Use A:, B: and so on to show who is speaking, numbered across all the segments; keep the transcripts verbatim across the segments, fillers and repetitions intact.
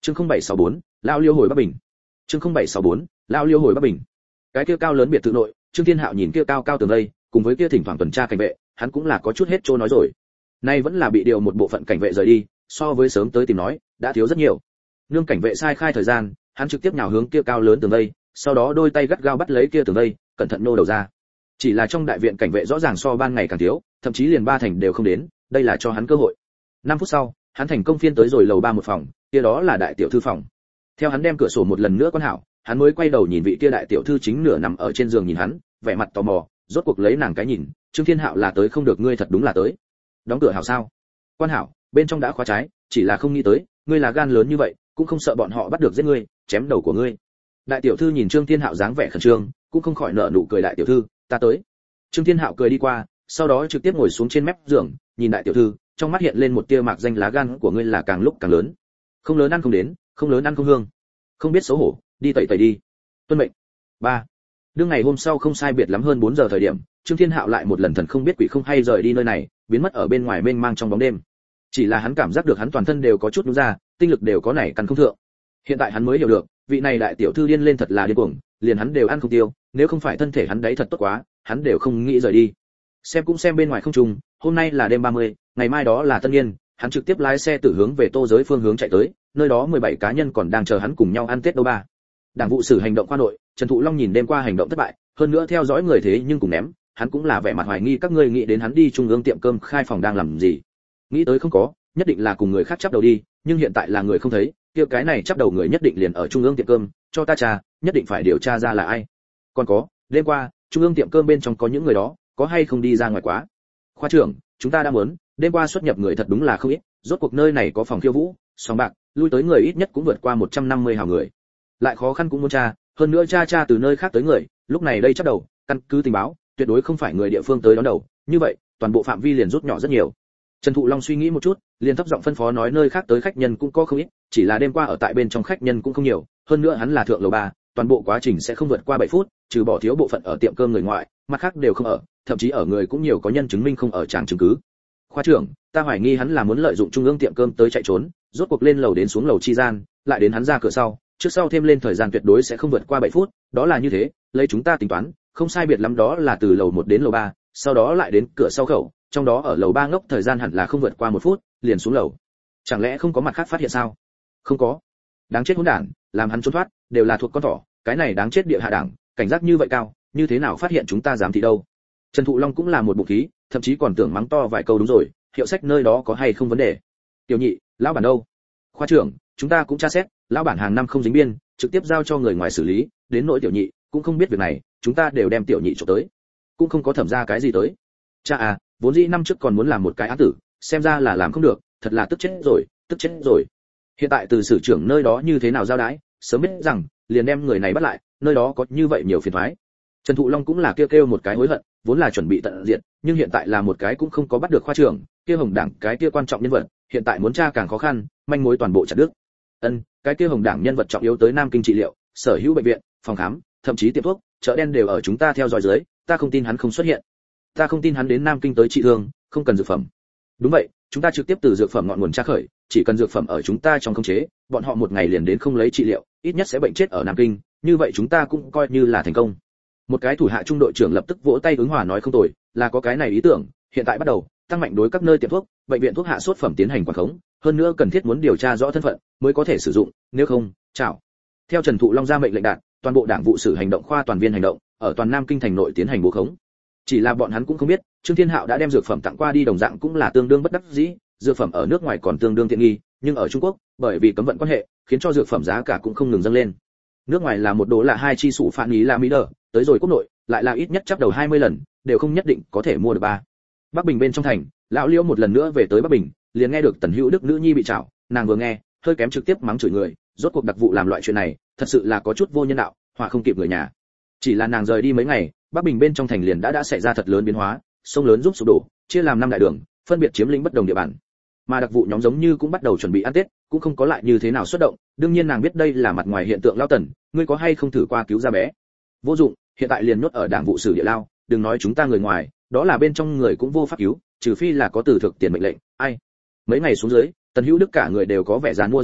A: chương không bảy sáu bốn lao liêu hồi bắc bình. chương không bảy sáu bốn lao liêu hồi bắc bình. Cái kia cao lớn biệt thự nội, Trương Thiên Hạo nhìn kia cao cao tường đây, cùng với kia thỉnh thoảng tuần tra cảnh vệ, hắn cũng là có chút hết trôi nói rồi. Nay vẫn là bị điều một bộ phận cảnh vệ rời đi, so với sớm tới tìm nói, đã thiếu rất nhiều. Nương cảnh vệ sai khai thời gian, hắn trực tiếp nhào hướng kia cao lớn tường đây, sau đó đôi tay gắt gao bắt lấy kia tường đây, cẩn thận nô đầu ra. Chỉ là trong đại viện cảnh vệ rõ ràng so ban ngày càng thiếu, thậm chí liền ba thành đều không đến, đây là cho hắn cơ hội. năm phút sau, hắn thành công phiên tới rồi lầu ba một phòng, kia đó là đại tiểu thư phòng. Theo hắn đem cửa sổ một lần nữa quan hảo, hắn mới quay đầu nhìn vị kia đại tiểu thư chính nửa nằm ở trên giường nhìn hắn, vẻ mặt tò mò, rốt cuộc lấy nàng cái nhìn, Trương Thiên Hạo là tới không được, ngươi thật đúng là tới. Đóng cửa hảo sao? Quan hảo, bên trong đã khóa trái, chỉ là không nghĩ tới, ngươi là gan lớn như vậy, cũng không sợ bọn họ bắt được giết ngươi, chém đầu của ngươi. Đại tiểu thư nhìn Trương Thiên Hạo dáng vẻ khẩn trương, cũng không khỏi nở nụ cười. Đại tiểu thư, ta tới. Trương Thiên Hạo cười đi qua, sau đó trực tiếp ngồi xuống trên mép giường, nhìn đại tiểu thư, trong mắt hiện lên một tia mạc danh, lá gan của ngươi là càng lúc càng lớn. Không lớn ăn không đến, không lớn ăn không hương. Không biết xấu hổ, đi tẩy tẩy đi. Tuân mệnh. ba. Đương ngày hôm sau không sai biệt lắm hơn bốn giờ thời điểm, Trương Thiên Hạo lại một lần thần không biết quỷ không hay rời đi nơi này, biến mất ở bên ngoài mênh mang trong bóng đêm. Chỉ là hắn cảm giác được hắn toàn thân đều có chút nhũ ra, tinh lực đều có nảy căn không thượng. Hiện tại hắn mới hiểu được, vị này đại tiểu thư điên lên thật là điên cuồng, liền hắn đều ăn không tiêu, nếu không phải thân thể hắn đấy thật tốt quá, hắn đều không nghĩ rời đi. Xem cũng xem bên ngoài không trùng, hôm nay là đêm ba mươi, ngày mai đó là tân niên, hắn trực tiếp lái xe tử hướng về Tô Giới phương hướng chạy tới, nơi đó mười bảy cá nhân còn đang chờ hắn cùng nhau ăn Tết đâu ba. Đảng vụ sử hành động khoa nội, Trần Thụ Long nhìn đêm qua hành động thất bại, hơn nữa theo dõi người thế nhưng cùng ném, hắn cũng là vẻ mặt hoài nghi, các ngươi nghĩ đến hắn đi trung ương tiệm cơm khai phòng đang làm gì? Nghĩ tới không có, nhất định là cùng người khác chắp đầu đi, nhưng hiện tại là người không thấy, kia cái này chắp đầu người nhất định liền ở trung ương tiệm cơm, cho ta tra, nhất định phải điều tra ra là ai. Còn có, đêm qua, trung ương tiệm cơm bên trong có những người đó, có hay không đi ra ngoài quá? Khoa trưởng, chúng ta đã muốn, đêm qua xuất nhập người thật đúng là không ít, rốt cuộc nơi này có phòng khiêu vũ, sòng bạc, lui tới người ít nhất cũng vượt qua một trăm năm mươi hào người. Lại khó khăn cũng muốn tra, hơn nữa tra tra từ nơi khác tới người, lúc này đây chắp đầu, căn cứ tình báo, tuyệt đối không phải người địa phương tới đón đầu, như vậy, toàn bộ phạm vi liền rút nhỏ rất nhiều. Trần Thụ Long suy nghĩ một chút, liền thấp giọng phân phó nói nơi khác tới khách nhân cũng có không ít, chỉ là đêm qua ở tại bên trong khách nhân cũng không nhiều, hơn nữa hắn là thượng lầu ba, toàn bộ quá trình sẽ không vượt qua bảy phút, trừ bỏ thiếu bộ phận ở tiệm cơm người ngoại, mặt khác đều không ở, thậm chí ở người cũng nhiều có nhân chứng minh không ở trạng chứng cứ. Khoa trưởng, ta hoài nghi hắn là muốn lợi dụng trung ương tiệm cơm tới chạy trốn, rốt cuộc lên lầu đến xuống lầu chi gian, lại đến hắn ra cửa sau, trước sau thêm lên thời gian tuyệt đối sẽ không vượt qua bảy phút, đó là như thế, lấy chúng ta tính toán, không sai biệt lắm đó là từ lầu một đến lầu ba, sau đó lại đến cửa sau khẩu, trong đó ở lầu ba ngốc thời gian hẳn là không vượt qua một phút, liền xuống lầu. Chẳng lẽ không có mặt khác phát hiện sao? Không có. Đáng chết hỗn đản, làm hắn trốn thoát, đều là thuộc con thỏ, cái này đáng chết địa hạ đảng, cảnh giác như vậy cao, như thế nào phát hiện chúng ta dám thị đâu? Trần Thụ Long cũng là một bụng khí, thậm chí còn tưởng mắng to vài câu đúng rồi, hiệu sách nơi đó có hay không vấn đề. Tiểu nhị, lão bản đâu? Khoa trưởng, chúng ta cũng tra xét, lão bản hàng năm không dính biên, trực tiếp giao cho người ngoài xử lý, đến nỗi tiểu nhị, cũng không biết việc này, chúng ta đều đem tiểu nhị trộm tới, cũng không có thẩm ra cái gì tới. Cha à, vốn dĩ năm trước còn muốn làm một cái án tử, xem ra là làm không được, thật là tức chết rồi, tức chết rồi. Hiện tại từ sử trưởng nơi đó như thế nào giao đái, sớm biết rằng, liền đem người này bắt lại, nơi đó có như vậy nhiều phiền toái. Trần Thụ Long cũng là kêu kêu một cái hối hận, vốn là chuẩn bị tận diệt, nhưng hiện tại là một cái cũng không có bắt được khoa trưởng, kia Hồng Đảng cái kia quan trọng nhân vật, hiện tại muốn tra càng khó khăn, manh mối toàn bộ chặt đứt. Ân, cái kia Hồng Đảng nhân vật trọng yếu tới Nam Kinh trị liệu, sở hữu bệnh viện, phòng khám, thậm chí tiệm thuốc, chợ đen đều ở chúng ta theo dõi dưới, ta không tin hắn không xuất hiện. Ta không tin hắn đến Nam Kinh tới trị thương, không cần dược phẩm. Đúng vậy, chúng ta trực tiếp từ dược phẩm ngọn nguồn tra khởi, chỉ cần dược phẩm ở chúng ta trong khống chế, bọn họ một ngày liền đến không lấy trị liệu, ít nhất sẽ bệnh chết ở Nam Kinh, như vậy chúng ta cũng coi như là thành công. Một cái thủ hạ trung đội trưởng lập tức vỗ tay ứng hòa nói không tồi, là có cái này ý tưởng, hiện tại bắt đầu tăng mạnh đối các nơi tiệm thuốc, bệnh viện thuốc hạ sốt phẩm tiến hành quản khống, hơn nữa cần thiết muốn điều tra rõ thân phận mới có thể sử dụng, nếu không, chảo. Theo Trần Thụ Long ra mệnh lệnh đạt, toàn bộ đảng vụ sử hành động khoa toàn viên hành động, ở toàn Nam Kinh thành nội tiến hành bố khống. Chỉ là bọn hắn cũng không biết, Trương Thiên Hạo đã đem dược phẩm tặng qua đi đồng dạng cũng là tương đương bất đắc dĩ, dược phẩm ở nước ngoài còn tương đương tiện nghi, nhưng ở Trung Quốc, bởi vì cấm vận quan hệ, khiến cho dược phẩm giá cả cũng không ngừng dâng lên. Nước ngoài là một đô là hai chi sụ phản ý là mỹ đờ, tới rồi quốc nội, lại là ít nhất chắp đầu hai mươi lần, đều không nhất định có thể mua được ba. Bắc Bình bên trong thành, lão Liễu một lần nữa về tới Bắc Bình, liền nghe được Tần Hữu Đức nữ nhi bị trảo, nàng vừa nghe, hơi kém trực tiếp mắng chửi người, rốt cuộc đặc vụ làm loại chuyện này, thật sự là có chút vô nhân đạo, họa không kịp người nhà. Chỉ là nàng rời đi mấy ngày, Bắc Bình bên trong thành liền đã đã xảy ra thật lớn biến hóa, sông lớn giúp sụp đổ, chia làm năm đại đường, phân biệt chiếm lĩnh bất đồng địa bàn. Mà đặc vụ nhóm giống như cũng bắt đầu chuẩn bị ăn Tết, cũng không có lại như thế nào xuất động, đương nhiên nàng biết đây là mặt ngoài hiện tượng lao Tần, ngươi có hay không thử qua cứu ra bé? Vô dụng, hiện tại liền nhốt ở đảng vụ sử địa lao, đừng nói chúng ta người ngoài, đó là bên trong người cũng vô pháp cứu, trừ phi là có từ thực tiền mệnh lệnh, ai. Mấy ngày xuống dưới, Tần Hữu Đức cả người đều có vẻ giàn mua rất nhiều,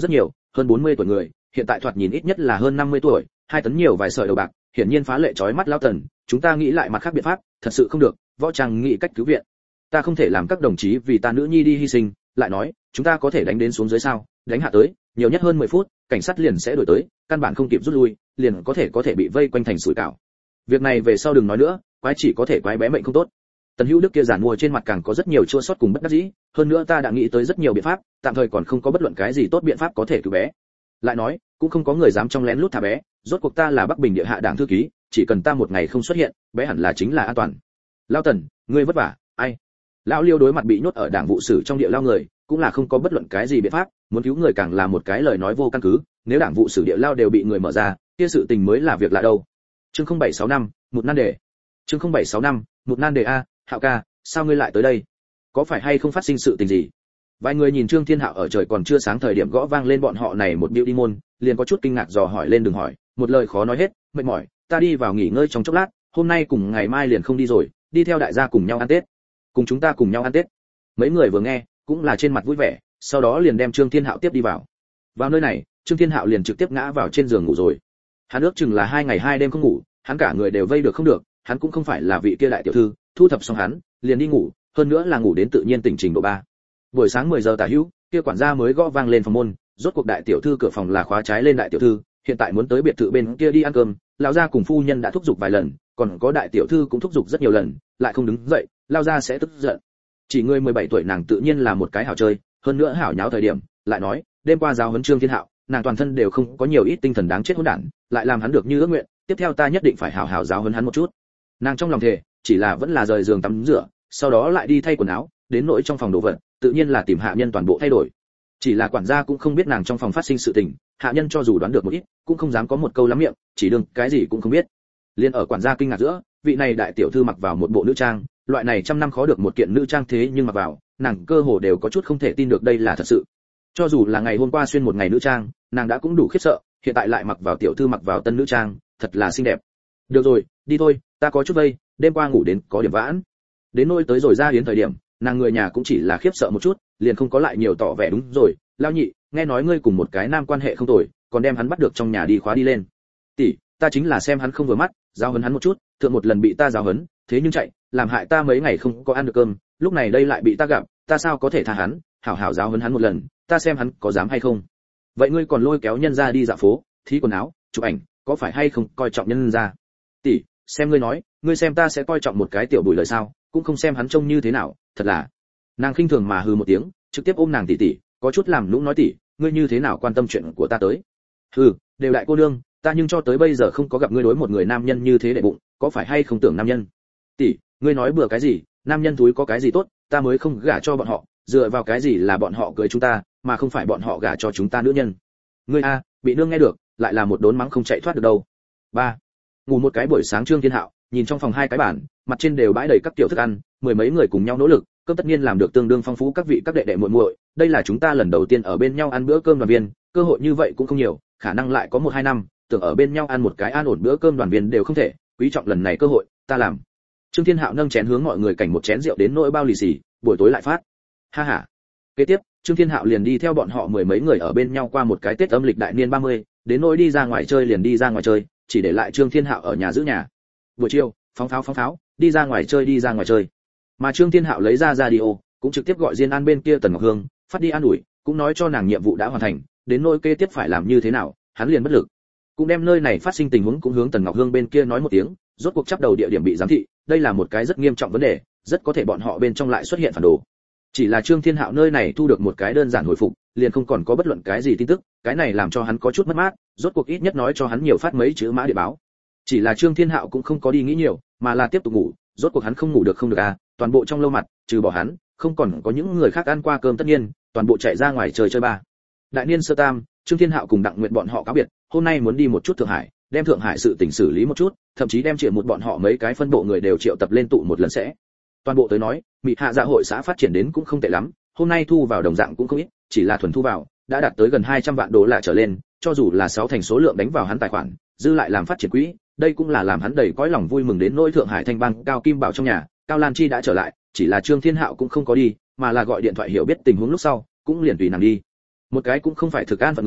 A: hơn bốn mươi tuổi người, hiện tại thoạt nhìn ít nhất là hơn năm mươi tuổi, hai tấn nhiều vài sợi đầu bạc, hiển nhiên phá lệ chói mắt lão Tần, chúng ta nghĩ lại mặt khác biện pháp, thật sự không được, võ trang nghĩ cách cứu viện. Ta không thể làm các đồng chí vì ta nữ nhi đi hy sinh, lại nói, chúng ta có thể đánh đến xuống dưới sao? Đánh hạ tới, nhiều nhất hơn mười phút, cảnh sát liền sẽ đuổi tới, căn bản không kịp rút lui, liền có thể có thể bị vây quanh thành sủi cảo. Việc này về sau đừng nói nữa, quái chỉ có thể quái bé mệnh không tốt. Tần Hữu Đức kia giản mua trên mặt càng có rất nhiều chua xót cùng bất đắc dĩ, hơn nữa ta đã nghĩ tới rất nhiều biện pháp, tạm thời còn không có bất luận cái gì tốt biện pháp có thể cứu bé. Lại nói, cũng không có người dám trong lén lút thả bé, rốt cuộc ta là Bắc Bình địa hạ đảng thư ký, chỉ cần ta một ngày không xuất hiện, bé hẳn là chính là an toàn. Lão Tần, ngươi vất vả, ai? Lão Liêu đối mặt bị nhốt ở đảng vụ sử trong địa lao người, cũng là không có bất luận cái gì biện pháp, muốn cứu người càng là một cái lời nói vô căn cứ, nếu đảng vụ sử địa lao đều bị người mở ra, kia sự tình mới là việc lạ đâu. Chương không bảy sáu năm, một nan đề. Chương không bảy sáu năm, một nan đề a, Hạo ca, sao ngươi lại tới đây? Có phải hay không phát sinh sự tình gì? Vài người nhìn Trương Thiên Hạo ở trời còn chưa sáng thời điểm gõ vang lên bọn họ này một điệu đi môn, liền có chút kinh ngạc dò hỏi lên đừng hỏi, một lời khó nói hết, mệt mỏi, ta đi vào nghỉ ngơi trong chốc lát, hôm nay cùng ngày mai liền không đi rồi, đi theo đại gia cùng nhau ăn Tết. Cùng chúng ta cùng nhau ăn Tết. Mấy người vừa nghe, cũng là trên mặt vui vẻ, sau đó liền đem Trương Thiên Hạo tiếp đi vào. Vào nơi này, Trương Thiên Hạo liền trực tiếp ngã vào trên giường ngủ rồi. Hắn ước chừng là hai ngày hai đêm không ngủ, hắn cả người đều vây được không được, hắn cũng không phải là vị kia đại tiểu thư, thu thập xong hắn, liền đi ngủ, hơn nữa là ngủ đến tự nhiên tỉnh trình độ ba. Buổi sáng mười giờ tả hữu, kia quản gia mới gõ vang lên phòng môn, rốt cuộc đại tiểu thư cửa phòng là khóa trái lên đại tiểu thư, hiện tại muốn tới biệt thự bên kia đi ăn cơm, lão gia cùng phu nhân đã thúc giục vài lần, còn có đại tiểu thư cũng thúc giục rất nhiều lần, lại không đứng dậy, lão gia sẽ tức giận. Chỉ người mười bảy tuổi nàng tự nhiên là một cái hảo chơi, hơn nữa hảo nháo thời điểm, lại nói, đêm qua giáo huấn Trương Thiên Hạo, nàng toàn thân đều không có nhiều ít tinh thần đáng chết hỗn đản, lại làm hắn được như ước nguyện, tiếp theo ta nhất định phải hảo hảo giáo huấn hắn một chút. Nàng trong lòng thề, chỉ là vẫn là rời giường tắm rửa, sau đó lại đi thay quần áo, đến nỗi trong phòng đồ vật, tự nhiên là tìm hạ nhân toàn bộ thay đổi. Chỉ là quản gia cũng không biết nàng trong phòng phát sinh sự tình, hạ nhân cho dù đoán được một ít, cũng không dám có một câu lắm miệng, chỉ đương cái gì cũng không biết. Liên ở quản gia kinh ngạc giữa, vị này đại tiểu thư mặc vào một bộ nữ trang, loại này trăm năm khó được một kiện nữ trang thế nhưng mặc vào, nàng cơ hồ đều có chút không thể tin được đây là thật sự. Cho dù là ngày hôm qua xuyên một ngày nữ trang, nàng đã cũng đủ khiếp sợ, hiện tại lại mặc vào tiểu thư mặc vào tân nữ trang, thật là xinh đẹp. Được rồi, đi thôi, ta có chút vây, đêm qua ngủ đến có điểm vãn. Đến nỗi tới rồi ra đến thời điểm, nàng người nhà cũng chỉ là khiếp sợ một chút, liền không có lại nhiều tỏ vẻ đúng rồi, Lão nhị, nghe nói ngươi cùng một cái nam quan hệ không tồi, còn đem hắn bắt được trong nhà đi khóa đi lên. Tỷ, ta chính là xem hắn không vừa mắt, giáo huấn hắn một chút, thượng một lần bị ta giáo huấn, thế nhưng chạy, làm hại ta mấy ngày không có ăn được cơm, lúc này đây lại bị ta gặp, ta sao có thể tha hắn, hảo hảo giáo huấn hắn một lần, ta xem hắn có dám hay không. Vậy ngươi còn lôi kéo nhân ra đi dạo phố, thí quần áo, chụp ảnh, có phải hay không coi trọng nhân ra? Tỷ, xem ngươi nói, ngươi xem ta sẽ coi trọng một cái tiểu bùi lời sao, cũng không xem hắn trông như thế nào, thật là. Nàng khinh thường mà hừ một tiếng, trực tiếp ôm nàng tỷ tỷ, có chút làm nũng nói tỷ, ngươi như thế nào quan tâm chuyện của ta tới? Hừ, đều đại cô nương, ta nhưng cho tới bây giờ không có gặp ngươi đối một người nam nhân như thế để bụng, có phải hay không tưởng nam nhân? Tỷ, ngươi nói bừa cái gì, nam nhân túi có cái gì tốt, ta mới không gả cho bọn họ, dựa vào cái gì là bọn họ cưới chúng ta, mà không phải bọn họ gả cho chúng ta nữ nhân. Ngươi a, bị nương nghe được, lại là một đốn mắng không chạy thoát được đâu. Ba. Ngủ một cái buổi sáng Trương Thiên Hạo, nhìn trong phòng hai cái bàn, mặt trên đều bãi đầy các tiểu thức ăn, mười mấy người cùng nhau nỗ lực, cơm tất nhiên làm được tương đương phong phú các vị các đệ đệ muội muội, đây là chúng ta lần đầu tiên ở bên nhau ăn bữa cơm đoàn viên, cơ hội như vậy cũng không nhiều, khả năng lại có một hai năm, tưởng ở bên nhau ăn một cái an ổn bữa cơm đoàn viên đều không thể, quý trọng lần này cơ hội, ta làm. Trương Thiên Hạo nâng chén hướng mọi người cảnh một chén rượu đến nỗi bao lì xì, buổi tối lại phát. Ha ha. Kế tiếp, Trương Thiên Hạo liền đi theo bọn họ mười mấy người ở bên nhau qua một cái Tết âm lịch đại niên ba mươi, đến nỗi đi ra ngoài chơi liền đi ra ngoài chơi, chỉ để lại Trương Thiên Hạo ở nhà giữ nhà. Buổi chiều, phóng pháo phóng pháo, đi ra ngoài chơi đi ra ngoài chơi. Mà Trương Thiên Hạo lấy ra radio, cũng trực tiếp gọi Diên An bên kia Tần Ngọc Hương, phát đi an ủi, cũng nói cho nàng nhiệm vụ đã hoàn thành, đến nỗi kế tiếp phải làm như thế nào, hắn liền bất lực. Cũng đem nơi này phát sinh tình huống cũng hướng Tần Ngọc Hương bên kia nói một tiếng, rốt cuộc chấp đầu địa điểm bị giám thị, đây là một cái rất nghiêm trọng vấn đề, rất có thể bọn họ bên trong lại xuất hiện phản đồ. Chỉ là Trương Thiên Hạo nơi này thu được một cái đơn giản hồi phục, liền không còn có bất luận cái gì tin tức, cái này làm cho hắn có chút mất mát, rốt cuộc ít nhất nói cho hắn nhiều phát mấy chữ mã địa báo. Chỉ là Trương Thiên Hạo cũng không có đi nghĩ nhiều, mà là tiếp tục ngủ, rốt cuộc hắn không ngủ được không được à, toàn bộ trong lâu mặt, trừ bỏ hắn, không còn có những người khác ăn qua cơm tất nhiên, toàn bộ chạy ra ngoài chơi chơi ba. Đại niên sơ tam, Trương Thiên Hạo cùng Đặng Nguyệt bọn họ cáo biệt, hôm nay muốn đi một chút Thượng Hải, đem Thượng Hải sự tình xử lý một chút, thậm chí đem triệu một bọn họ mấy cái phân bộ người đều triệu tập lên tụ một lần sẽ. Toàn bộ tới nói, Mỹ Hạ Dạ hội xã phát triển đến cũng không tệ lắm, hôm nay thu vào đồng dạng cũng không ít, chỉ là thuần thu vào, đã đạt tới gần hai trăm vạn đô la trở lên, cho dù là sáu thành số lượng đánh vào hắn tài khoản, dư lại làm phát triển quỹ, đây cũng là làm hắn đầy cõi lòng vui mừng đến nỗi Thượng Hải Thanh Bang Cao Kim Bảo trong nhà, Cao Lan Chi đã trở lại, chỉ là Trương Thiên Hạo cũng không có đi, mà là gọi điện thoại hiểu biết tình huống lúc sau, cũng liền tùy nàng đi. Một cái cũng không phải thực an phận người,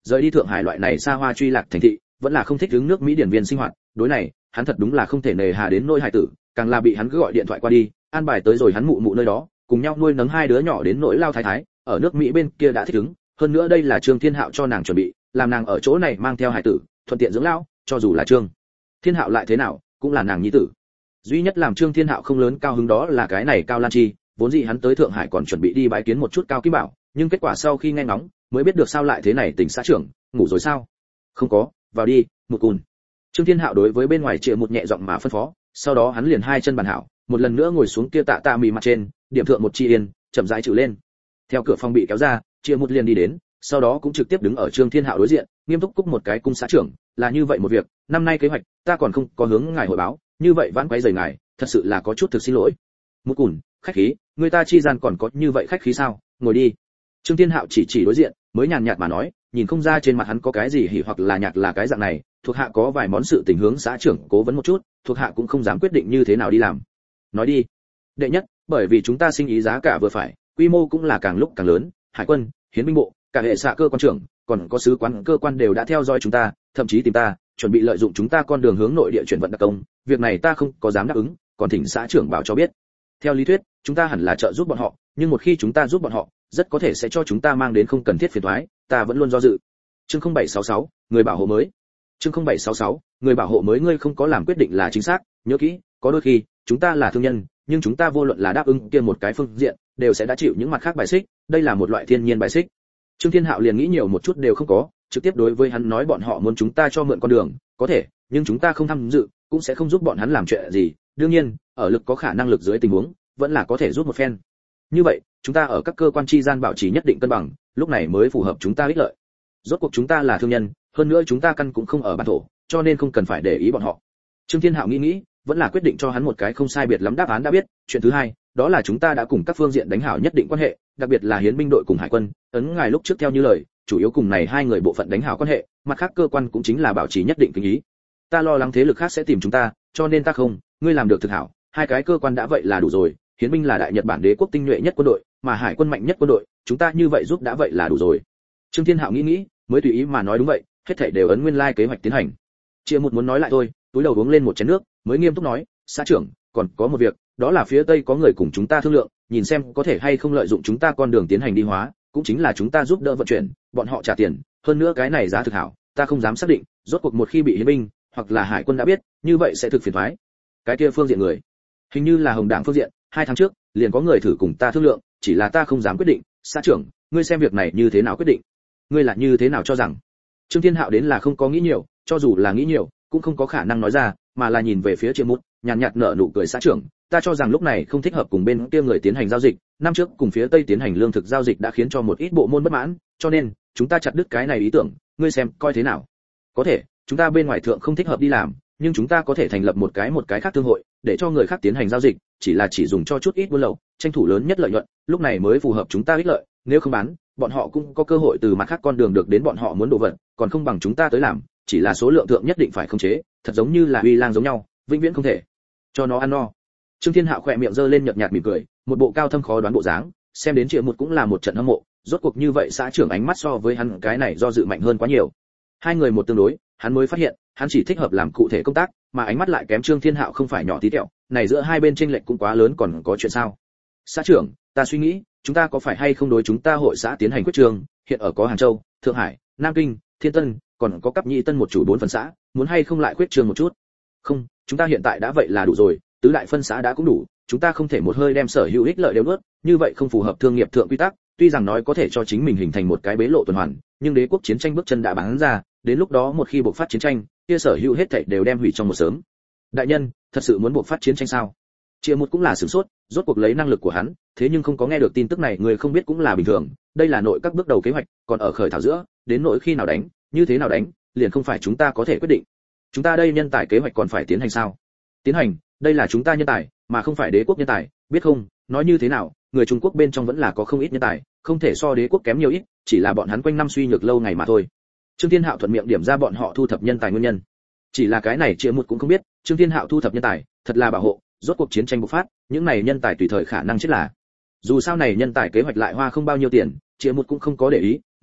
A: rời đi Thượng Hải loại này xa hoa truy lạc thành thị, vẫn là không thích ứng nước Mỹ điển viên sinh hoạt, đối này, hắn thật đúng là không thể nề hà đến nỗi hải tử, càng là bị hắn cứ gọi điện thoại qua đi, an bài tới rồi hắn mụ mụ nơi đó, cùng nhau nuôi nấng hai đứa nhỏ đến nỗi lao thái thái, ở nước Mỹ bên kia đã thích ứng, hơn nữa đây là Trương Thiên Hạo cho nàng chuẩn bị, làm nàng ở chỗ này mang theo hải tử, thuận tiện dưỡng lão, cho dù là Trương Thiên Hạo lại thế nào, cũng là nàng nhi tử. Duy nhất làm Trương Thiên Hạo không lớn cao hứng đó là cái này Cao Lan Chi, vốn dĩ hắn tới Thượng Hải còn chuẩn bị đi bái kiến một chút Cao Kim Bảo, nhưng kết quả sau khi nghe ngóng, mới biết được sao lại thế này, tỉnh xã trưởng, ngủ rồi sao? Không có, vào đi, một cùn. Trương Thiên Hạo đối với bên ngoài Triệu Một nhẹ giọng mà phân phó, sau đó hắn liền hai chân bàn hảo, một lần nữa ngồi xuống kia tạ tạ mì mặt trên, điểm thượng một chi yên, chậm rãi chịu lên. Theo cửa phòng bị kéo ra, Triệu Một liền đi đến, sau đó cũng trực tiếp đứng ở Trương Thiên Hạo đối diện, nghiêm túc cúc một cái cung xã trưởng, là như vậy một việc, năm nay kế hoạch, ta còn không có hướng ngài hội báo, như vậy vãn quấy rầy ngài, thật sự là có chút thực xin lỗi. Một cùn, khách khí, người ta chi gian còn có như vậy khách khí sao? Ngồi đi. Trương Thiên Hạo chỉ chỉ đối diện, mới nhàn nhạt mà nói, nhìn không ra trên mặt hắn có cái gì hỉ hoặc là nhạc là cái dạng này, thuộc hạ có vài món sự tình hướng xã trưởng cố vấn một chút, thuộc hạ cũng không dám quyết định như thế nào đi làm. Nói đi. Đệ nhất, bởi vì chúng ta sinh ý giá cả vừa phải, quy mô cũng là càng lúc càng lớn, hải quân, hiến binh bộ, cả hệ xạ cơ quan trưởng, còn có sứ quán cơ quan đều đã theo dõi chúng ta, thậm chí tìm ta, chuẩn bị lợi dụng chúng ta con đường hướng nội địa chuyển vận đặc công, việc này ta không có dám đáp ứng, còn thỉnh xã trưởng bảo cho biết. Theo lý thuyết, chúng ta hẳn là trợ giúp bọn họ, nhưng một khi chúng ta giúp bọn họ, rất có thể sẽ cho chúng ta mang đến không cần thiết phiền toái, ta vẫn luôn do dự. Chương không bảy sáu sáu, người bảo hộ mới. Chương không bảy sáu sáu, người bảo hộ mới, ngươi không có làm quyết định là chính xác, nhớ kỹ, có đôi khi, chúng ta là thương nhân, nhưng chúng ta vô luận là đáp ứng kia một cái phương diện, đều sẽ đã chịu những mặt khác bài xích, đây là một loại thiên nhiên bài xích. Trương Thiên Hạo liền nghĩ nhiều một chút đều không có, trực tiếp đối với hắn nói bọn họ muốn chúng ta cho mượn con đường, có thể, nhưng chúng ta không tham dự, cũng sẽ không giúp bọn hắn làm chuyện gì, đương nhiên, ở lực có khả năng lực dưới tình huống, vẫn là có thể giúp một phen. Như vậy, chúng ta ở các cơ quan chi gian bảo trì nhất định cân bằng, lúc này mới phù hợp chúng ta ích lợi. Rốt cuộc chúng ta là thương nhân, hơn nữa chúng ta căn cũng không ở bản thổ, cho nên không cần phải để ý bọn họ. Trương Thiên Hạo nghĩ nghĩ, vẫn là quyết định cho hắn một cái không sai biệt lắm đáp án đã biết. Chuyện thứ hai, đó là chúng ta đã cùng các phương diện đánh hảo nhất định quan hệ, đặc biệt là hiến binh đội cùng hải quân, ấn ngài lúc trước theo như lời, chủ yếu cùng này hai người bộ phận đánh hảo quan hệ, mặt khác cơ quan cũng chính là bảo trì nhất định kính ý. Ta lo lắng thế lực khác sẽ tìm chúng ta, cho nên ta không, ngươi làm được thực hảo, hai cái cơ quan đã vậy là đủ rồi. Hiến binh là đại Nhật Bản đế quốc tinh nhuệ nhất quân đội, mà hải quân mạnh nhất quân đội, chúng ta như vậy giúp đã vậy là đủ rồi. Trương Thiên Hạo nghĩ nghĩ, mới tùy ý mà nói đúng vậy, hết thảy đều ấn nguyên lai kế hoạch tiến hành. Chia một muốn nói lại thôi, túi đầu uống lên một chén nước, mới nghiêm túc nói, xã trưởng, còn có một việc, đó là phía Tây có người cùng chúng ta thương lượng, nhìn xem có thể hay không lợi dụng chúng ta con đường tiến hành đi hóa, cũng chính là chúng ta giúp đỡ vận chuyển, bọn họ trả tiền, hơn nữa cái này giá thực hảo, ta không dám xác định, rốt cuộc một khi bị hiến binh hoặc là hải quân đã biết, như vậy sẽ thực phiền toái. Cái kia phương diện người, hình như là Hồng Đảng phương diện, hai tháng trước, liền có người thử cùng ta thương lượng, chỉ là ta không dám quyết định, xã trưởng, ngươi xem việc này như thế nào quyết định? Ngươi là như thế nào cho rằng? Trương Thiên Hạo đến là không có nghĩ nhiều, cho dù là nghĩ nhiều, cũng không có khả năng nói ra, mà là nhìn về phía Triệu Mút, nhàn nhạt nở nụ cười, xã trưởng, ta cho rằng lúc này không thích hợp cùng bên kia người tiến hành giao dịch, năm trước cùng phía Tây tiến hành lương thực giao dịch đã khiến cho một ít bộ môn bất mãn, cho nên, chúng ta chặt đứt cái này ý tưởng, ngươi xem coi thế nào? Có thể, chúng ta bên ngoài thượng không thích hợp đi làm, nhưng chúng ta có thể thành lập một cái một cái khác thương hội, để cho người khác tiến hành giao dịch, chỉ là chỉ dùng cho chút ít buôn lậu, tranh thủ lớn nhất lợi nhuận, lúc này mới phù hợp chúng ta ích lợi, nếu không bán, bọn họ cũng có cơ hội từ mặt khác con đường được đến bọn họ muốn đồ vật, còn không bằng chúng ta tới làm, chỉ là số lượng thượng nhất định phải khống chế, thật giống như là uy lang giống nhau, vĩnh viễn không thể cho nó ăn no. Trương Thiên Hạo khỏe miệng giơ lên nhợt nhạt mỉm cười, một bộ cao thâm khó đoán bộ dáng, xem đến Triệu Một cũng là một trận hâm mộ, rốt cuộc như vậy xã trưởng ánh mắt so với hắn cái này do dự mạnh hơn quá nhiều. Hai người một tương đối, hắn mới phát hiện, hắn chỉ thích hợp làm cụ thể công tác, mà ánh mắt lại kém Trương Thiên Hạo không phải nhỏ tí tẹo, này giữa hai bên chênh lệch cũng quá lớn, còn có chuyện sao? Xã trưởng, ta suy nghĩ, chúng ta có phải hay không đối chúng ta hội xã tiến hành quyết trường, hiện ở có Hàng Châu, Thượng Hải, Nam Kinh, Thiên Tân, còn có Cấp Nhị Tân một chủ bốn phần xã, muốn hay không lại quyết trường một chút? Không, chúng ta hiện tại đã vậy là đủ rồi, tứ đại phân xã đã cũng đủ, chúng ta không thể một hơi đem sở hữu ích lợi đều nuốt, như vậy không phù hợp thương nghiệp thượng quy tắc, tuy rằng nói có thể cho chính mình hình thành một cái bế lộ tuần hoàn, nhưng đế quốc chiến tranh bước chân đã bắn ra, đến lúc đó một khi bộc phát chiến tranh, kia sở hữu hết thảy đều đem hủy trong một sớm. Đại nhân, thật sự muốn bộc phát chiến tranh sao? Triệu Một cũng là sửng sốt, rốt cuộc lấy năng lực của hắn, thế nhưng không có nghe được tin tức này, người không biết cũng là bình thường, đây là nội các bước đầu kế hoạch, còn ở khởi thảo giữa, đến nội khi nào đánh, như thế nào đánh, liền không phải chúng ta có thể quyết định. Chúng ta đây nhân tài kế hoạch còn phải tiến hành sao? Tiến hành, đây là chúng ta nhân tài, mà không phải đế quốc nhân tài, biết không? Nói như thế nào, người Trung Quốc bên trong vẫn là có không ít nhân tài, không thể so đế quốc kém nhiều ít, chỉ là bọn hắn quanh năm suy nhược lâu ngày mà thôi. Trương Thiên Hạo thuận miệng điểm ra bọn họ thu thập nhân tài nguyên nhân. Chỉ là cái này Triệu Một cũng không biết, Trương Thiên Hạo thu thập nhân tài, thật là bảo hộ, rốt cuộc chiến tranh bộc phát, những này nhân tài tùy thời khả năng chết là. Dù sao này nhân tài kế hoạch lại hoa không bao nhiêu tiền, Triệu Một cũng không có để ý,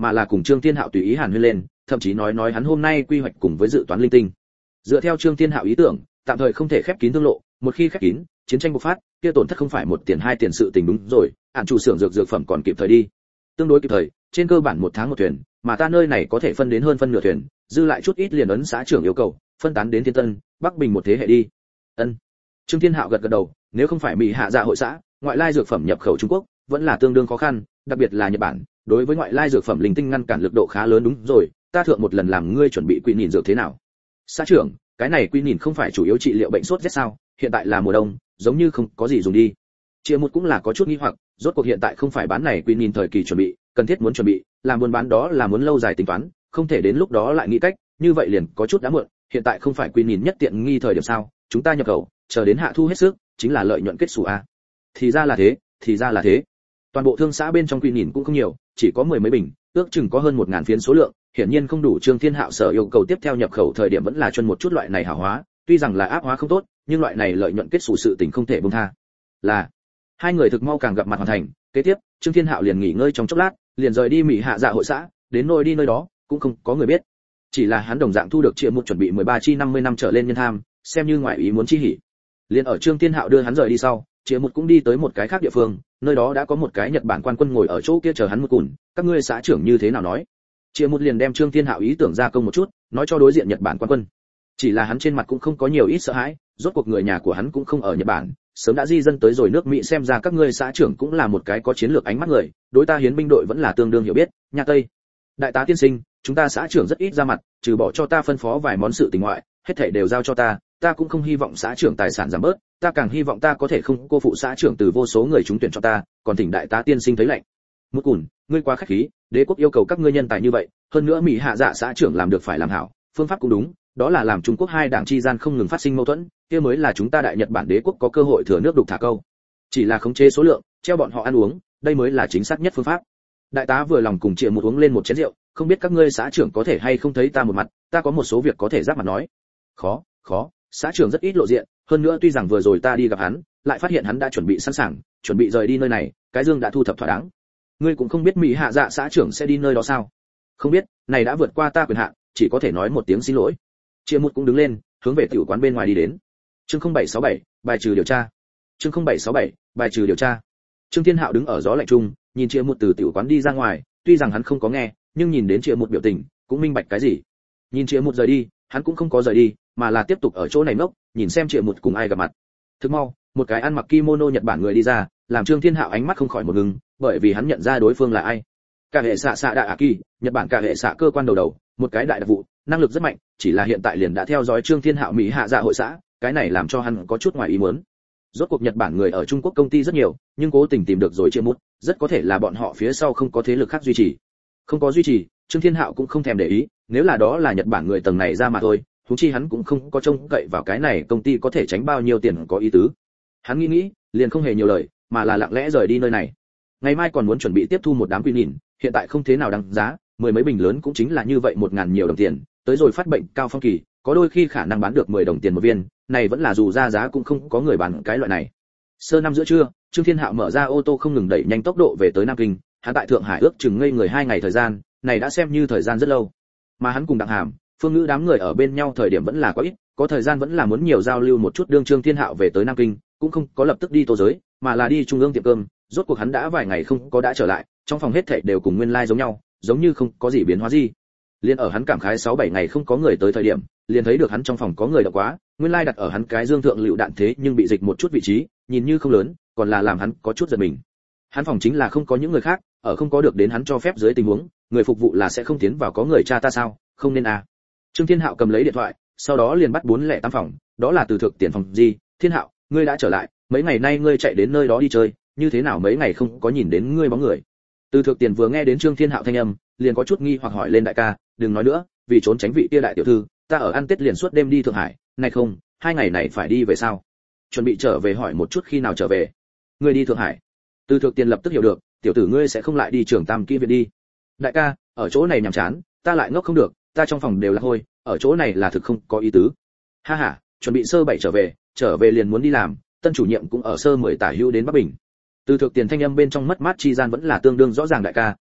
A: mà là cùng Trương Thiên Hạo tùy ý hàn huyên lên, thậm chí nói nói hắn hôm nay quy hoạch cùng với dự toán linh tinh. Dựa theo Trương Thiên Hạo ý tưởng, tạm thời không thể khép kín thương lộ, một khi khép kín, chiến tranh bộc phát, kia tổn thất không phải một tiền hai tiền sự tình đúng rồi, ản chủ xưởng dược dược phẩm còn kịp thời đi. Tương đối kịp thời, trên cơ bản một tháng một thuyền, mà ta nơi này có thể phân đến hơn phân nửa thuyền, dư lại chút ít liền ấn xã trưởng yêu cầu, phân tán đến Thiên Tân, Bắc Bình một thế hệ đi. Ân. Trương Thiên Hạo gật gật đầu, nếu không phải Mỹ Hạ Dạ hội xã, ngoại lai dược phẩm nhập khẩu Trung Quốc vẫn là tương đương khó khăn, đặc biệt là Nhật Bản, đối với ngoại lai dược phẩm linh tinh ngăn cản lực độ khá lớn đúng rồi, ta thượng một lần làm ngươi chuẩn bị quỷ nhìn dược thế nào? Xã trưởng, cái này quỷ nhìn không phải chủ yếu trị liệu bệnh sốt rét sao? Hiện tại là mùa đông, giống như không có gì dùng đi. Chia một cũng là có chút nghi hoặc, rốt cuộc hiện tại không phải bán này quỷ nhìn thời kỳ chuẩn bị, cần thiết muốn chuẩn bị, làm buôn bán đó là muốn lâu dài tính toán, không thể đến lúc đó lại nghĩ cách, như vậy liền có chút đã muộn, hiện tại không phải quỷ nhìn nhất tiện nghi thời điểm sao? Chúng ta nhập khẩu, chờ đến hạ thu hết sức, chính là lợi nhuận kết xù a. Thì ra là thế, thì ra là thế. Toàn bộ thương xã bên trong quỷ nhìn cũng không nhiều, chỉ có mười mấy bình, ước chừng có hơn một ngàn phiến số lượng, hiển nhiên không đủ. Trương Thiên Hạo sở yêu cầu tiếp theo nhập khẩu thời điểm vẫn là chuyên một chút loại này hảo hóa, tuy rằng là áp hóa không tốt, nhưng loại này lợi nhuận kết xù sự tình không thể buông tha. Là hai người thực mau càng gặp mặt hoàn thành, kế tiếp, Trương Thiên Hạo liền nghỉ ngơi trong chốc lát, liền rời đi Mỹ Hạ Dạ hội xã, đến nơi đi nơi đó, cũng không có người biết. Chỉ là hắn đồng dạng thu được triệu một chuẩn bị mười ba chi năm mươi năm trở lên nhân tham, xem như ngoại ý muốn chi hỉ. Liền ở Trương Thiên Hạo đưa hắn rời đi sau, triệu một cũng đi tới một cái khác địa phương, nơi đó đã có một cái Nhật Bản quan quân ngồi ở chỗ kia chờ hắn một cùn, các ngươi xã trưởng như thế nào nói? Triệu một liền đem Trương Thiên Hạo ý tưởng ra công một chút, nói cho đối diện Nhật Bản quan quân. Chỉ là hắn trên mặt cũng không có nhiều ít sợ hãi, rốt cuộc người nhà của hắn cũng không ở Nhật Bản, sớm đã di dân tới rồi nước Mỹ, xem ra các ngươi xã trưởng cũng là một cái có chiến lược ánh mắt người, đối ta hiến binh đội vẫn là tương đương hiểu biết. Nhà Tây, đại tá tiên sinh, chúng ta xã trưởng rất ít ra mặt, trừ bỏ cho ta phân phó vài món sự tình ngoại, hết thảy đều giao cho ta, ta cũng không hy vọng xã trưởng tài sản giảm bớt, ta càng hy vọng ta có thể không cô phụ xã trưởng từ vô số người trúng tuyển cho ta, còn thỉnh đại tá tiên sinh thấy lạnh. Một cùn, ngươi quá khách khí, đế quốc yêu cầu các ngươi nhân tài như vậy, hơn nữa Mỹ Hạ Dạ xã trưởng làm được phải làm hảo, phương pháp cũng đúng, đó là làm Trung Quốc hai đảng chi gian không ngừng phát sinh mâu thuẫn, kia mới là chúng ta đại Nhật Bản đế quốc có cơ hội thừa nước đục thả câu. Chỉ là khống chế số lượng, treo bọn họ ăn uống, đây mới là chính xác nhất phương pháp. Đại tá vừa lòng cùng Triệu một uống lên một chén rượu, không biết các ngươi xã trưởng có thể hay không thấy ta một mặt, ta có một số việc có thể giáp mặt nói. Khó, khó, xã trưởng rất ít lộ diện, hơn nữa tuy rằng vừa rồi ta đi gặp hắn, lại phát hiện hắn đã chuẩn bị sẵn sàng, chuẩn bị rời đi nơi này, cái dương đã thu thập thỏa đáng. Ngươi cũng không biết Mỹ Hạ Dạ xã trưởng sẽ đi nơi đó sao? Không biết, này đã vượt qua ta quyền hạn, chỉ có thể nói một tiếng xin lỗi. Chia Mút cũng đứng lên, hướng về tiểu quán bên ngoài đi đến. Chương không bảy sáu bảy, bài trừ điều tra. Chương không bảy sáu bảy, bài trừ điều tra. Trương Thiên Hạo đứng ở gió lạnh trung, nhìn Chia Mút từ tiểu quán đi ra ngoài, tuy rằng hắn không có nghe, nhưng nhìn đến Chia Mút biểu tình, cũng minh bạch cái gì. Nhìn Chia Mút rời đi, hắn cũng không có rời đi, mà là tiếp tục ở chỗ này ngốc, nhìn xem Chia Mút cùng ai gặp mặt. Thức mau, một cái ăn mặc kimono Nhật Bản người đi ra, làm Trương Thiên Hạo ánh mắt không khỏi một ngừng, bởi vì hắn nhận ra đối phương là ai. Cả hệ xạ xạ đại ạ kỳ, Nhật Bản cả hệ xạ cơ quan đầu đầu, một cái đại đặc vụ, năng lực rất mạnh, chỉ là hiện tại liền đã theo dõi Trương Thiên Hạo Mỹ Hạ Dạ hội xã, cái này làm cho hắn có chút ngoài ý muốn. Rốt cuộc Nhật Bản người ở Trung Quốc công ty rất nhiều, nhưng cố tình tìm được rồi Chia Mút, rất có thể là bọn họ phía sau không có thế lực khác duy trì. Không có duy trì, Trương Thiên Hạo cũng không thèm để ý, nếu là đó là Nhật Bản người tầng này ra mà thôi, huống chi hắn cũng không có trông cậy vào cái này công ty có thể tránh bao nhiêu tiền có ý tứ. Hắn nghĩ nghĩ, liền không hề nhiều lời, mà là lặng lẽ rời đi nơi này. Ngày mai còn muốn chuẩn bị tiếp thu một đám quy nhìn, hiện tại không thế nào đáng giá, mười mấy bình lớn cũng chính là như vậy một ngàn nhiều đồng tiền, tới rồi phát bệnh cao phong kỳ, có đôi khi khả năng bán được mười đồng tiền một viên, này vẫn là dù ra giá cũng không có người bán cái loại này. Sơ năm giữa trưa, Trương Thiên Hạo mở ra ô tô không ngừng đẩy nhanh tốc độ về tới Nam Kinh, hắn tại Thượng Hải ước chừng ngây người hai ngày thời gian, này đã xem như thời gian rất lâu. Mà hắn cùng Đặng Hàm, Phương Ngữ đám người ở bên nhau thời điểm vẫn là có ít, có thời gian vẫn là muốn nhiều giao lưu một chút. Đương Trương Thiên Hạo về tới Nam Kinh, cũng không có lập tức đi Tô giới, mà là đi trung ương tiệm cơm, rốt cuộc hắn đã vài ngày không có đã trở lại, trong phòng hết thảy đều cùng nguyên lai like giống nhau, giống như không có gì biến hóa gì. Liên ở hắn cảm khái sáu bảy ngày không có người tới thời điểm, liền thấy được hắn trong phòng có người động quá, nguyên lai like đặt ở hắn cái dương thượng lựu đạn thế nhưng bị dịch một chút vị trí, nhìn như không lớn, còn là làm hắn có chút giật mình. Hắn phòng chính là không có những người khác, ở không có được đến hắn cho phép dưới tình huống, người phục vụ là sẽ không tiến vào, có người cha ta sao, không nên à. Trương Thiên Hạo cầm lấy điện thoại, sau đó liền bắt bốn lẻ tám phòng, đó là từ thực tiền phòng gì. Thiên Hạo, ngươi đã trở lại, mấy ngày nay ngươi chạy đến nơi đó đi chơi, như thế nào mấy ngày không có nhìn đến ngươi bóng người. Từ thực tiền vừa nghe đến Trương Thiên Hạo thanh âm, liền có chút nghi hoặc hỏi lên, đại ca, đừng nói nữa, vì trốn tránh vị kia đại tiểu thư, ta ở ăn Tết liền suốt đêm đi Thượng Hải, này không, hai ngày này phải đi về sao? Chuẩn bị trở về hỏi một chút khi nào trở về. Ngươi đi Thượng Hải? Từ thực tiền lập tức hiểu được, tiểu tử ngươi sẽ không lại đi trường Tam Kỹ viện đi. Đại ca, ở chỗ này nhàm chán, ta lại ngốc không được, ta trong phòng đều là hôi, ở chỗ này là thực không có ý tứ. Ha ha, chuẩn bị sơ bảy trở về, trở về liền muốn đi làm, tân chủ nhiệm cũng ở sơ mười tả hữu đến Bắc Bình. Từ thực tiền thanh âm bên trong mất mát chi gian vẫn là tương đương rõ ràng, đại ca,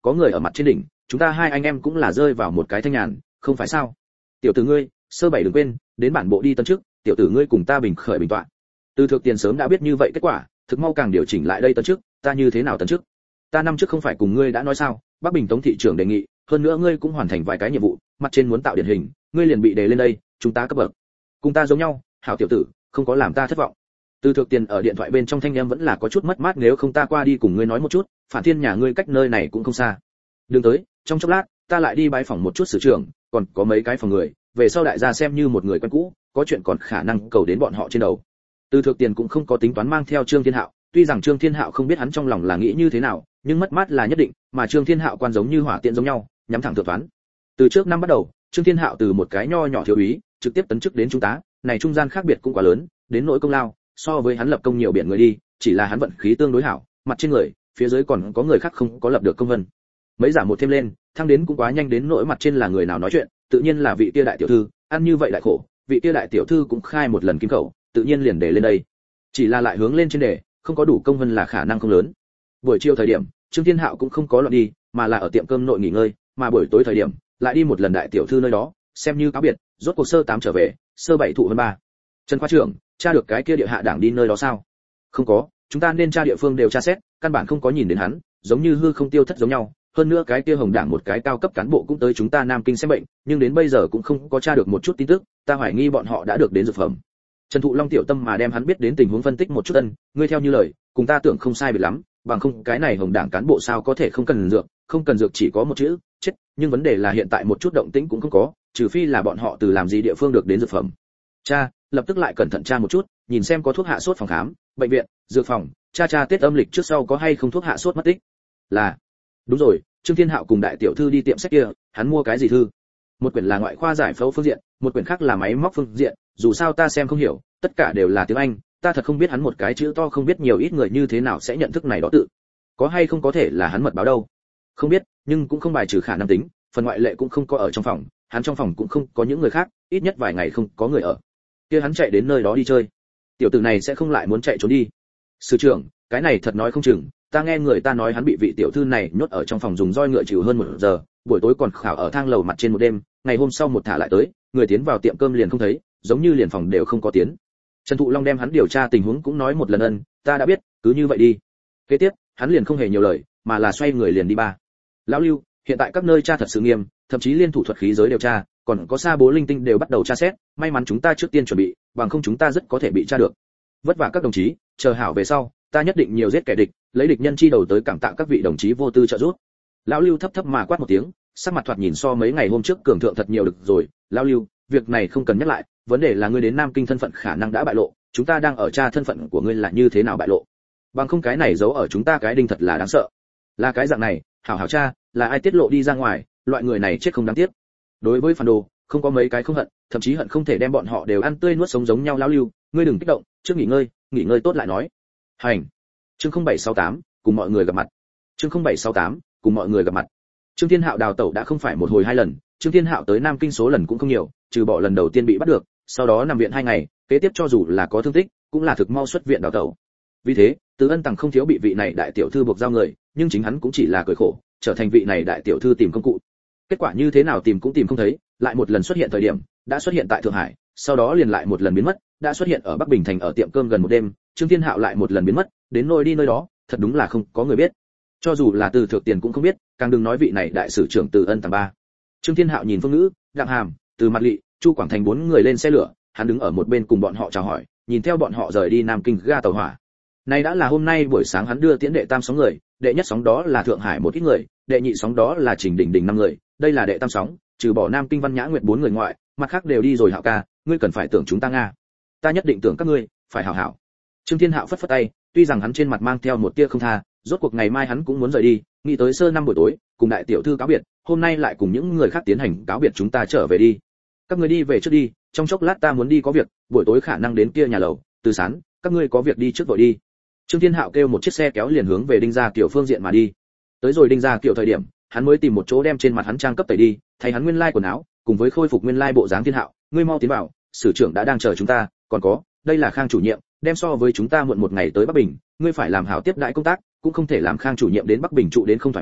A: có người ở mặt trên đỉnh, chúng ta hai anh em cũng là rơi vào một cái thanh nhàn, không phải sao? Tiểu tử ngươi, sơ bảy đừng quên, đến bản bộ đi tân chức, tiểu tử ngươi cùng ta bình khởi bình tọa. Từ Thược Tiền sớm đã biết như vậy kết quả, thực mau càng điều chỉnh lại đây tân chức, ta như thế nào tân chức? Ta năm trước không phải cùng ngươi đã nói sao, Bắc Bình Tống thị trưởng đề nghị, hơn nữa ngươi cũng hoàn thành vài cái nhiệm vụ, mặt trên muốn tạo điển hình, ngươi liền bị đề lên đây, chúng ta cấp bậc. Cùng ta giống nhau, hảo tiểu tử, không có làm ta thất vọng. Từ Thược Tiền ở điện thoại bên trong thanh em vẫn là có chút mất mát, nếu không ta qua đi cùng ngươi nói một chút, Phản Thiên nhà ngươi cách nơi này cũng không xa. Đừng tới, trong chốc lát, ta lại đi bái phỏng một chút sử trưởng, còn có mấy cái phòng người, về sau đại gia xem như một người quen cũ, có chuyện còn khả năng cầu đến bọn họ trên đầu. Từ Thược Tiền cũng không có tính toán mang theo Trương Thiên Hạo, tuy rằng Trương Thiên Hạo không biết hắn trong lòng là nghĩ như thế nào, nhưng mất mát là nhất định, mà Trương Thiên Hạo quan giống như hỏa tiện giống nhau, nhắm thẳng thượng toán. Từ trước năm bắt đầu, Trương Thiên Hạo từ một cái nho nhỏ thiếu úy, trực tiếp tấn chức đến trung tá, này trung gian khác biệt cũng quá lớn, đến nỗi công lao, so với hắn lập công nhiều biển người đi, chỉ là hắn vận khí tương đối hảo, mặt trên người, phía dưới còn có người khác không có lập được công vân. Mấy giả một thêm lên, thăng đến cũng quá nhanh, đến nỗi mặt trên là người nào nói chuyện, tự nhiên là vị kia đại tiểu thư, ăn như vậy đại khổ, vị kia đại tiểu thư cũng khai một lần kim khẩu, tự nhiên liền để lên đây. Chỉ là lại hướng lên trên đề, không có đủ công vân là khả năng không lớn. Buổi chiều thời điểm, Trương Thiên Hạo cũng không có loạn đi, mà là ở tiệm cơm nội nghỉ ngơi, mà buổi tối thời điểm, lại đi một lần đại tiểu thư nơi đó, xem như cáo biệt, rốt cuộc sơ tám trở về, sơ bảy thụ hơn ba. Trần khoa trưởng, tra được cái kia địa hạ đảng đi nơi đó sao? Không có, chúng ta nên tra địa phương đều tra xét, căn bản không có nhìn đến hắn, giống như hư không tiêu thất giống nhau. Hơn nữa cái kia Hồng đảng một cái cao cấp cán bộ cũng tới chúng ta Nam Kinh xem bệnh, nhưng đến bây giờ cũng không có tra được một chút tin tức, ta hoài nghi bọn họ đã được đến dược phẩm. Trần Thụ Long tiểu tâm mà đem hắn biết đến tình huống phân tích một chút, ân, ngươi theo như lời, cùng ta tưởng không sai biệt lắm, bằng không cái này Hồng đảng cán bộ sao có thể không cần dược, không cần dược chỉ có một chữ, chết, nhưng vấn đề là hiện tại một chút động tĩnh cũng không có, trừ phi là bọn họ từ làm gì địa phương được đến dược phẩm. Cha, lập tức lại cẩn thận tra một chút, nhìn xem có thuốc hạ sốt phòng khám, bệnh viện, dược phòng, cha cha Tết âm lịch trước sau có hay không thuốc hạ sốt mất tích. Là. Đúng rồi, Trương Thiên Hạo cùng đại tiểu thư đi tiệm sách kia, hắn mua cái gì thư? Một quyển là ngoại khoa giải phẫu phương diện, một quyển khác là máy móc phương diện, dù sao ta xem không hiểu, tất cả đều là tiếng Anh, ta thật không biết hắn một cái chữ to không biết nhiều ít người như thế nào sẽ nhận thức này đó tự. Có hay không có thể là hắn mật báo đâu? Không biết, nhưng cũng không bài trừ khả năng tính, phần ngoại lệ cũng không có ở trong phòng, hắn trong phòng cũng không có những người khác, ít nhất vài ngày không có người ở. Kia hắn chạy đến nơi đó đi chơi. Tiểu tử này sẽ không lại muốn chạy trốn đi. Sư trưởng, cái này thật nói không chừng, ta nghe người ta nói hắn bị vị tiểu thư này nhốt ở trong phòng dùng roi ngựa chịu hơn một giờ, buổi tối còn khảo ở thang lầu mặt trên một đêm, ngày hôm sau một thả lại tới, người tiến vào tiệm cơm liền không thấy, giống như liền phòng đều không có tiến. Trần Thụ Long đem hắn điều tra tình huống cũng nói một lần, ân, ta đã biết, cứ như vậy đi. Kế tiếp, hắn liền không hề nhiều lời, mà là xoay người liền đi ba. Lão Lưu, hiện tại các nơi tra thật sự nghiêm, thậm chí liên thủ thuật khí giới đều tra, còn có xa bố linh tinh đều bắt đầu tra xét, may mắn chúng ta trước tiên chuẩn bị, bằng không chúng ta rất có thể bị tra được. Vất vả các đồng chí, chờ hảo về sau, ta nhất định nhiều giết kẻ địch, lấy địch nhân chi đầu tới cảm tạ các vị đồng chí vô tư trợ giúp. Lão Lưu thấp thấp mà quát một tiếng, sắc mặt thoạt nhìn so mấy ngày hôm trước cường thượng thật nhiều được rồi. Lão Lưu, việc này không cần nhắc lại, vấn đề là ngươi đến Nam Kinh thân phận khả năng đã bại lộ, chúng ta đang ở tra thân phận của ngươi là như thế nào bại lộ. Bằng không cái này giấu ở chúng ta cái đinh thật là đáng sợ. Là cái dạng này, hảo hảo cha, là ai tiết lộ đi ra ngoài, loại người này chết không đáng tiếc. Đối với phản đồ, không có mấy cái không hận, thậm chí hận không thể đem bọn họ đều ăn tươi nuốt sống giống nhau. Lão Lưu, ngươi đừng kích động, trước nghỉ ngơi, nghỉ ngơi tốt lại nói. Hành. Chương không bảy sáu tám, cùng mọi người gặp mặt. Chương không bảy sáu tám, cùng mọi người gặp mặt. Trương Thiên Hạo đào tẩu đã không phải một hồi hai lần, Trương Thiên Hạo tới Nam Kinh số lần cũng không nhiều, trừ bỏ lần đầu tiên bị bắt được, sau đó nằm viện hai ngày, kế tiếp cho dù là có thương tích, cũng là thực mau xuất viện đào tẩu. Vì thế, Từ Ân Tằng không thiếu bị vị này đại tiểu thư buộc giao người, nhưng chính hắn cũng chỉ là cười khổ, trở thành vị này đại tiểu thư tìm công cụ. Kết quả như thế nào tìm cũng tìm không thấy, lại một lần xuất hiện thời điểm, đã xuất hiện tại Thượng Hải, sau đó liền lại một lần biến mất, đã xuất hiện ở Bắc Bình thành ở tiệm cơm gần một đêm, Trương Thiên Hạo lại một lần biến mất, đến nơi đi nơi đó, thật đúng là không có người biết. Cho dù là Từ Thược Tiền cũng không biết, càng đừng nói vị này đại sử trưởng Từ Ân Tằng ba. Trương Thiên Hạo nhìn Phương Ngữ, Đặng Hàm, Từ Mặt Lị, Chu Quảng Thành bốn người lên xe lửa, hắn đứng ở một bên cùng bọn họ chào hỏi, nhìn theo bọn họ rời đi Nam Kinh ga tàu hỏa. Này đã là hôm nay buổi sáng hắn đưa tiễn đệ tam sóng người, đệ nhất sóng đó là Thượng Hải một ít người, đệ nhị sóng đó là Trình Đình Đình năm người, đây là đệ tam sóng, trừ bỏ Nam Kinh Văn Nhã Nguyệt bốn người ngoại, mặt khác đều đi rồi. Hạo ca, ngươi cần phải tưởng chúng ta nga. Ta nhất định tưởng các ngươi, phải hảo hảo. Trương Thiên Hạo phất phất tay, tuy rằng hắn trên mặt mang theo một tia không tha, rốt cuộc ngày mai hắn cũng muốn rời đi, nghĩ tới sơ năm buổi tối, cùng đại tiểu thư cáo biệt, hôm nay lại cùng những người khác tiến hành cáo biệt, chúng ta trở về đi. Các ngươi đi về trước đi, trong chốc lát ta muốn đi có việc, buổi tối khả năng đến kia nhà lầu, Từ Sán, các ngươi có việc đi trước vội đi. Trương Thiên Hạo kêu một chiếc xe kéo liền hướng về Đinh Gia Kiều phương diện mà đi. Tới rồi Đinh Gia Kiều thời điểm, hắn mới tìm một chỗ đem trên mặt hắn trang cấp tẩy đi, thay hắn nguyên lai quần áo, cùng với khôi phục nguyên lai bộ dáng. Thiên Hạo, ngươi mau tiến vào, sử trưởng đã đang chờ chúng ta, còn có, đây là Khang chủ nhiệm, đem so với chúng ta muộn một ngày tới Bắc Bình, ngươi phải làm hảo tiếp đãi công tác, cũng không thể làm Khang chủ nhiệm đến Bắc Bình trụ đến không thoải mái,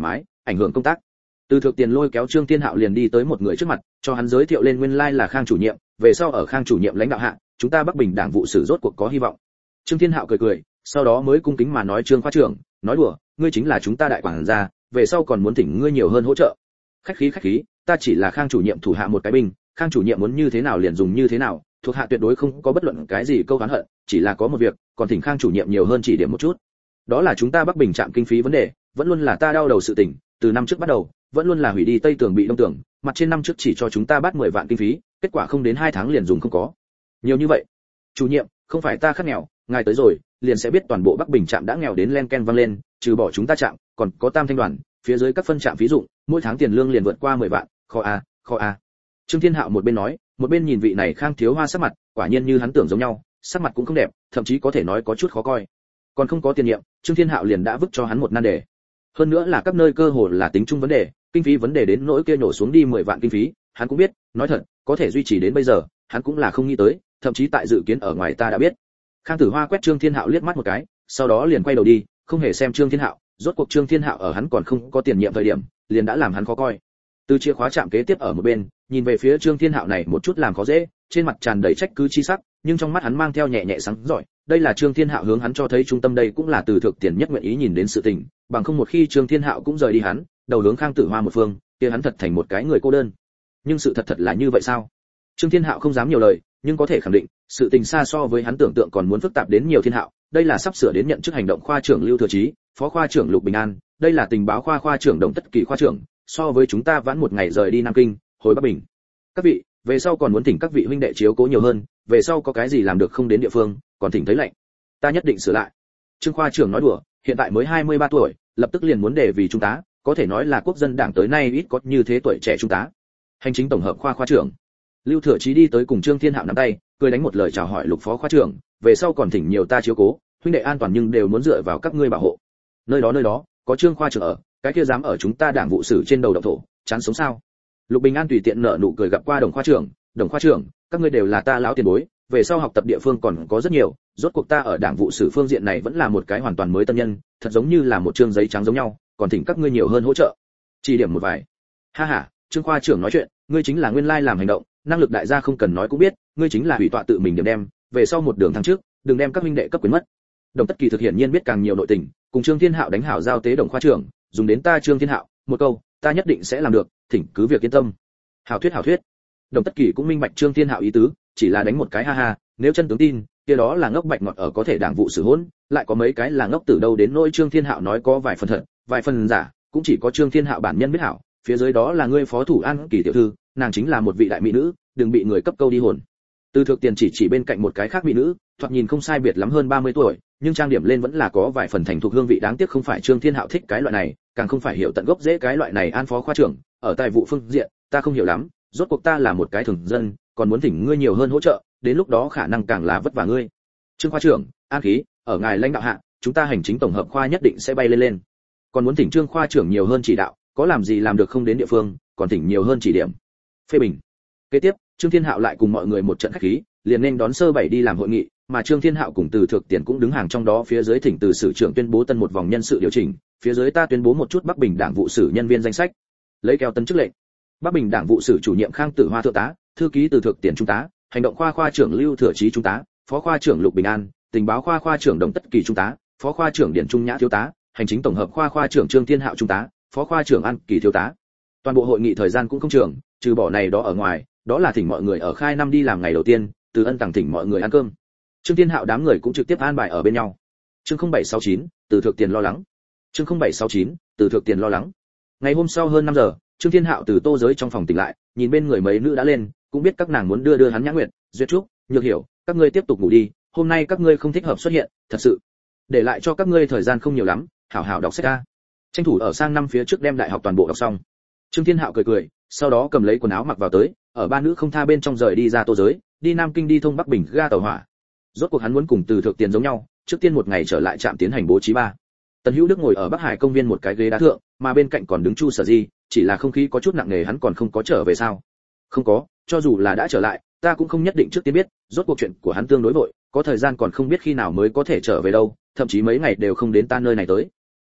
A: ảnh hưởng công tác. Từ Thược Tiền lôi kéo Trương Thiên Hạo liền đi tới một người trước mặt, cho hắn giới thiệu lên nguyên lai là Khang chủ nhiệm, về sau ở Khang chủ nhiệm lãnh đạo hạ, chúng ta Bắc Bình đảng vụ sử rốt cuộc có hy vọng. Trương Thiên Hạo cười cười, sau đó mới cung kính mà nói Trương khoa trưởng, nói đùa, ngươi chính là chúng ta đại quản gia, về sau còn muốn thỉnh ngươi nhiều hơn hỗ trợ. Khách khí khách khí, ta chỉ là Khang chủ nhiệm thủ hạ một cái binh, Khang chủ nhiệm muốn như thế nào liền dùng như thế nào, thuộc hạ tuyệt đối không có bất luận cái gì câu oán hận, chỉ là có một việc, còn thỉnh Khang chủ nhiệm nhiều hơn chỉ điểm một chút. Đó là chúng ta Bắc Bình trạm kinh phí vấn đề, vẫn luôn là ta đau đầu sự tình, từ năm trước bắt đầu, vẫn luôn là hủy đi Tây Tường bị Đông Tường, mặt trên năm trước chỉ cho chúng ta bắt mười vạn kinh phí, kết quả không đến hai tháng liền dùng không có. Nhiều như vậy. Chủ nhiệm, không phải ta khát nghèo, ngài tới rồi, liền sẽ biết toàn bộ Bắc Bình trạm đã nghèo đến len ken vang lên, trừ bỏ chúng ta trạm, còn có Tam Thanh đoàn, phía dưới các phân trạm ví dụ, mỗi tháng tiền lương liền vượt qua mười vạn, kho a, kho a. Trương Thiên Hạo một bên nói, một bên nhìn vị này Khang thiếu hoa sắc mặt, quả nhiên như hắn tưởng giống nhau, sắc mặt cũng không đẹp, thậm chí có thể nói có chút khó coi. Còn không có tiền nhiệm, Trương Thiên Hạo liền đã vứt cho hắn một nan đề. Hơn nữa là các nơi cơ hồ là tính chung vấn đề, kinh phí vấn đề đến nỗi kia nhổ xuống đi mười vạn kinh phí, hắn cũng biết, nói thật, có thể duy trì đến bây giờ, hắn cũng là không nghĩ tới, thậm chí tại dự kiến ở ngoài ta đã biết. Khang Tử Hoa quét Trương Thiên Hạo liếc mắt một cái, sau đó liền quay đầu đi, không hề xem Trương Thiên Hạo, rốt cuộc Trương Thiên Hạo ở hắn còn không có tiền nhiệm thời điểm, liền đã làm hắn khó coi. Từ chìa khóa chạm kế tiếp ở một bên, nhìn về phía Trương Thiên Hạo này một chút làm khó dễ, trên mặt tràn đầy trách cứ chi sắc, nhưng trong mắt hắn mang theo nhẹ nhẹ sáng giỏi, đây là Trương Thiên Hạo hướng hắn cho thấy trung tâm, đây cũng là Từ Thược Tiền nhất nguyện ý nhìn đến sự tình, bằng không một khi Trương Thiên Hạo cũng rời đi hắn, đầu hướng Khang Tử Hoa một phương, kia hắn thật thành một cái người cô đơn. Nhưng sự thật thật là như vậy sao? Trương Thiên Hạo không dám nhiều lời, nhưng có thể khẳng định, sự tình xa so với hắn tưởng tượng còn muốn phức tạp đến nhiều. Thiên Hạo, đây là sắp sửa đến nhận chức hành động khoa trưởng Lưu Thừa Chí, phó khoa trưởng Lục Bình An, đây là tình báo khoa khoa trưởng Đồng Tất Kỳ khoa trưởng, so với chúng ta vãn một ngày rời đi Nam Kinh, hồi Bắc Bình. Các vị, về sau còn muốn thỉnh các vị huynh đệ chiếu cố nhiều hơn, về sau có cái gì làm được không đến địa phương, còn thỉnh thấy lệnh. Ta nhất định sửa lại. Trương khoa trưởng nói đùa, hiện tại mới hai mươi ba tuổi, lập tức liền muốn đề vì trung tá, có thể nói là quốc dân đảng tới nay ít có như thế tuổi trẻ trung tá. Hành chính tổng hợp khoa khoa trưởng. Lưu Thừa Chí đi tới cùng Trương Thiên Hạo nắm tay, cười đánh một lời chào hỏi Lục phó khoa trưởng, về sau còn thỉnh nhiều ta chiếu cố, huynh đệ an toàn nhưng đều muốn dựa vào các ngươi bảo hộ. Nơi đó nơi đó, có Trương khoa trưởng ở, cái kia dám ở chúng ta đảng vụ sử trên đầu động thổ, chán sống sao? Lục Bình An tùy tiện nở nụ cười gặp qua Đồng khoa trưởng, Đồng khoa trưởng, các ngươi đều là ta lão tiền bối, về sau học tập địa phương còn có rất nhiều, rốt cuộc ta ở đảng vụ sử phương diện này vẫn là một cái hoàn toàn mới tân nhân, thật giống như là một trương giấy trắng giống nhau, còn thỉnh các ngươi nhiều hơn hỗ trợ. Chỉ điểm một vài. Ha ha, Trương khoa trưởng nói chuyện, ngươi chính là nguyên lai làm hành động, năng lực đại gia không cần nói cũng biết, ngươi chính là hủy tọa tự mình điểm đem, về sau một đường thăng trước, đừng đem các huynh đệ cấp quyền mất. Đồng Tất Kỳ thực hiện nhiên biết càng nhiều nội tình, cùng Trương Thiên Hạo đánh hảo giao tế Đồng khoa trưởng, dùng đến ta Trương Thiên Hạo, một câu, ta nhất định sẽ làm được, thỉnh cứ việc yên tâm. Hảo thuyết hảo thuyết. Đồng Tất Kỳ cũng minh bạch Trương Thiên Hạo ý tứ, chỉ là đánh một cái ha ha, nếu chân tướng tin, kia đó là ngốc bạch ngọt ở có thể đảng vụ xử hỗn, lại có mấy cái là ngốc từ đâu đến nỗi Trương Thiên Hạo nói có vài phần thật, vài phần giả, cũng chỉ có Trương Thiên Hạo bản nhân biết hảo, phía dưới đó là ngươi phó thủ An Kỳ tiểu thư, nàng chính là một vị đại mỹ nữ, đừng bị người cấp câu đi hồn. Từ Thược Tiền chỉ chỉ bên cạnh một cái khác mỹ nữ, thoạt nhìn không sai biệt lắm hơn ba mươi tuổi, nhưng trang điểm lên vẫn là có vài phần thành thục hương vị, đáng tiếc không phải Trương Thiên Hạo thích cái loại này, càng không phải hiểu tận gốc rễ cái loại này. An phó khoa trưởng, ở tài vụ phương diện, ta không hiểu lắm, rốt cuộc ta là một cái thường dân, còn muốn thỉnh ngươi nhiều hơn hỗ trợ, đến lúc đó khả năng càng là vất vả ngươi. Trương khoa trưởng, An khí, ở ngài lãnh đạo hạ, chúng ta hành chính tổng hợp khoa nhất định sẽ bay lên lên. Còn muốn thỉnh Trương khoa trưởng nhiều hơn chỉ đạo, có làm gì làm được không đến địa phương, còn thỉnh nhiều hơn chỉ điểm. Phê bình. Kế tiếp, Trương Thiên Hạo lại cùng mọi người một trận khách khí, liền nên đón sơ bảy đi làm hội nghị, mà Trương Thiên Hạo cùng Từ Thược Tiền cũng đứng hàng trong đó, phía dưới thỉnh Từ sử trưởng tuyên bố tân một vòng nhân sự điều chỉnh, phía dưới ta tuyên bố một chút Bắc Bình đảng vụ sử nhân viên danh sách. Lấy keo tân chức lệnh. Bắc Bình đảng vụ sử chủ nhiệm Khang Tử Hoa thượng tá, thư ký Từ Thược Tiền trung tá, hành động khoa khoa trưởng Lưu Thừa Chí trung tá, phó khoa trưởng Lục Bình An, tình báo khoa khoa trưởng Đồng Tất Kỳ trung tá, phó khoa trưởng Điển Trung Nhã thiếu tá, hành chính tổng hợp khoa khoa trưởng Trương Thiên Hạo trung tá, phó khoa trưởng An Kỳ thiếu tá. Toàn bộ hội nghị thời gian cũng không trường, trừ bỏ này đó ở ngoài, đó là thỉnh mọi người ở khai năm đi làm ngày đầu tiên, Từ Ân tặng thỉnh mọi người ăn cơm. Trương Thiên Hạo đám người cũng trực tiếp an bài ở bên nhau. Chương không bảy sáu chín, Từ Thược Tiền lo lắng. Chương không bảy sáu chín, Từ Thược Tiền lo lắng. Ngày hôm sau hơn năm giờ, Trương Thiên Hạo từ Tô Giới trong phòng tỉnh lại, nhìn bên người mấy nữ đã lên, cũng biết các nàng muốn đưa đưa hắn Nhã Nguyệt, Duyệt Trúc, Nhược Hiểu, các ngươi tiếp tục ngủ đi, hôm nay các ngươi không thích hợp xuất hiện, thật sự. Để lại cho các ngươi thời gian không nhiều lắm, hảo hảo đọc sách a. Tranh thủ ở sang năm phía trước đem đại học toàn bộ đọc xong. Trương Thiên Hạo cười cười, sau đó cầm lấy quần áo mặc vào tới, ở ba nữ không tha bên trong rời đi ra Tô Giới, đi Nam Kinh đi thông Bắc Bình ga tàu hỏa. Rốt cuộc hắn muốn cùng Từ Thược Tiền giống nhau, trước tiên một ngày trở lại trạm tiến hành bố trí ba. Tần Hữu Đức ngồi ở Bắc Hải công viên một cái ghế đá thượng, mà bên cạnh còn đứng Chu Sở Di, chỉ là không khí có chút nặng nề, hắn còn không có trở về sao? Không có, cho dù là đã trở lại, ta cũng không nhất định trước tiên biết, rốt cuộc chuyện của hắn tương đối vội, có thời gian còn không biết khi nào mới có thể trở về đâu, thậm chí mấy ngày đều không đến ta nơi này tới.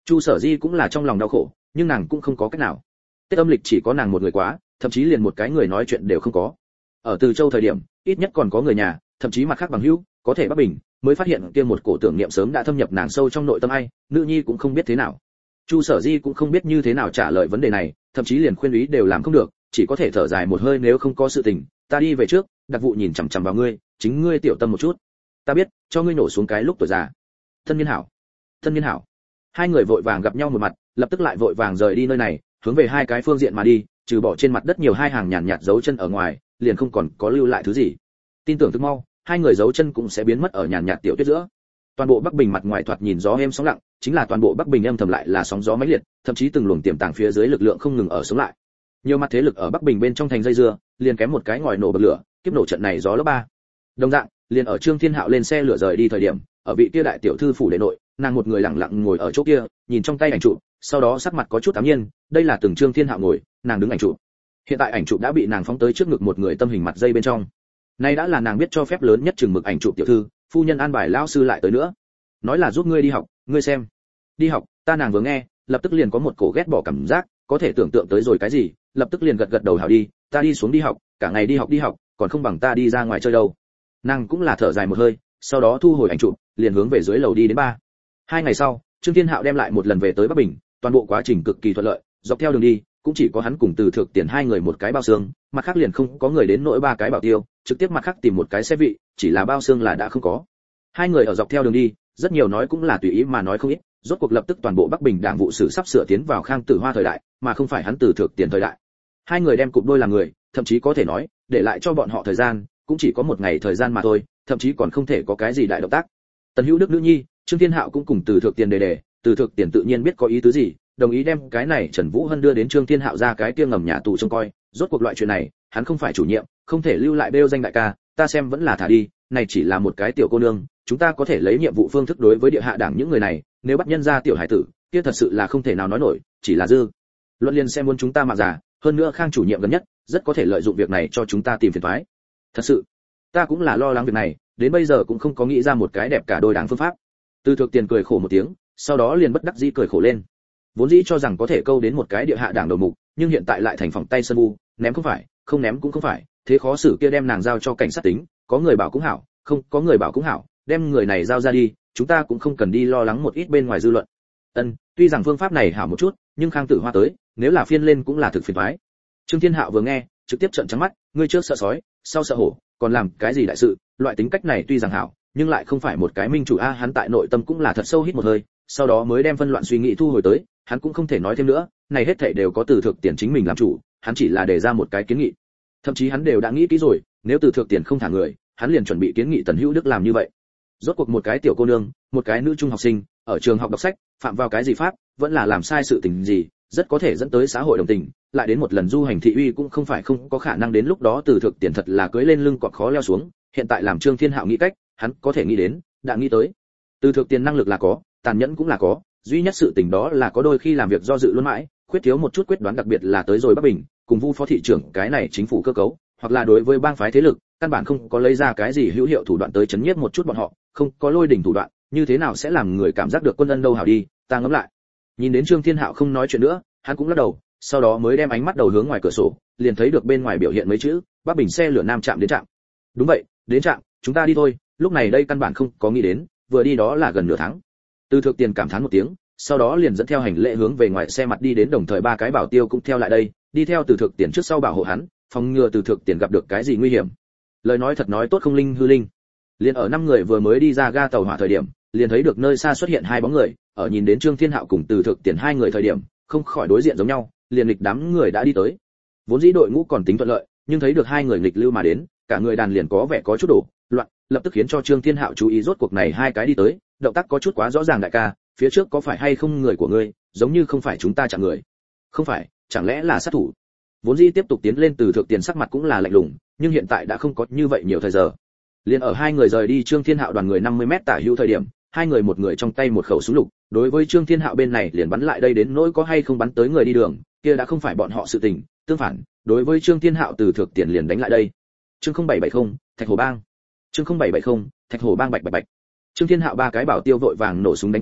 A: Chu Sở Di cũng là trong lòng đau khổ, nhưng nàng cũng không có cách nào. Tết âm lịch chỉ có nàng một người quá, thậm chí liền một cái người nói chuyện đều không có. Ở Từ Châu thời điểm, ít nhất còn có người nhà, thậm chí mặt khác bằng hữu, có thể Bắc Bình mới phát hiện kia một cổ tưởng niệm sớm đã thâm nhập nàng sâu trong nội tâm ai, nữ nhi cũng không biết thế nào. Chu Sở Di cũng không biết như thế nào trả lời vấn đề này, thậm chí liền khuyên ý đều làm không được, chỉ có thể thở dài một hơi nếu không có sự tình, ta đi về trước, đặc vụ nhìn chằm chằm vào ngươi, chính ngươi tiểu tâm một chút. Ta biết, cho ngươi nổ xuống cái lúc tuổi già. Thân Niên hảo, thân Niên hảo. Hai người vội vàng gặp nhau một mặt, lập tức lại vội vàng rời đi nơi này, hướng về hai cái phương diện mà đi, trừ bỏ trên mặt đất nhiều hai hàng nhàn nhạt dấu chân ở ngoài, liền không còn có lưu lại thứ gì. Tin tưởng thức mau, hai người dấu chân cũng sẽ biến mất ở nhàn nhạt tiểu tuyết giữa. Toàn bộ Bắc Bình mặt ngoài thoạt nhìn gió êm sóng lặng, chính là toàn bộ Bắc Bình âm thầm lại là sóng gió mãnh liệt, thậm chí từng luồng tiềm tàng phía dưới lực lượng không ngừng ở sống lại. Nhiều mặt thế lực ở Bắc Bình bên trong thành dây dưa, liền kém một cái ngòi nổ bật lửa, kiếp nổ trận này gió lớp ba. Đồng dạng, liền ở Trương Thiên Hạo lên xe lửa rời đi thời điểm, ở vị kia đại tiểu thư phủ đệ nội, nàng một người lặng lặng ngồi ở chỗ kia, nhìn trong tay ảnh chụp, sau đó sắc mặt có chút ám nhiên, đây là từng Trương Thiên Hạo ngồi, nàng đứng ảnh chụp. Hiện tại ảnh chụp đã bị nàng phóng tới trước ngực một người tâm hình mặt dây bên trong. Nay đã là nàng biết cho phép lớn nhất chừng mực ảnh chụp tiểu thư, phu nhân an bài lão sư lại tới nữa. Nói là giúp ngươi đi học, ngươi xem. Đi học, ta nàng vừa nghe, lập tức liền có một cổ ghét bỏ cảm giác, có thể tưởng tượng tới rồi cái gì, lập tức liền gật gật đầu hảo đi, ta đi xuống đi học, cả ngày đi học đi học, còn không bằng ta đi ra ngoài chơi đâu. Nàng cũng là thở dài một hơi, sau đó thu hồi ảnh chụp, liền hướng về dưới lầu đi đến ba. Hai ngày sau, Trương Thiên Hạo đem lại một lần về tới Bắc Bình, toàn bộ quá trình cực kỳ thuận lợi, dọc theo đường đi, cũng chỉ có hắn cùng Từ Thược Tiền hai người một cái bao xương, mặt khác liền không có người đến nỗi ba cái bảo tiêu, trực tiếp mặt khác tìm một cái xe vị, chỉ là bao xương là đã không có. Hai người ở dọc theo đường đi, rất nhiều nói cũng là tùy ý mà nói không ít, rốt cuộc lập tức toàn bộ Bắc Bình đảng vụ sử sắp sửa tiến vào Khang Tử Hoa thời đại, mà không phải hắn Từ Thược Tiền thời đại. Hai người đem cụp đôi làm người, thậm chí có thể nói, để lại cho bọn họ thời gian, cũng chỉ có một ngày thời gian mà thôi, thậm chí còn không thể có cái gì đại động tác. Tần Hữu Đức nữ nhi, Trương Thiên Hạo cũng cùng Từ Thược Tiền đề đề, Từ Thược Tiền tự nhiên biết có ý tứ gì, đồng ý đem cái này Trần Vũ Hân đưa đến Trương Thiên Hạo ra cái kia ngầm nhà tù trông coi, rốt cuộc loại chuyện này, hắn không phải chủ nhiệm, không thể lưu lại bêu danh đại ca, ta xem vẫn là thả đi, này chỉ là một cái tiểu cô nương, chúng ta có thể lấy nhiệm vụ phương thức đối với địa hạ đảng những người này, nếu bắt nhân ra tiểu hải tử, kia thật sự là không thể nào nói nổi, chỉ là dư. Luận liên xem muốn chúng ta mà giả, hơn nữa Khang chủ nhiệm gần nhất, rất có thể lợi dụng việc này cho chúng ta tìm phiền toái. Thật sự, ta cũng là lo lắng việc này, đến bây giờ cũng không có nghĩ ra một cái đẹp cả đôi đáng phương pháp. Từ Thược Tiền cười khổ một tiếng, sau đó liền bất đắc dĩ cười khổ lên. Vốn dĩ cho rằng có thể câu đến một cái địa hạ đảng đầu mục, nhưng hiện tại lại thành phòng tay sân vu, ném không phải, không ném cũng không phải, thế khó xử kia đem nàng giao cho cảnh sát tính, có người bảo cũng hảo, không có người bảo cũng hảo, đem người này giao ra đi, chúng ta cũng không cần đi lo lắng một ít bên ngoài dư luận. Ân, tuy rằng phương pháp này hảo một chút, nhưng Khang Tử Hoa tới, nếu là phiên lên cũng là thực phiền toái. Trương Thiên Hạo vừa nghe, trực tiếp trợn trắng mắt, ngươi trước sợ sói, sau sợ hổ, còn làm cái gì đại sự, loại tính cách này tuy rằng hảo, nhưng lại không phải một cái minh chủ a, hắn tại nội tâm cũng là thật sâu hít một hơi, sau đó mới đem phân loạn suy nghĩ thu hồi tới, hắn cũng không thể nói thêm nữa, này hết thảy đều có Từ Thược Tiền chính mình làm chủ, hắn chỉ là đề ra một cái kiến nghị. Thậm chí hắn đều đã nghĩ kỹ rồi, nếu Từ Thược Tiền không thả người, hắn liền chuẩn bị kiến nghị Tần Hữu Đức làm như vậy. Rốt cuộc một cái tiểu cô nương, một cái nữ trung học sinh, ở trường học đọc sách, phạm vào cái gì pháp, vẫn là làm sai sự tình gì, rất có thể dẫn tới xã hội đồng tình, lại đến một lần du hành thị uy cũng không phải không có khả năng đến lúc đó Từ Thược Tiền thật là cưỡi lên lưng cọp khó leo xuống, hiện tại làm Trương Thiên Hạo nghĩ cách, hắn có thể nghĩ đến, đã nghĩ tới. Từ Thược Tiền năng lực là có, tàn nhẫn cũng là có, duy nhất sự tình đó là có đôi khi làm việc do dự luôn mãi, khuyết thiếu một chút quyết đoán, đặc biệt là tới rồi Bắc Bình, cùng Vu phó thị trưởng cái này chính phủ cơ cấu, hoặc là đối với bang phái thế lực, căn bản không có lấy ra cái gì hữu hiệu thủ đoạn tới chấn nhiếp một chút bọn họ, không có lôi đỉnh thủ đoạn, như thế nào sẽ làm người cảm giác được quân ân đâu hảo đi, ta ngẫm lại. Nhìn đến Trương Thiên Hạo không nói chuyện nữa, hắn cũng lắc đầu, sau đó mới đem ánh mắt đầu hướng ngoài cửa sổ, liền thấy được bên ngoài biểu hiện mấy chữ, Bắc Bình xe lửa Nam trạm đến trạm. Đúng vậy, đến trạm, chúng ta đi thôi, lúc này đây căn bản không có nghĩ đến, vừa đi đó là gần nửa tháng. Từ Thược Tiền cảm thán một tiếng, sau đó liền dẫn theo hành lễ hướng về ngoài xe mặt đi đến, đồng thời ba cái bảo tiêu cũng theo lại đây, đi theo Từ Thược Tiền trước sau bảo hộ hắn, phòng ngừa Từ Thược Tiền gặp được cái gì nguy hiểm. Lời nói thật nói tốt không linh hư linh. Liền ở năm người vừa mới đi ra ga tàu hỏa thời điểm, liền thấy được nơi xa xuất hiện hai bóng người, ở nhìn đến Trương Thiên Hạo cùng Từ Thược Tiền hai người thời điểm, không khỏi đối diện giống nhau, liền nghịch đám người đã đi tới. Vốn dĩ đội ngũ còn tính thuận lợi, nhưng thấy được hai người nghịch lưu mà đến, cả người đàn liền có vẻ có chút đổ loạn, lập tức khiến cho Trương Thiên Hạo chú ý, rốt cuộc này hai cái đi tới, động tác có chút quá rõ ràng, đại ca, phía trước có phải hay không người của ngươi, giống như không phải chúng ta chặn người. Không phải, chẳng lẽ là sát thủ? Vốn dĩ tiếp tục tiến lên Từ Thược Tiền sắc mặt cũng là lạnh lùng, nhưng hiện tại đã không có như vậy nhiều thời giờ. Liên ở hai người rời đi Trương Thiên Hạo đoàn người năm mươi mét tả hữu thời điểm, hai người một người trong tay một khẩu súng lục, đối với Trương Thiên Hạo bên này liền bắn lại đây, đến nỗi có hay không bắn tới người đi đường, kia đã không phải bọn họ sự tình, tương phản, đối với Trương Thiên Hạo Từ Thược Tiền liền đánh lại đây. Chương không bảy bảy không, Thạch Hổ Bang. Chương không bảy bảy không, Thạch Hổ Bang bạch bạch bạch. Trương Thiên Hạo ba cái bảo tiêu vội vàng nổ súng đánh trả,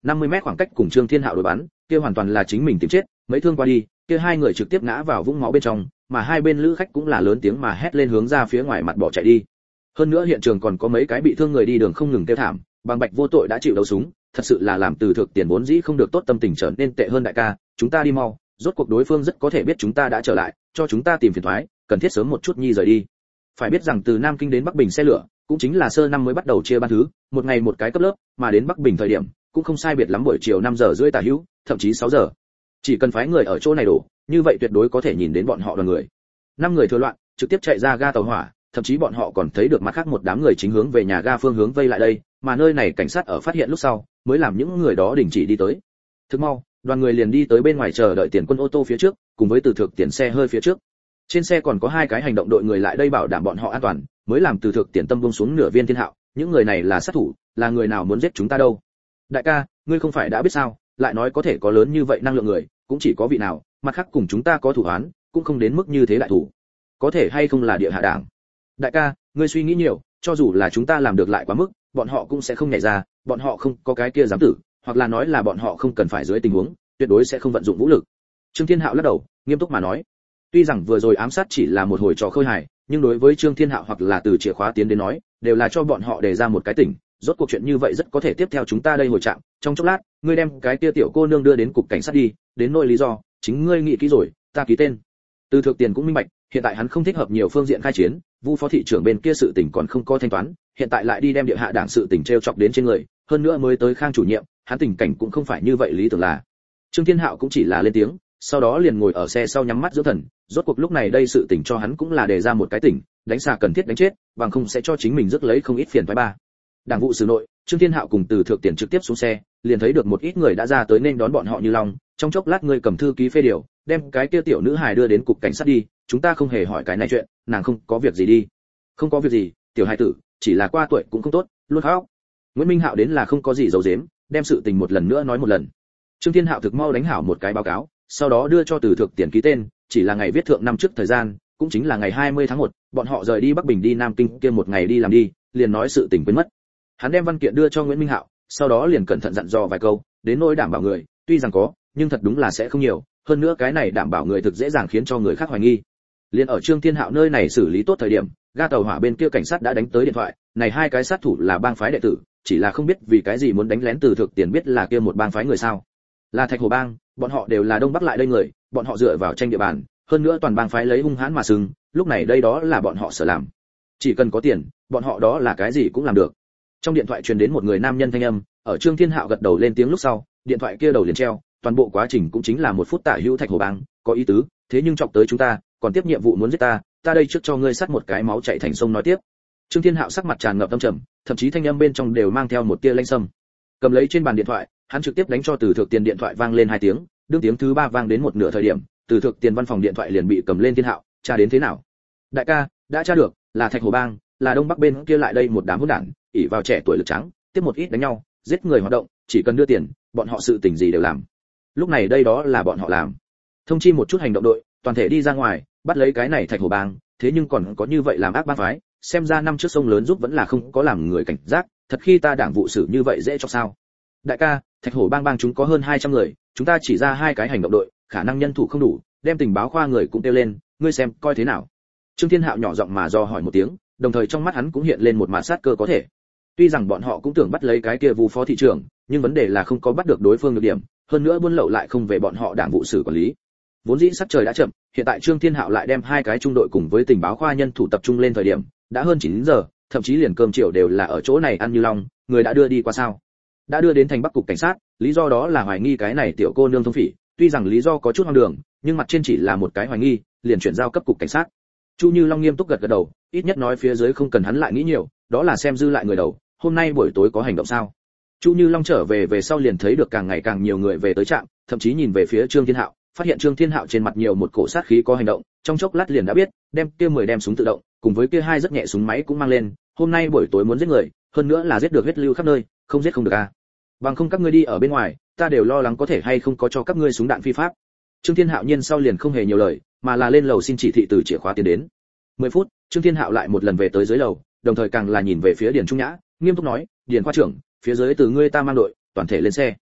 A: năm mươi mét khoảng cách cùng Trương Thiên Hạo đối bắn, kia hoàn toàn là chính mình tìm chết, mấy thương qua đi, kia hai người trực tiếp ngã vào vũng máu bên trong, mà hai bên lữ khách cũng là lớn tiếng mà hét lên hướng ra phía ngoài mặt bỏ chạy đi. Hơn nữa hiện trường còn có mấy cái bị thương người đi đường không ngừng kêu thảm, Bằng Bạch vô tội đã chịu đấu súng, thật sự là làm Từ Thược Tiền vốn dĩ không được tốt tâm tình trở nên tệ hơn. Đại ca, chúng ta đi mau, rốt cuộc đối phương rất có thể biết chúng ta đã trở lại, cho chúng ta tìm phiền toái, cần thiết sớm một chút nhi rời đi. Phải biết rằng từ Nam Kinh đến Bắc Bình xe lửa, cũng chính là sơ năm mới bắt đầu chia ban thứ, một ngày một cái cấp lớp, mà đến Bắc Bình thời điểm, cũng không sai biệt lắm buổi chiều năm giờ rưỡi tả hữu, thậm chí sáu giờ. Chỉ cần phái người ở chỗ này đổ, như vậy tuyệt đối có thể nhìn đến bọn họ đoàn người. Năm người thừa loạn, trực tiếp chạy ra ga tàu hỏa, thậm chí bọn họ còn thấy được mặt khác một đám người chính hướng về nhà ga phương hướng vây lại đây, mà nơi này cảnh sát ở phát hiện lúc sau, mới làm những người đó đình chỉ đi tới. Thức mau, đoàn người liền đi tới bên ngoài chờ đợi Tiền Quân ô tô phía trước, cùng với Từ Thược Tiền xe hơi phía trước. Trên xe còn có hai cái hành động đội người lại đây bảo đảm bọn họ an toàn, mới làm Từ Thược Tiền tâm buông xuống nửa viên thiên hạo, những người này là sát thủ, là người nào muốn giết chúng ta đâu. Đại ca, ngươi không phải đã biết sao, lại nói có thể có lớn như vậy năng lượng người, cũng chỉ có vị nào, mặt khác cùng chúng ta có thủ án, cũng không đến mức như thế đại thủ. Có thể hay không là địa hạ đảng. Đại ca, ngươi suy nghĩ nhiều, cho dù là chúng ta làm được lại quá mức, bọn họ cũng sẽ không nhảy ra, bọn họ không có cái kia dám tử, hoặc là nói là bọn họ không cần phải dưới tình huống, tuyệt đối sẽ không vận dụng vũ lực. Trương Thiên Hạo lắc đầu, nghiêm túc mà nói. Tuy rằng vừa rồi ám sát chỉ là một hồi trò khơi hài, nhưng đối với Trương Thiên Hạo hoặc là từ chìa khóa tiến đến nói, đều là cho bọn họ đề ra một cái tỉnh, rốt cuộc chuyện như vậy rất có thể tiếp theo chúng ta đây hồi trạng, trong chốc lát, ngươi đem cái kia tiểu cô nương đưa đến cục cảnh sát đi, đến nỗi lý do, chính ngươi nghĩ kỹ rồi, ta ký tên. Từ Thược Tiền cũng minh bạch, hiện tại hắn không thích hợp nhiều phương diện khai chiến, Vu phó thị trưởng bên kia sự tình còn không có thanh toán, hiện tại lại đi đem địa hạ đảng sự tình treo chọc đến trên người, hơn nữa mới tới Khang chủ nhiệm, hắn tình cảnh cũng không phải như vậy lý tưởng là. Trương Thiên Hạo cũng chỉ là lên tiếng, sau đó liền ngồi ở xe sau nhắm mắt dưỡng thần, rốt cuộc lúc này đây sự tình cho hắn cũng là đề ra một cái tỉnh, đánh xà cần thiết đánh chết, bằng không sẽ cho chính mình rước lấy không ít phiền toái ba. Đảng vụ xử nội, Trương Thiên Hạo cùng Từ Thược Tiền trực tiếp xuống xe, liền thấy được một ít người đã ra tới nên đón bọn họ như lòng, trong chốc lát người cầm thư ký phê điều, đem cái kia tiểu nữ hài đưa đến cục cảnh sát đi, chúng ta không hề hỏi cái này chuyện, nàng không có việc gì đi. Không có việc gì, tiểu hài tử, chỉ là qua tuổi cũng không tốt, luôn khóc. Nguyễn Minh Hạo đến là không có gì giấu giếm, đem sự tình một lần nữa nói một lần. Trương Thiên Hạo thực mau đánh hảo một cái báo cáo, sau đó đưa cho Từ Thược Tiền ký tên, chỉ là ngày viết thượng năm trước thời gian, cũng chính là ngày hai mươi tháng một, bọn họ rời đi Bắc Bình đi Nam Kinh kia một ngày đi làm đi, liền nói sự tình quên mất. Hắn đem văn kiện đưa cho Nguyễn Minh Hạo, sau đó liền cẩn thận dặn dò vài câu, đến nỗi đảm bảo người, tuy rằng có, nhưng thật đúng là sẽ không nhiều, hơn nữa cái này đảm bảo người thực dễ dàng khiến cho người khác hoài nghi. Liên ở Trương Thiên Hạo nơi này xử lý tốt thời điểm, ga tàu hỏa bên kia cảnh sát đã đánh tới điện thoại, này hai cái sát thủ là bang phái đệ tử, chỉ là không biết vì cái gì muốn đánh lén Từ Thược Tiền, biết là kia một bang phái người sao? Là Thạch Hồ bang, bọn họ đều là đông bắc lại đây người, bọn họ dựa vào tranh địa bàn, hơn nữa toàn bang phái lấy hung hãn mà sừng, lúc này đây đó là bọn họ sở làm. Chỉ cần có tiền, bọn họ đó là cái gì cũng làm được. Trong điện thoại truyền đến một người nam nhân thanh âm, ở Trương Thiên Hạo gật đầu lên tiếng lúc sau, điện thoại kia đầu liền treo, toàn bộ quá trình cũng chính là một phút tả hữu. Thạch Hồ bang, có ý tứ, thế nhưng chọc tới chúng ta, còn tiếp nhiệm vụ muốn giết ta, ta đây trước cho ngươi sát một cái máu chảy thành sông nói tiếp. Trương Thiên Hạo sắc mặt tràn ngập tâm trầm, thậm chí thanh âm bên trong đều mang theo một tia lanh sâm. Cầm lấy trên bàn điện thoại, hắn trực tiếp đánh cho Từ Thược Tiền, điện thoại vang lên hai tiếng, đương tiếng thứ ba vang đến một nửa thời điểm, Từ Thược Tiền văn phòng điện thoại liền bị cầm lên. Thiên Hạo, tra đến thế nào? Đại ca, đã tra được, là Thạch Hồ bang, là đông bắc bên kia lại đây một đám hỗn đản, ỷ vào trẻ tuổi lực trắng, tiếp một ít đánh nhau, giết người hoạt động, chỉ cần đưa tiền, bọn họ sự tình gì đều làm. Lúc này đây đó là bọn họ làm. Thông chi một chút hành động đội, toàn thể đi ra ngoài, bắt lấy cái này Thạch Hồ bang, thế nhưng còn có như vậy làm ác bang phái, xem ra năm trước sông lớn giúp vẫn là không có làm người cảnh giác, thật khi ta đảng vụ xử như vậy dễ cho sao? Đại ca, Thạch Hồ bang bang chúng có hơn hai trăm người, chúng ta chỉ ra hai cái hành động đội, khả năng nhân thủ không đủ, đem tình báo khoa người cũng tiêu lên, ngươi xem coi thế nào? Trương Thiên Hạo nhỏ giọng mà do hỏi một tiếng, đồng thời trong mắt hắn cũng hiện lên một màn sát cơ có thể. Tuy rằng bọn họ cũng tưởng bắt lấy cái kia Vu phó thị trưởng, nhưng vấn đề là không có bắt được đối phương được điểm, hơn nữa buôn lậu lại không về bọn họ đảng vụ xử quản lý. Vốn dĩ sắc trời đã chậm, hiện tại Trương Thiên Hạo lại đem hai cái trung đội cùng với tình báo khoa nhân thủ tập trung lên thời điểm, đã hơn chín giờ, thậm chí liền cơm chiều đều là ở chỗ này ăn như long, người đã đưa đi qua sao? Đã đưa đến thành Bắc cục cảnh sát, lý do đó là hoài nghi cái này tiểu cô nương thông phỉ, tuy rằng lý do có chút hoang đường, nhưng mặt trên chỉ là một cái hoài nghi, liền chuyển giao cấp cục cảnh sát. Chu Như Long nghiêm túc gật gật đầu, ít nhất nói phía dưới không cần hắn lại nghĩ nhiều, đó là xem dư lại người đầu, hôm nay buổi tối có hành động sao? Chu Như Long trở về về sau liền thấy được càng ngày càng nhiều người về tới trạm, thậm chí nhìn về phía Trương Thiên Hạo, phát hiện Trương Thiên Hạo trên mặt nhiều một cổ sát khí có hành động, trong chốc lát liền đã biết, đem kia mười đem súng tự động, cùng với kia hai rất nhẹ súng máy cũng mang lên, hôm nay buổi tối muốn giết người, hơn nữa là giết được huyết lưu khắp nơi, không giết không được à? Bằng không các ngươi đi ở bên ngoài, ta đều lo lắng có thể hay không có cho các ngươi súng đạn phi pháp. Trương Thiên Hạo nhiên sau liền không hề nhiều lời, mà là lên lầu xin chỉ thị từ chìa khóa tiến đến. mười phút, Trương Thiên Hạo lại một lần về tới dưới lầu, đồng thời càng là nhìn về phía Điền Trung Nhã, nghiêm túc nói, "Điền khoa trưởng, phía dưới từ ngươi ta mang đội, toàn thể lên xe."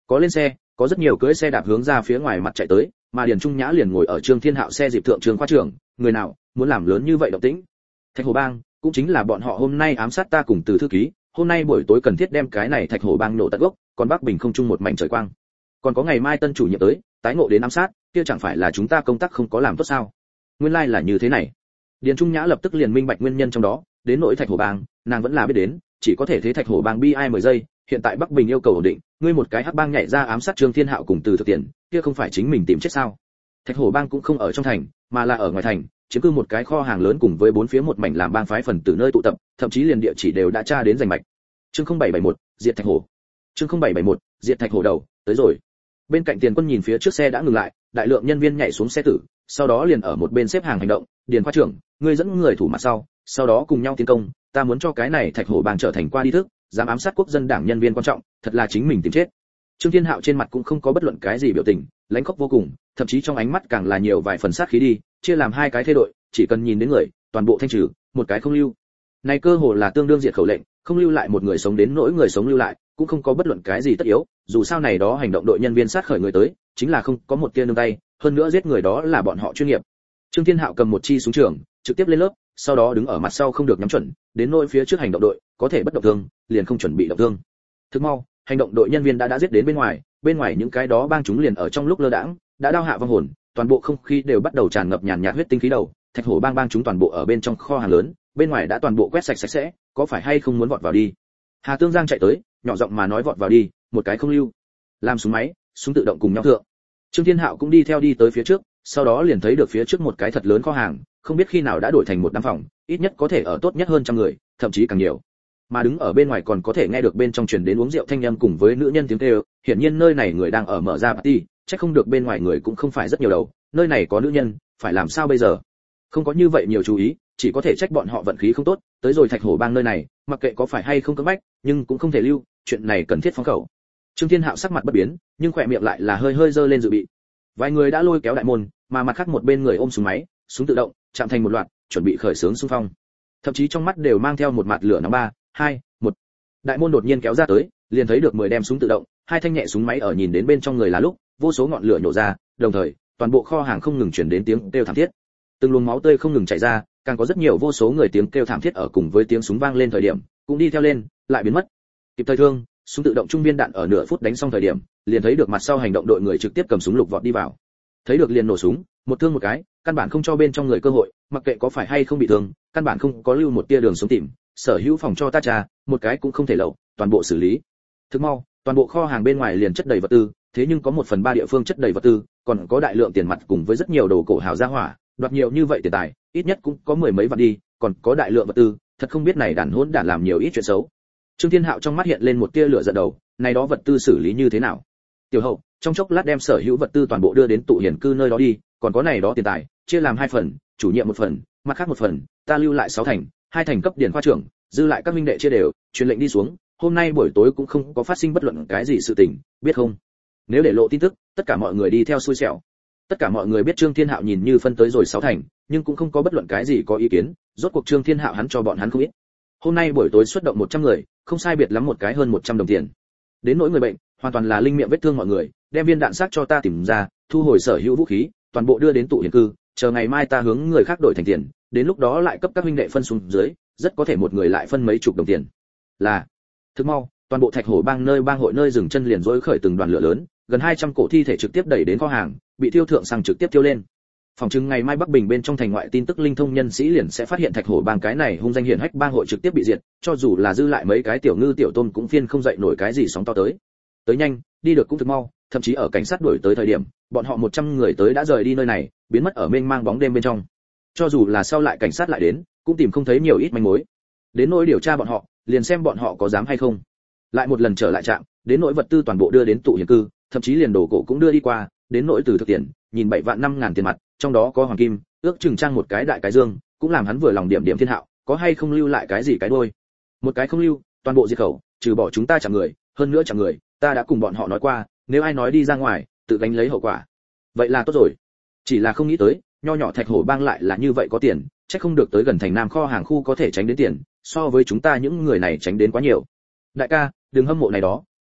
A: Có lên xe, có rất nhiều cưỡi xe đạp hướng ra phía ngoài mặt chạy tới, mà Điền Trung Nhã liền ngồi ở Trương Thiên Hạo xe dịp thượng trường khoa trưởng, người nào muốn làm lớn như vậy động tĩnh. Thạch Hổ Bang cũng chính là bọn họ hôm nay ám sát ta cùng Từ thư ký, hôm nay buổi tối cần thiết đem cái này Thạch Hổ Bang nổ tận gốc, còn Bắc Bình không chung một mảnh trời quang. Còn có ngày mai tân chủ nhiệm tới, tái ngộ đến ám sát, kia chẳng phải là chúng ta công tác không có làm tốt sao? Nguyên lai like là như thế này. Điền Trung Nhã lập tức liền minh bạch nguyên nhân trong đó, đến nỗi Thạch Hổ Bang, nàng vẫn là biết đến, chỉ có thể thế Thạch Hổ Bang bi ai mười giây, hiện tại Bắc Bình yêu cầu ổn định, ngươi một cái hắc bang nhảy ra ám sát Trương Thiên Hạo cùng Từ thực tiền, kia không phải chính mình tìm chết sao? Thạch Hổ Bang cũng không ở trong thành, mà là ở ngoài thành, chiếm cứ một cái kho hàng lớn cùng với bốn phía một mảnh làm bang phái phần tử nơi tụ tập, thậm chí liền địa chỉ đều đã tra đến rành mạch. Chương không bảy bảy mốt, diệt Thạch Hổ. Chương không bảy bảy mốt, diệt Thạch Hổ đầu, tới rồi. Bên cạnh Tiền Quân nhìn phía trước xe đã ngừng lại, đại lượng nhân viên nhảy xuống xe tử, sau đó liền ở một bên xếp hàng hành động, Điền khoa trưởng, ngươi dẫn người thủ mặt sau, sau đó cùng nhau tiến công, ta muốn cho cái này Thạch Hổ Bang trở thành qua đi thức, dám ám sát quốc dân đảng nhân viên quan trọng, thật là chính mình tìm chết. Trương Thiên Hạo trên mặt cũng không có bất luận cái gì biểu tình, lãnh khốc vô cùng, thậm chí trong ánh mắt càng là nhiều vài phần sát khí đi, chia làm hai cái thế đội, chỉ cần nhìn đến người, toàn bộ thanh trừ, một cái không lưu. Này cơ hồ là tương đương diệt khẩu lệnh, không lưu lại một người sống đến nỗi người sống lưu lại, cũng không có bất luận cái gì tất yếu, dù sao này đó hành động đội nhân viên sát khởi người tới, chính là không có một tia nương tay, hơn nữa giết người đó là bọn họ chuyên nghiệp. Trương Thiên Hạo cầm một chi súng trường, trực tiếp lên lớp, sau đó đứng ở mặt sau không được nhắm chuẩn, đến nỗi phía trước hành động đội, có thể bất động thương, liền không chuẩn bị động thương. Thức mau, hành động đội nhân viên đã đã giết đến bên ngoài, bên ngoài những cái đó bang chúng liền ở trong lúc lơ đãng, đã đao hạ vong hồn, toàn bộ không khí đều bắt đầu tràn ngập nhàn nhạt huyết tinh khí đầu, Thạch Hổ Bang bang chúng toàn bộ ở bên trong kho hàng lớn, bên ngoài đã toàn bộ quét sạch sạch sẽ, có phải hay không muốn vọt vào đi? Hà Tương Giang chạy tới, nhỏ giọng mà nói vọt vào đi, một cái không lưu. Làm súng máy, súng tự động cùng nhau thượng. Trương Thiên Hạo cũng đi theo đi tới phía trước, sau đó liền thấy được phía trước một cái thật lớn kho hàng, không biết khi nào đã đổi thành một đám phòng, ít nhất có thể ở tốt nhất hơn trăm người, thậm chí càng nhiều. Mà đứng ở bên ngoài còn có thể nghe được bên trong truyền đến uống rượu thanh âm cùng với nữ nhân tiếng kêu, hiển nhiên nơi này người đang ở mở ra party, chắc không được bên ngoài người cũng không phải rất nhiều đâu, nơi này có nữ nhân, phải làm sao bây giờ? Không có như vậy nhiều chú ý, chỉ có thể trách bọn họ vận khí không tốt, tới rồi Thạch Hổ Bang nơi này, mặc kệ có phải hay không cưỡng bách, nhưng cũng không thể lưu, chuyện này cần thiết phong khẩu. Trương Thiên Hạo sắc mặt bất biến, nhưng khỏe miệng lại là hơi hơi dơ lên dự bị. Vài người đã lôi kéo đại môn, mà mặt khác một bên người ôm súng máy, súng tự động, chạm thành một loạt, chuẩn bị khởi xướng xung phong. Thậm chí trong mắt đều mang theo một mặt lửa nóng ba, hai, một. Đại môn đột nhiên kéo ra tới, liền thấy được mười đem súng tự động, hai thanh nhẹ súng máy ở nhìn đến bên trong người là lúc, vô số ngọn lửa nổ ra, đồng thời, toàn bộ kho hàng không ngừng truyền đến tiếng kêu thảm thiết. Từng luồng máu tươi không ngừng chảy ra, càng có rất nhiều vô số người tiếng kêu thảm thiết ở cùng với tiếng súng vang lên thời điểm, cũng đi theo lên, lại biến mất. Kịp thời thương, súng tự động trung viên đạn ở nửa phút đánh xong thời điểm, liền thấy được mặt sau hành động đội người trực tiếp cầm súng lục vọt đi vào. Thấy được liền nổ súng, một thương một cái, căn bản không cho bên trong người cơ hội, mặc kệ có phải hay không bị thương, căn bản không có lưu một tia đường sống tìm, sở hữu phòng cho ta trà, một cái cũng không thể lậu, toàn bộ xử lý. Thức mau, toàn bộ kho hàng bên ngoài liền chất đầy vật tư, thế nhưng có một phần ba địa phương chất đầy vật tư, còn có đại lượng tiền mặt cùng với rất nhiều đồ cổ hào gia hỏa, đoạt nhiều như vậy tiền tài, ít nhất cũng có mười mấy vạn đi, còn có đại lượng vật tư, thật không biết này đàn hỗn đản làm nhiều ít chuyện xấu. Trương Thiên Hạo trong mắt hiện lên một tia lửa giận đầu, này đó vật tư xử lý như thế nào? Tiểu Hậu, trong chốc lát đem sở hữu vật tư toàn bộ đưa đến tụ hiển cư nơi đó đi, còn có này đó tiền tài, chia làm hai phần, chủ nhiệm một phần, mặt khác một phần, ta lưu lại sáu thành, hai thành cấp điển khoa trưởng, dư lại các minh đệ chia đều, truyền lệnh đi xuống, hôm nay buổi tối cũng không có phát sinh bất luận cái gì sự tình, biết không? Nếu để lộ tin tức, tất cả mọi người đi theo xui xẻo. Tất cả mọi người biết Trương Thiên Hạo nhìn như phân tới rồi sáu thành, nhưng cũng không có bất luận cái gì có ý kiến, rốt cuộc Trương Thiên Hạo hắn cho bọn hắn không ít. Hôm nay buổi tối xuất động một trăm người, không sai biệt lắm một cái hơn một trăm đồng tiền. Đến nỗi người bệnh, hoàn toàn là linh miệng vết thương mọi người, đem viên đạn xác cho ta tìm ra, thu hồi sở hữu vũ khí, toàn bộ đưa đến tụ hiển cư, chờ ngày mai ta hướng người khác đổi thành tiền, đến lúc đó lại cấp các huynh đệ phân xuống dưới, rất có thể một người lại phân mấy chục đồng tiền. Là, thức mau, toàn bộ Thạch Hổ Bang nơi bang hội nơi dừng chân liền rối khởi từng đoàn lửa lớn, gần hai trăm cổ thi thể trực tiếp đẩy đến kho hàng, bị thiêu thượng sang trực tiếp thiêu lên. Phòng trưng ngày mai Bắc Bình bên trong thành ngoại tin tức linh thông nhân sĩ liền sẽ phát hiện Thạch Hổ Bang cái này hung danh hiển hách bang hội trực tiếp bị diệt, cho dù là dư lại mấy cái tiểu ngư tiểu tôm cũng phiên không dậy nổi cái gì sóng to tới. Tới nhanh, đi được cũng thực mau, thậm chí ở cảnh sát đuổi tới thời điểm, bọn họ một trăm người tới đã rời đi nơi này, biến mất ở mênh mang bóng đêm bên trong. Cho dù là sau lại cảnh sát lại đến, cũng tìm không thấy nhiều ít manh mối. Đến nỗi điều tra bọn họ, liền xem bọn họ có dám hay không. Lại một lần trở lại trạm, đến nỗi vật tư toàn bộ đưa đến tụ hiển cư, thậm chí liền đồ cổ cũng đưa đi qua, đến nỗi từ thực tiền, nhìn bảy vạn năm ngàn tiền mặt, trong đó có hoàng kim, ước chừng trang một cái đại cái dương, cũng làm hắn vừa lòng điểm điểm Thiên Hạo, có hay không lưu lại cái gì cái đuôi. Một cái không lưu, toàn bộ diệt khẩu, trừ bỏ chúng ta chẳng người, hơn nữa chẳng người, ta đã cùng bọn họ nói qua, nếu ai nói đi ra ngoài, tự gánh lấy hậu quả. Vậy là tốt rồi. Chỉ là không nghĩ tới, nho nhỏ Thạch Hổ Bang lại là như vậy có tiền, chắc không được tới gần thành Nam kho hàng khu có thể tránh đến tiền, so với chúng ta những người này tránh đến quá nhiều. Đại ca, đừng hâm mộ này đó,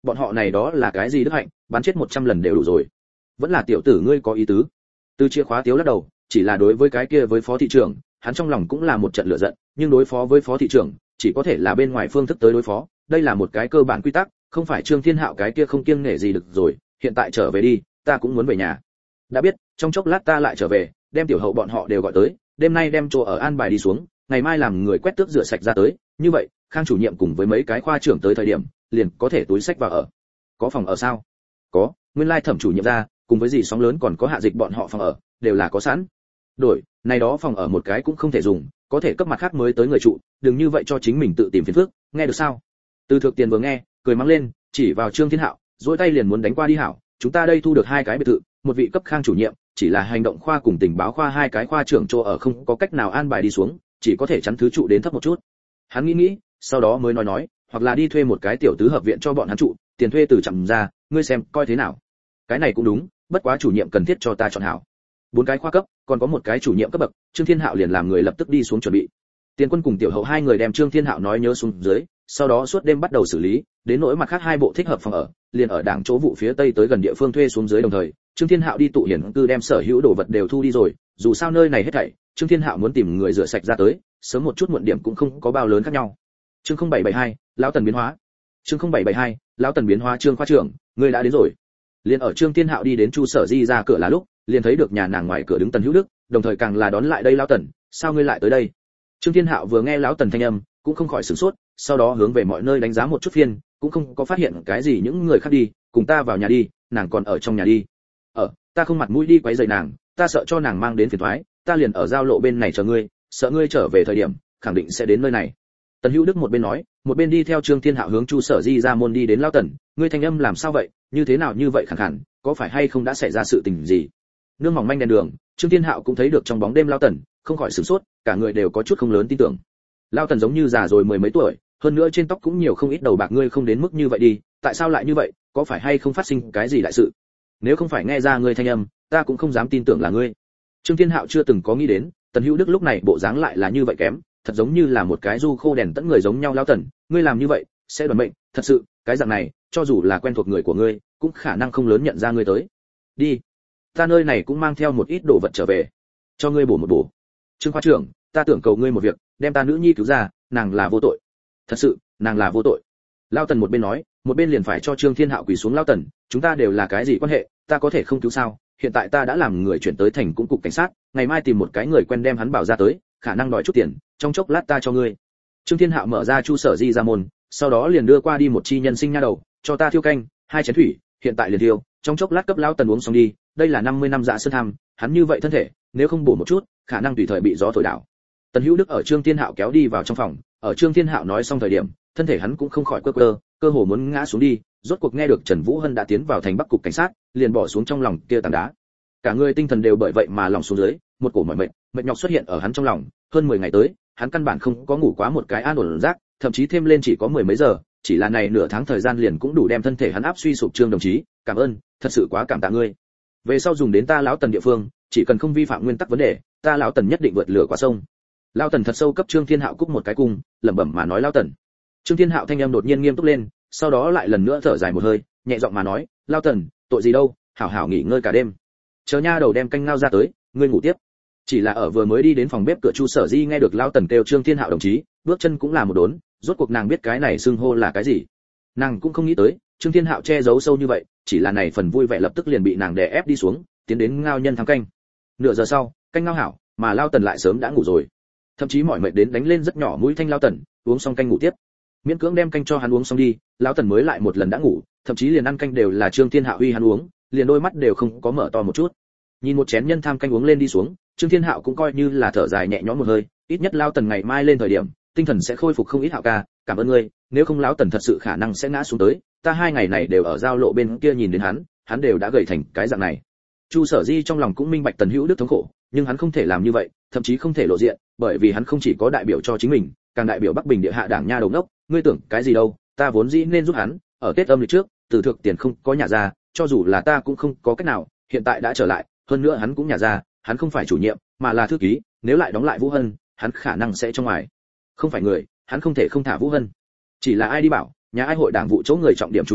A: bọn họ này đó là cái gì đức hạnh, bắn chết một trăm lần đều đủ rồi. Vẫn là tiểu tử ngươi có ý tứ. Từ chìa khóa tiếu lắc đầu, chỉ là đối với cái kia với phó thị trưởng, hắn trong lòng cũng là một trận lửa giận, nhưng đối phó với phó thị trưởng, chỉ có thể là bên ngoài phương thức tới đối phó, đây là một cái cơ bản quy tắc, không phải Trương Thiên Hạo cái kia không kiêng nể gì được rồi, hiện tại trở về đi, ta cũng muốn về nhà. Đã biết, trong chốc lát ta lại trở về, đem tiểu hậu bọn họ đều gọi tới, đêm nay đem chỗ ở an bài đi xuống, ngày mai làm người quét tước rửa sạch ra tới, như vậy, Khang chủ nhiệm cùng với mấy cái khoa trưởng tới thời điểm, liền có thể túi sách vào ở. Có phòng ở sao? Có, nguyên lai Thẩm chủ nhiệm ra, cùng với dì sóng lớn còn có Hạ Dịch bọn họ phòng ở, đều là có sẵn. Đổi, này đó phòng ở một cái cũng không thể dùng, có thể cấp mặt khác mới tới người trụ, đừng như vậy cho chính mình tự tìm phiền phức, nghe được sao? Từ Thượng Tiền vừa nghe, cười mắng lên, chỉ vào Trương Thiên Hạo, duỗi tay liền muốn đánh qua đi hảo, chúng ta đây thu được hai cái biệt thự, một vị cấp Khang chủ nhiệm, chỉ là hành động khoa cùng tình báo khoa hai cái khoa trưởng chỗ ở không có cách nào an bài đi xuống, chỉ có thể chắn thứ trụ đến thấp một chút. Hắn nghĩ nghĩ, sau đó mới nói nói, hoặc là đi thuê một cái tiểu tứ hợp viện cho bọn hắn trụ, tiền thuê từ chậm ra, ngươi xem coi thế nào. Cái này cũng đúng, bất quá chủ nhiệm cần thiết cho ta chọn hảo. Bốn cái khoa cấp, còn có một cái chủ nhiệm cấp bậc, Trương Thiên Hạo liền làm người lập tức đi xuống chuẩn bị. Tiền Quân cùng Tiểu Hậu hai người đem Trương Thiên Hạo nói nhớ xuống dưới, sau đó suốt đêm bắt đầu xử lý, đến nỗi mặt khác hai bộ thích hợp phòng ở, liền ở đảng chỗ vụ phía tây tới gần địa phương thuê xuống dưới đồng thời, Trương Thiên Hạo đi tụ hiển cư đem sở hữu đồ vật đều thu đi rồi, dù sao nơi này hết thảy, Trương Thiên Hạo muốn tìm người rửa sạch ra tới, sớm một chút muộn điểm cũng không có bao lớn khác nhau. Chương không bảy bảy hai, lão Tần biến hóa. Chương không bảy bảy hai, lão Tần biến hóa. Trương khoa trưởng, ngươi đã đến rồi. Liền ở Trương Thiên Hạo đi đến Chu Sở Di ra cửa là lúc, liền thấy được nhà nàng ngoài cửa đứng Tần Hữu Đức, đồng thời càng là đón lại đây lão Tần, sao ngươi lại tới đây? Trương Thiên Hạo vừa nghe lão Tần thanh âm, cũng không khỏi sửng sốt, sau đó hướng về mọi nơi đánh giá một chút phiên, cũng không có phát hiện cái gì những người khác đi, cùng ta vào nhà đi, nàng còn ở trong nhà đi. Ở, ta không mặt mũi đi quấy rầy nàng, ta sợ cho nàng mang đến phiền toái, ta liền ở giao lộ bên này chờ ngươi, sợ ngươi trở về thời điểm, khẳng định sẽ đến nơi này. Tần Hữu Đức một bên nói, một bên đi theo Trương Thiên Hạo hướng Chu Sở Di ra môn đi đến lão Tần, ngươi thanh âm làm sao vậy, như thế nào như vậy khàn khàn, có phải hay không đã xảy ra sự tình gì? Nương mỏng manh đèn đường, Trương Thiên Hạo cũng thấy được trong bóng đêm lão Tần, không khỏi sửng sốt, cả người đều có chút không lớn tin tưởng. Lão Tần giống như già rồi mười mấy tuổi, hơn nữa trên tóc cũng nhiều không ít đầu bạc, ngươi không đến mức như vậy đi, tại sao lại như vậy, có phải hay không phát sinh cái gì đại sự? Nếu không phải nghe ra ngươi thanh âm, ta cũng không dám tin tưởng là ngươi. Trương Thiên Hạo chưa từng có nghĩ đến, Tần Hữu Đức lúc này bộ dáng lại là như vậy kém, thật giống như là một cái du khô đèn tẫn người giống nhau. Lão Tần, ngươi làm như vậy sẽ đoán mệnh, thật sự, cái dạng này, cho dù là quen thuộc người của ngươi, cũng khả năng không lớn nhận ra ngươi tới. Đi, ta nơi này cũng mang theo một ít đồ vật trở về, cho ngươi bổ một bổ. Trương khoa trưởng, ta tưởng cầu ngươi một việc, đem ta nữ nhi cứu ra, nàng là vô tội. Thật sự, nàng là vô tội. Lão Tần một bên nói, một bên liền phải cho Trương Thiên Hạo quỳ xuống. Lão Tần, chúng ta đều là cái gì quan hệ, ta có thể không cứu sao? Hiện tại ta đã làm người chuyển tới thành cũng cục cảnh sát, ngày mai tìm một cái người quen đem hắn bảo ra tới, khả năng đòi chút tiền, trong chốc lát ta cho ngươi. Trương Thiên Hạo mở ra Chu Sở Di ra môn, sau đó liền đưa qua đi một chi nhân sinh nha đầu, cho ta thiêu canh, hai chén thủy, hiện tại liền thiêu, trong chốc lát cấp Lão Tần uống xong đi, đây là năm mươi năm dạ sơn tham, hắn như vậy thân thể, nếu không bổ một chút, khả năng tùy thời bị gió thổi đảo. Tần Hữu Đức ở Trương Thiên Hạo kéo đi vào trong phòng, ở Trương Thiên Hạo nói xong thời điểm, thân thể hắn cũng không khỏi quơ quơ, cơ hồ muốn ngã xuống đi, rốt cuộc nghe được Trần Vũ Hân đã tiến vào thành Bắc cục cảnh sát, liền bỏ xuống trong lòng kia tảng đá. Cả người tinh thần đều bởi vậy mà lòng xuống dưới, một cổ mỏi mệt, mệt nhọc xuất hiện ở hắn trong lòng, hơn mười ngày tới, hắn căn bản không có ngủ quá một cái an ổn giấc, thậm chí thêm lên chỉ có mười mấy giờ, chỉ là này nửa tháng thời gian liền cũng đủ đem thân thể hắn áp suy sụp. Trương đồng chí, cảm ơn, thật sự quá cảm tạ ngươi. Về sau dùng đến ta lão Tần địa phương, chỉ cần không vi phạm nguyên tắc vấn đề, ta lão Tần nhất định vượt lửa qua sông. Lão Tần thật sâu cấp Trương Thiên Hạo cúc một cái cung, lẩm bẩm mà nói. Lão Tần. Trương Thiên Hạo thanh âm đột nhiên nghiêm túc lên, sau đó lại lần nữa thở dài một hơi, nhẹ giọng mà nói, Lão Tần, tội gì đâu, hảo hảo nghỉ ngơi cả đêm. Chờ nha đầu đem canh ngao ra tới, ngươi ngủ tiếp. Chỉ là ở vừa mới đi đến phòng bếp cửa, Chu Sở Di nghe được Lão Tần kêu Trương Thiên Hạo đồng chí, bước chân cũng là một đốn, rốt cuộc nàng biết cái này xưng hô là cái gì. Nàng cũng không nghĩ tới, Trương Thiên Hạo che giấu sâu như vậy, chỉ là này phần vui vẻ lập tức liền bị nàng đè ép đi xuống, tiến đến ngao nhân thắng canh. Nửa giờ sau, canh ngao hảo, mà Lão Tần lại sớm đã ngủ rồi. Thậm chí mỏi mệt đến đánh lên rất nhỏ mũi thanh. Lão Tần uống xong canh ngủ tiếp. Miễn cưỡng đem canh cho hắn uống xong đi, Lão Tần mới lại một lần đã ngủ, thậm chí liền ăn canh đều là Trương Thiên Hạo uy hắn uống, liền đôi mắt đều không có mở to một chút. Nhìn một chén nhân tham canh uống lên đi xuống, Trương Thiên Hạo cũng coi như là thở dài nhẹ nhõm một hơi, ít nhất Lão Tần ngày mai lên thời điểm, tinh thần sẽ khôi phục không ít. Hạo ca, cảm ơn ngươi, nếu không Lão Tần thật sự khả năng sẽ ngã xuống tới, ta hai ngày này đều ở giao lộ bên kia nhìn đến hắn, hắn đều đã gầy thành cái dạng này. Chu Sở Di trong lòng cũng minh bạch Tần Hữu Đức thống khổ, nhưng hắn không thể làm như vậy, thậm chí không thể lộ diện, bởi vì hắn không chỉ có đại biểu cho chính mình, càng đại biểu Bắc Bình địa hạ đảng nha đầu ngốc, ngươi tưởng cái gì đâu, ta vốn dĩ nên giúp hắn, ở Tết âm lịch trước, từ thực tiền không có nhà ra, cho dù là ta cũng không có cách nào, hiện tại đã trở lại, hơn nữa hắn cũng nhà ra, hắn không phải chủ nhiệm, mà là thư ký, nếu lại đóng lại Vũ Hân, hắn khả năng sẽ trong ngoài. Không phải người, hắn không thể không thả Vũ Hân. Chỉ là ai đi bảo, nhà ai hội đảng vụ chỗ người trọng điểm chú ý,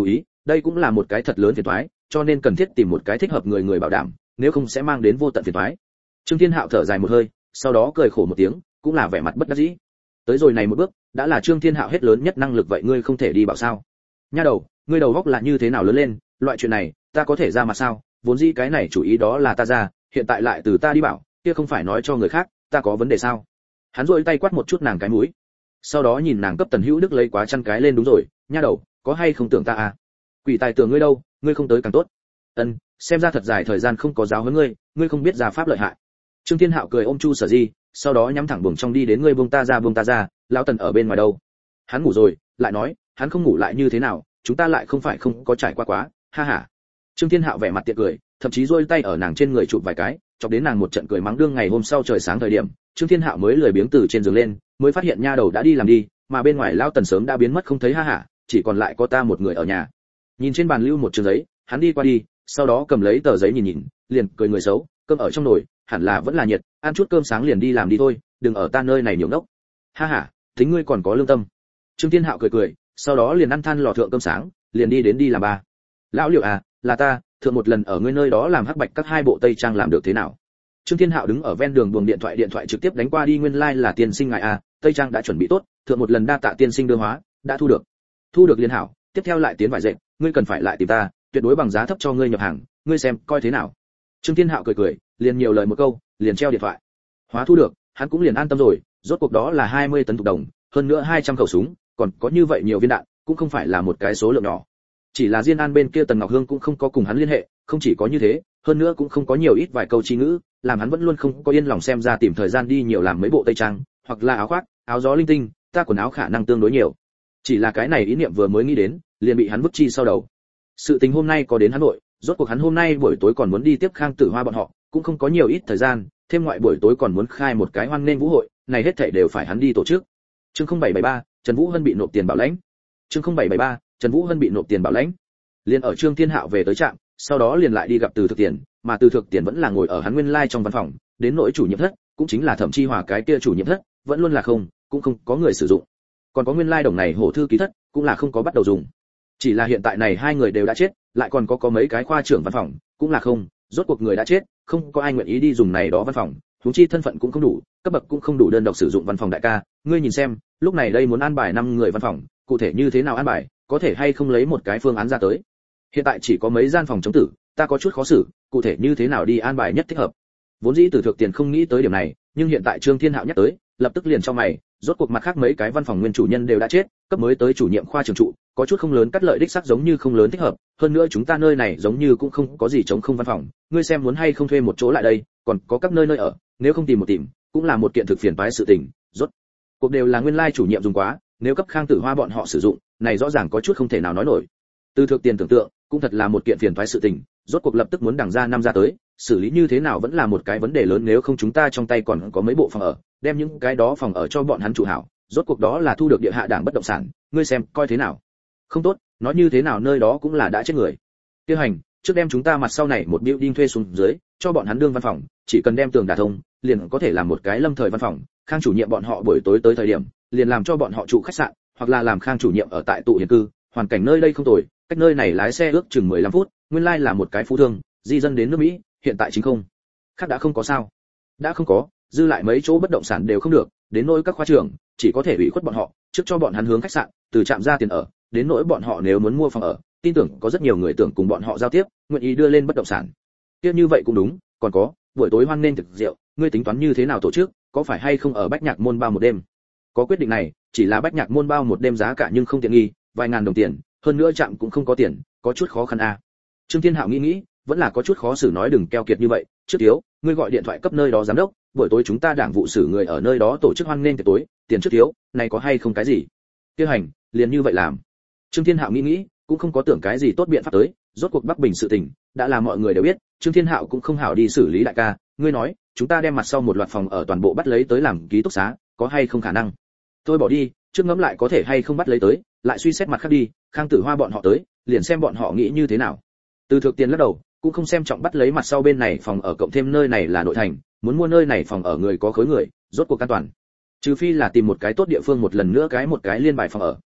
A: đây cũng là một cái thật lớn phiền toái, cho nên cần thiết tìm một cái thích hợp người người bảo đảm, nếu không sẽ mang đến vô tận phiền toái. Trương Thiên Hạo thở dài một hơi, sau đó cười khổ một tiếng, cũng là vẻ mặt bất đắc dĩ. Tới rồi này một bước, đã là Trương Thiên Hạo hết lớn nhất năng lực vậy ngươi không thể đi bảo sao? Nha đầu, ngươi đầu góc là như thế nào lớn lên, loại chuyện này, ta có thể ra mặt sao? Vốn dĩ cái này chủ ý đó là ta ra, hiện tại lại từ ta đi bảo, kia không phải nói cho người khác, ta có vấn đề sao? Hắn rũi tay quát một chút nàng cái mũi. Sau đó nhìn nàng cấp Tần Hữu Đức lấy quá chăn cái lên đúng rồi, nha đầu, có hay không tưởng ta à? Quỷ tài tưởng ngươi đâu, ngươi không tới càng tốt. Ân, xem ra thật dài thời gian không có giáo huấn ngươi, ngươi không biết gia pháp lợi hại. Trương Thiên Hạo cười ôm Chu Sở Di, sau đó nhắm thẳng buồng trong đi đến ngươi buông ta ra buông ta ra, lão Tần ở bên ngoài đâu? Hắn ngủ rồi, lại nói, hắn không ngủ lại như thế nào, chúng ta lại không phải không có trải qua quá, ha ha. Trương Thiên Hạo vẻ mặt tiện cười, thậm chí giơ tay ở nàng trên người chụp vài cái, chọc đến nàng một trận cười mắng đương ngày hôm sau trời sáng thời điểm, Trương Thiên Hạo mới lười biếng từ trên giường lên, mới phát hiện nha đầu đã đi làm đi, mà bên ngoài lão Tần sớm đã biến mất không thấy ha ha, chỉ còn lại có ta một người ở nhà. Nhìn trên bàn lưu một trường giấy, hắn đi qua đi, sau đó cầm lấy tờ giấy nhìn nhìn, liền cười người xấu, cơm ở trong nồi, hẳn là vẫn là nhiệt, ăn chút cơm sáng liền đi làm đi thôi, đừng ở ta nơi này nhiều đốc. Ha ha, tính ngươi còn có lương tâm. Trương Thiên Hạo cười cười, sau đó liền ăn than lò thượng cơm sáng, liền đi đến đi làm ba. Lão Liệu à, là ta, thượng một lần ở ngươi nơi đó làm hắc bạch các hai bộ tây trang làm được thế nào? Trương Thiên Hạo đứng ở ven đường buồng điện thoại điện thoại trực tiếp đánh qua đi nguyên lai like là tiên sinh ngài à, tây trang đã chuẩn bị tốt, thượng một lần đa tạ tiên sinh đưa hóa, đã thu được. Thu được liền hảo, tiếp theo lại tiến vải dệt, ngươi cần phải lại tìm ta, tuyệt đối bằng giá thấp cho ngươi nhập hàng, ngươi xem coi thế nào. Trương Thiên Hạo cười cười, liền nhiều lời một câu, liền treo điện thoại. Hóa thu được, hắn cũng liền an tâm rồi, rốt cuộc đó là hai mươi tấn thuộc đồng, hơn nữa hai trăm khẩu súng, còn có như vậy nhiều viên đạn, cũng không phải là một cái số lượng nhỏ. Chỉ là Diên An bên kia Tần Ngọc Hương cũng không có cùng hắn liên hệ, không chỉ có như thế, hơn nữa cũng không có nhiều ít vài câu chi ngữ, làm hắn vẫn luôn không có yên lòng xem ra tìm thời gian đi nhiều làm mấy bộ tây trang, hoặc là áo khoác, áo gió linh tinh, ta quần áo khả năng tương đối nhiều. Chỉ là cái này ý niệm vừa mới nghĩ đến, liền bị hắn vứt chi sau đầu. Sự tình hôm nay có đến Hà Nội, rốt cuộc hắn hôm nay buổi tối còn muốn đi tiếp Khang Tử Hoa bọn họ, cũng không có nhiều ít thời gian, thêm ngoại buổi tối còn muốn khai một cái hoan nghênh vũ hội, này hết thảy đều phải hắn đi tổ chức. Chương không bảy bảy ba, Trần Vũ Hân bị nộp tiền bảo lãnh. Chương không bảy bảy ba, Trần Vũ Hân bị nộp tiền bảo lãnh. Liên ở Trương Thiên Hạo về tới trạm, sau đó liền lại đi gặp Từ Thực Tiền, mà Từ Thực Tiền vẫn là ngồi ở hắn nguyên lai trong văn phòng, đến nỗi chủ nhiệm thất, cũng chính là Thẩm Chi Hòa cái kia chủ nhiệm thất, vẫn luôn là không, cũng không có người sử dụng. Còn có nguyên lai đồng này hổ thư ký thất, cũng là không có bắt đầu dùng. Chỉ là hiện tại này hai người đều đã chết, lại còn có có mấy cái khoa trưởng văn phòng, cũng là không, rốt cuộc người đã chết, không có ai nguyện ý đi dùng này đó văn phòng, huống chi thân phận cũng không đủ, cấp bậc cũng không đủ đơn độc sử dụng văn phòng đại ca, ngươi nhìn xem, lúc này đây muốn an bài năm người văn phòng, cụ thể như thế nào an bài, có thể hay không lấy một cái phương án ra tới. Hiện tại chỉ có mấy gian phòng chống tử, ta có chút khó xử, cụ thể như thế nào đi an bài nhất thích hợp. Vốn dĩ Từ Thực Tiền không nghĩ tới điểm này, nhưng hiện tại Trương Thiên Hạo nhắc tới, lập tức liền cho mày, rốt cuộc mặt khác mấy cái văn phòng nguyên chủ nhân đều đã chết, cấp mới tới chủ nhiệm khoa trưởng trụ, có chút không lớn cắt lợi đích xác giống như không lớn thích hợp, hơn nữa chúng ta nơi này giống như cũng không có gì chống không văn phòng, ngươi xem muốn hay không thuê một chỗ lại đây, còn có các nơi nơi ở, nếu không tìm một tìm, cũng là một kiện thực phiền toái sự tình, rốt cuộc đều là nguyên lai chủ nhiệm dùng quá, nếu cấp Khang Tử Hoa bọn họ sử dụng, này rõ ràng có chút không thể nào nói nổi. Từ Thực Tiền tưởng tượng, cũng thật là một kiện phiền toái sự tình, rốt cuộc lập tức muốn đằng ra năm ra tới, xử lý như thế nào vẫn là một cái vấn đề lớn nếu không chúng ta trong tay còn có mấy bộ phòng ở, đem những cái đó phòng ở cho bọn hắn chủ hảo, rốt cuộc đó là thu được địa hạ đảng bất động sản, ngươi xem coi thế nào. Không tốt, nói như thế nào nơi đó cũng là đã chết người. Tiêu hành, trước đem chúng ta mặt sau này một building thuê xuống dưới, cho bọn hắn đương văn phòng, chỉ cần đem tường đả thông, liền có thể làm một cái lâm thời văn phòng, Khang chủ nhiệm bọn họ buổi tối tới thời điểm, liền làm cho bọn họ trụ khách sạn, hoặc là làm Khang chủ nhiệm ở tại tụ hiền cư, hoàn cảnh nơi đây không tồi, cách nơi này lái xe ước chừng mười lăm phút, nguyên lai là một cái phú thương, di dân đến nước Mỹ, hiện tại chính không. Khác đã không có sao? Đã không có, dư lại mấy chỗ bất động sản đều không được, đến nỗi các khoa trưởng, chỉ có thể ủy khuất bọn họ, trước cho bọn hắn hướng khách sạn, từ trạm ra tiền ở, đến nỗi bọn họ nếu muốn mua phòng ở, tin tưởng có rất nhiều người tưởng cùng bọn họ giao tiếp, nguyện ý đưa lên bất động sản. Tiếp như vậy cũng đúng, còn có, buổi tối hoan nên thực rượu, ngươi tính toán như thế nào tổ chức, có phải hay không ở Bách Nhạc môn bao một đêm? Có quyết định này, chỉ là Bách Nhạc môn bao một đêm giá cả nhưng không tiện nghi, vài ngàn đồng tiền, hơn nữa trạm cũng không có tiền, có chút khó khăn a. À. Trương Thiên Hạo nghĩ nghĩ, vẫn là có chút khó xử nói đừng keo kiệt như vậy, trước thiếu, ngươi gọi điện thoại cấp nơi đó giám đốc, buổi tối chúng ta đảng vụ xử người ở nơi đó tổ chức hoan nghênh tiệc tối, tiền trước thiếu, này có hay không cái gì? Tiêu hành, liền như vậy làm. Trương Thiên Hạo nghĩ nghĩ, cũng không có tưởng cái gì tốt biện pháp tới, rốt cuộc Bắc Bình sự tình, đã là mọi người đều biết, Trương Thiên Hạo cũng không hảo đi xử lý đại ca, ngươi nói, chúng ta đem mặt sau một loạt phòng ở toàn bộ bắt lấy tới làm ký túc xá, có hay không khả năng? Tôi bỏ đi, trước ngẫm lại có thể hay không bắt lấy tới, lại suy xét mặt khác đi, Khang Tử Hoa bọn họ tới, liền xem bọn họ nghĩ như thế nào. Từ Thực Tiền lắc đầu, cũng không xem trọng bắt lấy mặt sau bên này phòng ở cộng thêm nơi này là nội thành, muốn mua nơi này phòng ở người có khối người, rốt cuộc an toàn. Trừ phi là tìm một cái tốt địa phương một lần nữa cái một cái liên bài phòng ở,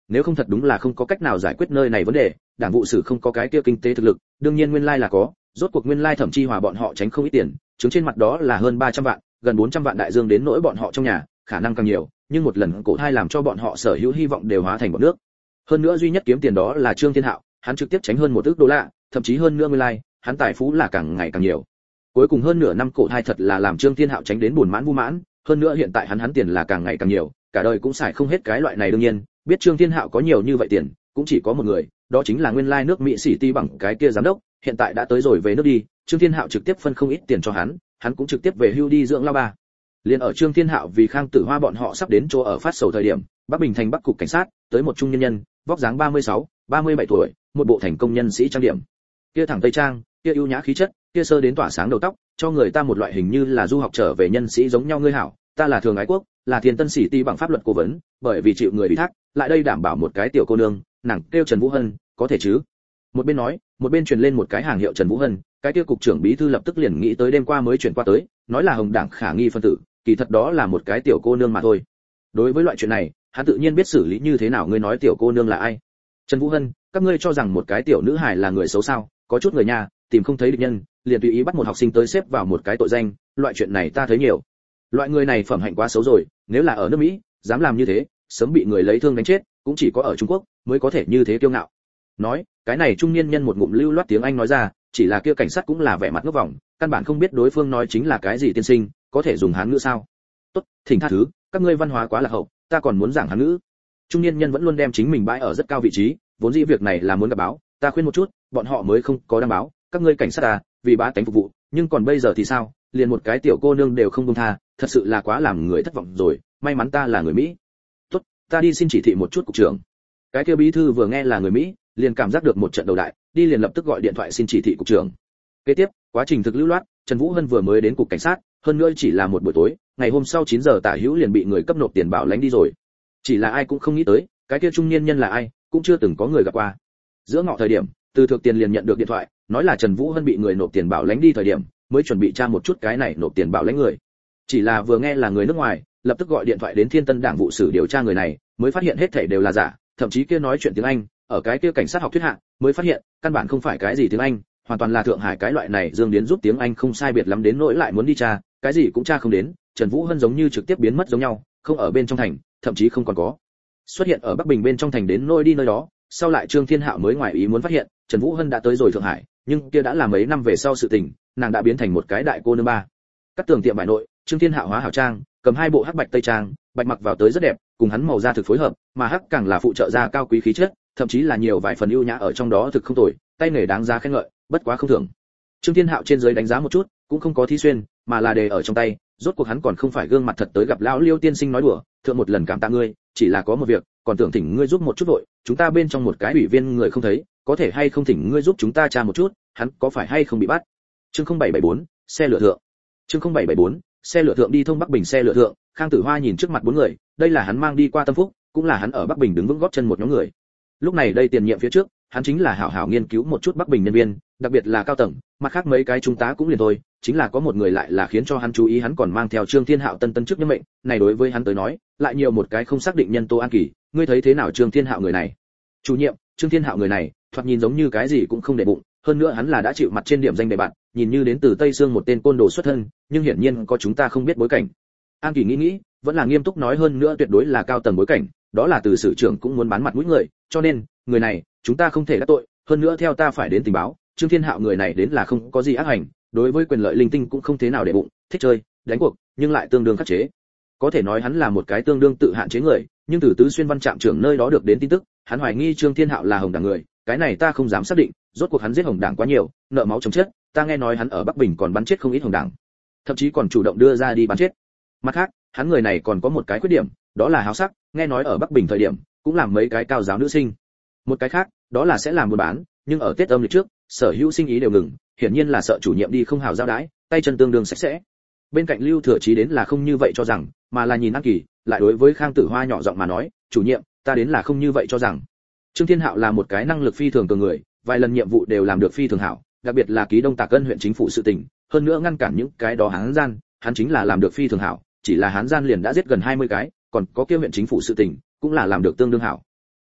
A: nếu không thật đúng là không có cách nào giải quyết nơi này vấn đề, đảng vụ sử không có cái kia kinh tế thực lực, đương nhiên nguyên lai là có, rốt cuộc nguyên lai thậm chí hòa bọn họ tránh không ít tiền, chứng trên mặt đó là hơn ba trăm vạn, gần bốn trăm vạn đại dương đến nỗi bọn họ trong nhà, khả năng càng nhiều, nhưng một lần cổ thai làm cho bọn họ sở hữu hy vọng đều hóa thành bọt nước. Hơn nữa duy nhất kiếm tiền đó là Trương Thiên Hạo, hắn trực tiếp tránh hơn một ức đô la, thậm chí hơn nữa nguyên lai, hắn tài phú là càng ngày càng nhiều. Cuối cùng hơn nửa năm cổ thai thật là làm Trương Thiên Hạo tránh đến buồn mãn vu mãn, hơn nữa hiện tại hắn hắn tiền là càng ngày càng nhiều, cả đời cũng xài không hết cái loại này đương nhiên, biết Trương Thiên Hạo có nhiều như vậy tiền, cũng chỉ có một người, đó chính là nguyên lai nước Mỹ xỉ ti bằng cái kia giám đốc, hiện tại đã tới rồi về nước đi, Trương Thiên Hạo trực tiếp phân không ít tiền cho hắn, hắn cũng trực tiếp về hưu đi dưỡng lao ba. Liên ở Trương Thiên Hạo vì Khang Tử Hoa bọn họ sắp đến chỗ ở phát sầu thời điểm, Bắc Bình thành Bắc cục cảnh sát, tới một trung nhân nhân, vóc dáng ba mươi sáu, ba mươi bảy tuổi, một bộ thành công nhân sĩ trang điểm. Kia thẳng tây trang, kia ưu nhã khí chất, kia sơ đến tỏa sáng đầu tóc, cho người ta một loại hình như là du học trở về nhân sĩ giống nhau ngươi hảo, ta là thường ái quốc, là Thiên Tân Sĩ ti bằng pháp luật cố vấn, bởi vì chịu người ủy thác, lại đây đảm bảo một cái tiểu cô nương, nàng kêu Trần Vũ Hân, có thể chứ? Một bên nói, một bên truyền lên một cái hàng hiệu Trần Vũ Hân, cái kia cục trưởng bí thư lập tức liền nghĩ tới đêm qua mới chuyển qua tới, nói là Hồng Đảng khả nghi phân tử, kỳ thật đó là một cái tiểu cô nương mà thôi. Đối với loại chuyện này, hắn tự nhiên biết xử lý như thế nào, ngươi nói tiểu cô nương là ai? Trần Vũ Hân, các ngươi cho rằng một cái tiểu nữ hài là người xấu sao? Có chút người nhà, tìm không thấy địch nhân, liền tùy ý bắt một học sinh tới xếp vào một cái tội danh, loại chuyện này ta thấy nhiều. Loại người này phẩm hạnh quá xấu rồi, nếu là ở nước Mỹ, dám làm như thế, sớm bị người lấy thương đánh chết, cũng chỉ có ở Trung Quốc mới có thể như thế kiêu ngạo. Nói, cái này trung niên nhân một ngụm lưu loát tiếng Anh nói ra, chỉ là kia cảnh sát cũng là vẻ mặt ngốc vòng, căn bản không biết đối phương nói chính là cái gì tiên sinh, có thể dùng Hán ngữ sao? Tốt, thỉnh tha thứ, các ngươi văn hóa quá lạc hậu, ta còn muốn giảng Hán ngữ. Trung niên nhân vẫn luôn đem chính mình bãi ở rất cao vị trí, vốn dĩ việc này là muốn gặp báo, ta khuyên một chút, bọn họ mới không có đăng báo, các ngươi cảnh sát à, vì bá tánh phục vụ, nhưng còn bây giờ thì sao, liền một cái tiểu cô nương đều không buông tha, thật sự là quá làm người thất vọng rồi, may mắn ta là người Mỹ. Tốt, ta đi xin chỉ thị một chút cục trưởng. Cái kia bí thư vừa nghe là người Mỹ, liền cảm giác được một trận đầu đại, đi liền lập tức gọi điện thoại xin chỉ thị cục trưởng. Kế tiếp, quá trình thực lưu loát, Trần Vũ Hân vừa mới đến cục cảnh sát, hơn nữa chỉ là một buổi tối, ngày hôm sau chín giờ tả hữu liền bị người cấp nộp tiền bảo lãnh đi rồi. Chỉ là ai cũng không nghĩ tới, cái kia trung niên nhân là ai, cũng chưa từng có người gặp qua. Giữa ngọ thời điểm, Từ Thược Tiền liền nhận được điện thoại, nói là Trần Vũ Hân bị người nộp tiền bảo lãnh đi thời điểm, mới chuẩn bị tra một chút cái này nộp tiền bảo lãnh người. Chỉ là vừa nghe là người nước ngoài, lập tức gọi điện thoại đến Thiên Tân Đảng vụ sử điều tra người này, mới phát hiện hết thảy đều là giả, thậm chí kia nói chuyện tiếng Anh, ở cái kia cảnh sát học thuyết hạ, mới phát hiện, căn bản không phải cái gì tiếng Anh, hoàn toàn là Thượng Hải cái loại này Dương Điến giúp tiếng Anh không sai biệt lắm đến nỗi lại muốn đi tra, cái gì cũng tra không đến, Trần Vũ Hân giống như trực tiếp biến mất giống nhau, không ở bên trong thành, thậm chí không còn có xuất hiện ở Bắc Bình bên trong thành đến nỗi đi nơi đó, sau lại Trương Thiên Hạo mới ngoài ý muốn phát hiện, Trần Vũ Hân đã tới rồi Thượng Hải, nhưng kia đã là mấy năm về sau sự tình, nàng đã biến thành một cái đại cô nương ba. Cắt tường tiệm vải nội, Trương Thiên Hạo hóa hảo trang, cầm hai bộ hắc bạch tây trang, bạch mặc vào tới rất đẹp, cùng hắn màu da thực phối hợp, mà hắc càng là phụ trợ da cao quý khí chất, thậm chí là nhiều vài phần ưu nhã ở trong đó thực không tồi, tay nghề đáng giá khen ngợi, bất quá không thường. Trương Thiên Hạo trên dưới đánh giá một chút, cũng không có thi xuyên, mà là đề ở trong tay, rốt cuộc hắn còn không phải gương mặt thật tới gặp lão Liêu tiên sinh nói đùa, thượng một lần cảm tạ ngươi, chỉ là có một việc, còn tưởng thỉnh ngươi giúp một chút vội, chúng ta bên trong một cái ủy viên người không thấy, có thể hay không thỉnh ngươi giúp chúng ta tra một chút, hắn có phải hay không bị bắt. Chương không bảy bảy bốn, xe lửa thượng. Chương không bảy bảy bốn, xe lửa thượng đi thông Bắc Bình xe lửa thượng, Khang Tử Hoa nhìn trước mặt bốn người, đây là hắn mang đi qua Tâm Phúc, cũng là hắn ở Bắc Bình đứng vững gót chân một nhóm người. Lúc này đây tiền nhiệm phía trước, hắn chính là hảo hảo nghiên cứu một chút Bắc Bình nhân viên, đặc biệt là cao tầng, mặt khác mấy cái trung tá cũng liền thôi, chính là có một người lại là khiến cho hắn chú ý, hắn còn mang theo Trương Thiên Hạo tân tân chức nhân mệnh, này đối với hắn tới nói, lại nhiều một cái không xác định nhân tố an kỳ, ngươi thấy thế nào Trương Thiên Hạo người này? Chủ nhiệm, Trương Thiên Hạo người này, thoạt nhìn giống như cái gì cũng không để bụng, hơn nữa hắn là đã chịu mặt trên điểm danh đề bạn, nhìn như đến từ Tây Sương một tên côn đồ xuất thân, nhưng hiển nhiên có chúng ta không biết bối cảnh. An Kỳ nghĩ nghĩ, vẫn là nghiêm túc nói, hơn nữa tuyệt đối là cao tầng bối cảnh, đó là từ sử trưởng cũng muốn bán mặt mũi người, cho nên, người này, chúng ta không thể đắc tội, hơn nữa theo ta phải đến tình báo, Trương Thiên Hạo người này đến là không có gì ác hành, đối với quyền lợi linh tinh cũng không thế nào để bụng, thích chơi, đánh cuộc, nhưng lại tương đương khắc chế. Có thể nói hắn là một cái tương đương tự hạn chế người, nhưng từ Tứ Xuyên Văn Trạm trưởng nơi đó được đến tin tức, hắn hoài nghi Trương Thiên Hạo là Hồng Đảng người, cái này ta không dám xác định, rốt cuộc hắn giết Hồng Đảng quá nhiều, nợ máu chồng chết, ta nghe nói hắn ở Bắc Bình còn bắn chết không ít Hồng Đảng, thậm chí còn chủ động đưa ra đi bắn chết. Mặt khác, hắn người này còn có một cái khuyết điểm, đó là háo sắc, nghe nói ở Bắc Bình thời điểm, cũng làm mấy cái cao giáo nữ sinh. Một cái khác, đó là sẽ làm buôn bán, nhưng ở Tết âm lịch trước, sở hữu sinh ý đều ngừng, hiển nhiên là sợ chủ nhiệm đi không hảo giao đái, tay chân tương đương sạch sẽ. Bên cạnh Lưu Thừa Chí đến là không như vậy cho rằng, mà là nhìn An Kỳ, lại đối với Khang Tử Hoa nhỏ giọng mà nói, chủ nhiệm, ta đến là không như vậy cho rằng. Trương Thiên Hạo là một cái năng lực phi thường cường người, vài lần nhiệm vụ đều làm được phi thường hảo, đặc biệt là ký Đông Tạc Cân huyện chính phủ sự tình, hơn nữa ngăn cản những cái đó hán gian, hắn chính là làm được phi thường hảo, chỉ là hán gian liền đã giết gần hai mươi cái, còn có kia huyện chính phủ sự tình, cũng là làm được tương đương hảo.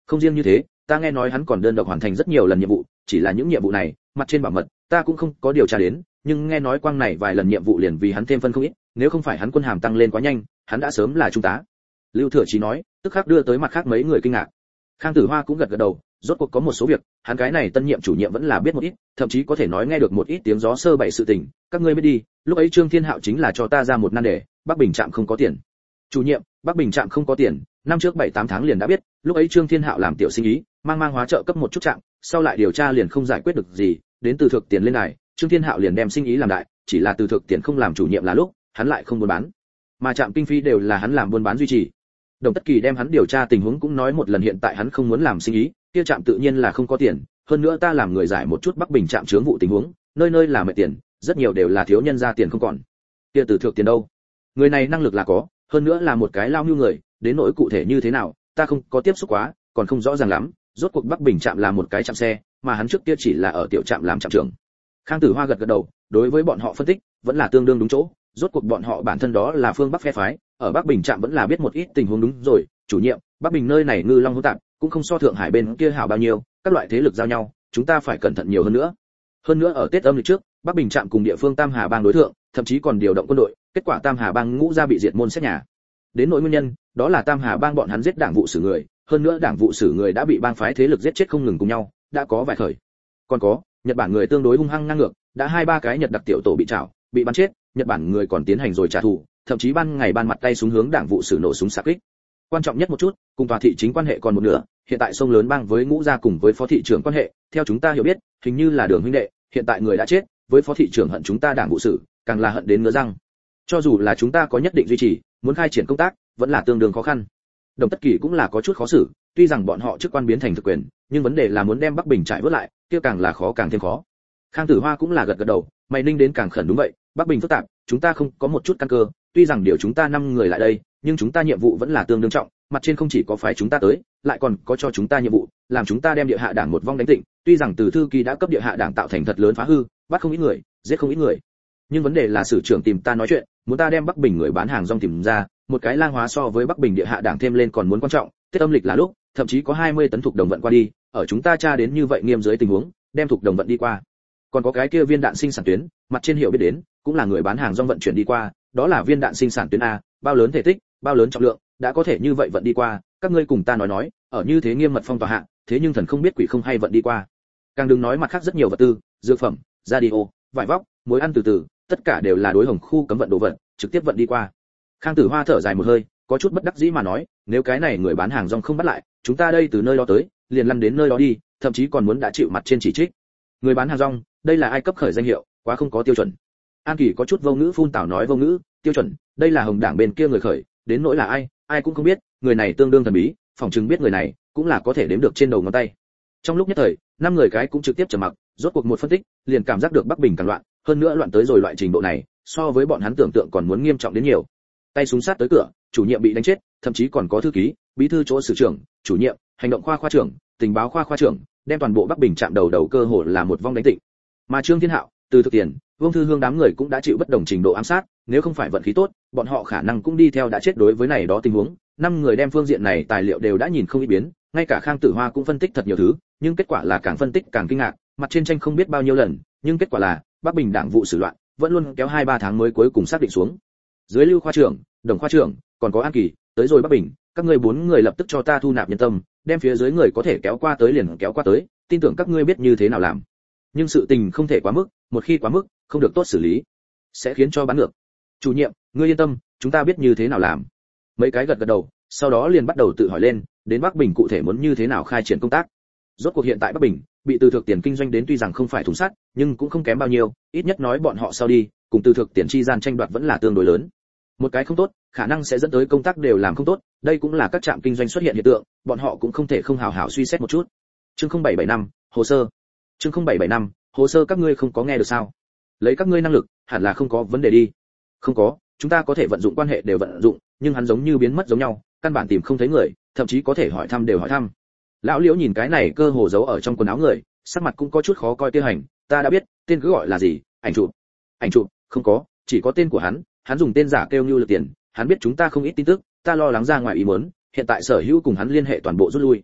A: Không riêng như thế, ta nghe nói hắn còn đơn độc hoàn thành rất nhiều lần nhiệm vụ, chỉ là những nhiệm vụ này, mặt trên bảo mật, ta cũng không có điều tra đến, nhưng nghe nói quang này vài lần nhiệm vụ liền vì hắn thêm phân không ít, nếu không phải hắn quân hàm tăng lên quá nhanh, hắn đã sớm là trung tá. Lưu Thừa Chí nói, tức khắc đưa tới mặt khác mấy người kinh ngạc. Khang Tử Hoa cũng gật gật đầu, rốt cuộc có một số việc, hắn cái này tân nhiệm chủ nhiệm vẫn là biết một ít, thậm chí có thể nói nghe được một ít tiếng gió sơ bảy sự tình, các ngươi biết đi, lúc ấy Trương Thiên Hạo chính là cho ta ra một nan đề, Bắc Bình trạm không có tiền. Chủ nhiệm, Bắc Bình trạm không có tiền, năm trước bảy tám tháng liền đã biết, lúc ấy Trương Thiên Hạo làm tiểu sinh ý, mang mang hóa trợ cấp một chút trạm, sau lại điều tra liền không giải quyết được gì, đến từ thực tiền lên này, Trương Thiên Hạo liền đem sinh ý làm đại, chỉ là từ thực tiền không làm chủ nhiệm là lúc, hắn lại không buôn bán, mà trạm kinh phí đều là hắn làm buôn bán duy trì. Đồng Tất Kỳ đem hắn điều tra tình huống cũng nói một lần, hiện tại hắn không muốn làm sinh ý, kia trạm tự nhiên là không có tiền, hơn nữa ta làm người giải một chút Bắc Bình trạm chướng vụ tình huống, nơi nơi là mệt tiền, rất nhiều đều là thiếu nhân ra tiền không còn. Kia từ thực tiền đâu? Người này năng lực là có, hơn nữa là một cái lao nhu người, đến nỗi cụ thể như thế nào, ta không có tiếp xúc quá, còn không rõ ràng lắm, rốt cuộc Bắc Bình trạm là một cái trạm xe, mà hắn trước kia chỉ là ở tiểu trạm làm trạm trưởng. Khang Tử Hoa gật gật đầu, đối với bọn họ phân tích, vẫn là tương đương đúng chỗ, rốt cuộc bọn họ bản thân đó là phương Bắc phe phái, ở Bắc Bình trạm vẫn là biết một ít tình huống. Đúng rồi, chủ nhiệm, Bắc Bình nơi này ngư long hỗn tạp, cũng không so Thượng Hải bên kia hảo bao nhiêu, các loại thế lực giao nhau, chúng ta phải cẩn thận nhiều hơn nữa. Hơn nữa ở Tết âm lịch trước, Bắc Bình trạm cùng địa phương Tam Hà bang đối thượng, thậm chí còn điều động quân đội, kết quả Tam Hà bang ngũ gia bị diệt môn xét nhà. Đến nỗi nguyên nhân, đó là Tam Hà bang bọn hắn giết đảng vụ xử người, hơn nữa đảng vụ xử người đã bị bang phái thế lực giết chết không ngừng cùng nhau, đã có vài khởi. Còn có, Nhật Bản người tương đối hung hăng ngang ngược, đã hai ba cái Nhật đặc tiểu tổ bị trảo, bị bắn chết, Nhật Bản người còn tiến hành rồi trả thù, thậm chí ban ngày ban mặt tay súng hướng đảng vụ xử nổ súng xạ kích. Quan trọng nhất một chút, cùng tòa thị chính quan hệ còn một nửa, hiện tại sông lớn bang với ngũ gia cùng với phó thị trưởng quan hệ, theo chúng ta hiểu biết, hình như là Đường huynh đệ, hiện tại người đã chết, với phó thị trưởng hận chúng ta đảng vụ xử, càng là hận đến ngứa răng. Cho dù là chúng ta có nhất định duy trì, muốn khai triển công tác, vẫn là tương đương khó khăn. Đồng Tất Kỳ cũng là có chút khó xử, tuy rằng bọn họ chức quan biến thành thực quyền, nhưng vấn đề là muốn đem Bắc Bình trại vớt lại, kia càng là khó càng thêm khó. Khang Tử Hoa cũng là gật gật đầu, mày ninh đến càng khẩn. Đúng vậy, Bắc Bình phức tạp, chúng ta không có một chút căn cơ, tuy rằng điều chúng ta năm người lại đây, nhưng chúng ta nhiệm vụ vẫn là tương đương trọng, mặt trên không chỉ có phái chúng ta tới, lại còn có cho chúng ta nhiệm vụ, làm chúng ta đem địa hạ đảng một vong đánh tịnh, tuy rằng từ thư ký đã cấp địa hạ đảng tạo thành thật lớn phá hư, bắt không ít người, giết không ít người. Nhưng vấn đề là sử trưởng tìm ta nói chuyện, muốn ta đem Bắc Bình người bán hàng rong tìm ra, một cái lang hóa so với Bắc Bình địa hạ đảng thêm lên còn muốn quan trọng, Tết âm lịch là lúc, thậm chí có hai mươi tấn thuộc đồng vận qua đi, ở chúng ta tra đến như vậy nghiêm dưới tình huống, đem thuộc đồng vận đi qua. Còn có cái kia viên đạn sinh sản tuyến, mặt trên hiểu biết đến, cũng là người bán hàng rong vận chuyển đi qua, đó là viên đạn sinh sản tuyến a, bao lớn thể tích, bao lớn trọng lượng, đã có thể như vậy vận đi qua, các ngươi cùng ta nói nói, ở như thế nghiêm mật phong tỏa hạ, thế nhưng thần không biết quỷ không hay vận đi qua. Càng đừng nói mặt khác rất nhiều vật tư, dược phẩm, radio, vải vóc, muối ăn từ từ, tất cả đều là đối hồng khu cấm vận đồ vật, trực tiếp vận đi qua. Khang Tử Hoa thở dài một hơi, có chút bất đắc dĩ mà nói, nếu cái này người bán hàng rong không bắt lại, chúng ta đây từ nơi đó tới, liền lăn đến nơi đó đi, thậm chí còn muốn đã chịu mặt trên chỉ trích. Người bán hàng rong, đây là ai cấp khởi danh hiệu, quá không có tiêu chuẩn. An Kỳ có chút vô ngữ phun tảo nói vô ngữ, tiêu chuẩn, đây là Hồng Đảng bên kia người khởi, đến nỗi là ai, ai cũng không biết, người này tương đương thần bí, phỏng chừng biết người này, cũng là có thể đếm được trên đầu ngón tay. Trong lúc nhất thời, năm người cái cũng trực tiếp trầm mặc, rốt cuộc một phân tích, liền cảm giác được Bắc Bình càng loạn, hơn nữa loạn tới rồi loại trình độ này, so với bọn hắn tưởng tượng còn muốn nghiêm trọng đến nhiều. Tay súng sát tới cửa, chủ nhiệm bị đánh chết, thậm chí còn có thư ký, bí thư chỗ sử trưởng, chủ nhiệm, hành động khoa khoa trưởng, tình báo khoa khoa trưởng, đem toàn bộ Bắc Bình chạm đầu đầu cơ hồ là một vong đánh tịnh. Mà Trương Thiên Hạo, từ thực tiền, Vương Thư Hương đám người cũng đã chịu bất đồng trình độ ám sát, nếu không phải vận khí tốt, bọn họ khả năng cũng đi theo đã chết. Đối với này đó tình huống, năm người đem phương diện này tài liệu đều đã nhìn không ít biến, ngay cả Khang Tử Hoa cũng phân tích thật nhiều thứ, nhưng kết quả là càng phân tích càng kinh ngạc, mặt trên tranh không biết bao nhiêu lần, nhưng kết quả là Bắc Bình đảng vụ xử loạn, vẫn luôn kéo hai ba tháng mới cuối cùng xác định xuống. Dưới Lưu khoa trưởng, Đồng khoa trưởng, còn có An Kỳ, tới rồi Bắc Bình, các ngươi bốn người lập tức cho ta thu nạp nhân tâm, đem phía dưới người có thể kéo qua tới liền kéo qua tới, tin tưởng các ngươi biết như thế nào làm. Nhưng sự tình không thể quá mức, một khi quá mức, không được tốt xử lý, sẽ khiến cho bán ngược. Chủ nhiệm, ngươi yên tâm, chúng ta biết như thế nào làm. Mấy cái gật gật đầu, sau đó liền bắt đầu tự hỏi lên, đến Bắc Bình cụ thể muốn như thế nào khai triển công tác. Rốt cuộc hiện tại Bắc Bình bị từ thực tiền kinh doanh đến tuy rằng không phải thùng sắt, nhưng cũng không kém bao nhiêu, ít nhất nói bọn họ sau đi, cùng từ thực tiền chi gian tranh đoạt vẫn là tương đối lớn. Một cái không tốt, khả năng sẽ dẫn tới công tác đều làm không tốt, đây cũng là các trạm kinh doanh xuất hiện hiện tượng, bọn họ cũng không thể không hào hảo suy xét một chút. Chương không bảy bảy năm, hồ sơ. Chương không bảy bảy năm, hồ sơ các ngươi không có nghe được sao? Lấy các ngươi năng lực, hẳn là không có vấn đề đi. Không có, chúng ta có thể vận dụng quan hệ đều vận dụng, nhưng hắn giống như biến mất giống nhau, căn bản tìm không thấy người, thậm chí có thể hỏi thăm đều hỏi thăm. Lão Liễu nhìn cái này cơ hồ giấu ở trong quần áo người, sắc mặt cũng có chút khó coi. Tiêu hành, ta đã biết, tên cứ gọi là gì? Ảnh chụp. Ảnh chụp, không có, chỉ có tên của hắn, hắn dùng tên giả kêu Như Lực Tiền, hắn biết chúng ta không ít tin tức, ta lo lắng ra ngoài ý muốn, hiện tại sở hữu cùng hắn liên hệ toàn bộ rút lui.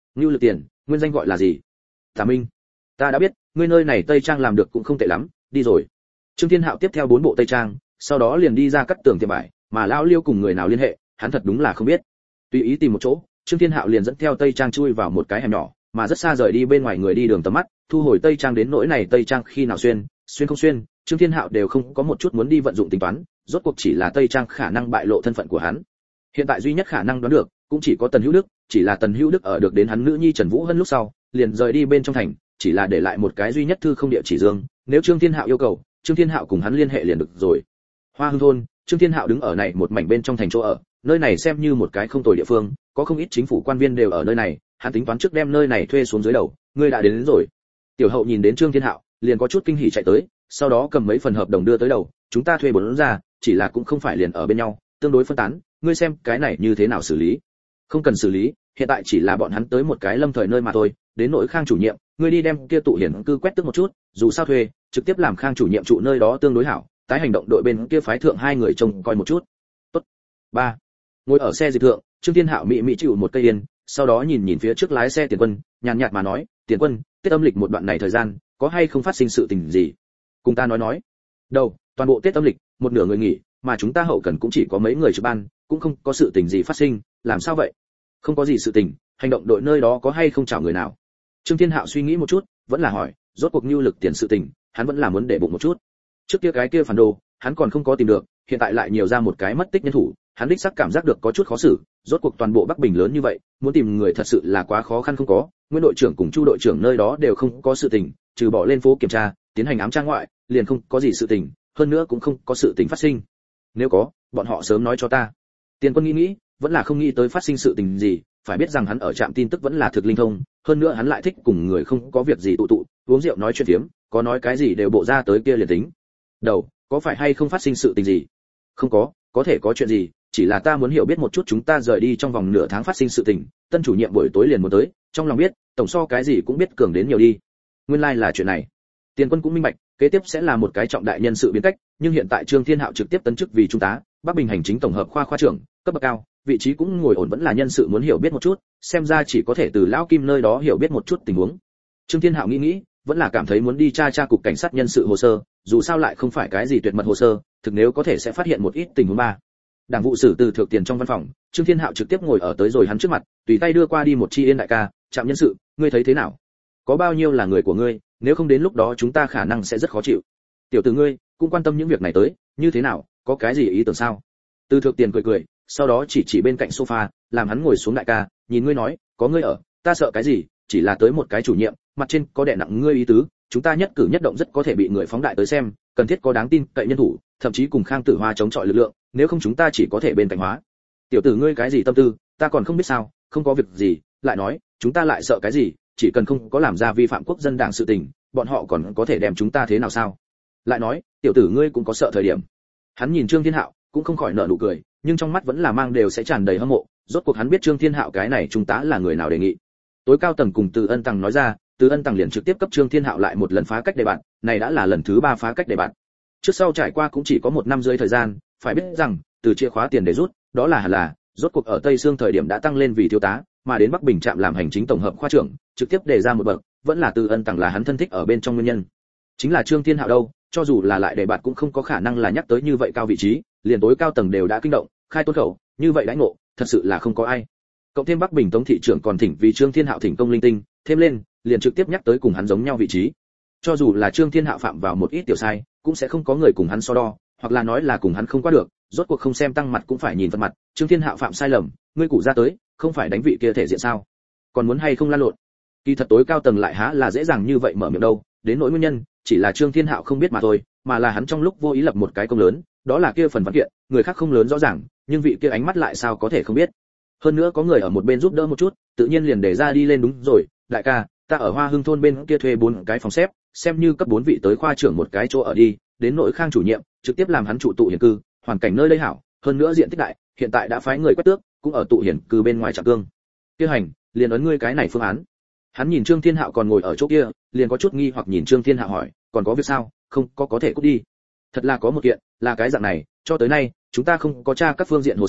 A: Ngưu Lực Tiền, nguyên danh gọi là gì? Tả Minh. Ta đã biết, ngươi nơi này tây trang làm được cũng không tệ lắm, đi rồi. Trương Thiên Hạo tiếp theo bốn bộ tây trang, sau đó liền đi ra cắt tường tiệm vải, mà lão Liêu cùng người nào liên hệ, hắn thật đúng là không biết. Tùy ý tìm một chỗ, Trương Thiên Hạo liền dẫn theo tây trang chui vào một cái hẻm nhỏ, mà rất xa rời đi bên ngoài người đi đường tầm mắt, thu hồi tây trang đến nỗi này tây trang khi nào xuyên, xuyên không xuyên, Trương Thiên Hạo đều không có một chút muốn đi vận dụng tính toán, rốt cuộc chỉ là tây trang khả năng bại lộ thân phận của hắn. Hiện tại duy nhất khả năng đoán được, cũng chỉ có Tần Hữu Đức, chỉ là Tần Hữu Đức ở được đến hắn nữ nhi Trần Vũ Hân lúc sau, liền rời đi bên trong thành, chỉ là để lại một cái duy nhất thư không địa chỉ dương, nếu Trương Thiên Hạo yêu cầu, Trương Thiên Hạo cùng hắn liên hệ liền được rồi. Hoa Hưng thôn, Trương Thiên Hạo đứng ở này một mảnh bên trong thành chỗ ở, nơi này xem như một cái không tồi địa phương, có không ít chính phủ quan viên đều ở nơi này, hắn tính toán trước đem nơi này thuê xuống dưới đầu, ngươi đã đến, đến rồi. Tiểu Hậu nhìn đến Trương Thiên Hạo, liền có chút kinh hỉ chạy tới, sau đó cầm mấy phần hợp đồng đưa tới đầu, chúng ta thuê bốn ra, chỉ là cũng không phải liền ở bên nhau, tương đối phân tán, ngươi xem cái này như thế nào xử lý? Không cần xử lý, hiện tại chỉ là bọn hắn tới một cái lâm thời nơi mà thôi, đến nỗi Khang chủ nhiệm, ngươi đi đem kia tụ hiển cư quét tước một chút, dù sao thuê, trực tiếp làm Khang chủ nhiệm trụ nơi đó tương đối hảo, tái hành động đội bên kia phái thượng hai người trông coi một chút. Tốt. ba. Ngồi ở xe dịch thượng, Trương Thiên Hạo mị mị chịu một cây yên, sau đó nhìn nhìn phía trước lái xe Tiền Quân, nhàn nhạt mà nói, Tiền Quân, Tết âm lịch một đoạn này thời gian, có hay không phát sinh sự tình gì? Cùng ta nói nói. Đâu, toàn bộ Tết âm lịch, một nửa người nghỉ, mà chúng ta hậu cần cũng chỉ có mấy người trực ban, cũng không có sự tình gì phát sinh, làm sao vậy? Không có gì sự tình, hành động đội nơi đó có hay không chào người nào? Trương Thiên Hạo suy nghĩ một chút, vẫn là hỏi, rốt cuộc Nưu Lực Tiền sự tình, hắn vẫn là muốn để bụng một chút. Trước kia cái kia phản đồ, hắn còn không có tìm được, hiện tại lại nhiều ra một cái mất tích nhân thủ, hắn đích xác cảm giác được có chút khó xử, rốt cuộc toàn bộ Bắc Bình lớn như vậy, muốn tìm người thật sự là quá khó khăn không có, Nguyên đội trưởng cùng Chu đội trưởng nơi đó đều không có sự tình, trừ bỏ lên phố kiểm tra, tiến hành ám tra ngoại, liền không có gì sự tình, hơn nữa cũng không có sự tình phát sinh. Nếu có, bọn họ sớm nói cho ta. Tiền Quân nghĩ nghĩ, vẫn là không nghĩ tới phát sinh sự tình gì, phải biết rằng hắn ở trạm tin tức vẫn là thực linh thông, hơn nữa hắn lại thích cùng người không có việc gì tụ tụ, uống rượu nói chuyện phiếm, có nói cái gì đều bộ ra tới kia liền tính. Đầu, có phải hay không phát sinh sự tình gì? Không có, có thể có chuyện gì, chỉ là ta muốn hiểu biết một chút chúng ta rời đi trong vòng nửa tháng phát sinh sự tình, tân chủ nhiệm buổi tối liền muốn tới, trong lòng biết, tổng so cái gì cũng biết cường đến nhiều đi. Nguyên lai like là chuyện này. Tiền Quân cũng minh bạch, kế tiếp sẽ là một cái trọng đại nhân sự biến cách, nhưng hiện tại Trương Thiên Hạo trực tiếp tấn chức vì trung tá, Bắc Bình hành chính tổng hợp khoa khoa trưởng, cấp bậc cao, vị trí cũng ngồi ổn, vẫn là nhân sự muốn hiểu biết một chút, xem ra chỉ có thể từ lão Kim nơi đó hiểu biết một chút tình huống. Trương Thiên Hạo nghĩ nghĩ, vẫn là cảm thấy muốn đi tra tra cục cảnh sát nhân sự hồ sơ, dù sao lại không phải cái gì tuyệt mật hồ sơ, thực nếu có thể sẽ phát hiện một ít tình huống ba. Đảng vụ sử từ thượng tiền trong văn phòng, Trương Thiên Hạo trực tiếp ngồi ở tới rồi hắn trước mặt, tùy tay đưa qua đi một chi yên đại ca, trạm nhân sự, ngươi thấy thế nào? Có bao nhiêu là người của ngươi, nếu không đến lúc đó chúng ta khả năng sẽ rất khó chịu. Tiểu tử ngươi cũng quan tâm những việc này tới, như thế nào, có cái gì ý tưởng sao? Từ thượng tiền cười cười, sau đó chỉ chỉ bên cạnh sofa, làm hắn ngồi xuống đại ca, nhìn ngươi nói, có ngươi ở, ta sợ cái gì, chỉ là tới một cái chủ nhiệm, mặt trên có đè nặng ngươi ý tứ, chúng ta nhất cử nhất động rất có thể bị người phóng đại tới xem, cần thiết có đáng tin cậy nhân thủ, thậm chí cùng Khang Tử Hoa chống chọi lực lượng, nếu không chúng ta chỉ có thể bên cạnh hóa. Tiểu tử ngươi cái gì tâm tư, ta còn không biết sao, không có việc gì, lại nói, chúng ta lại sợ cái gì, chỉ cần không có làm ra vi phạm quốc dân đảng sự tình, bọn họ còn có thể đem chúng ta thế nào sao? Lại nói, tiểu tử ngươi cũng có sợ thời điểm. Hắn nhìn Trương Thiên Hạo, cũng không khỏi nở nụ cười, nhưng trong mắt vẫn là mang đều sẽ tràn đầy hâm mộ, rốt cuộc hắn biết Trương Thiên Hạo cái này trung tá là người nào đề nghị. Tối cao tầng cùng Từ Ân Tằng nói ra, Từ Ân Tằng liền trực tiếp cấp Trương Thiên Hạo lại một lần phá cách đề bạt, này đã là lần thứ ba phá cách đề bạt. Trước sau trải qua cũng chỉ có một năm rưỡi thời gian, phải biết rằng, từ chìa khóa tiền để rút, đó là hẳn là, rốt cuộc ở Tây Sương thời điểm đã tăng lên vì thiếu tá, mà đến Bắc Bình trạm làm hành chính tổng hợp khoa trưởng, trực tiếp đề ra một bậc, vẫn là Từ Ân Tằng là hắn thân thích ở bên trong nguyên nhân. Chính là Trương Thiên Hạo đâu, cho dù là lại đề bạt cũng không có khả năng là nhắc tới như vậy cao vị trí, liền tối cao tầng đều đã kinh động, khai tôn khẩu, như vậy đãi ngộ, thật sự là không có ai. Cộng thêm Bắc Bình Tống thị trưởng còn thỉnh vì Trương Thiên Hạo thỉnh công linh tinh, thêm lên, liền trực tiếp nhắc tới cùng hắn giống nhau vị trí. Cho dù là Trương Thiên Hạo phạm vào một ít tiểu sai, cũng sẽ không có người cùng hắn so đo, hoặc là nói là cùng hắn không qua được, rốt cuộc không xem tăng mặt cũng phải nhìn phần mặt, Trương Thiên Hạo phạm sai lầm, ngươi cụ ra tới, không phải đánh vị kia thể diện sao? Còn muốn hay không lan lộn? Kỳ thật tối cao tầng lại há là dễ dàng như vậy mở miệng đâu, đến nỗi nguyên nhân, chỉ là Trương Thiên Hạo không biết mà thôi, mà là hắn trong lúc vô ý lập một cái công lớn, đó là kia phần văn kiện, người khác không lớn rõ ràng, nhưng vị kia ánh mắt lại sao có thể không biết. Hơn nữa có người ở một bên giúp đỡ một chút, tự nhiên liền để ra đi lên đúng rồi, đại ca, ta ở Hoa Hưng thôn bên kia thuê bốn cái phòng xếp, xem như cấp bốn vị tới khoa trưởng một cái chỗ ở đi, đến nội Khang chủ nhiệm, trực tiếp làm hắn trụ tụ hiển cư, hoàn cảnh nơi đây hảo, hơn nữa diện tích đại, hiện tại đã phái người quét tước, cũng ở tụ hiển cư bên ngoài Trạm Cương. Kia hành, liền ấn ngươi cái này phương án. Hắn nhìn Trương Thiên Hạo còn ngồi ở chỗ kia, liền có chút nghi hoặc nhìn Trương Thiên Hạo hỏi, còn có việc sao? Không, có có thể cút đi. Thật là có một kiện, là cái dạng này, cho tới nay, chúng ta không có tra các phương diện hồ sơ,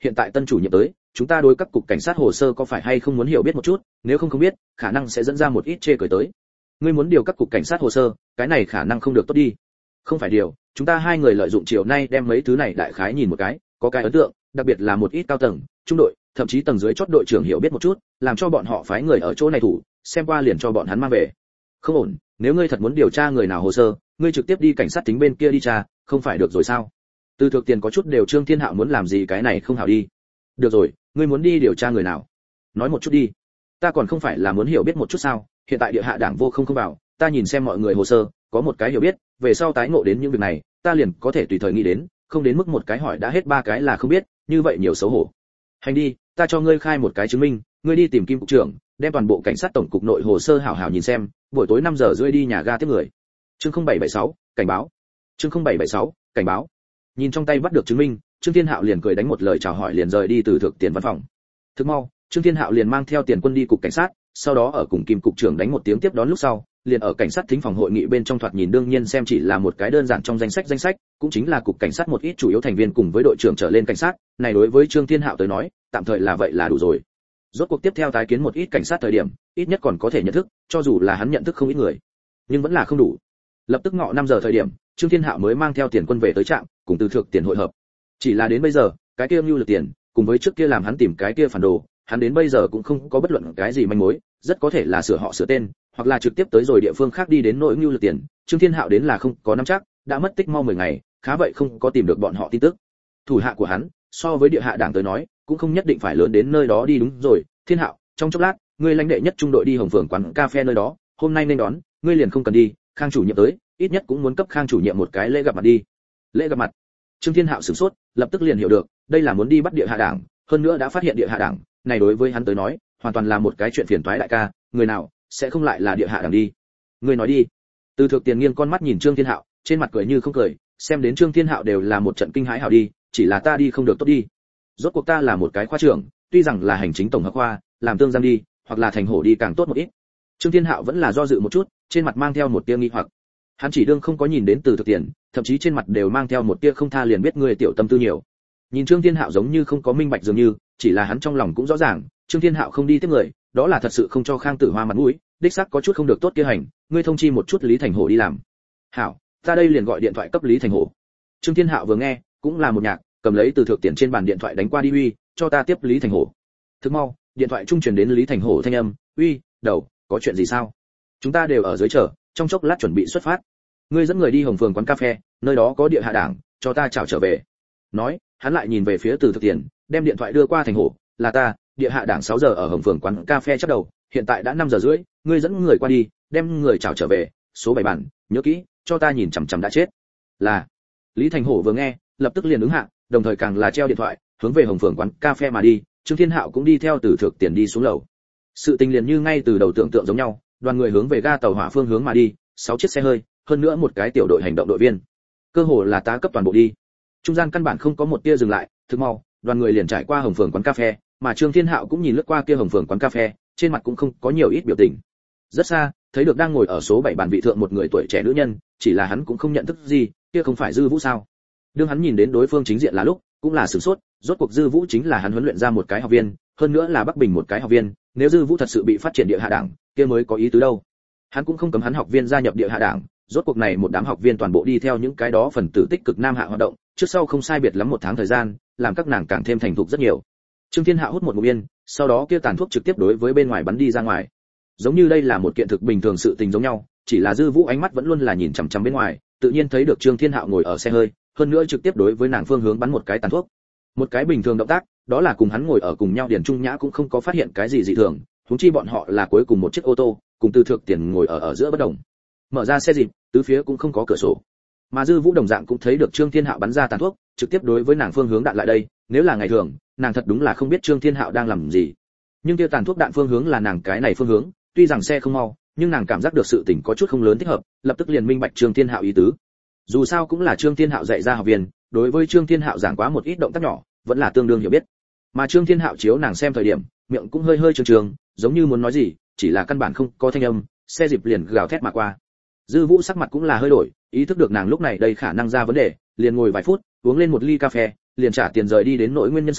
A: hiện tại tân chủ nhiệm tới, chúng ta đối các cục cảnh sát hồ sơ có phải hay không muốn hiểu biết một chút, nếu không không biết, khả năng sẽ dẫn ra một ít chê cười tới. Ngươi muốn điều các cục cảnh sát hồ sơ, cái này khả năng không được tốt đi. Không phải điều, chúng ta hai người lợi dụng chiều nay đem mấy thứ này đại khái nhìn một cái, có cái ấn tượng, đặc biệt là một ít cao tầng, trung đội, thậm chí tầng dưới chót đội trưởng hiểu biết một chút, làm cho bọn họ phái người ở chỗ này thủ, xem qua liền cho bọn hắn mang về. Không ổn, nếu ngươi thật muốn điều tra người nào hồ sơ, ngươi trực tiếp đi cảnh sát tính bên kia đi tra, không phải được rồi sao? Từ Thược Tiền có chút đều Trương Thiên Hạo muốn làm gì cái này không hảo đi. Được rồi, ngươi muốn đi điều tra người nào? Nói một chút đi. Ta còn không phải là muốn hiểu biết một chút sao? Hiện tại địa hạ đảng vô không không vào, ta nhìn xem mọi người hồ sơ, có một cái hiểu biết, về sau tái ngộ đến những việc này, ta liền có thể tùy thời nghĩ đến, không đến mức một cái hỏi đã hết ba cái là không biết, như vậy nhiều xấu hổ. Hành đi, ta cho ngươi khai một cái chứng minh, ngươi đi tìm Kim cục trưởng, đem toàn bộ cảnh sát tổng cục nội hồ sơ hảo hảo nhìn xem, buổi tối năm giờ rưỡi đi nhà ga tiếp người. Chương không bảy bảy sáu, cảnh báo. Chương không bảy bảy sáu, cảnh báo. Nhìn trong tay bắt được chứng minh, Trương Thiên Hạo liền cười đánh một lời chào hỏi liền rời đi từ Thược Tiền văn phòng. Thức mau, Trương Thiên Hạo liền mang theo tiền quân đi cục cảnh sát, sau đó ở cùng Kim cục trưởng đánh một tiếng tiếp đón lúc sau, liền ở cảnh sát thính phòng hội nghị bên trong thoạt nhìn đương nhiên xem chỉ là một cái đơn giản trong danh sách danh sách, cũng chính là cục cảnh sát một ít chủ yếu thành viên cùng với đội trưởng trở lên cảnh sát, này đối với Trương Thiên Hạo tới nói, tạm thời là vậy là đủ rồi. Rốt cuộc tiếp theo tái kiến một ít cảnh sát thời điểm, ít nhất còn có thể nhận thức, cho dù là hắn nhận thức không ít người, nhưng vẫn là không đủ. Lập tức ngọ năm giờ thời điểm, Trương Thiên Hạo mới mang theo tiền quân về tới trạm, cùng Từ Thược Tiền hội hợp. Chỉ là đến bây giờ, cái kia Nưu Lực Tiền, cùng với trước kia làm hắn tìm cái kia phản đồ, hắn đến bây giờ cũng không có bất luận cái gì manh mối, rất có thể là sửa họ sửa tên, hoặc là trực tiếp tới rồi địa phương khác đi đến nỗi Nưu Lực Tiền, Trương Thiên Hạo đến là không có nắm chắc, đã mất tích mau mười ngày, khá vậy không có tìm được bọn họ tin tức. Thủ hạ của hắn, so với địa hạ đảng tới nói, cũng không nhất định phải lớn đến nơi đó đi đúng rồi, Thiên Hạo, trong chốc lát, ngươi lãnh đệ nhất trung đội đi Hồng Phường quán cà phê nơi đó, hôm nay nên đón, ngươi liền không cần đi, Khang chủ nhiệm tới, ít nhất cũng muốn cấp Khang chủ nhiệm một cái lễ gặp mặt đi. Lễ gặp mặt. Trương Thiên Hạo sửng sốt, lập tức liền hiểu được, đây là muốn đi bắt địa hạ đảng, hơn nữa đã phát hiện địa hạ đảng, này đối với hắn tới nói, hoàn toàn là một cái chuyện phiền toái đại ca, người nào sẽ không lại là địa hạ đảng đi. Ngươi nói đi. Từ Thược Tiền nghiêng con mắt nhìn Trương Thiên Hạo, trên mặt cười như không cười, xem đến Trương Thiên Hạo đều là một trận kinh hãi hảo đi, chỉ là ta đi không được tốt đi. Rốt cuộc ta là một cái khoa trưởng, tuy rằng là hành chính tổng hợp khoa, làm tương giang đi, hoặc là thành hổ đi càng tốt một ít. Trương Thiên Hạo vẫn là do dự một chút, trên mặt mang theo một tia nghi hoặc. Hắn chỉ đương không có nhìn đến Từ Thược Tiền, thậm chí trên mặt đều mang theo một tia không tha liền biết người tiểu tâm tư nhiều. Nhìn Trương Thiên Hạo giống như không có minh bạch dường như, chỉ là hắn trong lòng cũng rõ ràng, Trương Thiên Hạo không đi tiếp người, đó là thật sự không cho Khang Tử Hoa mặt mũi, đích xác có chút không được tốt kia hành, ngươi thông chi một chút Lý Thành Hổ đi làm. Hảo, ta đây liền gọi điện thoại cấp Lý Thành Hổ. Trương Thiên Hạo vừa nghe, cũng là một nhạc, cầm lấy Từ Thược Tiền trên bàn điện thoại đánh qua đi uy, cho ta tiếp Lý Thành Hổ. Thức mau, điện thoại trung truyền đến Lý Thành Hổ thanh âm, uy, đầu, có chuyện gì sao? Chúng ta đều ở dưới chờ, trong chốc lát chuẩn bị xuất phát. Ngươi dẫn người đi Hồng Phường quán cà phê, nơi đó có địa hạ đảng, cho ta chào trở về. Nói, hắn lại nhìn về phía Từ Thược Tiền, đem điện thoại đưa qua Thành Hổ, là ta, địa hạ đảng sáu giờ ở Hồng Phường quán cà phê chấp đầu, hiện tại đã năm giờ rưỡi, ngươi dẫn người qua đi, đem người chào trở về, số bảy bản, nhớ kỹ, cho ta nhìn chằm chằm đã chết. Là. Lý Thành Hổ vừa nghe, lập tức liền ứng hạ, đồng thời càng là treo điện thoại, hướng về Hồng Phường quán cà phê mà đi, Trương Thiên Hạo cũng đi theo Từ Thược Tiền đi xuống lầu. Sự tình liền như ngay từ đầu tưởng tượng giống nhau, đoàn người hướng về ga tàu hỏa phương hướng mà đi, sáu chiếc xe hơi, hơn nữa một cái tiểu đội hành động đội viên. Cơ hồ là tá cấp toàn bộ đi. Trung gian căn bản không có một tia dừng lại, thực mau, đoàn người liền trải qua Hồng Phường quán cà phê, mà Trương Thiên Hạo cũng nhìn lướt qua kia Hồng Phường quán cà phê, trên mặt cũng không có nhiều ít biểu tình. Rất xa, thấy được đang ngồi ở số bảy bàn vị thượng một người tuổi trẻ nữ nhân, chỉ là hắn cũng không nhận thức gì, kia không phải Dư Vũ sao? Đương hắn nhìn đến đối phương chính diện là lúc, cũng là sửng sốt, rốt cuộc Dư Vũ chính là hắn huấn luyện ra một cái học viên, hơn nữa là Bắc Bình một cái học viên, nếu Dư Vũ thật sự bị phát triển địa hạ đảng, kia mới có ý tứ đâu. Hắn cũng không cấm hắn học viên gia nhập địa hạ đảng, rốt cuộc này một đám học viên toàn bộ đi theo những cái đó phần tử tích cực nam hạ hoạt động, trước sau không sai biệt lắm một tháng thời gian, làm các nàng càng thêm thành thục rất nhiều. Trương Thiên Hạ hút một ngụm yên, sau đó kia tàn thuốc trực tiếp đối với bên ngoài bắn đi ra ngoài. Giống như đây là một kiện thực bình thường sự tình giống nhau, chỉ là Dư Vũ ánh mắt vẫn luôn là nhìn chằm chằm bên ngoài, tự nhiên thấy được Trương Thiên Hạo ngồi ở xe hơi, hơn nữa trực tiếp đối với nàng phương hướng bắn một cái tàn thuốc. Một cái bình thường động tác, đó là cùng hắn ngồi ở cùng nhau Điền Trung Nhã cũng không có phát hiện cái gì dị thường, huống chi bọn họ là cuối cùng một chiếc ô tô, cùng Từ Thược Tiền ngồi ở ở giữa bất đồng. Mở ra xe dịp, tứ phía cũng không có cửa sổ. Mà Dư Vũ đồng dạng cũng thấy được Trương Thiên Hạo bắn ra tàn thuốc, trực tiếp đối với nàng phương hướng đạn lại đây, nếu là ngày thường, nàng thật đúng là không biết Trương Thiên Hạo đang làm gì. Nhưng kia tàn thuốc đạn phương hướng là nàng cái này phương hướng, tuy rằng xe không mau, nhưng nàng cảm giác được sự tình có chút không lớn thích hợp, lập tức liền minh bạch Trương Thiên Hạo ý tứ. Dù sao cũng là Trương Thiên Hạo dạy ra học viên, đối với Trương Thiên Hạo giảng quá một ít động tác nhỏ, vẫn là tương đương hiểu biết. Mà Trương Thiên Hạo chiếu nàng xem thời điểm, miệng cũng hơi hơi trương trương, giống như muốn nói gì, chỉ là căn bản không có thanh âm, xe dịp liền gào thét mà qua. Dư Vũ sắc mặt cũng là hơi đổi, ý thức được nàng lúc này đây khả năng ra vấn đề, liền ngồi vài phút, uống lên một ly cà phê, liền trả tiền rời đi đến nỗi nguyên nhân sao,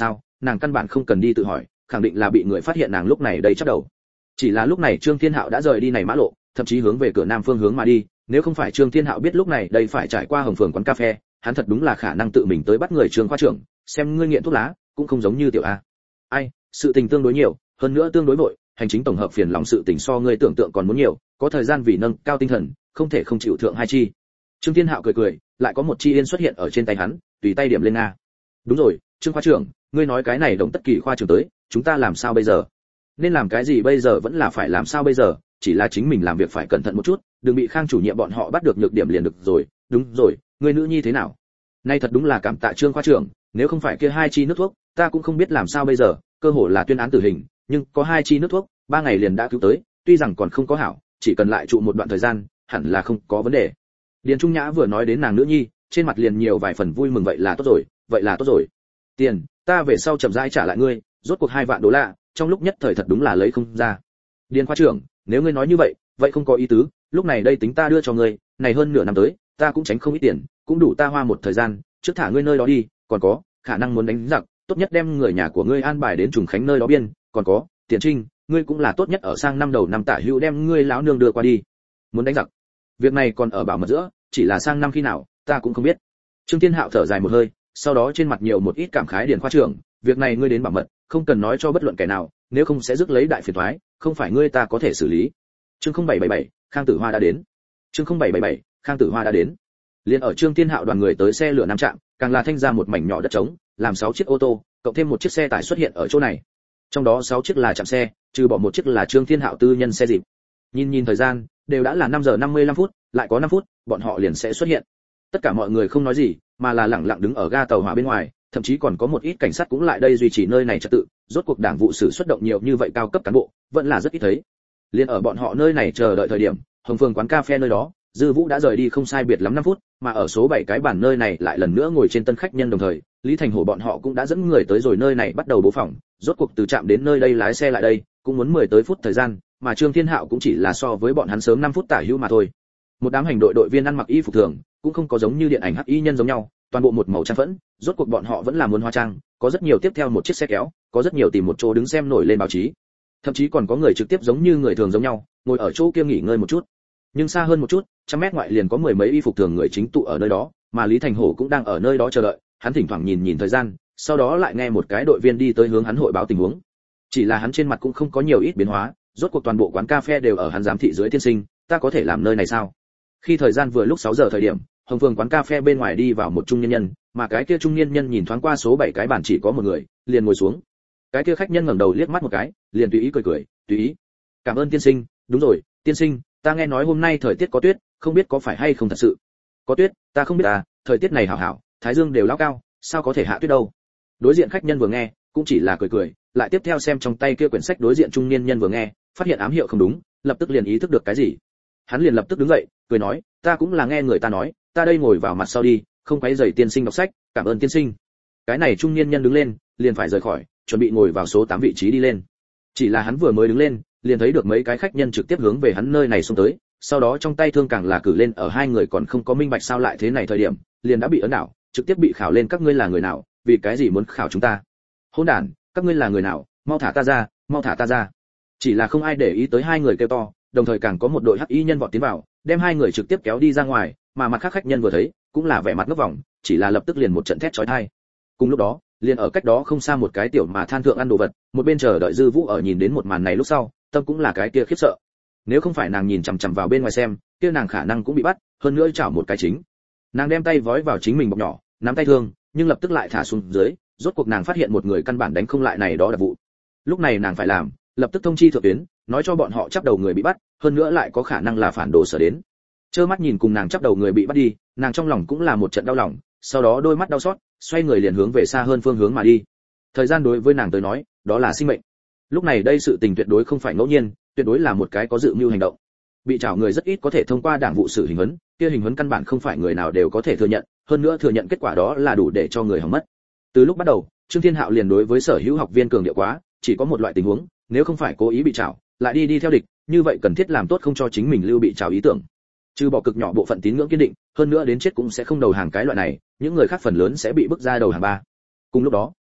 A: nàng căn bản không cần đi tự hỏi, khẳng định là bị người phát hiện nàng lúc này đây chắp đầu. Chỉ là lúc này Trương Thiên Hạo đã rời đi này mã lộ, thậm chí hướng về cửa nam phương hướng mà đi, nếu không phải Trương Thiên Hạo biết lúc này đây phải trải qua Hồng Phường quán cà phê, hắn thật đúng là khả năng tự mình tới bắt người Trương khoa trưởng, xem ngươi nghiện thuốc lá, cũng không giống như tiểu a. Ai, sự tình tương đối nhiều, hơn nữa tương đối vội, hành chính tổng hợp phiền lòng sự tình so ngươi tưởng tượng còn muốn nhiều, có thời gian vì nâng cao tinh thần, không thể không chịu thượng hai chi. Trương Thiên Hạo cười cười, lại có một chi yên xuất hiện ở trên tay hắn, tùy tay điểm lên nga. Đúng rồi, Trương khoa trưởng, ngươi nói cái này Đồng Tất Kỳ khoa trưởng tới, chúng ta làm sao bây giờ? Nên làm cái gì bây giờ vẫn là phải làm sao bây giờ, chỉ là chính mình làm việc phải cẩn thận một chút, đừng bị Khang chủ nhiệm bọn họ bắt được nhược điểm liền được rồi. Đúng rồi, ngươi nữ nhi thế nào? Nay thật đúng là cảm tạ Trương khoa trưởng, nếu không phải kia hai chi nước thuốc, ta cũng không biết làm sao bây giờ, cơ hồ là tuyên án tử hình, nhưng có hai chi nước thuốc, ba ngày liền đã cứu tới, tuy rằng còn không có hảo, chỉ cần lại trụ một đoạn thời gian, hẳn là không có vấn đề. Điền Trung Nhã vừa nói đến nàng nữ nhi, trên mặt liền nhiều vài phần vui mừng. Vậy là tốt rồi, vậy là tốt rồi. Tiền, ta về sau chậm rãi trả lại ngươi, rốt cuộc hai vạn đô la, trong lúc nhất thời thật đúng là lấy không ra. Điền khoa trưởng, nếu ngươi nói như vậy, vậy không có ý tứ, lúc này đây tính ta đưa cho ngươi, này hơn nửa năm tới, ta cũng tránh không ít tiền, cũng đủ ta hoa một thời gian, trước thả ngươi nơi đó đi, còn có, khả năng muốn đánh giặc, tốt nhất đem người nhà của ngươi an bài đến Trùng Khánh nơi đó biên, còn có, Tiền Trinh, ngươi cũng là tốt nhất ở sang năm đầu năm tả hữu đem ngươi lão nương đưa qua đi. Muốn đánh giặc, việc này còn ở bảo mật giữa, chỉ là sang năm khi nào, ta cũng không biết. Trương Thiên Hạo thở dài một hơi, sau đó trên mặt nhiều một ít cảm khái. Điền khoa trưởng, việc này ngươi đến bảo mật, không cần nói cho bất luận kẻ nào, nếu không sẽ rước lấy đại phiền toái, không phải ngươi ta có thể xử lý. Chương không bảy bảy bảy, Khang Tử Hoa đã đến. Chương không bảy bảy bảy, Khang Tử Hoa đã đến. Liên ở Trương Thiên Hạo đoàn người tới xe lửa Nam Trạm, càng là thanh ra một mảnh nhỏ đất trống, làm sáu chiếc ô tô, cộng thêm một chiếc xe tải xuất hiện ở chỗ này. Trong đó sáu chiếc là trạm xe, trừ bỏ một chiếc là Trương Thiên Hạo tư nhân xe dịp. Nhìn nhìn thời gian, đều đã là năm giờ năm mươi lăm phút, lại có năm phút, bọn họ liền sẽ xuất hiện. Tất cả mọi người không nói gì, mà là lẳng lặng đứng ở ga tàu hỏa bên ngoài, thậm chí còn có một ít cảnh sát cũng lại đây duy trì nơi này trật tự. Rốt cuộc đảng vụ sử xuất động nhiều như vậy cao cấp cán bộ, vẫn là rất ít thấy. Liên ở bọn họ nơi này chờ đợi thời điểm, Hồng Phường quán cà phê nơi đó, Dư Vũ đã rời đi không sai biệt lắm năm phút, mà ở số bảy cái bàn nơi này lại lần nữa ngồi trên tân khách nhân đồng thời, Lý Thành Hổ bọn họ cũng đã dẫn người tới rồi nơi này bắt đầu bố phòng, rốt cuộc từ trạm đến nơi đây lái xe lại đây, cũng muốn mười tới phút thời gian, mà Trương Thiên Hạo cũng chỉ là so với bọn hắn sớm năm phút tả hữu mà thôi. Một đám hành đội đội viên ăn mặc y phục thường, cũng không có giống như điện ảnh hắc y nhân giống nhau, toàn bộ một màu trang phẫn, rốt cuộc bọn họ vẫn là muốn hóa trang, có rất nhiều tiếp theo một chiếc xe kéo, có rất nhiều tìm một chỗ đứng xem nổi lên báo chí. Thậm chí còn có người trực tiếp giống như người thường giống nhau, ngồi ở chỗ kia nghỉ ngơi một chút. Nhưng xa hơn một chút, trăm mét ngoại liền có mười mấy y phục thường người chính tụ ở nơi đó, mà Lý Thành Hổ cũng đang ở nơi đó chờ đợi, hắn thỉnh thoảng nhìn nhìn thời gian, sau đó lại nghe một cái đội viên đi tới hướng hắn hội báo tình huống. Chỉ là hắn trên mặt cũng không có nhiều ít biến hóa, rốt cuộc toàn bộ quán cà phê đều ở hắn giám thị dưới. Tiên sinh, ta có thể làm nơi này sao? Khi thời gian vừa lúc sáu giờ thời điểm, Hồng Phường quán cà phê bên ngoài đi vào một trung niên nhân, mà cái kia trung niên nhân nhìn thoáng qua số bảy cái bàn chỉ có một người, liền ngồi xuống. Cái kia khách nhân ngẩng đầu liếc mắt một cái, liền tùy ý cười cười, tùy ý. Cảm ơn tiên sinh, đúng rồi, tiên sinh, ta nghe nói hôm nay thời tiết có tuyết, không biết có phải hay không thật sự. Có tuyết, ta không biết à, thời tiết này hảo hảo, thái dương đều lao cao, sao có thể hạ tuyết đâu. Đối diện khách nhân vừa nghe, cũng chỉ là cười cười, lại tiếp theo xem trong tay kia quyển sách. Đối diện trung niên nhân vừa nghe, phát hiện ám hiệu không đúng, lập tức liền ý thức được cái gì. Hắn liền lập tức đứng dậy, cười nói, ta cũng là nghe người ta nói, ta đây ngồi vào mặt sau đi, không quấy rầy tiên sinh đọc sách, cảm ơn tiên sinh. Cái này trung niên nhân đứng lên, liền phải rời khỏi, chuẩn bị ngồi vào số tám vị trí đi lên. Chỉ là hắn vừa mới đứng lên, liền thấy được mấy cái khách nhân trực tiếp hướng về hắn nơi này xông tới, sau đó trong tay thương càng là cử lên, ở hai người còn không có minh bạch sao lại thế này thời điểm, liền đã bị ấn đảo, trực tiếp bị khảo lên. Các ngươi là người nào, vì cái gì muốn khảo chúng ta? Hỗn đản, các ngươi là người nào, mau thả ta ra, mau thả ta ra. Chỉ là không ai để ý tới hai người kêu to, đồng thời càng có một đội hắc y nhân vọt tiến vào, đem hai người trực tiếp kéo đi ra ngoài, mà mặt khác khách nhân vừa thấy, cũng là vẻ mặt ngốc vòng, chỉ là lập tức liền một trận thét chói tai. Cùng lúc đó, liền ở cách đó không xa một cái tiểu mà than thượng ăn đồ vật, một bên chờ đợi Dư Vũ ở nhìn đến một màn này lúc sau, tâm cũng là cái kia khiếp sợ. Nếu không phải nàng nhìn chằm chằm vào bên ngoài xem, kia nàng khả năng cũng bị bắt, hơn nữa chảo một cái chính. Nàng đem tay vói vào chính mình bọc nhỏ, nắm tay thương, nhưng lập tức lại thả xuống dưới, rốt cuộc nàng phát hiện một người căn bản đánh không lại này đó là vụ. Lúc này nàng phải làm, lập tức thông chi thượng tuyến, nói cho bọn họ chắp đầu người bị bắt, hơn nữa lại có khả năng là phản đồ sở đến. Trơ mắt nhìn cùng nàng chắp đầu người bị bắt đi, nàng trong lòng cũng là một trận đau lòng, sau đó đôi mắt đau xót, xoay người liền hướng về xa hơn phương hướng mà đi. Thời gian đối với nàng tới nói, đó là sinh mệnh. Lúc này đây sự tình tuyệt đối không phải ngẫu nhiên, tuyệt đối là một cái có dự mưu hành động. Bị trảo người rất ít có thể thông qua đảng vụ xử hình huấn, kia hình huấn căn bản không phải người nào đều có thể thừa nhận, hơn nữa thừa nhận kết quả đó là đủ để cho người hỏng mất. Từ lúc bắt đầu, Trương Thiên Hạo liền đối với sở hữu học viên cường điệu quá, chỉ có một loại tình huống, nếu không phải cố ý bị trảo, lại đi đi theo địch, như vậy cần thiết làm tốt không cho chính mình lưu bị trảo ý tưởng. Trừ bỏ cực nhỏ bộ phận tín ngưỡng kiên định, hơn nữa đến chết cũng sẽ không đầu hàng cái loại này, những người khác phần lớn sẽ bị bức ra đầu hàng ba. Cùng lúc đó,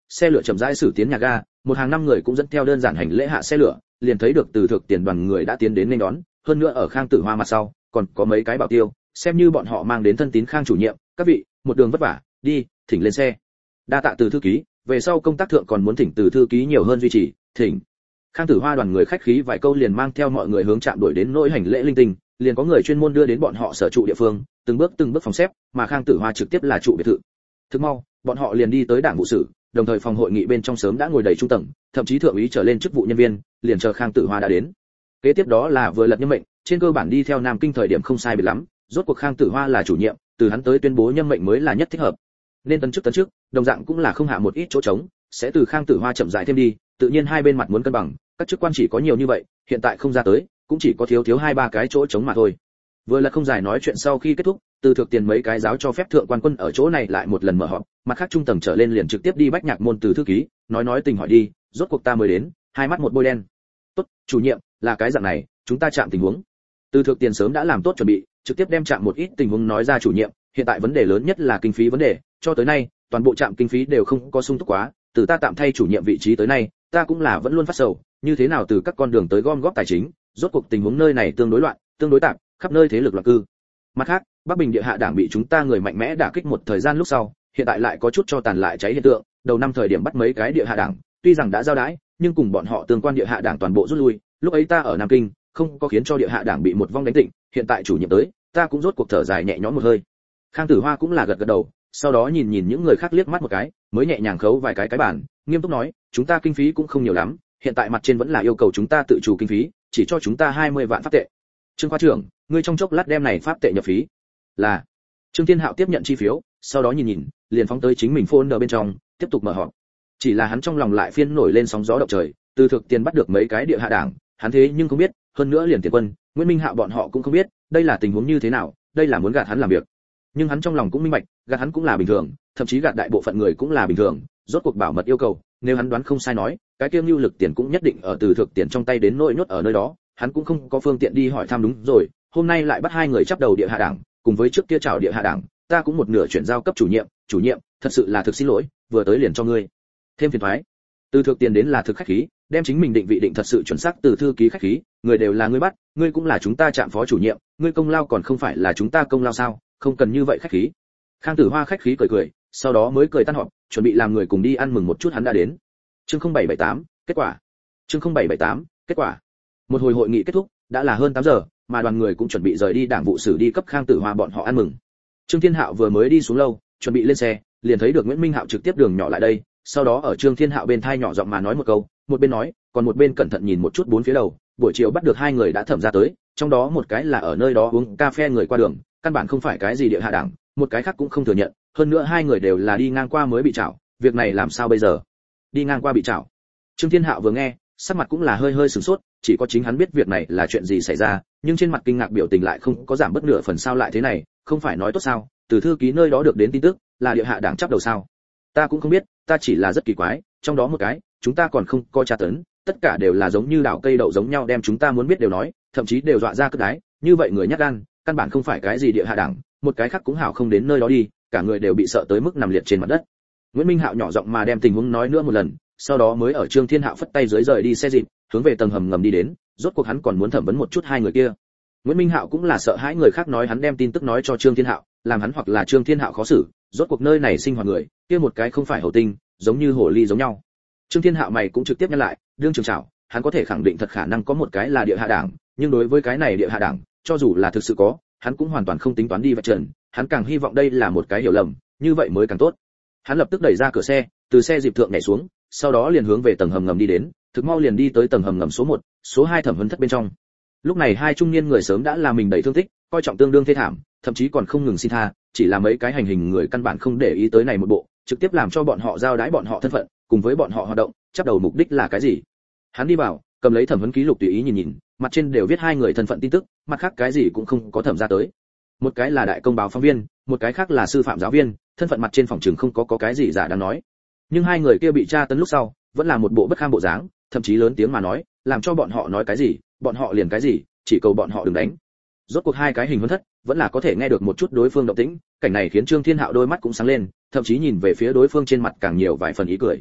A: xe lửa chậm rãi xử tiến nhà ga, một hàng năm người cũng dẫn theo đơn giản hành lễ hạ xe lửa, liền thấy được từ thực tiền đoàn người đã tiến đến nên đón, hơn nữa ở Khang Tử Hoa mặt sau, còn có mấy cái bảo tiêu, xem như bọn họ mang đến thân tín Khang chủ nhiệm, các vị, một đường vất vả, đi, thỉnh lên xe. Đa tạ từ thư ký, về sau công tác thượng còn muốn thỉnh từ thư ký nhiều hơn duy trì, thỉnh. Khang Tử Hoa đoàn người khách khí vài câu liền mang theo mọi người hướng trạm đuổi đến nỗi hành lễ linh tinh, liền có người chuyên môn đưa đến bọn họ sở trụ địa phương, từng bước từng bước phòng xếp, mà Khang Tử Hoa trực tiếp là trụ biệt thự. Thức mau, bọn họ liền đi tới đảng vụ sử, đồng thời phòng hội nghị bên trong sớm đã ngồi đầy trung tầng, thậm chí thượng úy trở lên chức vụ nhân viên, liền chờ Khang Tử Hoa đã đến. Kế tiếp đó là vừa lật nhâm mệnh, trên cơ bản đi theo Nam Kinh thời điểm không sai biệt lắm, rốt cuộc Khang Tử Hoa là chủ nhiệm, từ hắn tới tuyên bố nhâm mệnh mới là nhất thích hợp. Nên tấn chức tấn chức, đồng dạng cũng là không hạ một ít chỗ trống, sẽ từ Khang Tử Hoa chậm rãi thêm đi, tự nhiên hai bên mặt muốn cân bằng, các chức quan chỉ có nhiều như vậy, hiện tại không ra tới, cũng chỉ có thiếu thiếu hai ba cái chỗ trống mà thôi. Vừa là không dài nói chuyện sau khi kết thúc, từ thực tiền mấy cái giáo cho phép thượng quan quân ở chỗ này lại một lần mở họp, mặt khác trung tầng trở lên liền trực tiếp đi bách nhạc môn từ thư ký, nói nói tình hỏi đi, rốt cuộc ta mới đến, hai mắt một bôi đen. Tốt, chủ nhiệm, là cái dạng này, chúng ta chạm tình huống. Từ thực tiền sớm đã làm tốt chuẩn bị, trực tiếp đem chạm một ít tình huống nói ra chủ nhiệm, hiện tại vấn đề lớn nhất là kinh phí vấn đề, cho tới nay, toàn bộ trạm kinh phí đều không có sung túc quá, từ ta tạm thay chủ nhiệm vị trí tới nay, ta cũng là vẫn luôn phát sầu, như thế nào từ các con đường tới gom góp tài chính, rốt cuộc tình huống nơi này tương đối loạn, tương đối tạp, khắp nơi thế lực loạn cư. Mặt khác, Bắc Bình địa hạ đảng bị chúng ta người mạnh mẽ đả kích một thời gian lúc sau, hiện tại lại có chút cho tàn lại cháy hiện tượng, đầu năm thời điểm bắt mấy cái địa hạ đảng, tuy rằng đã giao đãi, nhưng cùng bọn họ tương quan địa hạ đảng toàn bộ rút lui, lúc ấy ta ở Nam Kinh, không có khiến cho địa hạ đảng bị một vong đánh tịnh, hiện tại chủ nhiệm tới, ta cũng rốt cuộc thở dài nhẹ nhõm một hơi. Khang Tử Hoa cũng là gật gật đầu, sau đó nhìn nhìn những người khác liếc mắt một cái, mới nhẹ nhàng khấu vài cái cái bàn, nghiêm túc nói, chúng ta kinh phí cũng không nhiều lắm, hiện tại mặt trên vẫn là yêu cầu chúng ta tự chủ kinh phí, chỉ cho chúng ta hai mươi vạn pháp tệ. Trương khoa trưởng, ngươi trong chốc lát đem này pháp tệ nhập phí. Là. Trương Thiên Hạo tiếp nhận chi phiếu, sau đó nhìn nhìn, liền phóng tới chính mình folder bên trong, tiếp tục mở họp. Chỉ là hắn trong lòng lại phiên nổi lên sóng gió động trời, từ thực tiền bắt được mấy cái địa hạ đảng, hắn thế nhưng không biết, hơn nữa liền Tiền Quân, Nguyễn Minh Hạo bọn họ cũng không biết, đây là tình huống như thế nào, đây là muốn gạt hắn làm việc. Nhưng hắn trong lòng cũng minh bạch, gạt hắn cũng là bình thường, thậm chí gạt đại bộ phận người cũng là bình thường, rốt cuộc bảo mật yêu cầu, nếu hắn đoán không sai nói, cái kiêm lưu lực tiền cũng nhất định ở từ thực tiền trong tay đến nỗi nhốt ở nơi đó, hắn cũng không có phương tiện đi hỏi thăm. Đúng rồi, hôm nay lại bắt hai người chấp đầu địa hạ đảng, cùng với trước kia chào địa hạ đảng, ta cũng một nửa chuyển giao cấp chủ nhiệm, chủ nhiệm, thật sự là thực xin lỗi, vừa tới liền cho ngươi thêm phiền toái. Từ thực tiền đến là thực khách khí, đem chính mình định vị định thật sự chuẩn xác, từ thư ký khách khí, người đều là ngươi bắt, ngươi cũng là chúng ta trạm phó chủ nhiệm, ngươi công lao còn không phải là chúng ta công lao sao, không cần như vậy khách khí. Khang Tử Hoa khách khí cười cười, sau đó mới cười tan họp, chuẩn bị làm người cùng đi ăn mừng một chút hắn đã đến. Chương không bảy bảy tám, kết quả. Chương không bảy bảy tám, kết quả. Một hồi hội nghị kết thúc, đã là hơn tám giờ, mà đoàn người cũng chuẩn bị rời đi đảng vụ sử đi cấp Khang Tử Hoa bọn họ ăn mừng. Trương Thiên Hạo vừa mới đi xuống lâu, chuẩn bị lên xe, liền thấy được Nguyễn Minh Hạo trực tiếp đường nhỏ lại đây, sau đó ở Trương Thiên Hạo bên thai nhỏ giọng mà nói một câu, một bên nói, còn một bên cẩn thận nhìn một chút bốn phía đầu, buổi chiều bắt được hai người đã thẩm ra tới, trong đó một cái là ở nơi đó uống cà phê người qua đường, căn bản không phải cái gì địa hạ đảng, một cái khác cũng không thừa nhận, hơn nữa hai người đều là đi ngang qua mới bị trảo, việc này làm sao bây giờ? Đi ngang qua bị trảo. Trương Thiên Hạo vừa nghe, sắc mặt cũng là hơi hơi sửng sốt, chỉ có chính hắn biết việc này là chuyện gì xảy ra, nhưng trên mặt kinh ngạc biểu tình lại không có giảm bất nửa phần. Sao lại thế này, không phải nói tốt sao, từ thư ký nơi đó được đến tin tức, là địa hạ đảng chấp đầu sao? Ta cũng không biết, ta chỉ là rất kỳ quái, trong đó một cái, chúng ta còn không có tra tấn, tất cả đều là giống như đảo cây đậu giống nhau, đem chúng ta muốn biết đều nói, thậm chí đều dọa ra cất đái, như vậy người nhát gan, căn bản không phải cái gì địa hạ đảng, một cái khác cũng hảo không đến nơi đó đi, cả người đều bị sợ tới mức nằm liệt trên mặt đất. Nguyễn Minh Hạo nhỏ giọng mà đem tình huống nói nữa một lần, sau đó mới ở Trương Thiên Hạo phất tay dưới rời đi xe dịp, hướng về tầng hầm ngầm đi đến, rốt cuộc hắn còn muốn thẩm vấn một chút hai người kia. Nguyễn Minh Hạo cũng là sợ hãi người khác nói hắn đem tin tức nói cho Trương Thiên Hạo, làm hắn hoặc là Trương Thiên Hạo khó xử, rốt cuộc nơi này sinh hoạt người, kia một cái không phải hậu tinh, giống như hồ ly giống nhau. Trương Thiên Hạo mày cũng trực tiếp nhắc lại, đương trường chảo, hắn có thể khẳng định thật khả năng có một cái là địa hạ đảng, nhưng đối với cái này địa hạ đảng, cho dù là thực sự có, hắn cũng hoàn toàn không tính toán đi vạch trần, hắn càng hy vọng đây là một cái hiểu lầm, như vậy mới càng tốt. Hắn lập tức đẩy ra cửa xe, từ xe dịp thượng nhảy xuống, sau đó liền hướng về tầng hầm ngầm đi đến, thực mau liền đi tới tầng hầm ngầm số một, số hai thẩm vấn thất bên trong. Lúc này hai trung niên người sớm đã làm mình đầy thương tích, coi trọng tương đương thê thảm, thậm chí còn không ngừng xin tha, chỉ là mấy cái hành hình người căn bản không để ý tới này một bộ, trực tiếp làm cho bọn họ giao đái bọn họ thân phận, cùng với bọn họ hoạt động, chấp đầu mục đích là cái gì. Hắn đi vào, cầm lấy thẩm vấn ký lục tùy ý nhìn nhìn, mặt trên đều viết hai người thân phận tin tức, mặt khác cái gì cũng không có thẩm ra tới. Một cái là đại công báo phóng viên, một cái khác là sư phạm giáo viên, thân phận mặt trên phòng trường không có có cái gì giả đáng nói. Nhưng hai người kia bị tra tấn lúc sau, vẫn là một bộ bất kham bộ dáng, thậm chí lớn tiếng mà nói, làm cho bọn họ nói cái gì, bọn họ liền cái gì, chỉ cầu bọn họ đừng đánh. Rốt cuộc hai cái hình huấn thất, vẫn là có thể nghe được một chút đối phương động tĩnh, cảnh này khiến Trương Thiên Hạo đôi mắt cũng sáng lên, thậm chí nhìn về phía đối phương trên mặt càng nhiều vài phần ý cười.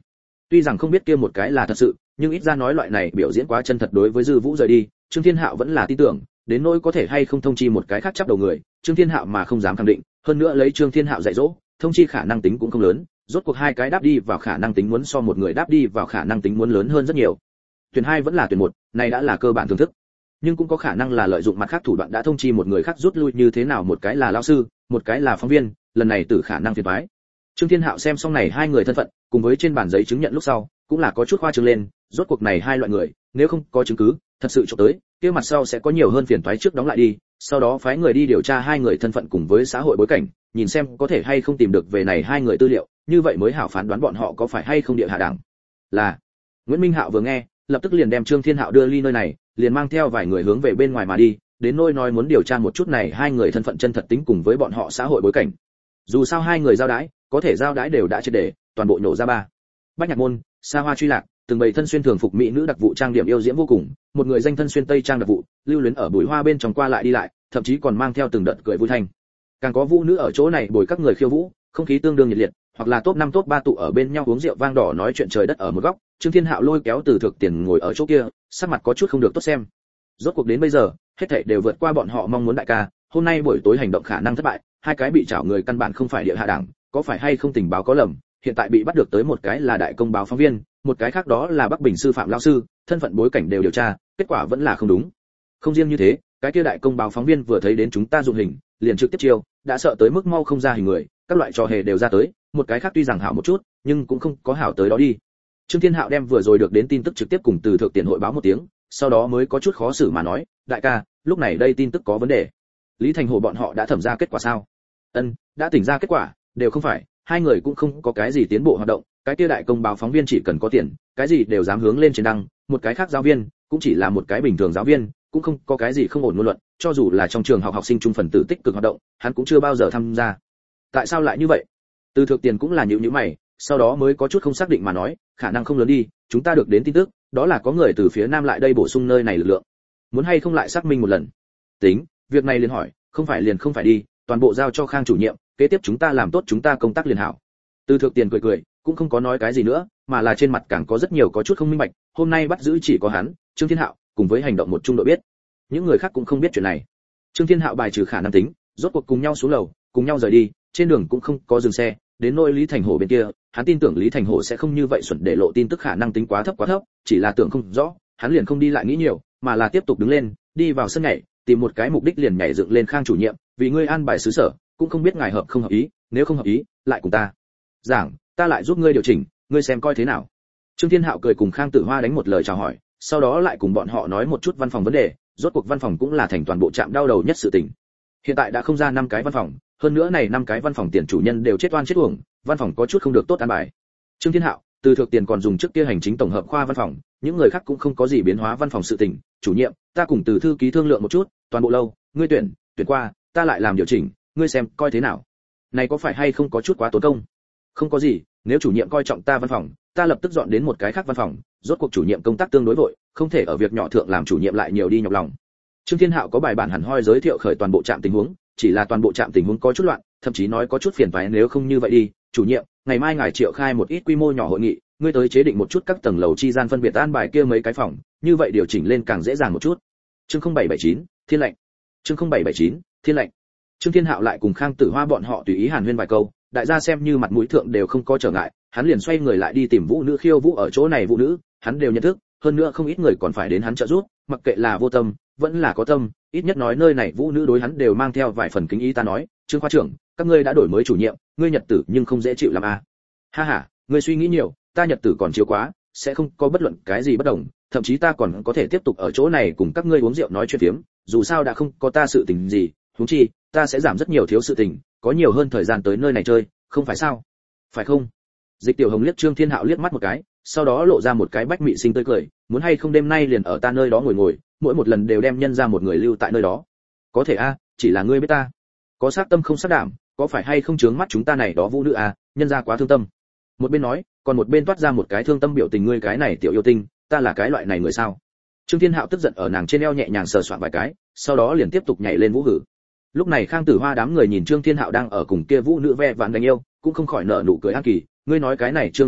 A: Tuy rằng không biết kia một cái là thật sự, nhưng ít ra nói loại này biểu diễn quá chân thật đối với Dư Vũ rời đi, Trương Thiên Hạo vẫn là tin tưởng, đến nỗi có thể hay không thông chi một cái khác chấp đầu người, Trương Thiên Hạo mà không dám khẳng định, hơn nữa lấy Trương Thiên Hạo dạy dỗ, thông chi khả năng tính cũng không lớn, rốt cuộc hai cái đáp đi vào khả năng tính muốn so một người đáp đi vào khả năng tính muốn lớn hơn rất nhiều. Tuyển hai vẫn là tuyển một, này đã là cơ bản thưởng thức. Nhưng cũng có khả năng là lợi dụng mặt khác thủ đoạn đã thông chi một người khác rút lui, như thế nào một cái là lão sư, một cái là phóng viên, lần này tử khả năng phiền toái. Trương Thiên Hạo xem xong này hai người thân phận, cùng với trên bản giấy chứng nhận lúc sau, cũng là có chút khoa trương lên, rốt cuộc này hai loại người, nếu không có chứng cứ, thật sự cho tới, kia mặt sau sẽ có nhiều hơn phiền toái, trước đóng lại đi, sau đó phái người đi điều tra hai người thân phận cùng với xã hội bối cảnh, nhìn xem có thể hay không tìm được về này hai người tư liệu, như vậy mới hảo phán đoán bọn họ có phải hay không địa hạ đảng. Là. Nguyễn Minh Hạo vừa nghe, lập tức liền đem Trương Thiên Hạo đưa ly nơi này, liền mang theo vài người hướng về bên ngoài mà đi, đến nỗi nói muốn điều tra một chút này hai người thân phận chân thật tính cùng với bọn họ xã hội bối cảnh. Dù sao hai người giao đái, có thể giao đái đều đã triệt để, toàn bộ nhổ ra ba. Bách Nhạc Môn, xa hoa truy lạc, từng bầy thân xuyên thường phục mỹ nữ đặc vụ trang điểm yêu diễm vô cùng, một người danh thân xuyên tây trang đặc vụ, lưu luyến ở bụi hoa bên trong qua lại đi lại, thậm chí còn mang theo từng đợt cười vui thanh. Càng có vũ nữ ở chỗ này bồi các người khiêu vũ, không khí tương đương nhiệt liệt, hoặc là top năm top ba tụ ở bên nhau uống rượu vang đỏ nói chuyện trời đất ở một góc, Trương Thiên Hạo lôi kéo Từ Thực Tiền ngồi ở chỗ kia, sắc mặt có chút không được tốt xem. Rốt cuộc đến bây giờ, hết thảy đều vượt qua bọn họ mong muốn đại ca, hôm nay buổi tối hành động khả năng thất bại, hai cái bị trảo người căn bản không phải địa hạ đảng, có phải hay không tình báo có lầm, hiện tại bị bắt được tới một cái là đại công báo phóng viên, một cái khác đó là Bắc Bình sư phạm lão sư, thân phận bối cảnh đều điều tra, kết quả vẫn là không đúng. Không riêng như thế, cái kia đại công báo phóng viên vừa thấy đến chúng ta dụng hình, liền trực tiếp chiêu, đã sợ tới mức mau không ra hình người, các loại trò hề đều ra tới, một cái khác tuy rằng hảo một chút, nhưng cũng không có hảo tới đó đi. Trương Thiên Hạo đem vừa rồi được đến tin tức trực tiếp cùng Từ Thượng Tiền hội báo một tiếng, sau đó mới có chút khó xử mà nói, đại ca, lúc này đây tin tức có vấn đề. Lý Thành Hồ bọn họ đã thẩm ra kết quả sao? Ân, đã tỉnh ra kết quả, đều không phải, hai người cũng không có cái gì tiến bộ hoạt động, cái kia đại công báo phóng viên chỉ cần có tiền, cái gì đều dám hướng lên trên đăng, một cái khác giáo viên, cũng chỉ là một cái bình thường giáo viên, cũng không có cái gì không ổn ngôn luận, cho dù là trong trường học học sinh trung phần tử tích cực hoạt động, hắn cũng chưa bao giờ tham gia. Tại sao lại như vậy? Từ Thượng Tiền cũng là nhíu nhíu mày, sau đó mới có chút không xác định mà nói, khả năng không lớn đi, chúng ta được đến tin tức, đó là có người từ phía nam lại đây bổ sung nơi này lực lượng. Muốn hay không lại xác minh một lần? Tính, việc này liền hỏi, không phải liền không phải đi, toàn bộ giao cho Khang chủ nhiệm, kế tiếp chúng ta làm tốt chúng ta công tác liền hảo. Từ Thượng Tiền cười cười, cũng không có nói cái gì nữa, mà là trên mặt càng có rất nhiều có chút không minh bạch, hôm nay bắt giữ chỉ có hắn, Trương Thiên Hạo, cùng với hành động một trung đội biết. Những người khác cũng không biết chuyện này. Trương Thiên Hạo bài trừ khả năng tính, rốt cuộc cùng nhau xuống lầu, cùng nhau rời đi, trên đường cũng không có dừng xe, đến nỗi Lý Thành Hổ bên kia, hắn tin tưởng Lý Thành Hổ sẽ không như vậy xuẩn để lộ tin tức, khả năng tính quá thấp quá thấp, chỉ là tưởng không rõ, hắn liền không đi lại nghĩ nhiều, mà là tiếp tục đứng lên, đi vào sân nhảy, tìm một cái mục đích liền nhảy dựng lên. Khang chủ nhiệm, vì ngươi an bài xứ sở, cũng không biết ngài hợp không hợp ý, nếu không hợp ý, lại cùng ta giảng, ta lại giúp ngươi điều chỉnh, ngươi xem coi thế nào. Trương Thiên Hạo cười cùng Khang Tử Hoa đánh một lời chào hỏi, sau đó lại cùng bọn họ nói một chút văn phòng vấn đề, rốt cuộc văn phòng cũng là thành toàn bộ trạm đau đầu nhất sự tình. Hiện tại đã không ra năm cái văn phòng, hơn nữa này năm cái văn phòng tiền chủ nhân đều chết oan chết uổng, văn phòng có chút không được tốt an bài. Trương Thiên Hạo, Từ Thượng Tiền còn dùng trước kia hành chính tổng hợp khoa văn phòng, những người khác cũng không có gì biến hóa văn phòng sự tình. Chủ nhiệm, ta cùng Từ thư ký thương lượng một chút, toàn bộ lâu, ngươi tuyển, tuyển qua, ta lại làm điều chỉnh, ngươi xem coi thế nào. Này có phải hay không có chút quá tốn công? Không có gì, nếu chủ nhiệm coi trọng ta văn phòng, ta lập tức dọn đến một cái khác văn phòng, rốt cuộc chủ nhiệm công tác tương đối vội, không thể ở việc nhỏ thượng làm chủ nhiệm lại nhiều đi nhọc lòng. Trương Thiên Hạo có bài bản hẳn hoi giới thiệu khởi toàn bộ trạm tình huống, chỉ là toàn bộ trạm tình huống có chút loạn, thậm chí nói có chút phiền toái, nếu không như vậy đi, chủ nhiệm, ngày mai ngài triệu khai một ít quy mô nhỏ hội nghị, ngươi tới chế định một chút các tầng lầu chi gian phân biệt an bài kia mấy cái phòng, như vậy điều chỉnh lên càng dễ dàng một chút. Chương không bảy bảy chín, Thiên lệnh. Chương không bảy bảy chín, Thiên lệnh. Trương Thiên Hạo lại cùng Khang Tử Hoa bọn họ tùy ý hàn huyên vài câu, đại gia xem như mặt mũi thượng đều không có trở ngại, hắn liền xoay người lại đi tìm vũ nữ khiêu vũ. Ở chỗ này vũ nữ, hắn đều nhận thức, hơn nữa không ít người còn phải đến hắn trợ giúp, mặc kệ là vô tâm, vẫn là có tâm, ít nhất nói nơi này vũ nữ đối hắn đều mang theo vài phần kính ý. Ta nói, Trương khoa trưởng, các ngươi đã đổi mới chủ nhiệm, ngươi nhật tử nhưng không dễ chịu làm à? Ha ha, ngươi suy nghĩ nhiều, ta nhật tử còn chiếu quá, sẽ không có bất luận cái gì bất đồng, thậm chí ta còn có thể tiếp tục ở chỗ này cùng các ngươi uống rượu nói chuyện phiếm, dù sao đã không có ta sự tình gì, huống chi, ta sẽ giảm rất nhiều thiếu sự tình, có nhiều hơn thời gian tới nơi này chơi, không phải sao? Phải không? Dịch Tiểu Hồng liếc Trương Thiên Hạo liếc mắt một cái, sau đó lộ ra một cái bách mị sinh tươi cười, muốn hay không đêm nay liền ở ta nơi đó ngồi ngồi, mỗi một lần đều đem nhân ra một người lưu tại nơi đó. Có thể a, chỉ là ngươi biết ta, có sát tâm không sát đảm, có phải hay không chướng mắt chúng ta này đó vũ nữ a, nhân ra quá thương tâm. Một bên nói, còn một bên toát ra một cái thương tâm biểu tình, ngươi cái này tiểu yêu tinh, ta là cái loại này người sao? Trương Thiên Hạo tức giận ở nàng trên eo nhẹ nhàng sờ soạn vài cái, sau đó liền tiếp tục nhảy lên vũ hử. Lúc này Khang Tử Hoa đám người nhìn Trương Thiên Hạo đang ở cùng kia vũ nữ ve vãn đánh yêu, cũng không khỏi nở nụ cười ác kỳ, ngươi nói cái này Trương Thiên Hạo,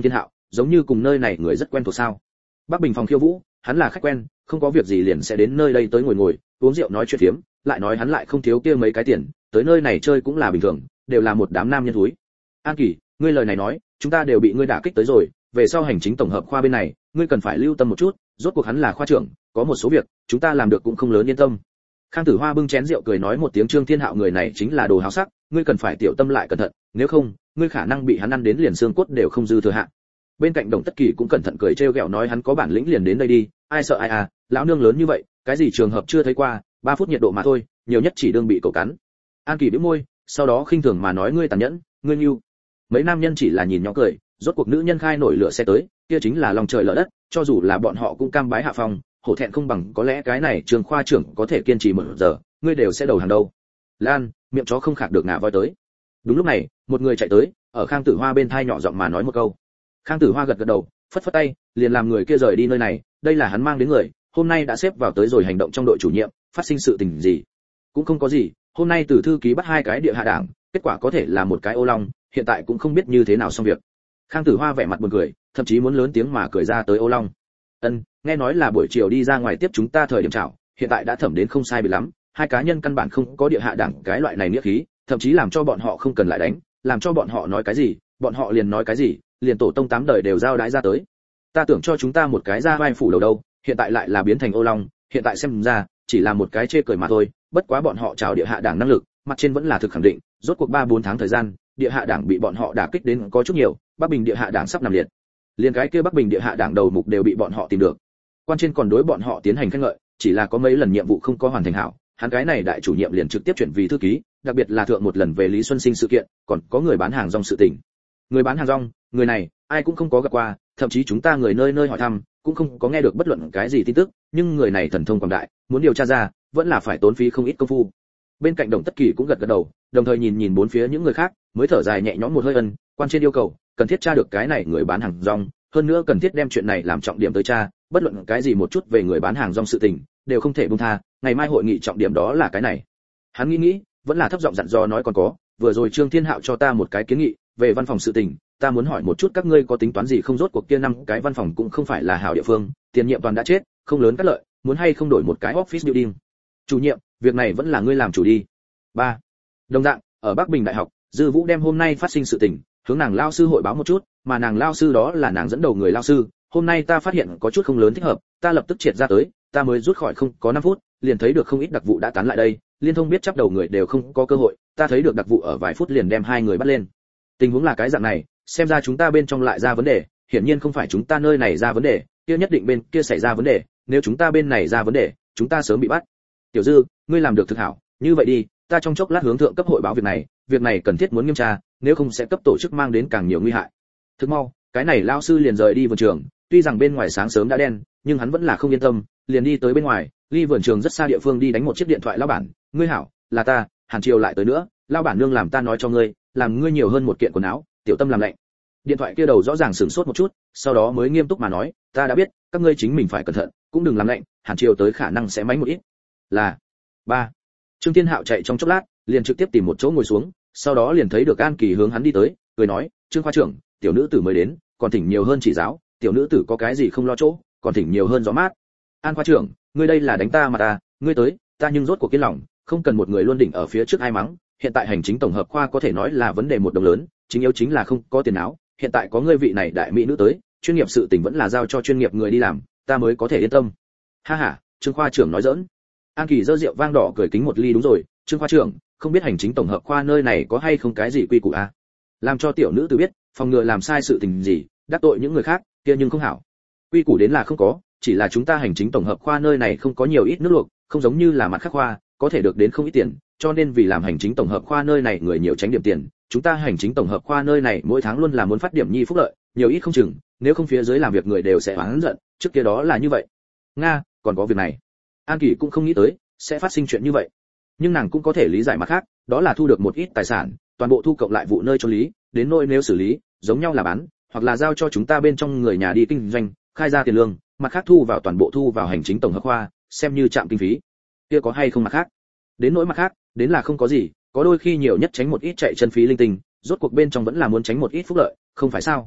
A: giống như cùng nơi này người rất quen thuộc sao? Bắc Bình phòng khiêu vũ, hắn là khách quen, không có việc gì liền sẽ đến nơi đây tới ngồi ngồi, uống rượu nói chuyện phiếm, lại nói hắn lại không thiếu kia mấy cái tiền, tới nơi này chơi cũng là bình thường, đều là một đám nam nhân thúi. An Kỳ, ngươi lời này nói, chúng ta đều bị ngươi đả kích tới rồi, về sau hành chính tổng hợp khoa bên này, ngươi cần phải lưu tâm một chút, rốt cuộc hắn là khoa trưởng, có một số việc chúng ta làm được cũng không lớn yên tâm. Khang Tử Hoa bưng chén rượu cười nói một tiếng, Trương Thiên Hạo người này chính là đồ háo sắc, ngươi cần phải tiểu tâm lại cẩn thận, nếu không, ngươi khả năng bị hắn ăn đến liền xương cốt đều không dư thừa hạ. Bên cạnh Đồng Tất Kỳ cũng cẩn thận cười trêu ghẹo nói hắn có bản lĩnh liền đến đây đi, ai sợ ai à, lão nương lớn như vậy, cái gì trường hợp chưa thấy qua, ba phút nhiệt độ mà thôi, nhiều nhất chỉ đương bị cậu cắn. An Kỳ bĩu môi, sau đó khinh thường mà nói ngươi tàn nhẫn, ngươi nhu. Mấy nam nhân chỉ là nhìn nhỏ cười, rốt cuộc nữ nhân khai nổi lửa xe tới, kia chính là lòng trời lở đất, cho dù là bọn họ cũng cam bái hạ phong, hổ thẹn không bằng, có lẽ cái này Trường khoa trưởng có thể kiên trì một giờ, ngươi đều sẽ đầu hàng đâu. Lan, miệng chó không khạc được ngả voi tới. Đúng lúc này, một người chạy tới, ở Khang Tử Hoa bên thai nhỏ giọng mà nói một câu. Khang Tử Hoa gật gật đầu, phất phất tay, liền làm người kia rời đi nơi này, đây là hắn mang đến người, hôm nay đã xếp vào tới rồi hành động trong đội chủ nhiệm, phát sinh sự tình gì? Cũng không có gì, hôm nay từ thư ký bắt hai cái địa hạ đảng, kết quả có thể là một cái ô long, hiện tại cũng không biết như thế nào xong việc. Khang Tử Hoa vẻ mặt buồn cười, thậm chí muốn lớn tiếng mà cười ra tới ô long. Ân, nghe nói là buổi chiều đi ra ngoài tiếp chúng ta thời điểm chào, hiện tại đã thẩm đến không sai biệt lắm, hai cá nhân căn bản không có địa hạ đảng cái loại này nghĩa khí, thậm chí làm cho bọn họ không cần lại đánh, làm cho bọn họ nói cái gì, bọn họ liền nói cái gì, liền tổ tông tám đời đều giao đái ra tới. Ta tưởng cho chúng ta một cái ra vai phủ đầu đâu, hiện tại lại là biến thành ô long, hiện tại xem ra chỉ là một cái chê cười mà thôi, bất quá bọn họ chào địa hạ đảng năng lực, mặt trên vẫn là thực khẳng định, rốt cuộc ba bốn tháng thời gian, địa hạ đảng bị bọn họ đả kích đến có chút nhiều, Bắc Bình địa hạ đảng sắp nằm liệt. Liên cái kia Bắc Bình địa hạ đảng đầu mục đều bị bọn họ tìm được. Quan trên còn đối bọn họ tiến hành khen ngợi, chỉ là có mấy lần nhiệm vụ không có hoàn thành hảo, hắn cái này đại chủ nhiệm liền trực tiếp chuyển vì thư ký, đặc biệt là thượng một lần về Lý Xuân Sinh sự kiện, còn có người bán hàng rong sự tình. Người bán hàng rong, người này ai cũng không có gặp qua, thậm chí chúng ta người nơi nơi hỏi thăm, cũng không có nghe được bất luận cái gì tin tức, nhưng người này thần thông quảng đại, muốn điều tra ra, vẫn là phải tốn phí không ít công phu. Bên cạnh Đồng Tất Kỳ cũng gật gật đầu, đồng thời nhìn nhìn bốn phía những người khác, mới thở dài nhẹ nhõm một hơi ân, quan trên yêu cầu, cần thiết tra được cái này người bán hàng rong, hơn nữa cần thiết đem chuyện này làm trọng điểm tới tra, bất luận cái gì một chút về người bán hàng rong sự tình, đều không thể buông tha, ngày mai hội nghị trọng điểm đó là cái này. Hắn nghĩ nghĩ, vẫn là thấp giọng dặn dò nói còn có, vừa rồi Trương Thiên Hạo cho ta một cái kiến nghị, về văn phòng sự tình, ta muốn hỏi một chút các ngươi có tính toán gì không, rốt cuộc kia năm cái văn phòng cũng không phải là hảo địa phương, tiền nhiệm toàn đã chết, không lớn cắt lợi, muốn hay không đổi một cái office building. Chủ nhiệm, việc này vẫn là ngươi làm chủ đi. ba. Đồng dạng, ở Bắc Bình Đại học, Dư Vũ đem hôm nay phát sinh sự tình, hướng nàng lao sư hội báo một chút, mà nàng lao sư đó là nàng dẫn đầu người lao sư, hôm nay ta phát hiện có chút không lớn thích hợp, ta lập tức triệt ra tới, ta mới rút khỏi không có năm phút, liền thấy được không ít đặc vụ đã tán lại đây, liên thông biết chấp đầu người đều không có cơ hội, ta thấy được đặc vụ ở vài phút liền đem hai người bắt lên. Tình huống là cái dạng này, xem ra chúng ta bên trong lại ra vấn đề, hiển nhiên không phải chúng ta nơi này ra vấn đề, kia nhất định bên kia xảy ra vấn đề, nếu chúng ta bên này ra vấn đề, chúng ta sớm bị bắt. Tiểu Dư, ngươi làm được thực hảo, như vậy đi, ta trong chốc lát hướng thượng cấp hội báo việc này, việc này cần thiết muốn nghiêm tra, nếu không sẽ cấp tổ chức mang đến càng nhiều nguy hại. Thức mau, cái này lao sư liền rời đi vườn trường, tuy rằng bên ngoài sáng sớm đã đen, nhưng hắn vẫn là không yên tâm, liền đi tới bên ngoài, ly vườn trường rất xa địa phương đi đánh một chiếc điện thoại lão bản, ngươi hảo, là ta, Hàn Triều lại tới nữa, lão bản nương làm ta nói cho ngươi, làm ngươi nhiều hơn một kiện quần áo, tiểu tâm làm lạnh. Điện thoại kia đầu rõ ràng sửng sốt một chút, sau đó mới nghiêm túc mà nói, ta đã biết, các ngươi chính mình phải cẩn thận, cũng đừng làm lạnh, Hàn Triều tới khả năng sẽ mánh một ít. Là ba. Trương Thiên Hạo chạy trong chốc lát, liền trực tiếp tìm một chỗ ngồi xuống, sau đó liền thấy được An Kỳ hướng hắn đi tới, cười nói, Trương khoa trưởng, tiểu nữ tử mới đến, còn thỉnh nhiều hơn chỉ giáo, tiểu nữ tử có cái gì không lo chỗ, còn thỉnh nhiều hơn gió mát. An khoa trưởng, ngươi đây là đánh ta mà ta, ngươi tới, ta nhưng rốt cuộc kiên lòng, không cần một người luôn đỉnh ở phía trước ai mắng, hiện tại hành chính tổng hợp khoa có thể nói là vấn đề một đồng lớn, chính yếu chính là không có tiền áo, hiện tại có ngươi vị này đại mỹ nữ tới, chuyên nghiệp sự tình vẫn là giao cho chuyên nghiệp người đi làm, ta mới có thể yên tâm. Ha ha, Trương khoa trưởng nói giỡn. An Kỳ giơ rượu vang đỏ cười kính một ly, đúng rồi, Trương khoa trưởng, không biết hành chính tổng hợp khoa nơi này có hay không cái gì quy củ a? À? Làm cho tiểu nữ tử biết, phòng ngừa làm sai sự tình gì, đắc tội những người khác, kia nhưng không hảo. Quy củ đến là không có, chỉ là chúng ta hành chính tổng hợp khoa nơi này không có nhiều ít nước luộc, không giống như là mặt khác khoa, có thể được đến không ít tiền, cho nên vì làm hành chính tổng hợp khoa nơi này người nhiều tránh điểm tiền, chúng ta hành chính tổng hợp khoa nơi này mỗi tháng luôn là muốn phát điểm nhi phúc lợi, nhiều ít không chừng, nếu không phía dưới làm việc người đều sẽ oán giận, trước kia đó là như vậy. Nga, còn có việc này. An Kỳ cũng không nghĩ tới sẽ phát sinh chuyện như vậy, nhưng nàng cũng có thể lý giải mặt khác, đó là thu được một ít tài sản, toàn bộ thu cộng lại vụ nơi cho lý, đến nỗi nếu xử lý, giống nhau là bán, hoặc là giao cho chúng ta bên trong người nhà đi kinh doanh, khai ra tiền lương, mặt khác thu vào toàn bộ thu vào hành chính tổng hợp khoa, xem như trạm kinh phí. Kia có hay không mặt khác? Đến nỗi mặt khác, đến là không có gì, có đôi khi nhiều nhất tránh một ít chạy chân phí linh tinh, rốt cuộc bên trong vẫn là muốn tránh một ít phúc lợi, không phải sao?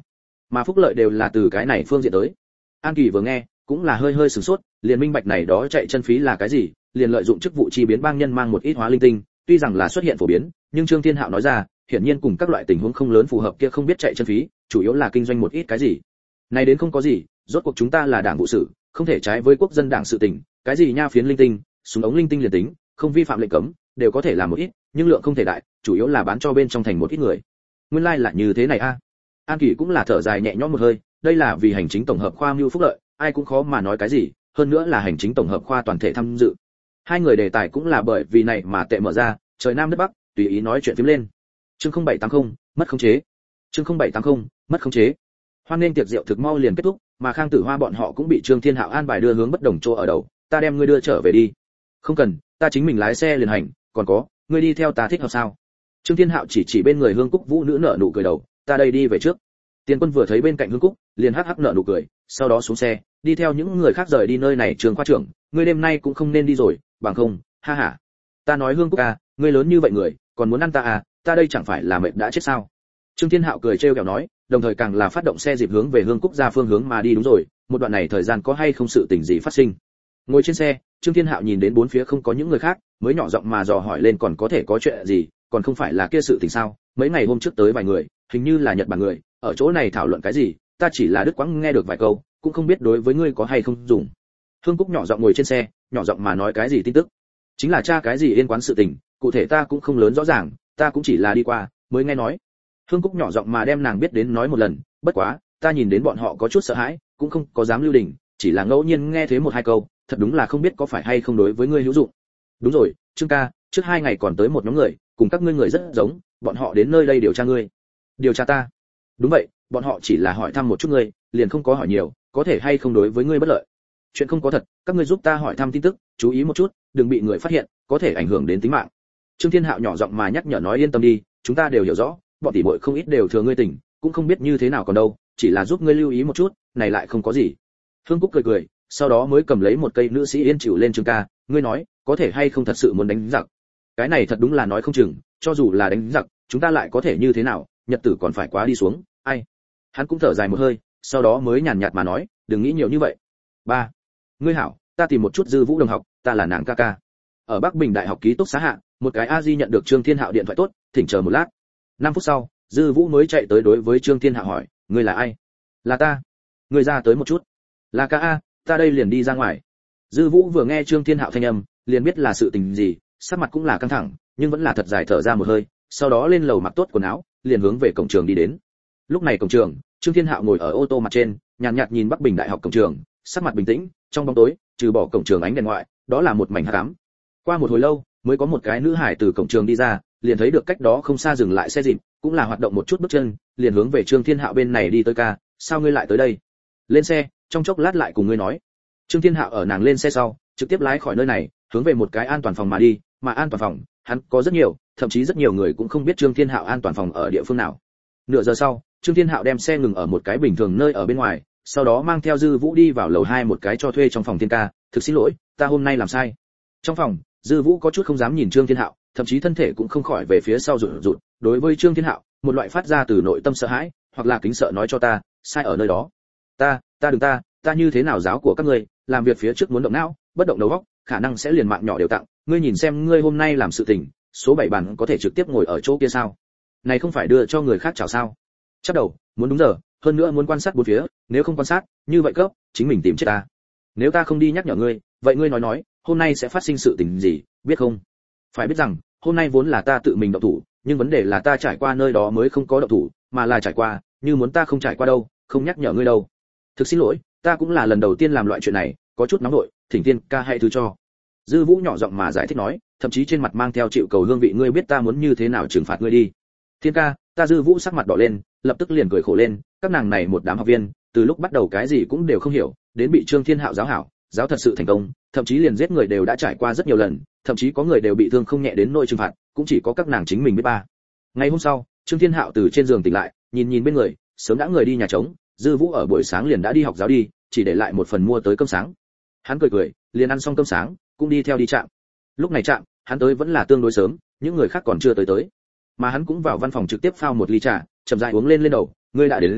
A: mà phúc lợi đều là từ cái này phương diện tới. An Kỳ vừa nghe cũng là hơi hơi sửng sốt, liền minh bạch này đó chạy chân phí là cái gì, liền lợi dụng chức vụ chi biến bang nhân mang một ít hóa linh tinh, tuy rằng là xuất hiện phổ biến, nhưng Trương Thiên Hạo nói ra, hiển nhiên cùng các loại tình huống không lớn phù hợp kia không biết chạy chân phí, chủ yếu là kinh doanh một ít cái gì. Này đến không có gì, rốt cuộc chúng ta là đảng vụ sự, không thể trái với quốc dân đảng sự tình, cái gì nha phiến linh tinh, súng ống linh tinh liền tính, không vi phạm lệnh cấm, đều có thể làm một ít, nhưng lượng không thể đại, chủ yếu là bán cho bên trong thành một ít người. Nguyên lai like là như thế này a. À. An Kỳ cũng là thở dài nhẹ nhõm một hơi, đây là vì hành chính tổng hợp khoa mưu phúc lợi, ai cũng khó mà nói cái gì, hơn nữa là hành chính tổng hợp khoa toàn thể tham dự. Hai người đề tài cũng là bởi vì này mà tệ mở ra, trời nam đất bắc, tùy ý nói chuyện phím lên. Chương không bảy tám không, mất khống chế. Chương không bảy tám không, mất khống chế. Hoan nên tiệc rượu thực mau liền kết thúc, mà Khang Tử Hoa bọn họ cũng bị Trương Thiên Hạo an bài đưa hướng bất đồng chỗ ở đầu, ta đem ngươi đưa trở về đi. Không cần, ta chính mình lái xe liền hành, còn có, ngươi đi theo ta thích hợp sao? Trương Thiên Hạo chỉ chỉ bên người Hương Cúc Vũ nữ nở nụ cười đầu, ta đây đi về trước. Tiền Quân vừa thấy bên cạnh Hương Cúc, liền hắc hắc nở nụ cười, sau đó xuống xe, đi theo những người khác rời đi nơi này. Trường khoa trưởng, ngươi đêm nay cũng không nên đi rồi, bằng không, ha ha. Ta nói Hương Cúc à, ngươi lớn như vậy người, còn muốn ăn ta à, ta đây chẳng phải là mệt đã chết sao? Trương Thiên Hạo cười trêu ghẹo nói, đồng thời càng là phát động xe dịp hướng về Hương Cúc ra phương hướng mà đi. Đúng rồi, một đoạn này thời gian có hay không sự tình gì phát sinh? Ngồi trên xe, Trương Thiên Hạo nhìn đến bốn phía không có những người khác, mới nhỏ giọng mà dò hỏi lên, còn có thể có chuyện gì, còn không phải là kia sự tình sao? Mấy ngày hôm trước tới vài người, hình như là Nhật Bản người, ở chỗ này thảo luận cái gì, ta chỉ là đứt quãng nghe được vài câu, cũng không biết đối với ngươi có hay không dùng. Hương Cúc nhỏ giọng ngồi trên xe, nhỏ giọng mà nói cái gì tin tức? Chính là tra cái gì yên quán sự tình, cụ thể ta cũng không lớn rõ ràng, ta cũng chỉ là đi qua, mới nghe nói. Hương Cúc nhỏ giọng mà đem nàng biết đến nói một lần, bất quá, ta nhìn đến bọn họ có chút sợ hãi, cũng không có dám lưu đình, chỉ là ngẫu nhiên nghe thế một hai câu, thật đúng là không biết có phải hay không đối với ngươi hữu dụng. Đúng rồi, Trương ca, trước hai ngày còn tới một nhóm người, cùng các ngươi người rất giống, bọn họ đến nơi đây điều tra ngươi. Điều tra ta? Đúng vậy, bọn họ chỉ là hỏi thăm một chút ngươi, liền không có hỏi nhiều, có thể hay không đối với ngươi bất lợi. Chuyện không có thật, các ngươi giúp ta hỏi thăm tin tức, chú ý một chút, đừng bị người phát hiện, có thể ảnh hưởng đến tính mạng. Trương Thiên Hạo nhỏ giọng mà nhắc nhở nói, yên tâm đi, chúng ta đều hiểu rõ, bọn tỷ muội không ít đều thừa ngươi tình, cũng không biết như thế nào còn đâu, chỉ là giúp ngươi lưu ý một chút, này lại không có gì. Hương Cúc cười cười, sau đó mới cầm lấy một cây nữ sĩ yên chịu lên. Trương ca, ngươi nói, có thể hay không thật sự muốn đánh giặc? Cái này thật đúng là nói không chừng, cho dù là đánh giặc, chúng ta lại có thể như thế nào, nhật tử còn phải quá đi xuống, ai. Hắn cũng thở dài một hơi, sau đó mới nhàn nhạt mà nói, đừng nghĩ nhiều như vậy. Ba, ngươi hảo, ta tìm một chút Dư Vũ đồng học, ta là nàng ca ca. Ở Bắc Bình Đại học ký túc xá hạ, một cái a di nhận được Trương Thiên Hạo điện thoại, tốt, thỉnh chờ một lát. Năm phút sau, Dư Vũ mới chạy tới đối với Trương Thiên Hạo hỏi, ngươi là ai? Là ta. Ngươi ra tới một chút. Là ca a, ta đây liền đi ra ngoài. Dư Vũ vừa nghe Trương Thiên Hạo thanh âm, liền biết là sự tình gì, sắc mặt cũng là căng thẳng, nhưng vẫn là thật dài thở ra một hơi, sau đó lên lầu mặc tốt quần áo, liền hướng về cổng trường đi đến. Lúc này cổng trường, Trương Thiên Hạo ngồi ở ô tô mặt trên, nhàn nhạt, nhạt nhìn Bắc Bình Đại học cổng trường, sắc mặt bình tĩnh, trong bóng tối, trừ bỏ cổng trường ánh đèn ngoại, đó là một mảnh hắc ám. Qua một hồi lâu, mới có một cái nữ hải từ cổng trường đi ra, liền thấy được cách đó không xa dừng lại xe dịp, cũng là hoạt động một chút bước chân, liền hướng về Trương Thiên Hạo bên này đi tới. Ca, sao ngươi lại tới đây? Lên xe, trong chốc lát lại cùng ngươi nói. Trương Thiên Hạo ở nàng lên xe sau, trực tiếp lái khỏi nơi này, hướng về một cái an toàn phòng mà đi, mà an toàn phòng, hắn có rất nhiều, thậm chí rất nhiều người cũng không biết Trương Thiên Hạo an toàn phòng ở địa phương nào. Nửa giờ sau, Trương Thiên Hạo đem xe ngừng ở một cái bình thường nơi ở bên ngoài, sau đó mang theo Dư Vũ đi vào lầu hai một cái cho thuê trong phòng. Thiên ca, thực xin lỗi, ta hôm nay làm sai. Trong phòng, Dư Vũ có chút không dám nhìn Trương Thiên Hạo, thậm chí thân thể cũng không khỏi về phía sau rụt rụt, đối với Trương Thiên Hạo, một loại phát ra từ nội tâm sợ hãi, hoặc là kính sợ nói cho ta, sai ở nơi đó. Ta, ta đừng ta, ta như thế nào giáo của các ngươi, làm việc phía trước muốn động não, bất động đầu óc, khả năng sẽ liền mạng nhỏ đều tặng, ngươi nhìn xem ngươi hôm nay làm sự tình, số bảy bàn có thể trực tiếp ngồi ở chỗ kia sao? Này không phải đưa cho người khác chào sao? Chắc đầu, muốn đúng giờ, hơn nữa muốn quan sát bốn phía, nếu không quan sát, như vậy cấp, chính mình tìm chết ta. Nếu ta không đi nhắc nhở ngươi, vậy ngươi nói nói, hôm nay sẽ phát sinh sự tình gì, biết không? Phải biết rằng, hôm nay vốn là ta tự mình động thủ, nhưng vấn đề là ta trải qua nơi đó mới không có động thủ, mà là trải qua, như muốn ta không trải qua đâu, không nhắc nhở ngươi đâu. Thực xin lỗi, ta cũng là lần đầu tiên làm loại chuyện này, có chút nóng nội, thỉnh Thiên ca hãy thứ cho. Dư Vũ nhỏ giọng mà giải thích nói, thậm chí trên mặt mang theo chịu cầu hương vị, ngươi biết ta muốn như thế nào trừng phạt ngươi đi. Thiên ca, ta Dư Vũ sắc mặt đỏ lên, lập tức liền cười khổ lên, các nàng này một đám học viên, từ lúc bắt đầu cái gì cũng đều không hiểu, đến bị Trương Thiên Hạo giáo hảo, giáo thật sự thành công, thậm chí liền giết người đều đã trải qua rất nhiều lần, thậm chí có người đều bị thương không nhẹ đến nỗi trừng phạt, cũng chỉ có các nàng chính mình biết ba. Ngày hôm sau, Trương Thiên Hạo từ trên giường tỉnh lại, nhìn nhìn bên người, sớm đã người đi nhà trống, Dư Vũ ở buổi sáng liền đã đi học giáo đi, chỉ để lại một phần mua tới cơm sáng. Hắn cười cười, liền ăn xong cơm sáng, cũng đi theo đi trạm. Lúc này trạm, hắn tới vẫn là tương đối sớm, những người khác còn chưa tới tới. Mà hắn cũng vào văn phòng trực tiếp phao một ly trà, chậm rãi uống lên lên đầu, ngươi đã đến, đến rồi,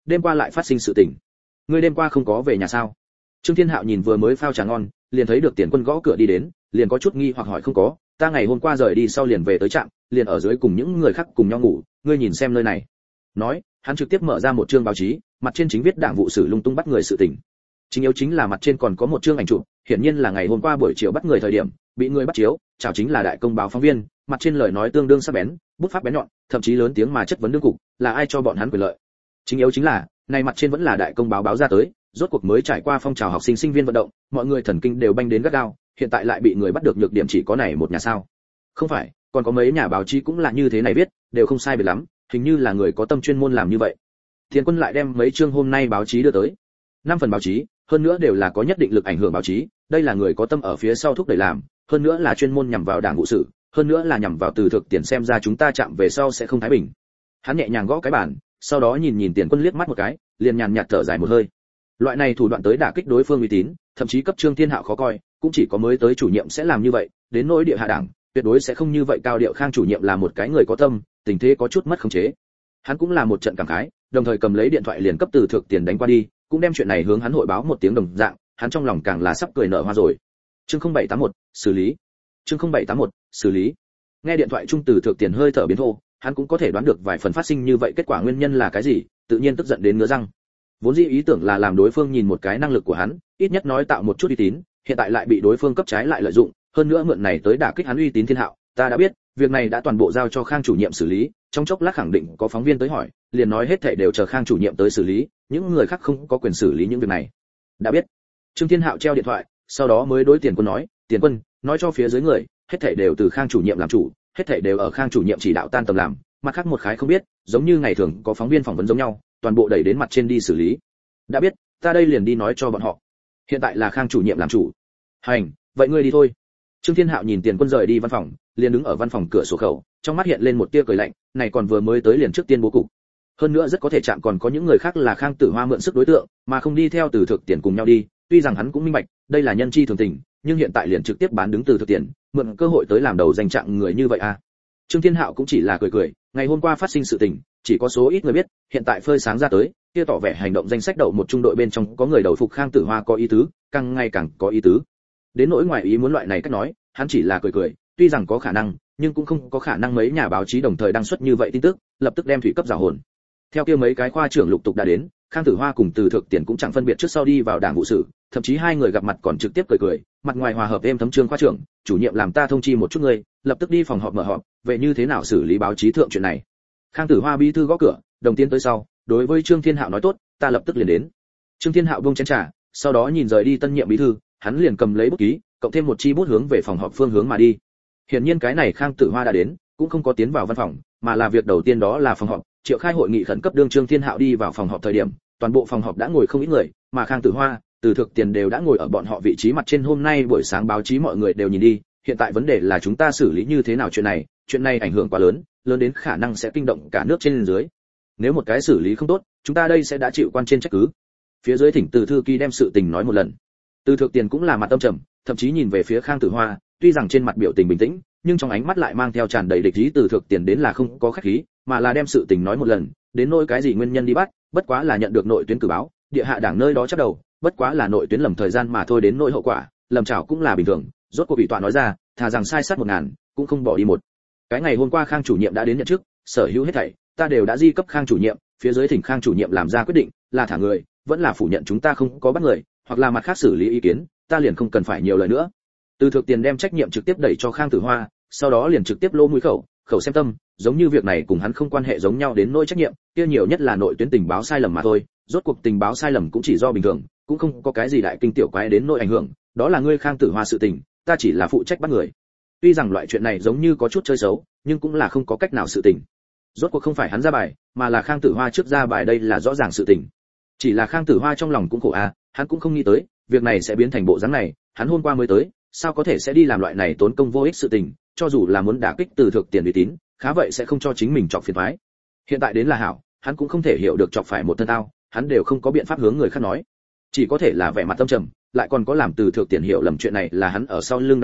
A: đêm qua lại phát sinh sự tình. Ngươi đêm qua không có về nhà sao? Trương Thiên Hạo nhìn vừa mới phao trà ngon, liền thấy được Tiền Quân gõ cửa đi đến, liền có chút nghi hoặc hỏi không có, ta ngày hôm qua rời đi sau liền về tới trạm, liền ở dưới cùng những người khác cùng nhau ngủ, ngươi nhìn xem nơi này. Nói, hắn trực tiếp mở ra một chương báo chí, mặt trên chính viết đảng vụ sử lung tung bắt người sự tình. Chính yếu chính là mặt trên còn có một chương ảnh chụp, hiển nhiên là ngày hôm qua buổi chiều bắt người thời điểm, bị người bắt chiếu, chào chính là đại công báo phóng viên, mặt trên lời nói tương đương sắc bén, bút pháp bén nhọn, thậm chí lớn tiếng mà chất vấn đương cục, là ai cho bọn hắn quyền lợi. Chính yếu chính là, này mặt trên vẫn là đại công báo báo ra tới, rốt cuộc mới trải qua phong trào học sinh sinh viên vận động, mọi người thần kinh đều banh đến gắt gao, hiện tại lại bị người bắt được nhược điểm chỉ có này một nhà sao? Không phải, còn có mấy nhà báo chí cũng là như thế này viết, đều không sai biệt lắm, hình như là người có tâm chuyên môn làm như vậy. Tiền Quân lại đem mấy chương hôm nay báo chí đưa tới. Năm phần báo chí, hơn nữa đều là có nhất định lực ảnh hưởng báo chí, đây là người có tâm ở phía sau thúc đẩy làm, hơn nữa là chuyên môn nhằm vào đảng vụ sự, hơn nữa là nhằm vào từ thực tiền xem ra chúng ta chạm về sau sẽ không thái bình. Hắn nhẹ nhàng gõ cái bàn, sau đó nhìn nhìn Tiền Quân liếc mắt một cái, liền nhàn nhạt thở dài một hơi. Loại này thủ đoạn tới đả kích đối phương uy tín, thậm chí cấp Trương Thiên Hạo khó coi, cũng chỉ có mới tới chủ nhiệm sẽ làm như vậy, đến nỗi địa hạ đảng, tuyệt đối sẽ không như vậy cao điệu. Khang chủ nhiệm là một cái người có tâm, tình thế có chút mất khống chế. Hắn cũng là một trận cảm khái, đồng thời cầm lấy điện thoại liền cấp từ thực tiền đánh qua đi, cũng đem chuyện này hướng hắn hội báo một tiếng đồng dạng, hắn trong lòng càng là sắp cười nở hoa rồi. Chương không bảy tám mốt, xử lý. Chương không bảy tám mốt, xử lý. Nghe điện thoại trung từ thực tiền hơi thở biến thô, hắn cũng có thể đoán được vài phần phát sinh như vậy kết quả nguyên nhân là cái gì, tự nhiên tức giận đến ngứa răng. Vốn dĩ ý tưởng là làm đối phương nhìn một cái năng lực của hắn, ít nhất nói tạo một chút uy tín, hiện tại lại bị đối phương cấp trái lại lợi dụng, hơn nữa mượn này tới đả kích hắn uy tín Thiên Hạo. Ta đã biết, việc này đã toàn bộ giao cho Khang chủ nhiệm xử lý, trong chốc lát khẳng định có phóng viên tới hỏi, liền nói hết thảy đều chờ Khang chủ nhiệm tới xử lý, những người khác không có quyền xử lý những việc này. Đã biết. Trương Thiên Hạo treo điện thoại, sau đó mới đối Tiền Quân nói, Tiền Quân, nói cho phía dưới người, hết thảy đều từ Khang chủ nhiệm làm chủ, hết thảy đều ở Khang chủ nhiệm chỉ đạo tan tầm làm, mặt khác một khái không biết, giống như ngày thường có phóng viên phỏng vấn giống nhau, toàn bộ đẩy đến mặt trên đi xử lý. Đã biết, ta đây liền đi nói cho bọn họ. Hiện tại là Khang chủ nhiệm làm chủ. Hành, vậy ngươi đi thôi. Trương Thiên Hạo nhìn Tiền Quân rời đi văn phòng, liền đứng ở văn phòng cửa sổ khẩu, trong mắt hiện lên một tia cười lạnh, này còn vừa mới tới liền trước tiên bố cục. Hơn nữa rất có thể chạm còn có những người khác là Khang Tử Hoa mượn sức đối tượng, mà không đi theo từ thực tiền cùng nhau đi, tuy rằng hắn cũng minh bạch, đây là nhân chi thường tình, nhưng hiện tại liền trực tiếp bán đứng từ thực tiền, mượn cơ hội tới làm đầu danh trạng người như vậy à. Trương Thiên Hạo cũng chỉ là cười cười, ngày hôm qua phát sinh sự tình, chỉ có số ít người biết, hiện tại phơi sáng ra tới, kia tỏ vẻ hành động danh sách đầu một trung đội bên trong có người đầu phục Khang Tử Hoa có ý tứ, càng ngày càng có ý tứ. Đến nỗi ngoài ý muốn loại này cách nói, hắn chỉ là cười cười, tuy rằng có khả năng, nhưng cũng không có khả năng mấy nhà báo chí đồng thời đăng xuất như vậy tin tức, lập tức đem thủy cấp rào hồn. Theo kia mấy cái khoa trưởng lục tục đã đến, Khang Tử Hoa cùng Từ Thực Tiền cũng chẳng phân biệt trước sau đi vào đảng vụ sự, thậm chí hai người gặp mặt còn trực tiếp cười cười, mặt ngoài hòa hợp êm thấm. Trương khoa trưởng, chủ nhiệm làm ta thông chi một chút ngươi, lập tức đi phòng họp mở họp, vậy như thế nào xử lý báo chí thượng chuyện này. Khang Tử Hoa bí thư gõ cửa, đồng tiên tới sau, đối với Trương Thiên Hạo nói tốt, ta lập tức liền đến. Trương Thiên Hạo buông chén trà, sau đó nhìn rời đi tân nhiệm bí thư, hắn liền cầm lấy bút ký, cộng thêm một chi bút hướng về phòng họp phương hướng mà đi. Hiển nhiên cái này Khang Tử Hoa đã đến, cũng không có tiến vào văn phòng, mà là việc đầu tiên đó là phòng họp, triệu khai hội nghị khẩn cấp. Đương Trương Thiên Hạo đi vào phòng họp thời điểm, toàn bộ phòng họp đã ngồi không ít người, mà Khang Tử Hoa, Từ Thực Tiền đều đã ngồi ở bọn họ vị trí mặt trên. Hôm nay buổi sáng báo chí mọi người đều nhìn đi, hiện tại vấn đề là chúng ta xử lý như thế nào chuyện này, chuyện này ảnh hưởng quá lớn, lớn đến khả năng sẽ kinh động cả nước trên dưới. Nếu một cái xử lý không tốt, chúng ta đây sẽ đã chịu quan trên trách cứ. Phía dưới thỉnh Từ thư ký đem sự tình nói một lần. Từ Thực Tiền cũng là mặt tâm trầm, thậm chí nhìn về phía Khang Tử Hoa, tuy rằng trên mặt biểu tình bình tĩnh, nhưng trong ánh mắt lại mang theo tràn đầy địch ý. Từ Thực Tiền đến là không có khách khí, mà là đem sự tình nói một lần, đến nỗi cái gì nguyên nhân đi bắt, bất quá là nhận được nội tuyến cử báo, địa hạ đảng nơi đó chắc đầu, bất quá là nội tuyến lầm thời gian mà thôi. Đến nỗi hậu quả, lầm chảo cũng là bình thường. Rốt cuộc bị tọa nói ra, thà rằng sai sát một ngàn, cũng không bỏ đi một. Cái ngày hôm qua Khang chủ nhiệm đã đến nhận chức, sở hữu hết thảy, ta đều đã di cấp Khang chủ nhiệm, phía dưới thỉnh Khang chủ nhiệm làm ra quyết định, là thả người, vẫn là phủ nhận chúng ta không có bắt người, hoặc là mặt khác xử lý ý kiến, ta liền không cần phải nhiều lời nữa. Từ Thực Tiền đem trách nhiệm trực tiếp đẩy cho Khang Tử Hoa, sau đó liền trực tiếp lô mũi khẩu, khẩu xem tâm, giống như việc này cùng hắn không quan hệ giống nhau. Đến nỗi trách nhiệm, kia nhiều nhất là nội tuyến tình báo sai lầm mà thôi, rốt cuộc tình báo sai lầm cũng chỉ do bình thường, cũng không có cái gì đại kinh tiểu quái đến nỗi ảnh hưởng, đó là ngươi Khang Tử Hoa sự tình, ta chỉ là phụ trách bắt người. Tuy rằng loại chuyện này giống như có chút chơi xấu, nhưng cũng là không có cách nào sự tình. Rốt cuộc không phải hắn ra bài, mà là Khang Tử Hoa trước ra bài, đây là rõ ràng sự tình. Chỉ là Khang Tử Hoa trong lòng cũng khổ a, à, hắn cũng không nghĩ tới, việc này sẽ biến thành bộ dáng này, hắn hôm qua mới tới, sao có thể sẽ đi làm loại này tốn công vô ích sự tình, cho dù là muốn đả kích Từ Thực Tiền uy tín, khá vậy sẽ không cho chính mình chọc phiền toái. Hiện tại đến là hảo, hắn cũng không thể hiểu được chọc phải một thân tao, hắn đều không có biện pháp hướng người khác nói, chỉ có thể là vẻ mặt tâm trầm, lại còn có làm Từ Thực Tiền hiểu lầm chuyện này là hắn ở sau lưng đạo quỷ,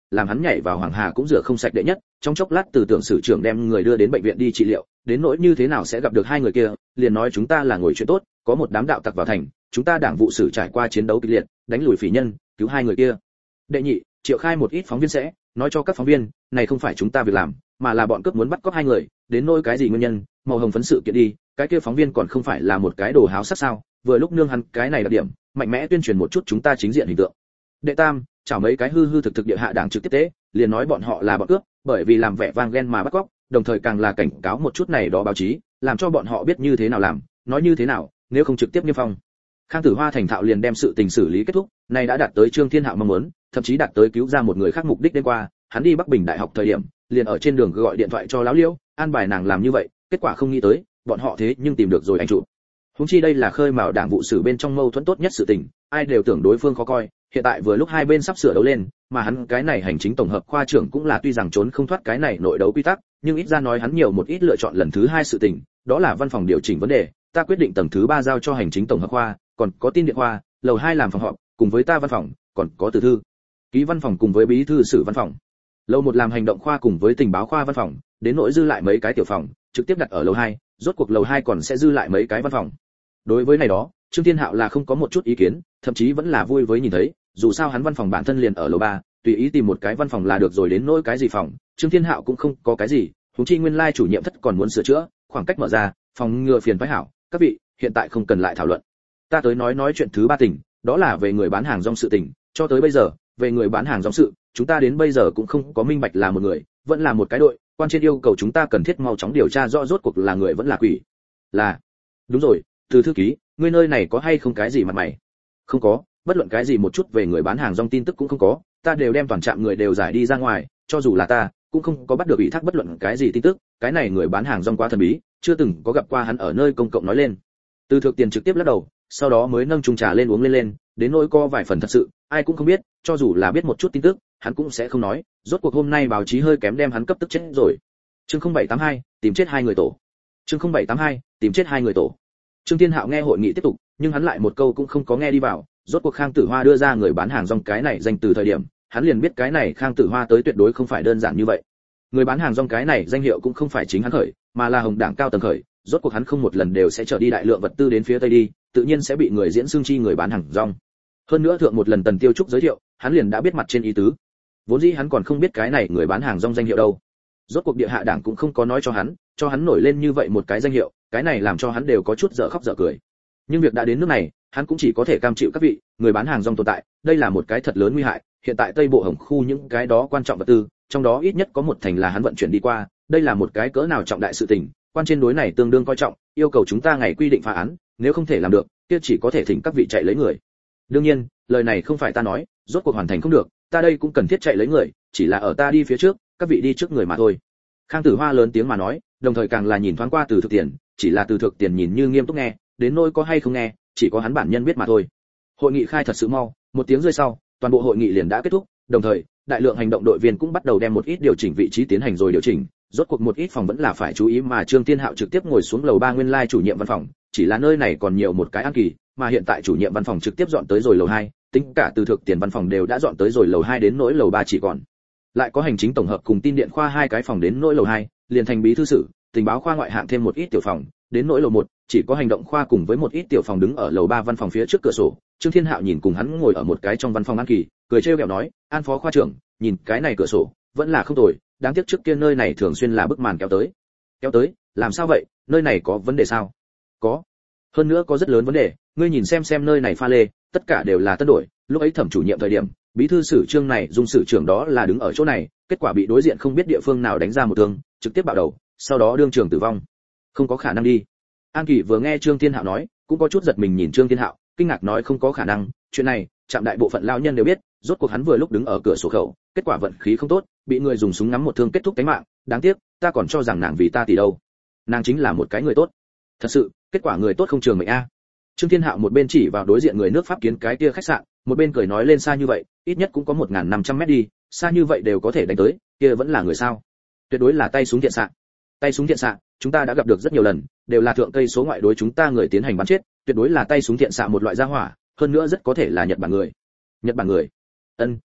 A: làm hắn nhảy vào hoàng hà cũng rửa không sạch đệ nhất. Trong chốc lát từ tưởng sử trưởng đem người đưa đến bệnh viện đi trị liệu, đến nỗi như thế nào sẽ gặp được hai người kia, liền nói chúng ta là ngồi chuyện tốt, có một đám đạo tặc vào thành, chúng ta đảng vụ sử trải qua chiến đấu kịch liệt, đánh lùi phỉ nhân, cứu hai người kia. Đệ nhị, triệu khai một ít phóng viên sẽ nói cho các phóng viên, này không phải chúng ta việc làm, mà là bọn cướp muốn bắt cóc hai người, đến nỗi cái gì nguyên nhân, màu hồng phấn sự kiện đi, cái kia phóng viên còn không phải là một cái đồ háo sắc sao, vừa lúc nương hắn cái này đặc điểm, mạnh mẽ tuyên truyền một chút chúng ta chính diện hình tượng. Đệ tam, chảo mấy cái hư hư thực thực địa hạ đảng trực tiếp tế, liền nói bọn họ là bọn cướp, bởi vì làm vẻ vang ghen mà bắt cóc, đồng thời càng là cảnh cáo một chút này đó báo chí, làm cho bọn họ biết như thế nào làm, nói như thế nào, nếu không trực tiếp niêm phong. Khang Tử Hoa thành thạo liền đem sự tình xử lý kết thúc, này đã đạt tới Trương Thiên Hạo mong muốn, thậm chí đạt tới cứu ra một người khác mục đích. Đêm qua, hắn đi Bắc Bình Đại học thời điểm, liền ở trên đường gọi điện thoại cho lão Liêu, an bài nàng làm như vậy, kết quả không nghĩ tới, bọn họ thế nhưng tìm được rồi anh chủ. Huống chi đây là khơi mào đảng vụ sử bên trong mâu thuẫn tốt nhất sự tình, ai đều tưởng đối phương khó coi, hiện tại vừa lúc hai bên sắp sửa đấu lên, mà hắn cái này hành chính tổng hợp khoa trưởng cũng là tuy rằng trốn không thoát cái này nội đấu quy tắc, nhưng ít ra nói hắn nhiều một ít lựa chọn lần thứ hai sự tình, đó là văn phòng điều chỉnh vấn đề, ta quyết định tầng thứ ba giao cho hành chính tổng hợp khoa, còn có tin điện khoa, lầu hai làm phòng họp, cùng với ta văn phòng, còn có từ thư ký văn phòng cùng với bí thư sử văn phòng. Lầu một làm hành động khoa cùng với tình báo khoa văn phòng, đến nỗi dư lại mấy cái tiểu phòng, trực tiếp đặt ở lầu hai, rốt cuộc lầu hai còn sẽ dư lại mấy cái văn phòng. Đối với này đó, Trương Thiên Hạo là không có một chút ý kiến, thậm chí vẫn là vui với nhìn thấy, dù sao hắn văn phòng bản thân liền ở lầu ba, tùy ý tìm một cái văn phòng là được rồi, đến nỗi cái gì phòng, Trương Thiên Hạo cũng không có cái gì, huống chi nguyên lai chủ nhiệm thất còn muốn sửa chữa, khoảng cách mở ra, phòng ngừa phiền phức hảo, các vị, hiện tại không cần lại thảo luận. Ta tới nói nói chuyện thứ ba tình, đó là về người bán hàng rong sự tình, cho tới bây giờ, về người bán hàng rong sự, chúng ta đến bây giờ cũng không có minh bạch là một người, vẫn là một cái đội, quan trên yêu cầu chúng ta cần thiết mau chóng điều tra rõ rốt cuộc là người vẫn là quỷ. Là. Đúng rồi, từ thư ký, ngươi nơi này có hay không cái gì mặt mày? Không có, bất luận cái gì một chút về người bán hàng rong tin tức cũng không có, ta đều đem toàn trạm người đều giải đi ra ngoài, cho dù là ta, cũng không có bắt được ủy thác bất luận cái gì tin tức, cái này người bán hàng rong quá thần bí, chưa từng có gặp qua hắn ở nơi công cộng nói lên. Từ Thược Tiền trực tiếp lắc đầu, sau đó mới nâng chung trà lên uống lên lên, đến nỗi có vài phần thật sự, ai cũng không biết, cho dù là biết một chút tin tức, hắn cũng sẽ không nói, rốt cuộc hôm nay báo chí hơi kém đem hắn cấp tức chết rồi. Chương không bảy tám hai, tìm chết hai người tổ. Chương không bảy tám hai, tìm chết hai người tổ. Trương Thiên Hạo nghe hội nghị tiếp tục, nhưng hắn lại một câu cũng không có nghe đi vào, rốt cuộc Khang Tử Hoa đưa ra người bán hàng rong cái này danh từ thời điểm, hắn liền biết cái này Khang Tử Hoa tới tuyệt đối không phải đơn giản như vậy. Người bán hàng rong cái này danh hiệu cũng không phải chính hắn khởi, mà là Hồng Đảng cao tầng khởi, rốt cuộc hắn không một lần đều sẽ trở đi đại lượng vật tư đến phía tây đi, tự nhiên sẽ bị người diễn xương chi người bán hàng rong. Hơn nữa thượng một lần Tần Tiêu Trúc giới thiệu, hắn liền đã biết mặt trên ý tứ. Vốn dĩ hắn còn không biết cái này người bán hàng rong danh hiệu đâu. Rốt cuộc địa hạ đảng cũng không có nói cho hắn, cho hắn nổi lên như vậy một cái danh hiệu, cái này làm cho hắn đều có chút dở khóc dở cười. Nhưng việc đã đến nước này, hắn cũng chỉ có thể cam chịu các vị, người bán hàng rong tồn tại, đây là một cái thật lớn nguy hại, hiện tại Tây Bộ Hồng khu những cái đó quan trọng vật tư, trong đó ít nhất có một thành là hắn vận chuyển đi qua, đây là một cái cỡ nào trọng đại sự tình, quan trên đối này tương đương coi trọng, yêu cầu chúng ta ngày quy định phá án, nếu không thể làm được, kia chỉ có thể thỉnh các vị chạy lấy người. Đương nhiên, lời này không phải ta nói, rốt cuộc hoàn thành không được, ta đây cũng cần thiết chạy lấy người, chỉ là ở ta đi phía trước, các vị đi trước người mà thôi. Khang Tử Hoa lớn tiếng mà nói, đồng thời càng là nhìn thoáng qua Từ Thực Tiền, chỉ là Từ Thực Tiền nhìn như nghiêm túc nghe, đến nỗi có hay không nghe, chỉ có hắn bản nhân biết mà thôi. Hội nghị khai thật sự mau, một tiếng rưỡi sau, toàn bộ hội nghị liền đã kết thúc, đồng thời, đại lượng hành động đội viên cũng bắt đầu đem một ít điều chỉnh vị trí tiến hành rồi điều chỉnh, rốt cuộc một ít phòng vẫn là phải chú ý, mà Trương Thiên Hạo trực tiếp ngồi xuống lầu ba nguyên lai chủ nhiệm văn phòng, chỉ là nơi này còn nhiều một cái An Kỳ, mà hiện tại chủ nhiệm văn phòng trực tiếp dọn tới rồi lầu hai, tính cả Từ Thực Tiền văn phòng đều đã dọn tới rồi lầu hai, đến nỗi lầu ba chỉ còn lại có hành chính tổng hợp cùng tin điện khoa hai cái phòng, đến nỗi lầu hai liền thành bí thư sử, tình báo khoa ngoại hạng thêm một ít tiểu phòng, đến nỗi lầu một chỉ có hành động khoa cùng với một ít tiểu phòng đứng ở lầu ba văn phòng phía trước cửa sổ. Trương Thiên Hạo nhìn cùng hắn ngồi ở một cái trong văn phòng An Kỳ, cười trêu ghẹo nói, An phó khoa trưởng, nhìn cái này cửa sổ, vẫn là không tồi, đáng tiếc trước kia nơi này thường xuyên là bức màn kéo tới. Kéo tới, làm sao vậy, nơi này có vấn đề sao? Có. Hơn nữa có rất lớn vấn đề, ngươi nhìn xem xem nơi này pha lê, tất cả đều là tân đổi, lúc ấy Thẩm chủ nhiệm thời điểm, bí thư sử Trương này dung sử trưởng đó là đứng ở chỗ này, kết quả bị đối diện không biết địa phương nào đánh ra một thương, trực tiếp bạo đầu, sau đó đương trường tử vong. Không có khả năng đi. An Kỳ vừa nghe Trương Thiên Hạo nói, cũng có chút giật mình nhìn Trương Thiên Hạo, kinh ngạc nói không có khả năng, chuyện này, trạm đại bộ phận lão nhân đều biết, rốt cuộc hắn vừa lúc đứng ở cửa sổ khẩu, kết quả vận khí không tốt, bị người dùng súng ngắm một thương kết thúc tính mạng, đáng tiếc, ta còn cho rằng nàng vì ta tỷ đâu. Nàng chính là một cái người tốt. Thật sự, kết quả người tốt không trường mệnh a. Trương Thiên Hạo một bên chỉ vào đối diện người nước Pháp kiến cái kia khách sạn, một bên cười nói lên xa như vậy, ít nhất cũng có một nghìn năm trăm mét đi, xa như vậy đều có thể đánh tới, kia vẫn là người sao? Tuyệt đối là tay súng thiện xạ. Tay súng thiện xạ, chúng ta đã gặp được rất nhiều lần, đều là thượng cây số ngoại đối chúng ta người tiến hành bắn chết, tuyệt đối là tay súng thiện xạ một loại gia hỏa, hơn nữa rất có thể là Nhật Bản người. Nhật Bản người? Ân,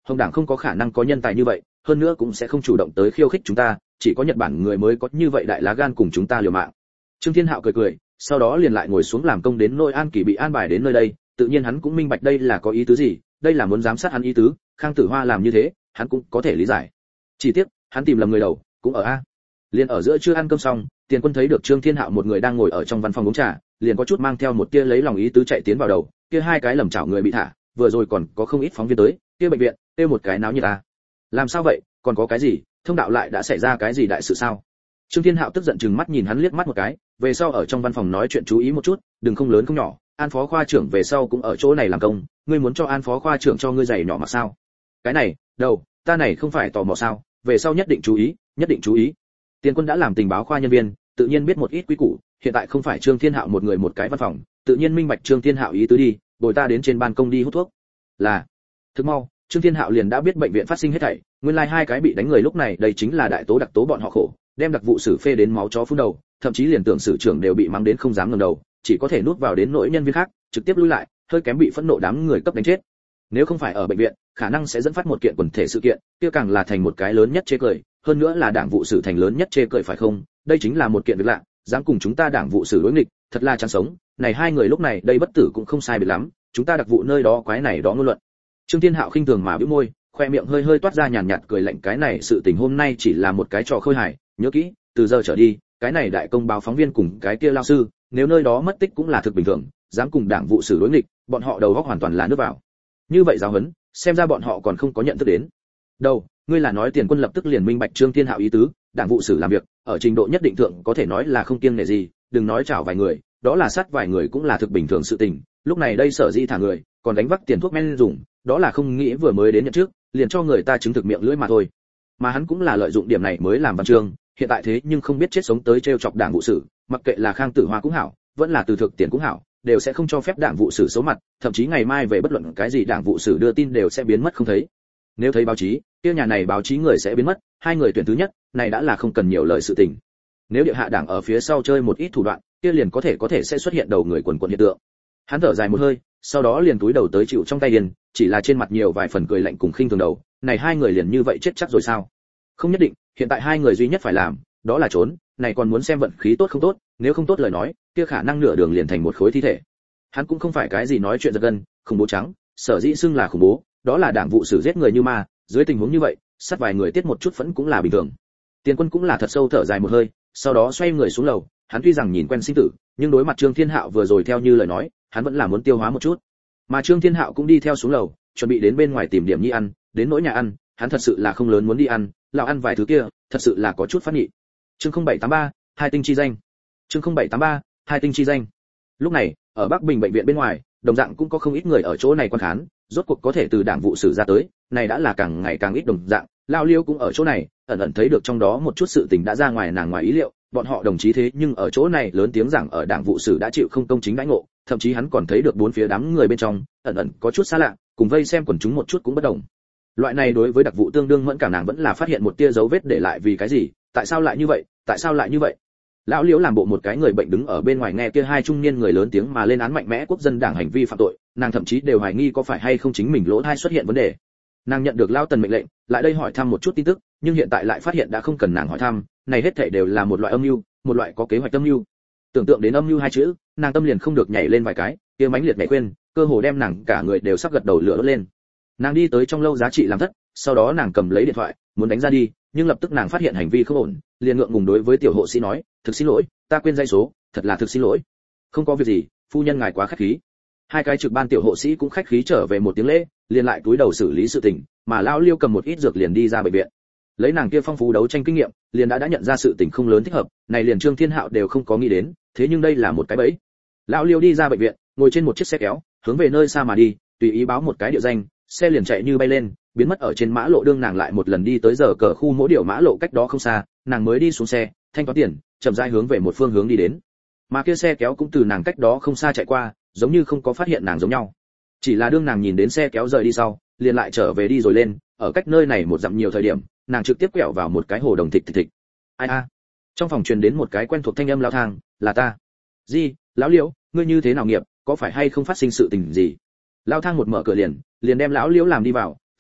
A: Hồng Đảng không có khả năng có nhân tài như vậy, hơn nữa cũng sẽ không chủ động tới khiêu khích chúng ta, chỉ có Nhật Bản người mới có như vậy đại lá gan cùng chúng ta liều mạng. Trương Thiên Hạo cười cười, sau đó liền lại ngồi xuống làm công đến nỗi An Kỳ bị an bài đến nơi đây, tự nhiên hắn cũng minh bạch đây là có ý tứ gì, đây là muốn giám sát hắn ý tứ, Khang Tử Hoa làm như thế, hắn cũng có thể lý giải. Chỉ tiếc, hắn tìm lầm người đầu, cũng ở a. Liền ở giữa chưa ăn cơm xong, Tiền Quân thấy được Trương Thiên Hạo một người đang ngồi ở trong văn phòng uống trà, liền có chút mang theo một tia lấy lòng ý tứ chạy tiến vào đầu, kia hai cái lầm chảo người bị thả, vừa rồi còn có không ít phóng viên tới, kia bệnh viện, tiêu một cái náo nhiệt a. Làm sao vậy, còn có cái gì, thông đạo lại đã xảy ra cái gì đại sự sao? Trương Thiên Hạo tức giận chừng mắt nhìn hắn liếc mắt một cái, về sau ở trong văn phòng nói chuyện chú ý một chút, đừng không lớn không nhỏ, An phó khoa trưởng về sau cũng ở chỗ này làm công, ngươi muốn cho An phó khoa trưởng cho ngươi giày nhỏ mà sao? Cái này, đâu, ta này không phải tò mò sao, về sau nhất định chú ý, nhất định chú ý. Tiền Quân đã làm tình báo khoa nhân viên, tự nhiên biết một ít quý củ, hiện tại không phải Trương Thiên Hạo một người một cái văn phòng, tự nhiên minh bạch Trương Thiên Hạo ý tứ đi, bồi ta đến trên ban công đi hút thuốc. Là. Thức mau, Trương Thiên Hạo liền đã biết bệnh viện phát sinh hết thảy, nguyên lai like hai cái bị đánh người lúc này, đây chính là đại tố đặc tố bọn họ khổ, đem đặc vụ xử phê đến máu chó phun đầu, thậm chí liền tưởng sử trưởng đều bị mắng đến không dám ngẩng đầu, chỉ có thể nuốt vào đến nỗi nhân viên khác, trực tiếp lui lại, hơi kém bị phẫn nộ đám người cấp đánh chết. Nếu không phải ở bệnh viện, khả năng sẽ dẫn phát một kiện quần thể sự kiện, kia càng là thành một cái lớn nhất chê cười, hơn nữa là đảng vụ xử thành lớn nhất chê cười phải không? Đây chính là một kiện việc lạ, dám cùng chúng ta đảng vụ xử đối nghịch, thật là chán sống. Này hai người lúc này đây bất tử cũng không sai biệt lắm, chúng ta đặc vụ nơi đó quái này đó ngôn luận. Trương Thiên Hạo khinh thường mà bĩu môi, khoe miệng hơi hơi toát ra nhàn nhạt cười lạnh, cái này sự tình hôm nay chỉ là một cái trò khơi hài, nhớ kỹ, từ giờ trở đi, cái này đại công báo phóng viên cùng cái kia lao sư, nếu nơi đó mất tích cũng là thực bình thường, dám cùng đảng vụ xử đối nghịch, bọn họ đầu óc hoàn toàn là nước vào. Như vậy giáo huấn, xem ra bọn họ còn không có nhận thức đến. Đâu, ngươi là nói Tiền Quân lập tức liền minh bạch Trương Thiên Hạo ý tứ, đảng vụ xử làm việc, ở trình độ nhất định thượng có thể nói là không kiêng nể gì, đừng nói chảo vài người, đó là sát vài người cũng là thực bình thường sự tình, lúc này đây sở dĩ thả người, còn đánh vác tiền thuốc men dùng, đó là không nghĩ vừa mới đến nhận trước, liền cho người ta chứng thực miệng lưỡi mà thôi. Mà hắn cũng là lợi dụng điểm này mới làm văn chương, hiện tại thế nhưng không biết chết sống tới trêu chọc đảng vụ xử, mặc kệ là Khang Tử Hoa cũng hảo, vẫn là Từ Thực Tiền cũng hảo, đều sẽ không cho phép đảng vụ xử xấu mặt, thậm chí ngày mai về bất luận cái gì đảng vụ xử đưa tin đều sẽ biến mất không thấy. Nếu thấy báo chí, kia nhà này báo chí người sẽ biến mất, hai người tuyển thứ nhất, này đã là không cần nhiều lời sự tình. Nếu địa hạ đảng ở phía sau chơi một ít thủ đoạn, kia liền có thể có thể sẽ xuất hiện đầu người quần quần hiện tượng. Hắn thở dài một hơi, sau đó liền túi đầu tới chịu trong tay điền, chỉ là trên mặt nhiều vài phần cười lạnh cùng khinh thường đầu, này hai người liền như vậy chết chắc rồi sao? Không nhất định, hiện tại hai người duy nhất phải làm, đó là trốn, này còn muốn xem vận khí tốt không tốt, nếu không tốt lời nói, kia khả năng nửa đường liền thành một khối thi thể. Hắn cũng không phải cái gì nói chuyện giật gân, khủng bố trắng, sở dĩ xưng là khủng bố, đó là đảng vụ xử giết người như ma, dưới tình huống như vậy, sát vài người tiết một chút phẫn cũng là bình thường. Tiền Quân cũng là thật sâu thở dài một hơi, sau đó xoay người xuống lầu, hắn tuy rằng nhìn quen sinh tử, nhưng đối mặt Trương Thiên Hạo vừa rồi theo như lời nói, hắn vẫn là muốn tiêu hóa một chút. Mà Trương Thiên Hạo cũng đi theo xuống lầu, chuẩn bị đến bên ngoài tìm điểm nhi ăn, đến nỗi nhà ăn, hắn thật sự là không lớn muốn đi ăn, lão ăn vài thứ kia, thật sự là có chút phát nghị. Chương không bảy tám ba, hai tinh chi danh. Chương không bảy tám ba, hai tinh chi danh. Lúc này, ở Bắc Bình bệnh viện bên ngoài, đồng dạng cũng có không ít người ở chỗ này quan khán, rốt cuộc có thể từ đảng vụ xử ra tới, này đã là càng ngày càng ít đồng dạng. Lão Liêu cũng ở chỗ này, ẩn ẩn thấy được trong đó một chút sự tình đã ra ngoài nàng ngoài ý liệu, bọn họ đồng chí thế nhưng ở chỗ này lớn tiếng rằng ở đảng vụ xử đã chịu không công chính đãi ngộ, thậm chí hắn còn thấy được bốn phía đám người bên trong, ẩn ẩn có chút xa lạ, cùng vây xem quần chúng một chút cũng bất đồng. Loại này đối với đặc vụ tương đương mẫn cảm, nàng vẫn là phát hiện một tia dấu vết để lại, vì cái gì, tại sao lại như vậy, tại sao lại như vậy? Lão Liễu làm bộ một cái người bệnh đứng ở bên ngoài nghe kia hai trung niên người lớn tiếng mà lên án mạnh mẽ quốc dân đảng hành vi phạm tội, nàng thậm chí đều hoài nghi có phải hay không chính mình lỗ tai xuất hiện vấn đề. Nàng nhận được Lão Tần mệnh lệnh, lại đây hỏi thăm một chút tin tức, nhưng hiện tại lại phát hiện đã không cần nàng hỏi thăm, này hết thảy đều là một loại âm mưu, một loại có kế hoạch âm mưu. Tưởng tượng đến âm mưu hai chữ, nàng tâm liền không được nhảy lên vài cái, kia mãnh liệt nhảy khuyên, cơ hồ đem nàng cả người đều sắp gật đầu lửa đốt lên. Nàng đi tới trong lâu giá trị làm thất, sau đó nàng cầm lấy điện thoại, muốn đánh ra đi, nhưng lập tức nàng phát hiện hành vi không ổn, liền ngượng ngùng đối với tiểu hộ sĩ nói, thực xin lỗi, ta quên dây số, thật là thực xin lỗi. Không có việc gì, phu nhân ngài quá khách khí. Hai cái trực ban tiểu hộ sĩ cũng khách khí trở về một tiếng lễ, liền lại túi đầu xử lý sự tình, mà lão Liêu cầm một ít dược liền đi ra bệnh viện. Lấy nàng kia phong phú đấu tranh kinh nghiệm, liền đã đã nhận ra sự tình không lớn thích hợp, này liền Trương Thiên Hạo đều không có nghĩ đến, thế nhưng đây là một cái bẫy. Lão Liêu đi ra bệnh viện, ngồi trên một chiếc xe kéo, hướng về nơi xa mà đi, tùy ý báo một cái địa danh, xe liền chạy như bay lên, biến mất ở trên mã lộ. Đương nàng lại một lần đi tới giờ cờ khu mỗi điệu mã lộ cách đó không xa, nàng mới đi xuống xe, thanh toán tiền, chậm rãi hướng về một phương hướng đi đến. Mà kia xe kéo cũng từ nàng cách đó không xa chạy qua, giống như không có phát hiện nàng giống nhau. Chỉ là đương nàng nhìn đến xe kéo rời đi sau, liền lại trở về đi rồi lên, ở cách nơi này một dặm nhiều thời điểm, nàng trực tiếp quẹo vào một cái hồ đồng thịch thịch thịch. Ai a? Trong phòng truyền đến một cái quen thuộc thanh âm lão thang, là ta. Gì, lão Liễu, ngươi như thế nào nghiệp, có phải hay không phát sinh sự tình gì? Lão thang một mở cửa liền, liền đem lão Liễu làm đi vào,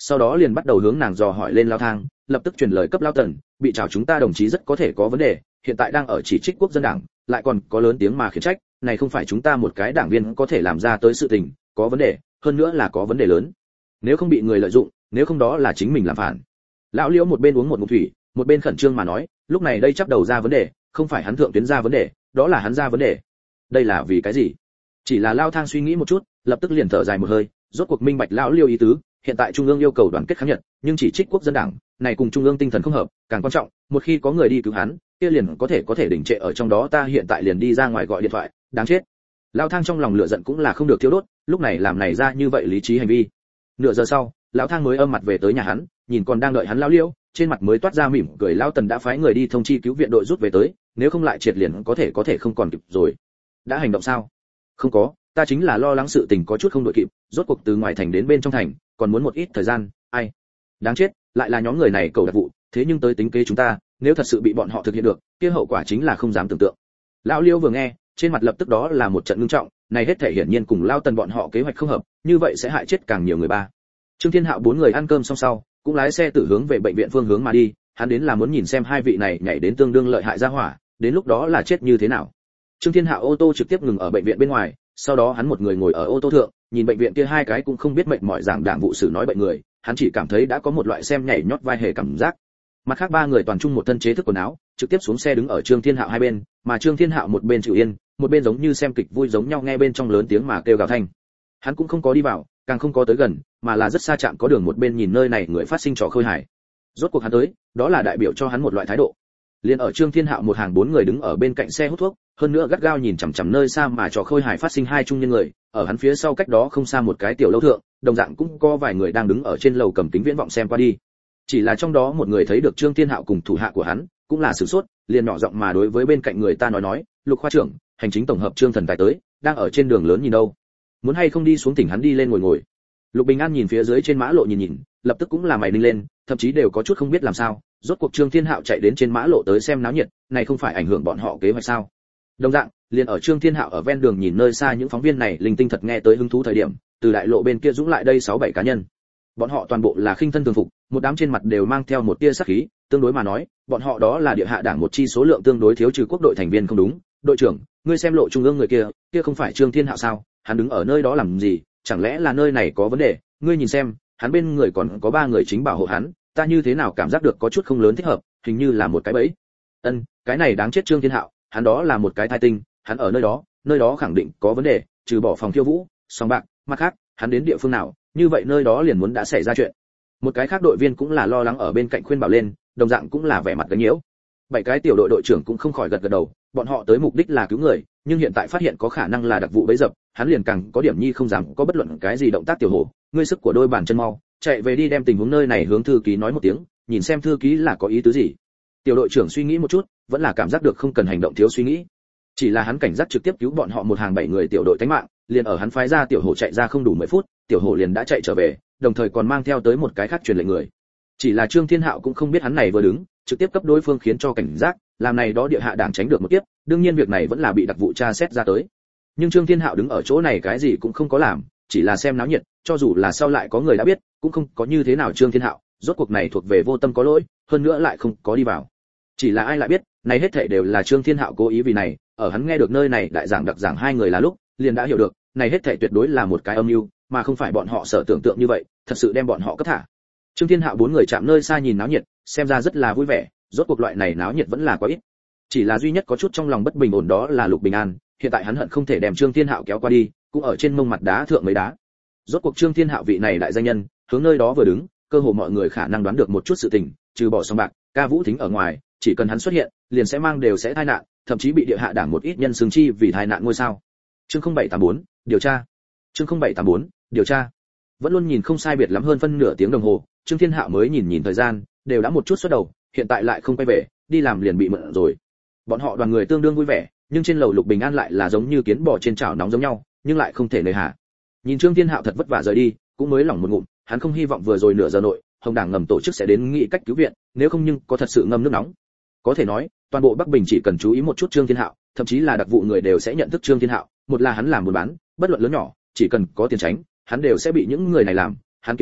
A: sau đó liền bắt đầu hướng nàng dò hỏi lên Lao Thang, lập tức truyền lời cấp Lao Tần, bị trảo chúng ta đồng chí rất có thể có vấn đề, hiện tại đang ở chỉ trích quốc dân đảng, lại còn có lớn tiếng mà khiển trách, này không phải chúng ta một cái đảng viên có thể làm ra tới sự tình, có vấn đề, hơn nữa là có vấn đề lớn. Nếu không bị người lợi dụng, nếu không đó là chính mình làm phản. Lão Liễu một bên uống một ngụm thủy, một bên khẩn trương mà nói, lúc này đây chắp đầu ra vấn đề, không phải hắn thượng tuyến ra vấn đề, đó là hắn ra vấn đề. Đây là vì cái gì? Chỉ là Lao Thang suy nghĩ một chút, lập tức liền thở dài một hơi, rốt cuộc minh bạch lão Liêu ý tứ, hiện tại trung ương yêu cầu đoàn kết kháng Nhật, nhưng chỉ trích quốc dân đảng, này cùng trung ương tinh thần không hợp, càng quan trọng, một khi có người đi cứu hắn, kia liền có thể có thể đình trệ ở trong đó, ta hiện tại liền đi ra ngoài gọi điện thoại, đáng chết. Lão Thang trong lòng lửa giận cũng là không được thiêu đốt, lúc này làm này ra như vậy lý trí hành vi. Nửa giờ sau, lão Thang mới âm mặt về tới nhà hắn, nhìn còn đang đợi hắn lão Liêu, trên mặt mới toát ra mỉm cười, lão Tần đã phái người đi thông chi cứu viện đội rút về tới, nếu không lại triệt liền có thể có thể không còn kịp rồi. Đã hành động sao? Không có, ta chính là lo lắng sự tình có chút không đội kịp, rốt cuộc từ ngoài thành đến bên trong thành, còn muốn một ít thời gian, ai. Đáng chết, lại là nhóm người này cầu đặc vụ, thế nhưng tới tính kế chúng ta, nếu thật sự bị bọn họ thực hiện được, kia hậu quả chính là không dám tưởng tượng. Lão Liêu vừa nghe, trên mặt lập tức đó là một trận ngưng trọng, này hết thể hiển nhiên cùng Lao Tần bọn họ kế hoạch không hợp, như vậy sẽ hại chết càng nhiều người ba. Trương Thiên Hạo bốn người ăn cơm xong sau, cũng lái xe tự hướng về bệnh viện phương hướng mà đi, hắn đến là muốn nhìn xem hai vị này nhảy đến tương đương lợi hại ra hỏa, đến lúc đó là chết như thế nào. Trương Thiên Hạo ô tô trực tiếp ngừng ở bệnh viện bên ngoài, sau đó hắn một người ngồi ở ô tô thượng, nhìn bệnh viện kia hai cái cũng không biết mệt mỏi giảng đảng vụ sử nói bệnh người, hắn chỉ cảm thấy đã có một loại xem nhảy nhót vai hề cảm giác. Mặt khác ba người toàn chung một thân chế thức quần áo, trực tiếp xuống xe đứng ở Trương Thiên Hạo hai bên, mà Trương Thiên Hạo một bên chịu yên, một bên giống như xem kịch vui giống nhau nghe bên trong lớn tiếng mà kêu gào thanh. Hắn cũng không có đi vào, càng không có tới gần, mà là rất xa chạm có đường một bên nhìn nơi này người phát sinh trò khơi hài. Rốt cuộc hắn tới, đó là đại biểu cho hắn một loại thái độ. Liên ở Trương Thiên Hạo một hàng bốn người đứng ở bên cạnh xe hút thuốc, hơn nữa gắt gao nhìn chằm chằm nơi xa mà trò khơi hài phát sinh hai trung nhân người, ở hắn phía sau cách đó không xa một cái tiểu lâu thượng, đồng dạng cũng có vài người đang đứng ở trên lầu cầm kính viễn vọng xem qua đi. Chỉ là trong đó một người thấy được Trương Thiên Hạo cùng thủ hạ của hắn, cũng là sửng sốt, liền nhỏ giọng mà đối với bên cạnh người ta nói nói, Lục khoa trưởng, hành chính tổng hợp Trương Thần Tài tới, đang ở trên đường lớn nhìn đâu, muốn hay không đi xuống tỉnh hắn đi lên ngồi ngồi. Lục Bình An nhìn phía dưới trên mã lộ nhìn nhìn, lập tức cũng là mày ninh lên, thậm chí đều có chút không biết làm sao, rốt cuộc Trương Thiên Hạo chạy đến trên mã lộ tới xem náo nhiệt, này không phải ảnh hưởng bọn họ kế hoạch sao? Đồng dạng, liền ở Trương Thiên Hạo ở ven đường nhìn nơi xa những phóng viên này linh tinh thật nghe tới hứng thú thời điểm, từ đại lộ bên kia dũng lại đây sáu bảy cá nhân. Bọn họ toàn bộ là khinh thân thường phục, một đám trên mặt đều mang theo một tia sát khí, tương đối mà nói, bọn họ đó là địa hạ đảng một chi số lượng tương đối thiếu trừ quốc đội thành viên không đúng. Đội trưởng, ngươi xem lộ trung ương người kia, kia không phải Trương Thiên Hạo sao? Hắn đứng ở nơi đó làm gì? Chẳng lẽ là nơi này có vấn đề? Ngươi nhìn xem, hắn bên người còn có ba người chính bảo hộ hắn, ta như thế nào cảm giác được có chút không lớn thích hợp, hình như là một cái bẫy. Ân, cái này đáng chết Trương Thiên Hạo, hắn đó là một cái thai tinh, hắn ở nơi đó, nơi đó khẳng định có vấn đề, trừ bỏ phòng khiêu vũ, sòng bạc, mặt khác, hắn đến địa phương nào, như vậy nơi đó liền muốn đã xảy ra chuyện. Một cái khác đội viên cũng là lo lắng ở bên cạnh khuyên bảo lên, đồng dạng cũng là vẻ mặt gánh nhiễu. Bảy cái tiểu đội đội trưởng cũng không khỏi gật gật đầu, bọn họ tới mục đích là cứu người, nhưng hiện tại phát hiện có khả năng là đặc vụ bẫy dập, hắn liền càng có điểm nhi không dám có bất luận cái gì động tác. Tiểu hổ, ngươi sức của đôi bàn chân mau, chạy về đi đem tình huống nơi này hướng thư ký nói một tiếng, nhìn xem thư ký là có ý tứ gì. Tiểu đội trưởng suy nghĩ một chút, vẫn là cảm giác được không cần hành động thiếu suy nghĩ. Chỉ là hắn cảnh giác trực tiếp cứu bọn họ một hàng bảy người tiểu đội tánh mạng, liền ở hắn phái ra tiểu hổ chạy ra không đủ mười phút, tiểu hổ liền đã chạy trở về, đồng thời còn mang theo tới một cái khác truyền lệnh người. Chỉ là Trương Thiên Hạo cũng không biết hắn này vừa đứng, trực tiếp cấp đối phương khiến cho cảnh giác, làm này đó địa hạ đảng tránh được một kiếp, đương nhiên việc này vẫn là bị đặc vụ tra xét ra tới. Nhưng Trương Thiên Hạo đứng ở chỗ này cái gì cũng không có làm, chỉ là xem náo nhiệt, cho dù là sau lại có người đã biết, cũng không có như thế nào. Trương Thiên Hạo, rốt cuộc này thuộc về vô tâm có lỗi, hơn nữa lại không có đi vào. Chỉ là ai lại biết, này hết thảy đều là Trương Thiên Hạo cố ý vì này, ở hắn nghe được nơi này đại giảng đặc giảng hai người là lúc, liền đã hiểu được, này hết thảy tuyệt đối là một cái âm mưu, mà không phải bọn họ sở tưởng tượng như vậy, thật sự đem bọn họ cấp thả. Trương Thiên Hạo bốn người chạm nơi xa nhìn náo nhiệt, xem ra rất là vui vẻ, rốt cuộc loại này náo nhiệt vẫn là quá ít. Chỉ là duy nhất có chút trong lòng bất bình ổn đó là Lục Bình An, hiện tại hắn hận không thể đem Trương Thiên Hạo kéo qua đi, cũng ở trên mông mặt đá thượng mấy đá. Rốt cuộc Trương Thiên Hạo vị này đại danh nhân, hướng nơi đó vừa đứng, cơ hồ mọi người khả năng đoán được một chút sự tình, trừ bỏ sòng bạc, ca vũ thính ở ngoài, chỉ cần hắn xuất hiện, liền sẽ mang đều sẽ tai nạn, thậm chí bị địa hạ đảng một ít nhân xứng chi vì tai nạn ngôi sao. Chương không bảy tám bốn, điều tra. Chương không bảy tám bốn, điều tra. Vẫn luôn nhìn không sai biệt lắm hơn phân nửa tiếng đồng hồ, Trương Thiên Hạo mới nhìn nhìn thời gian, đều đã một chút xuất đầu, hiện tại lại không quay về, đi làm liền bị mượn rồi. Bọn họ đoàn người tương đương vui vẻ, nhưng trên lầu Lục Bình An lại là giống như kiến bò trên chảo nóng giống nhau, nhưng lại không thể nề hà. Nhìn Trương Thiên Hạo thật vất vả rời đi, cũng mới lỏng một ngụm, hắn không hy vọng vừa rồi nửa giờ nội, Hồng Đảng ngầm tổ chức sẽ đến nghị cách cứu viện, nếu không nhưng có thật sự ngâm nước nóng. Có thể nói, toàn bộ Bắc Bình chỉ cần chú ý một chút Trương Thiên Hạo, thậm chí là đặc vụ người đều sẽ nhận thức Trương Thiên Hạo, một là hắn làm buôn bán, bất luận lớn nhỏ, chỉ cần có tiền tránh, hắn đều sẽ bị những người này làm, hắn kiếm tiền,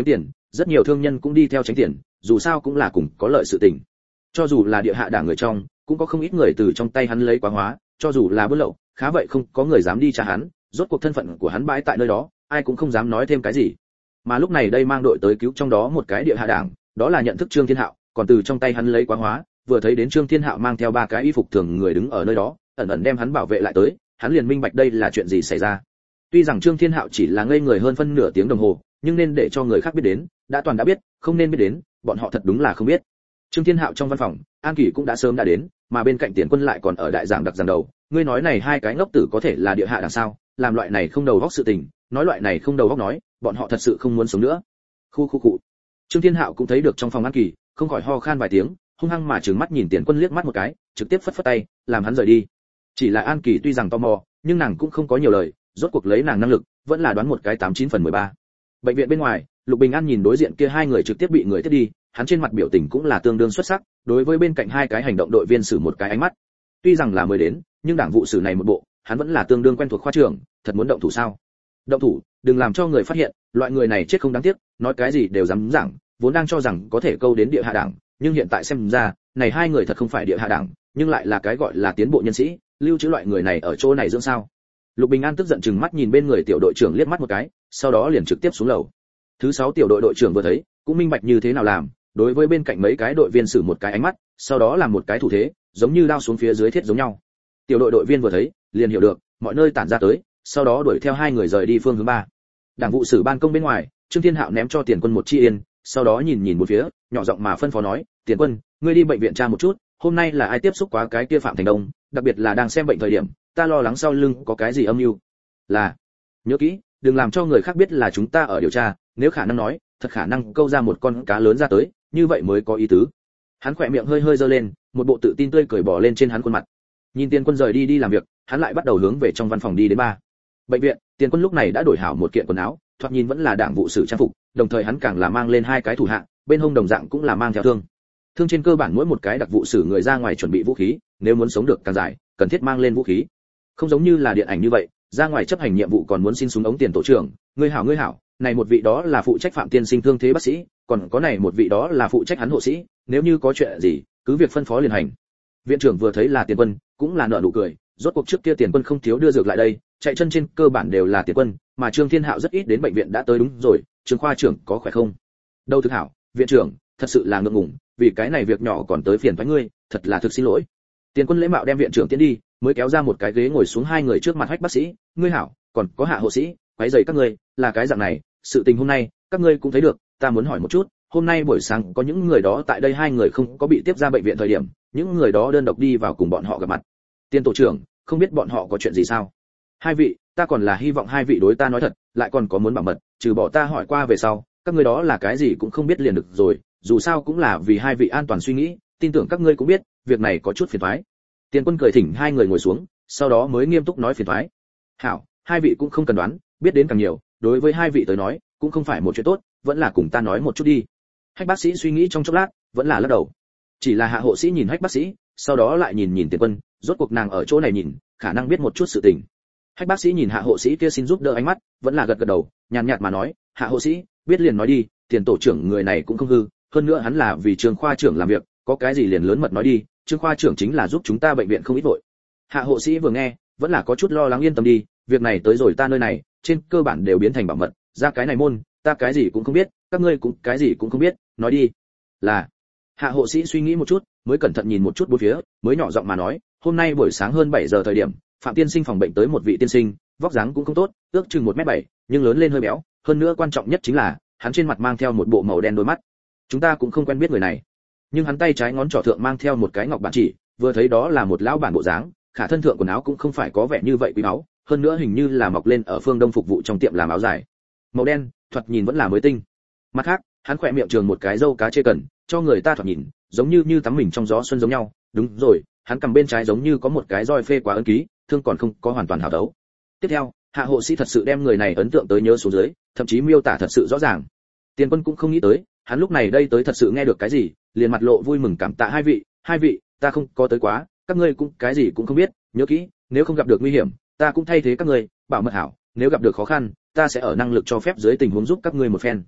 A: rất nhiều thương nhân cũng đi theo tránh tiền, dù sao cũng là cùng có lợi sự tình. Cho dù là địa hạ đảng người trong, cũng có không ít người từ trong tay hắn lấy quá hóa, cho dù là buôn lậu, khá vậy không có người dám đi tra hắn, rốt cuộc thân phận của hắn bãi tại nơi đó, ai cũng không dám nói thêm cái gì. Mà lúc này đây mang đội tới cứu trong đó một cái địa hạ đảng, đó là nhận thức Trương Thiên Hạo, còn từ trong tay hắn lấy quá hóa, vừa thấy đến Trương Thiên Hạo mang theo ba cái y phục thường người đứng ở nơi đó, ẩn ẩn đem hắn bảo vệ lại tới, hắn liền minh bạch đây là chuyện gì xảy ra. Tuy rằng Trương Thiên Hạo chỉ là ngây người hơn phân nửa tiếng đồng hồ, nhưng nên để cho người khác biết đến, đã toàn đã biết, không nên biết đến, bọn họ thật đúng là không biết. Trương Thiên Hạo trong văn phòng, An Kỳ cũng đã sớm đã đến, mà bên cạnh Tiền Quân lại còn ở đại giảng đặc giảng đầu, ngươi nói này hai cái ngốc tử có thể là địa hạ đằng sao, làm loại này không đầu óc sự tình, nói loại này không đầu óc nói, bọn họ thật sự không muốn sống nữa. Khu khu cụ. Trương Thiên Hạo cũng thấy được trong phòng An Kỳ, không khỏi ho khan vài tiếng, hung hăng mà trừng mắt nhìn Tiền Quân liếc mắt một cái, trực tiếp phất phất tay, làm hắn rời đi. Chỉ là An Kỳ tuy rằng tò mò, nhưng nàng cũng không có nhiều lời, rốt cuộc lấy nàng năng lực, vẫn là đoán một cái tám chín phần mười ba. Bệnh viện bên ngoài, Lục Bình An nhìn đối diện kia hai người trực tiếp bị người tiếp đi, hắn trên mặt biểu tình cũng là tương đương xuất sắc, đối với bên cạnh hai cái hành động đội viên sử một cái ánh mắt. Tuy rằng là mới đến, nhưng đảng vụ sử này một bộ, hắn vẫn là tương đương quen thuộc khoa trưởng, thật muốn động thủ sao? Động thủ, đừng làm cho người phát hiện, loại người này chết không đáng tiếc, nói cái gì đều dám giảng, vốn đang cho rằng có thể câu đến địa hạ đảng, nhưng hiện tại xem ra, này hai người thật không phải địa hạ đảng, nhưng lại là cái gọi là tiến bộ nhân sĩ, lưu trữ loại người này ở chỗ này dưỡng sao? Lục Bình An tức giận chừng mắt nhìn bên người tiểu đội trưởng liếc mắt một cái, sau đó liền trực tiếp xuống lầu. Thứ sáu tiểu đội đội trưởng vừa thấy, cũng minh bạch như thế nào làm, đối với bên cạnh mấy cái đội viên sử một cái ánh mắt, sau đó làm một cái thủ thế, giống như đao xuống phía dưới thiết giống nhau. Tiểu đội đội viên vừa thấy, liền hiểu được, mọi nơi tản ra tới, sau đó đuổi theo hai người rời đi phương hướng ba. Đảng vụ sử ban công bên ngoài, Trương Thiên Hạo ném cho Tiền Quân một chi yên, sau đó nhìn nhìn một phía, nhỏ giọng mà phân phó nói, Tiền Quân, ngươi đi bệnh viện tra một chút, hôm nay là ai tiếp xúc quá cái kia Phạm Thành Đông, đặc biệt là đang xem bệnh thời điểm, ta lo lắng sau lưng có cái gì âm mưu. Là, nhớ kỹ, đừng làm cho người khác biết là chúng ta ở điều tra, nếu khả năng nói, thật khả năng câu ra một con cá lớn ra tới, như vậy mới có ý tứ. Hắn khỏe miệng hơi hơi giơ lên, một bộ tự tin tươi cười bỏ lên trên hắn khuôn mặt. Nhìn Tiền Quân rời đi đi làm việc, hắn lại bắt đầu hướng về trong văn phòng đi đến ba. Bệnh viện, Tiền Quân lúc này đã đổi hảo một kiện quần áo, thoạt nhìn vẫn là đảng vụ sử trang phục, đồng thời hắn càng là mang lên hai cái thủ hạ, bên hông đồng dạng cũng là mang theo thương. Thương trên cơ bản mỗi một cái đặc vụ sử người ra ngoài chuẩn bị vũ khí, nếu muốn sống được càng dài, cần thiết mang lên vũ khí. Không giống như là điện ảnh như vậy, ra ngoài chấp hành nhiệm vụ còn muốn xin súng ống tiền tổ trưởng, ngươi hảo ngươi hảo, này một vị đó là phụ trách Phạm tiên sinh thương thế bác sĩ, còn có này một vị đó là phụ trách hắn hộ sĩ, nếu như có chuyện gì, cứ việc phân phó liền hành. Viện trưởng vừa thấy là Tiền Quân, cũng là nở nụ cười, rốt cuộc trước kia Tiền Quân không thiếu đưa dược lại đây, chạy chân trên cơ bản đều là Tiền Quân, mà Trương Thiên Hạo rất ít đến bệnh viện đã tới đúng rồi, Trương khoa trưởng có khỏe không? Đâu thực hảo, viện trưởng, thật sự là ngượng ngùng, vì cái này việc nhỏ còn tới phiền toái ngươi, thật là thực xin lỗi. Tiền Quân lễ mạo đem viện trưởng tiến đi, mới kéo ra một cái ghế ngồi xuống hai người trước mặt Hách bác sĩ, ngươi hảo, còn có Hạ hộ sĩ, quấy rầy các ngươi, là cái dạng này, sự tình hôm nay, các ngươi cũng thấy được, ta muốn hỏi một chút, hôm nay buổi sáng có những người đó tại đây hai người không có bị tiếp ra bệnh viện thời điểm, những người đó đơn độc đi vào cùng bọn họ gặp mặt. Tiền tổ trưởng, không biết bọn họ có chuyện gì sao? Hai vị, ta còn là hy vọng hai vị đối ta nói thật, lại còn có muốn bảo mật, trừ bỏ ta hỏi qua về sau, các ngươi đó là cái gì cũng không biết liền được rồi, dù sao cũng là vì hai vị an toàn suy nghĩ, tin tưởng các ngươi cũng biết, việc này có chút phiền toái. Tiền Quân cười thỉnh hai người ngồi xuống, sau đó mới nghiêm túc nói phiền toái. Hảo, hai vị cũng không cần đoán, biết đến càng nhiều, đối với hai vị tới nói, cũng không phải một chuyện tốt, vẫn là cùng ta nói một chút đi. Hách bác sĩ suy nghĩ trong chốc lát, vẫn là lắc đầu. Chỉ là Hạ hộ sĩ nhìn Hách bác sĩ, sau đó lại nhìn nhìn Tiền Quân, rốt cuộc nàng ở chỗ này nhìn, khả năng biết một chút sự tình. Hách bác sĩ nhìn Hạ hộ sĩ kia xin giúp đỡ ánh mắt, vẫn là gật gật đầu, nhàn nhạt mà nói, Hạ hộ sĩ, biết liền nói đi, Tiền tổ trưởng người này cũng không hư, hơn nữa hắn là vì Trương khoa trưởng làm việc, có cái gì liền lớn mật nói đi, Trương khoa trưởng chính là giúp chúng ta bệnh viện không ít vội. Hạ hộ sĩ vừa nghe, vẫn là có chút lo lắng, yên tâm đi, việc này tới rồi ta nơi này, trên cơ bản đều biến thành bảo mật, ra cái này môn, ta cái gì cũng không biết, các ngươi cũng cái gì cũng không biết, nói đi. Là. Hạ hộ sĩ suy nghĩ một chút, mới cẩn thận nhìn một chút bốn phía, mới nhỏ giọng mà nói, hôm nay buổi sáng hơn bảy giờ thời điểm, Phạm tiên sinh phòng bệnh tới một vị tiên sinh, vóc dáng cũng không tốt, ước chừng một mét bảy, nhưng lớn lên hơi béo, hơn nữa quan trọng nhất chính là, hắn trên mặt mang theo một bộ màu đen đôi mắt. Chúng ta cũng không quen biết người này, nhưng hắn tay trái ngón trỏ thượng mang theo một cái ngọc bản chỉ, vừa thấy đó là một lão bản bộ dáng, khả thân thượng quần áo cũng không phải có vẻ như vậy quý báu, hơn nữa hình như là mọc lên ở phương Đông phục vụ trong tiệm làm áo dài. Màu đen, thoạt nhìn vẫn là mới tinh. Mặt khác, hắn khỏe miệng trường một cái râu cá chê cần, cho người ta thoạt nhìn giống như như tắm mình trong gió xuân giống nhau. Đúng rồi, hắn cầm bên trái giống như có một cái roi phê quá ấn ký, thương còn không có hoàn toàn hảo đấu. Tiếp theo, Hạ hộ sĩ thật sự đem người này ấn tượng tới nhớ xuống dưới, thậm chí miêu tả thật sự rõ ràng. Tiền Quân cũng không nghĩ tới, hắn lúc này đây tới thật sự nghe được cái gì, liền mặt lộ vui mừng cảm tạ hai vị, hai vị, ta không có tới quá, các ngươi cũng cái gì cũng không biết, nhớ kỹ, nếu không gặp được nguy hiểm, ta cũng thay thế các ngươi, bảo mật hảo, nếu gặp được khó khăn, ta sẽ ở năng lực cho phép dưới tình huống giúp các ngươi một phen.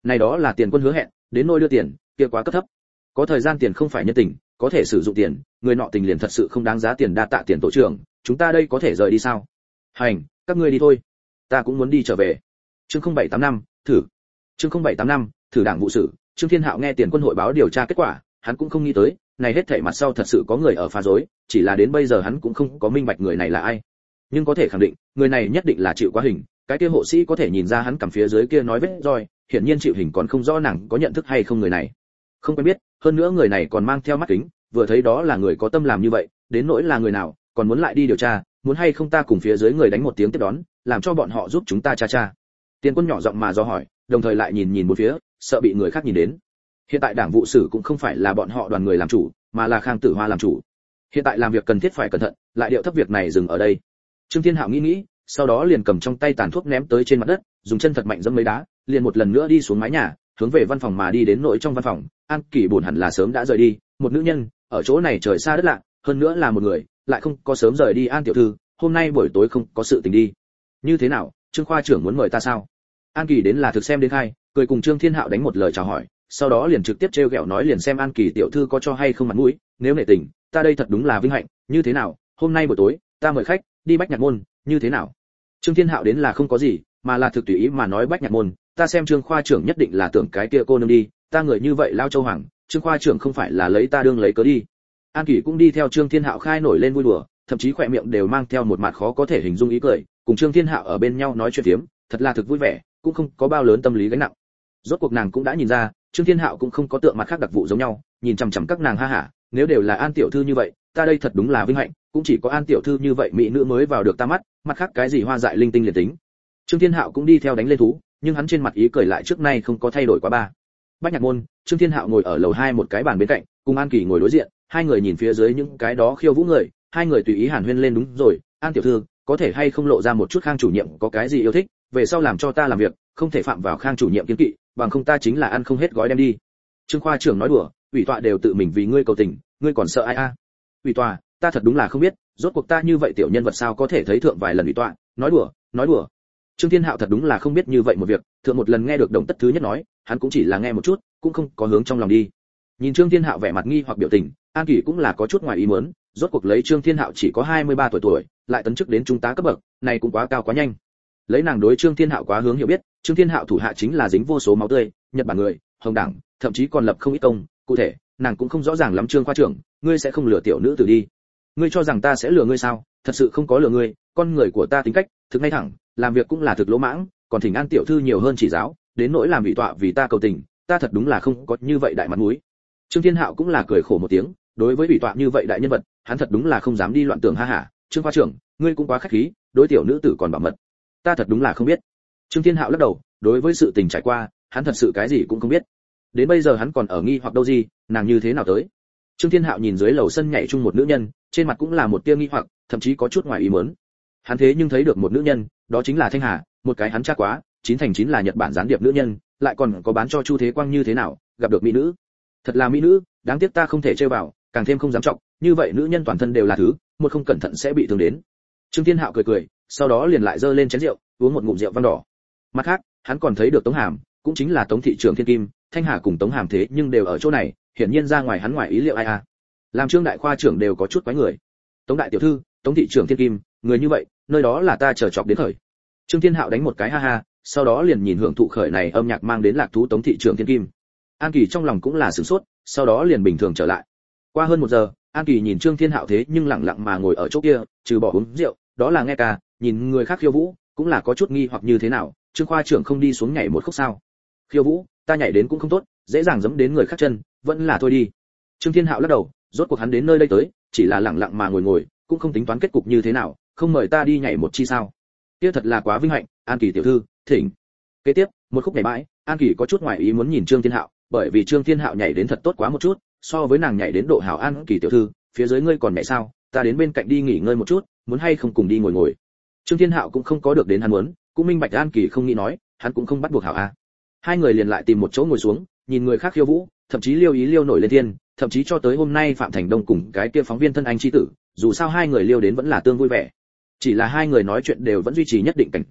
A: Này đó là tiền quân hứa hẹn, đến nỗi đưa tiền, kia quá cấp thấp. Có thời gian tiền không phải nhân tình, có thể sử dụng tiền, người nọ tình liền thật sự không đáng giá tiền. Đa tạ tiền tổ trưởng, chúng ta đây có thể rời đi sao? Hành, các ngươi đi thôi, ta cũng muốn đi trở về. Chương không bảy tám năm, thử. Chương không bảy tám năm, thử đảng vụ sử. Trương Thiên Hạo nghe tiền quân hội báo điều tra kết quả, hắn cũng không nghĩ tới, này hết thảy mặt sau thật sự có người ở phá rối, chỉ là đến bây giờ hắn cũng không có minh bạch người này là ai. Nhưng có thể khẳng định, người này nhất định là chịu quá hình, cái kia hộ sĩ có thể nhìn ra hắn cầm phía dưới kia nói vết roi, hiển nhiên chịu hình còn không rõ nàng có nhận thức hay không người này. Không quen biết, hơn nữa người này còn mang theo mắt kính, vừa thấy đó là người có tâm làm như vậy, đến nỗi là người nào, còn muốn lại đi điều tra, muốn hay không ta cùng phía dưới người đánh một tiếng tiếp đón, làm cho bọn họ giúp chúng ta tra tra. Tiền Quân nhỏ giọng mà do hỏi, đồng thời lại nhìn nhìn bốn phía, sợ bị người khác nhìn đến. Hiện tại đảng vụ sử cũng không phải là bọn họ đoàn người làm chủ, mà là Khang Tử Hoa làm chủ. Hiện tại làm việc cần thiết phải cẩn thận, lại điệu thấp việc này dừng ở đây. Trương Thiên Hạo nghĩ nghĩ, sau đó liền cầm trong tay tàn thuốc ném tới trên mặt đất, dùng chân thật mạnh giẫm mấy đá, liền một lần nữa đi xuống mái nhà, hướng về văn phòng mà đi. Đến nội trong văn phòng, An Kỳ buồn hẳn là sớm đã rời đi, một nữ nhân, ở chỗ này trời xa đất lạ, hơn nữa là một người, lại không có sớm rời đi. An tiểu thư, hôm nay buổi tối không có sự tình đi. Như thế nào, Trương khoa trưởng muốn mời ta sao? An Kỳ đến là thực xem đến khai, cười cùng Trương Thiên Hạo đánh một lời chào hỏi, sau đó liền trực tiếp trêu ghẹo nói liền xem An Kỳ tiểu thư có cho hay không mặt mũi, nếu nể tình, ta đây thật đúng là vinh hạnh, như thế nào, hôm nay buổi tối, ta mời khách đi Bách Nhạc môn, như thế nào? Trương Thiên Hạo đến là không có gì, mà là thực tùy ý mà nói Bách Nhạc môn, ta xem Trương khoa trưởng nhất định là tưởng cái kia cô nương đi, ta người như vậy lao châu hoàng, Trương khoa trưởng không phải là lấy ta đương lấy cớ đi. An Kỳ cũng đi theo Trương Thiên Hạo khai nổi lên vui đùa, thậm chí khỏe miệng đều mang theo một mặt khó có thể hình dung ý cười, cùng Trương Thiên Hạo ở bên nhau nói chuyện phiếm, thật là thực vui vẻ, cũng không có bao lớn tâm lý gánh nặng. Rốt cuộc nàng cũng đã nhìn ra, Trương Thiên Hạo cũng không có tượng mặt khác đặc vụ giống nhau, nhìn chằm chằm các nàng ha hả, nếu đều là An tiểu thư như vậy, ta đây thật đúng là vinh hạnh, cũng chỉ có An tiểu thư như vậy mỹ nữ mới vào được ta mắt, mặt khác cái gì hoa dại linh tinh liền tính. Trương Thiên Hạo cũng đi theo đánh lên thú, nhưng hắn trên mặt ý cười lại trước nay không có thay đổi quá ba. Bách Nhạc môn, Trương Thiên Hạo ngồi ở lầu hai một cái bàn bên cạnh, cùng An Kỳ ngồi đối diện, hai người nhìn phía dưới những cái đó khiêu vũ người, hai người tùy ý hàn huyên lên. Đúng rồi, An tiểu thư, có thể hay không lộ ra một chút Khang chủ nhiệm có cái gì yêu thích, về sau làm cho ta làm việc, không thể phạm vào Khang chủ nhiệm kiến kỵ, bằng không ta chính là ăn không hết gói đem đi. Trương khoa trưởng nói đùa, ủy tọa đều tự mình vì ngươi cầu tình, ngươi còn sợ ai a? À? Ủy tọa, ta thật đúng là không biết, rốt cuộc ta như vậy tiểu nhân vật sao có thể thấy thượng vài lần ủy tọa, nói đùa, nói đùa. Trương Thiên Hạo thật đúng là không biết như vậy một việc, thượng một lần nghe được Đồng Tất thứ nhất nói, hắn cũng chỉ là nghe một chút, cũng không có hướng trong lòng đi. Nhìn Trương Thiên Hạo vẻ mặt nghi hoặc biểu tình, An Kỳ cũng là có chút ngoài ý muốn, rốt cuộc lấy Trương Thiên Hạo chỉ có hai mươi ba tuổi tuổi, lại tấn chức đến trung tá cấp bậc, này cũng quá cao quá nhanh. Lấy nàng đối Trương Thiên Hạo quá hướng hiểu biết, Trương Thiên Hạo thủ hạ chính là dính vô số máu tươi, Nhật Bản người, Hồng Đảng, thậm chí còn lập không ít công, cụ thể, nàng cũng không rõ ràng lắm. Trương khoa trưởng, ngươi sẽ không lừa tiểu nữ tử đi? Ngươi cho rằng ta sẽ lừa ngươi sao? Thật sự không có lừa ngươi, con người của ta tính cách, thực ngay thẳng, làm việc cũng là thực lỗ mãng, còn thỉnh An tiểu thư nhiều hơn chỉ giáo, đến nỗi làm ủy tọa vì ta cầu tình, ta thật đúng là không có như vậy đại mặt mũi. Trương Thiên Hạo cũng là cười khổ một tiếng, đối với ủy tọa như vậy đại nhân vật, hắn thật đúng là không dám đi loạn tưởng ha hả. Trương khoa trưởng, ngươi cũng quá khách khí, đối tiểu nữ tử còn bảo mật, ta thật đúng là không biết. Trương Thiên Hạo lắc đầu, đối với sự tình trải qua, hắn thật sự cái gì cũng không biết. Đến bây giờ hắn còn ở nghi hoặc đâu gì, nàng như thế nào tới. Trương Thiên Hạo nhìn dưới lầu sân nhảy chung một nữ nhân, trên mặt cũng là một tia nghi hoặc, thậm chí có chút ngoài ý muốn. Hắn thế nhưng thấy được một nữ nhân, đó chính là Thanh Hà, một cái hắn chắc quá, chín thành chín là Nhật Bản gián điệp nữ nhân, lại còn có bán cho Chu Thế Quang như thế nào, gặp được mỹ nữ. Thật là mỹ nữ, đáng tiếc ta không thể chơi vào, càng thêm không dám trọng, như vậy nữ nhân toàn thân đều là thứ, một không cẩn thận sẽ bị thương đến. Trương Thiên Hạo cười cười, sau đó liền lại giơ lên chén rượu, uống một ngụm rượu vang đỏ. Mặt khác, hắn còn thấy được Tống Hàm, cũng chính là Tống thị trưởng Thiên Kim, Thanh Hà cùng Tống Hàm thế nhưng đều ở chỗ này, hiển nhiên ra ngoài hắn ngoài ý liệu ai à. Làm Trương đại khoa trưởng đều có chút quái người. Tống đại tiểu thư, Tống thị trưởng Thiên Kim, người như vậy, nơi đó là ta chờ chọc đến khởi. Trương Thiên Hạo đánh một cái ha ha, sau đó liền nhìn hưởng thụ khởi này âm nhạc mang đến lạc thú Tống thị trưởng Thiên Kim. An Kỳ trong lòng cũng là sửng sốt, sau đó liền bình thường trở lại. Qua hơn một giờ, An Kỳ nhìn Trương Thiên Hạo thế nhưng lặng lặng mà ngồi ở chỗ kia, trừ bỏ uống rượu, đó là nghe ca, nhìn người khác khiêu vũ, cũng là có chút nghi hoặc như thế nào, Trương khoa trưởng không đi xuống nhảy một khúc sao? Khiêu vũ, ta nhảy đến cũng không tốt, dễ dàng giẫm đến người khác chân, vẫn là thôi đi. Trương Thiên Hạo lắc đầu, rốt cuộc hắn đến nơi đây tới, chỉ là lặng lặng mà ngồi ngồi, cũng không tính toán kết cục như thế nào, không mời ta đi nhảy một chi sao? Kia thật là quá vinh hạnh, An Kỳ tiểu thư, thỉnh. Kế tiếp, một khúc nhảy bãi, An Kỳ có chút ngoài ý muốn nhìn Trương Thiên Hạo, bởi vì Trương Thiên Hạo nhảy đến thật tốt quá một chút, so với nàng nhảy đến độ hảo. An Kỳ tiểu thư, phía dưới ngươi còn nhảy sao? Ta đến bên cạnh đi nghỉ ngơi một chút, muốn hay không cùng đi ngồi ngồi. Trương Thiên Hạo cũng không có được đến hắn muốn, cũng minh bạch An Kỳ không nghĩ nói, hắn cũng không bắt buộc hảo a. Hai người liền lại tìm một chỗ ngồi xuống, nhìn người khác khiêu vũ, thậm chí liêu ý liêu nổi lên thiên, thậm chí cho tới hôm nay Phạm Thành Đông cùng cái kia phóng viên thân anh chi tử, dù sao hai người liêu đến vẫn là tương vui vẻ. Chỉ là hai người nói chuyện đều vẫn duy trì nhất định cảnh giác,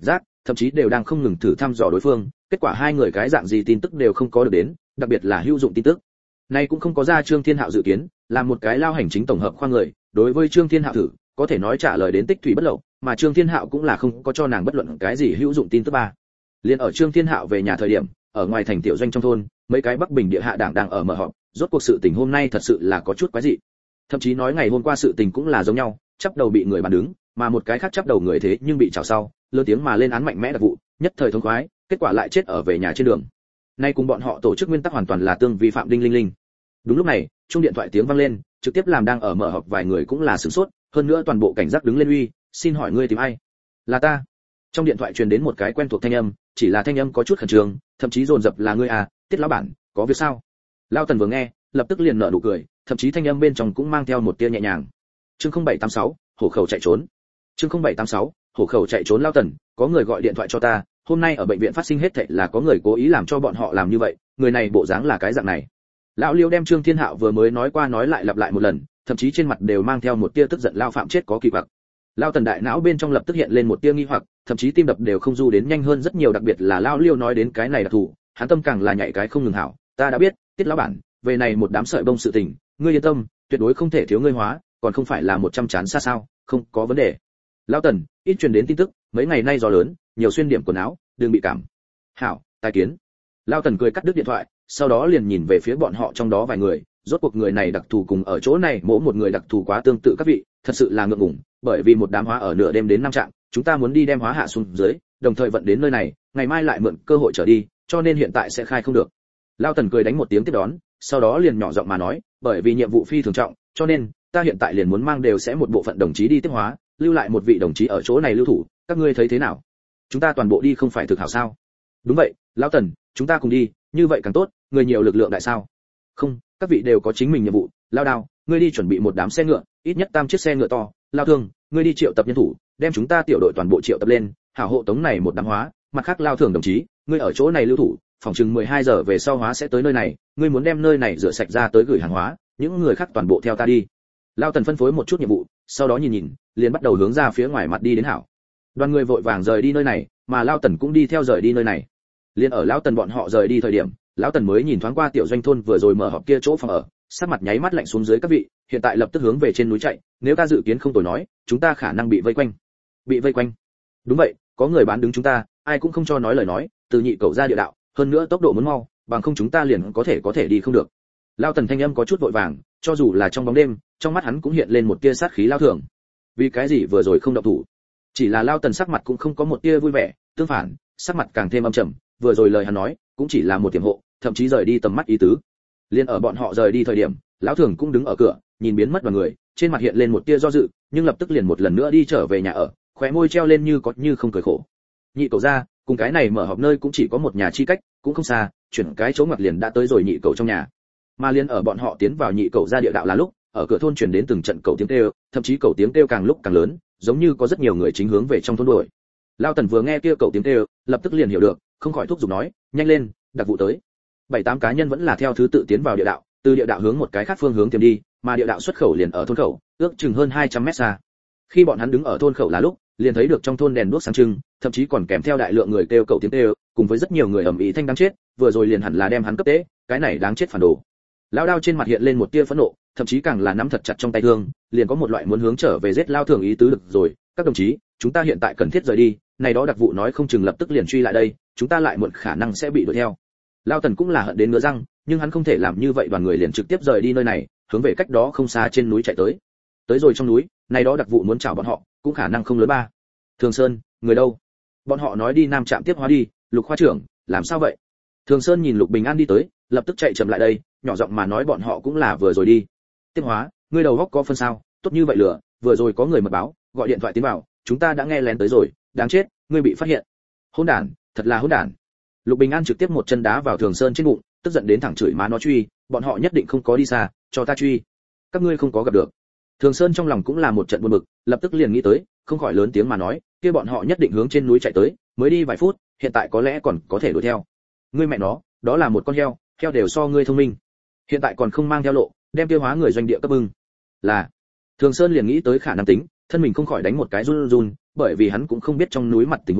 A: thậm chí đều đang không ngừng thử thăm dò đối phương, kết quả hai người cái dạng gì tin tức đều không có được đến, đặc biệt là hữu dụng tin tức. Nay cũng không có ra Trương Thiên Hạo dự kiến, là một cái lao hành chính tổng hợp khoa người, đối với Trương Thiên Hạo thử, có thể nói trả lời đến tích thủy bất lậu, mà Trương Thiên Hạo cũng là không có cho nàng bất luận cái gì hữu dụng tin tức ba. Liên ở Trương Thiên Hạo về nhà thời điểm, ở ngoài thành tiểu doanh trong thôn, mấy cái Bắc Bình địa hạ đảng đang ở mở họp, rốt cuộc sự tình hôm nay thật sự là có chút quái dị. Thậm chí nói ngày hôm qua sự tình cũng là giống nhau, chắp đầu bị người bàn đứng, mà một cái khác chắp đầu người thế nhưng bị chảo sau, lớn tiếng mà lên án mạnh mẽ đặc vụ, nhất thời thống khoái, kết quả lại chết ở về nhà trên đường. Nay cùng bọn họ tổ chức nguyên tắc hoàn toàn là tương vi phạm đinh linh linh. Đúng lúc này, chuông điện thoại tiếng vang lên, trực tiếp làm đang ở mở họp vài người cũng là sửng sốt, hơn nữa toàn bộ cảnh giác đứng lên uy, xin hỏi ngươi tìm ai? Là ta. Trong điện thoại truyền đến một cái quen thuộc thanh âm, chỉ là thanh âm có chút khẩn trương, thậm chí dồn dập là ngươi à, Tiết lão bản, có việc sao? Lao Tần vừa nghe, lập tức liền nở nụ cười, thậm chí thanh âm bên trong cũng mang theo một tia nhẹ nhàng. Chương không bảy tám sáu, hổ khẩu chạy trốn. Chương không bảy tám sáu, hổ khẩu chạy trốn. Lao Tần, có người gọi điện thoại cho ta, hôm nay ở bệnh viện phát sinh hết thảy là có người cố ý làm cho bọn họ làm như vậy, người này bộ dáng là cái dạng này. Lão Liêu đem Trương Thiên Hạo vừa mới nói qua nói lại lặp lại một lần, thậm chí trên mặt đều mang theo một tia tức giận lao phạm chết có kỳ quặc. Lao Tần đại não bên trong lập tức hiện lên một tia nghi hoặc, thậm chí tim đập đều không du đến nhanh hơn rất nhiều, đặc biệt là Lão Liêu nói đến cái này đặc thù, hắn tâm càng là nhảy cái không ngừng hảo, ta đã biết, Tiết lão bản, về này một đám sợi bông sự tình, ngươi yên tâm, tuyệt đối không thể thiếu ngươi hóa, còn không phải là một trăm chán xa sao, không có vấn đề. Lão Tần, ít truyền đến tin tức, mấy ngày nay gió lớn, nhiều xuyên điểm quần áo, đừng bị cảm. Hảo, tài kiến. Lão Tần cười cắt đứt điện thoại, sau đó liền nhìn về phía bọn họ trong đó vài người, rốt cuộc người này đặc thù cùng ở chỗ này mỗi một người đặc thù quá tương tự các vị, thật sự là ngượng ngùng, bởi vì một đám hóa ở nửa đêm đến năm trạm, chúng ta muốn đi đem hóa hạ xuống dưới, đồng thời vận đến nơi này, ngày mai lại mượn cơ hội trở đi, cho nên hiện tại sẽ khai không được. Lao Tần cười đánh một tiếng tiếp đón, sau đó liền nhỏ giọng mà nói, bởi vì nhiệm vụ phi thường trọng, cho nên ta hiện tại liền muốn mang đều sẽ một bộ phận đồng chí đi tiếp hóa, lưu lại một vị đồng chí ở chỗ này lưu thủ, các ngươi thấy thế nào? Chúng ta toàn bộ đi không phải thực hảo sao? Đúng vậy, Lão Tần, chúng ta cùng đi, như vậy càng tốt, người nhiều lực lượng đại sao? Không, các vị đều có chính mình nhiệm vụ. Lao Đao, ngươi đi chuẩn bị một đám xe ngựa, ít nhất tam chiếc xe ngựa to. Lao Thương, ngươi đi triệu tập nhân thủ, đem chúng ta tiểu đội toàn bộ triệu tập lên, hảo hộ tống này một đám hóa. Mặt khác Lao Thường đồng chí, ngươi ở chỗ này lưu thủ, phòng chừng mười hai giờ về sau hóa sẽ tới nơi này, ngươi muốn đem nơi này rửa sạch ra tới gửi hàng hóa, những người khác toàn bộ theo ta đi. Lao Tần phân phối một chút nhiệm vụ, sau đó nhìn nhìn, liền bắt đầu hướng ra phía ngoài mặt đi đến hảo. Đoàn người vội vàng rời đi nơi này, mà Lao Tần cũng đi theo rời đi nơi này. Liên ở Lão Tần bọn họ rời đi thời điểm, Lão Tần mới nhìn thoáng qua tiểu doanh thôn vừa rồi mở họp kia chỗ phòng ở, sắc mặt nháy mắt lạnh xuống dưới, các vị, hiện tại lập tức hướng về trên núi chạy, nếu ta dự kiến không tồi nói, chúng ta khả năng bị vây quanh. Bị vây quanh? Đúng vậy, có người bán đứng chúng ta, ai cũng không cho nói lời nói, từ nhị cẩu ra địa đạo, hơn nữa tốc độ muốn mau, bằng không chúng ta liền có thể có thể đi không được. Lão Tần thanh âm có chút vội vàng, cho dù là trong bóng đêm, trong mắt hắn cũng hiện lên một tia sát khí lao thường. Vì cái gì vừa rồi không động thủ? Chỉ là Lão Tần sắc mặt cũng không có một tia vui vẻ, tương phản, sắc mặt càng thêm âm trầm, vừa rồi lời hắn nói, cũng chỉ là một tiềm hộ, thậm chí rời đi tầm mắt ý tứ. Liên ở bọn họ rời đi thời điểm, lão thường cũng đứng ở cửa, nhìn biến mất vào người, trên mặt hiện lên một tia do dự, nhưng lập tức liền một lần nữa đi trở về nhà ở, khóe môi treo lên như có như không cười khổ. Nhị cậu ra, cùng cái này mở họp nơi cũng chỉ có một nhà chi cách, cũng không xa, chuyển cái chỗ ngoặt liền đã tới rồi nhị cậu trong nhà. Mà liên ở bọn họ tiến vào nhị cậu ra địa đạo là lúc, ở cửa thôn truyền đến từng trận cậu tiếng kêu, thậm chí cậu tiếng kêu càng lúc càng lớn, giống như có rất nhiều người chính hướng về trong thôn đuổi. Lão Tần vừa nghe kia cậu tiếng kêu, lập tức liền hiểu được, không khỏi thúc giục nói, nhanh lên, đặc vụ tới. Bảy tám cá nhân vẫn là theo thứ tự tiến vào địa đạo, từ địa đạo hướng một cái khác phương hướng tiềm đi, mà địa đạo xuất khẩu liền ở thôn khẩu, ước chừng hơn hai trăm mét xa. Khi bọn hắn đứng ở thôn khẩu là lúc, liền thấy được trong thôn đèn đuốc sáng trưng, thậm chí còn kèm theo đại lượng người kêu cậu tiếng kêu, cùng với rất nhiều người ầm ĩ thanh đáng chết, vừa rồi liền hẳn là đem hắn cấp tế, cái này đáng chết phản đồ. Lão Đao trên mặt hiện lên một tia phẫn nộ, thậm chí càng là nắm thật chặt trong tay thương, liền có một loại muốn hướng trở về giết Lao Thường ý tứ. Được rồi, các đồng chí, chúng ta hiện tại cần thiết rời đi, này đó đặc vụ nói không chừng lập tức liền truy lại đây, chúng ta lại muộn khả năng sẽ bị đuổi theo. Lao Tần cũng là hận đến ngứa răng, nhưng hắn không thể làm như vậy, đoàn người liền trực tiếp rời đi nơi này, hướng về cách đó không xa trên núi chạy tới. Tới rồi trong núi, này đó đặc vụ muốn chào bọn họ, cũng khả năng không lớn ba. Thường Sơn, người đâu? Bọn họ nói đi Nam Trạm tiếp hóa đi, Lục khoa trưởng, làm sao vậy? Thường Sơn nhìn Lục Bình An đi tới, lập tức chạy chậm lại đây, nhỏ giọng mà nói bọn họ cũng là vừa rồi đi. Tiếp hóa, ngươi đầu góc có phân sao? Tốt như vậy lửa, vừa rồi có người mật báo, gọi điện thoại tiến vào, chúng ta đã nghe lén tới rồi, đáng chết, ngươi bị phát hiện. Hỗn đản, thật là hỗn đản. Lục Bình An trực tiếp một chân đá vào Thường Sơn trên bụng, tức giận đến thẳng chửi má nó truy, bọn họ nhất định không có đi xa, cho ta truy. Các ngươi không có gặp được. Thường Sơn trong lòng cũng là một trận buồn bực, lập tức liền nghĩ tới, không khỏi lớn tiếng mà nói, kia bọn họ nhất định hướng trên núi chạy tới, mới đi vài phút, hiện tại có lẽ còn có thể đuổi theo. Ngươi mẹ nó, đó là một con heo, heo đều so ngươi thông minh. Hiện tại còn không mang theo lộ, đem tiêu hóa người doanh địa cấp bưng. Là. Thường Sơn liền nghĩ tới khả năng tính, thân mình không khỏi đánh một cái run run, bởi vì hắn cũng không biết trong núi mặt tình huống,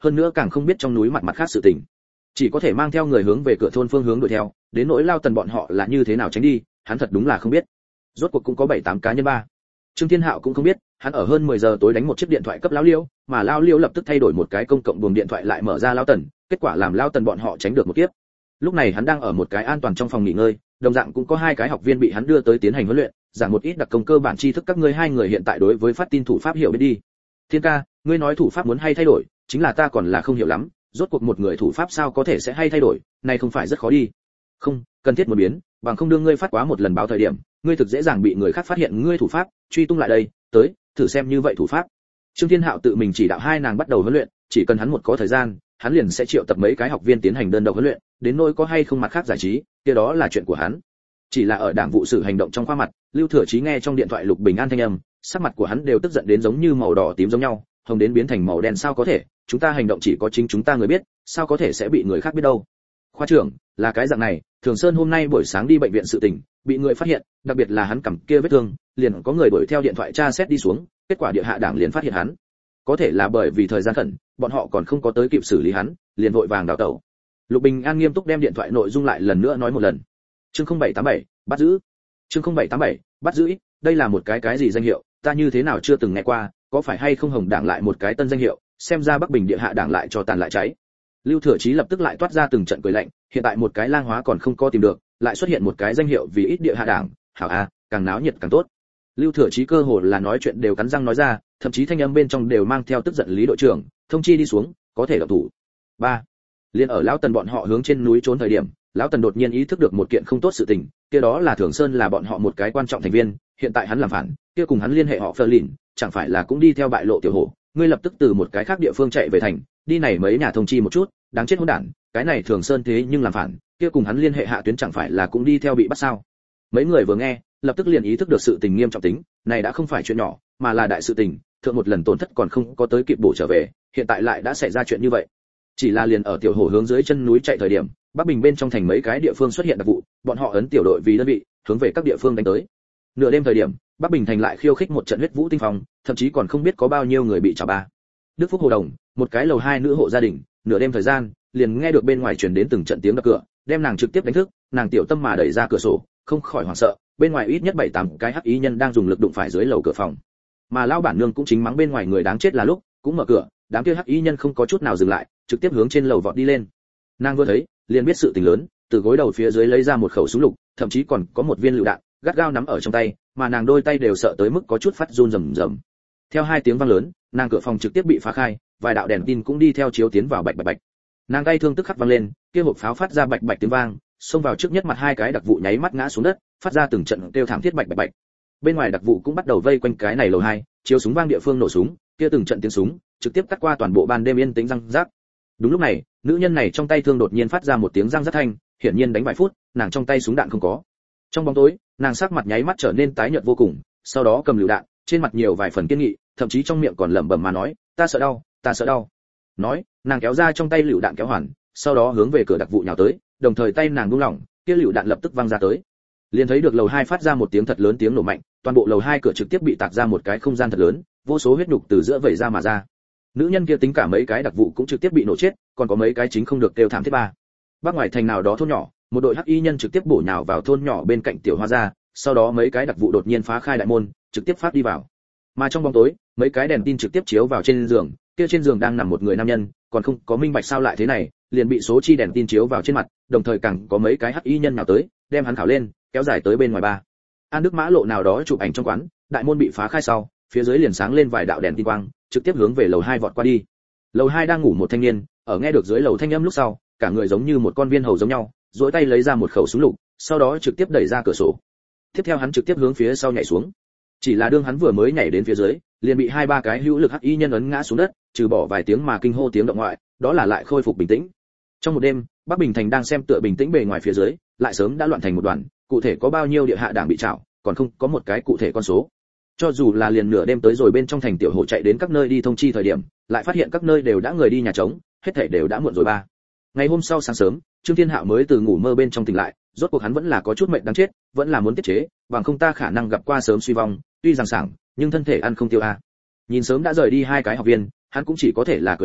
A: hơn nữa càng không biết trong núi mặt mặt khác sự tình, chỉ có thể mang theo người hướng về cửa thôn phương hướng đuổi theo, đến nỗi Lao Tần bọn họ là như thế nào tránh đi, hắn thật đúng là không biết. Rốt cuộc cũng có bảy tám cá nhân ba. Trương Thiên Hạo cũng không biết, hắn ở hơn mười giờ tối đánh một chiếc điện thoại cấp Lão Liêu, mà Lão Liêu lập tức thay đổi một cái công cộng buồng điện thoại lại mở ra Lao Tần, kết quả làm Lao Tần bọn họ tránh được một kiếp. Lúc này hắn đang ở một cái an toàn trong phòng nghỉ ngơi, đồng dạng cũng có hai cái học viên bị hắn đưa tới tiến hành huấn luyện, giảng một ít đặc công cơ bản tri thức. Các ngươi hai người hiện tại đối với phát tin thủ pháp hiểu biết đi. Thiên ca, ngươi nói thủ pháp muốn hay thay đổi, chính là ta còn là không hiểu lắm, rốt cuộc một người thủ pháp sao có thể sẽ hay thay đổi, này không phải rất khó đi. Không, cần thiết một biến, bằng không đương ngươi phát quá một lần báo thời điểm, ngươi thực dễ dàng bị người khác phát hiện ngươi thủ pháp, truy tung lại đây, tới, thử xem như vậy thủ pháp. Trương Thiên Hạo tự mình chỉ đạo hai nàng bắt đầu huấn luyện, chỉ cần hắn một có thời gian, hắn liền sẽ triệu tập mấy cái học viên tiến hành đơn độc huấn luyện, đến nỗi có hay không mặt khác giải trí, kia đó là chuyện của hắn. Chỉ là ở đảng vụ sự hành động trong khoa mặt, Lưu Thừa Chí nghe trong điện thoại Lục Bình An thanh âm, sắc mặt của hắn đều tức giận đến giống như màu đỏ tím giống nhau, hồng đến biến thành màu đen. Sao có thể, chúng ta hành động chỉ có chính chúng ta người biết, sao có thể sẽ bị người khác biết đâu. Khoa trưởng, là cái dạng này, Thường Sơn hôm nay buổi sáng đi bệnh viện sự tình, bị người phát hiện, đặc biệt là hắn cầm kia vết thương, liền có người đuổi theo điện thoại tra xét đi xuống, kết quả địa hạ đảng liền phát hiện hắn. Có thể là bởi vì thời gian khẩn, bọn họ còn không có tới kịp xử lý hắn, liền vội vàng đào tẩu. Lục Bình An nghiêm túc đem điện thoại nội dung lại lần nữa nói một lần. Chương không bảy tám bảy, bắt giữ. Chương không bảy tám bảy, bắt giữ. Đây là một cái cái gì danh hiệu, ta như thế nào chưa từng nghe qua, có phải hay không Hồng Đảng lại một cái tân danh hiệu, xem ra Bắc Bình địa hạ đảng lại cho tàn lại cháy. Lưu Thừa Chí lập tức lại toát ra từng trận cười lạnh, hiện tại một cái lang hóa còn không có tìm được, lại xuất hiện một cái danh hiệu vì ít địa hạ đảng, hảo a, càng náo nhiệt càng tốt. Lưu Thừa Chí cơ hồ là nói chuyện đều cắn răng nói ra, thậm chí thanh âm bên trong đều mang theo tức giận. Lý đội trưởng, thông chi đi xuống, có thể động thủ. ba. Liên ở lão Tần bọn họ hướng trên núi trốn thời điểm, lão Tần đột nhiên ý thức được một kiện không tốt sự tình, kia đó là Thường Sơn là bọn họ một cái quan trọng thành viên, hiện tại hắn làm phản, kia cùng hắn liên hệ họ Phơ Lìn, chẳng phải là cũng đi theo bại lộ tiểu hổ, ngươi lập tức từ một cái khác địa phương chạy về thành, đi này mấy nhà thông chi một chút, đáng chết hỗn đản, cái này Thường Sơn thế nhưng làm phản, kia cùng hắn liên hệ hạ tuyến chẳng phải là cũng đi theo bị bắt sao? Mấy người vừa nghe, lập tức liền ý thức được sự tình nghiêm trọng tính, này đã không phải chuyện nhỏ, mà là đại sự tình, thượng một lần tổn thất còn không có tới kịp bổ trở về, hiện tại lại đã xảy ra chuyện như vậy. Chỉ là liền ở tiểu hổ hướng dưới chân núi chạy thời điểm, Bắc Bình bên trong thành mấy cái địa phương xuất hiện đặc vụ, bọn họ ấn tiểu đội vì đơn vị, hướng về các địa phương đánh tới. Nửa đêm thời điểm, Bắc Bình thành lại khiêu khích một trận huyết vũ tinh phong, thậm chí còn không biết có bao nhiêu người bị chảo ba. Đức Phúc Hồ Đồng, một cái lầu hai nữ hộ gia đình, nửa đêm thời gian, liền nghe được bên ngoài truyền đến từng trận tiếng đập cửa, đem nàng trực tiếp đánh thức, nàng tiểu tâm mà đẩy ra cửa sổ, không khỏi hoảng sợ, bên ngoài ít nhất bảy tám cái hắc ý nhân đang dùng lực đụng phải dưới lầu cửa phòng. Mà lão bản nương cũng chính mắng bên ngoài người đáng chết là lúc, cũng mở cửa, đám kia hắc ý nhân không có chút nào dừng lại, trực tiếp hướng trên lầu vọt đi lên. Nàng vừa thấy, liền biết sự tình lớn, từ gối đầu phía dưới lấy ra một khẩu súng lục, thậm chí còn có một viên lựu đạn, gắt gao nắm ở trong tay, mà nàng đôi tay đều sợ tới mức có chút phát run rầm rầm. Theo hai tiếng vang lớn, nàng cửa phòng trực tiếp bị phá khai, vài đạo đèn tin cũng đi theo chiếu tiến vào bạch bạch bạch. Nàng tay thương tức khắc vang lên, kia hộp pháo phát ra bạch bạch tiếng vang, xông vào trước nhất mặt hai cái đặc vụ nháy mắt ngã xuống đất, phát ra từng trận kêu thảm thiết bạch bạch bạch. Bên ngoài đặc vụ cũng bắt đầu vây quanh cái này lầu hai, chiếu súng vang địa phương nổ súng, kia từng trận tiếng súng, trực tiếp cắt qua toàn bộ ban đêm yên tĩnh răng rác. Đúng lúc này, nữ nhân này trong tay thương đột nhiên phát ra một tiếng răng rác thanh, hiển nhiên đánh vài phút, nàng trong tay súng đạn không có. Trong bóng tối, nàng sắc mặt nháy mắt trở nên tái nhợt vô cùng, sau đó cầm lựu đạn, trên mặt nhiều vài phần kiên nghị, thậm chí trong miệng còn lẩm bẩm mà nói, ta sợ đau, ta sợ đau. Nói, nàng kéo ra trong tay lựu đạn kéo hoàn, sau đó hướng về cửa đặc vụ nhào tới, đồng thời tay nàng buông lỏng, kia lựu đạn lập tức văng ra tới. Liền thấy được lầu hai phát ra một tiếng thật lớn tiếng nổ mạnh, toàn bộ lầu hai cửa trực tiếp bị tạc ra một cái không gian thật lớn, vô số huyết nhục từ giữa vẩy ra mà ra. Nữ nhân kia tính cả mấy cái đặc vụ cũng trực tiếp bị nổ chết, còn có mấy cái chính không được kêu thảm thiết ba. Bắc ngoài thành nào đó thôn nhỏ, một đội hắc y nhân trực tiếp bổ nhào vào thôn nhỏ bên cạnh tiểu hoa gia, sau đó mấy cái đặc vụ đột nhiên phá khai đại môn, trực tiếp phát đi vào. Mà trong bóng tối, mấy cái đèn tin trực tiếp chiếu vào trên giường, kia trên giường đang nằm một người nam nhân, còn không có minh bạch sao lại thế này, liền bị số chi đèn tin chiếu vào trên mặt, đồng thời càng có mấy cái hắc y nhân nào tới, đem hắn khảo lên, kéo dài tới bên ngoài ba. An Đức Mã lộ nào đó chụp ảnh trong quán, đại môn bị phá khai sau, phía dưới liền sáng lên vài đạo đèn tin quang, trực tiếp hướng về lầu hai vọt qua đi. Lầu hai đang ngủ một thanh niên, ở nghe được dưới lầu thanh âm lúc sau, cả người giống như một con viên hầu giống nhau, duỗi tay lấy ra một khẩu súng lục, sau đó trực tiếp đẩy ra cửa sổ. Tiếp theo hắn trực tiếp hướng phía sau nhảy xuống. Chỉ là đương hắn vừa mới nhảy đến phía dưới, liền bị hai ba cái hữu lực hắc y nhân ấn ngã xuống đất, trừ bỏ vài tiếng mà kinh hô tiếng động ngoại, đó là lại khôi phục bình tĩnh. Trong một đêm, Bắc Bình thành đang xem tựa bình tĩnh bề ngoài phía dưới, lại sớm đã loạn thành một đoàn, cụ thể có bao nhiêu địa hạ đảng bị trảo, còn không có một cái cụ thể con số. Cho dù là liền nửa đêm tới rồi bên trong thành tiểu hộ chạy đến các nơi đi thông chi thời điểm, lại phát hiện các nơi đều đã người đi nhà trống, hết thảy đều đã muộn rồi ba. Ngày hôm sau sáng sớm, Trương Thiên Hạo mới từ ngủ mơ bên trong tỉnh lại, rốt cuộc hắn vẫn là có chút mệt đáng chết, vẫn là muốn tiết chế, bằng không ta khả năng gặp qua sớm suy vong, tuy rằng sảng, nhưng thân thể ăn không tiêu a. Nhìn sớm đã rời đi hai cái học viên, hắn cũng chỉ có thể là cười khổ,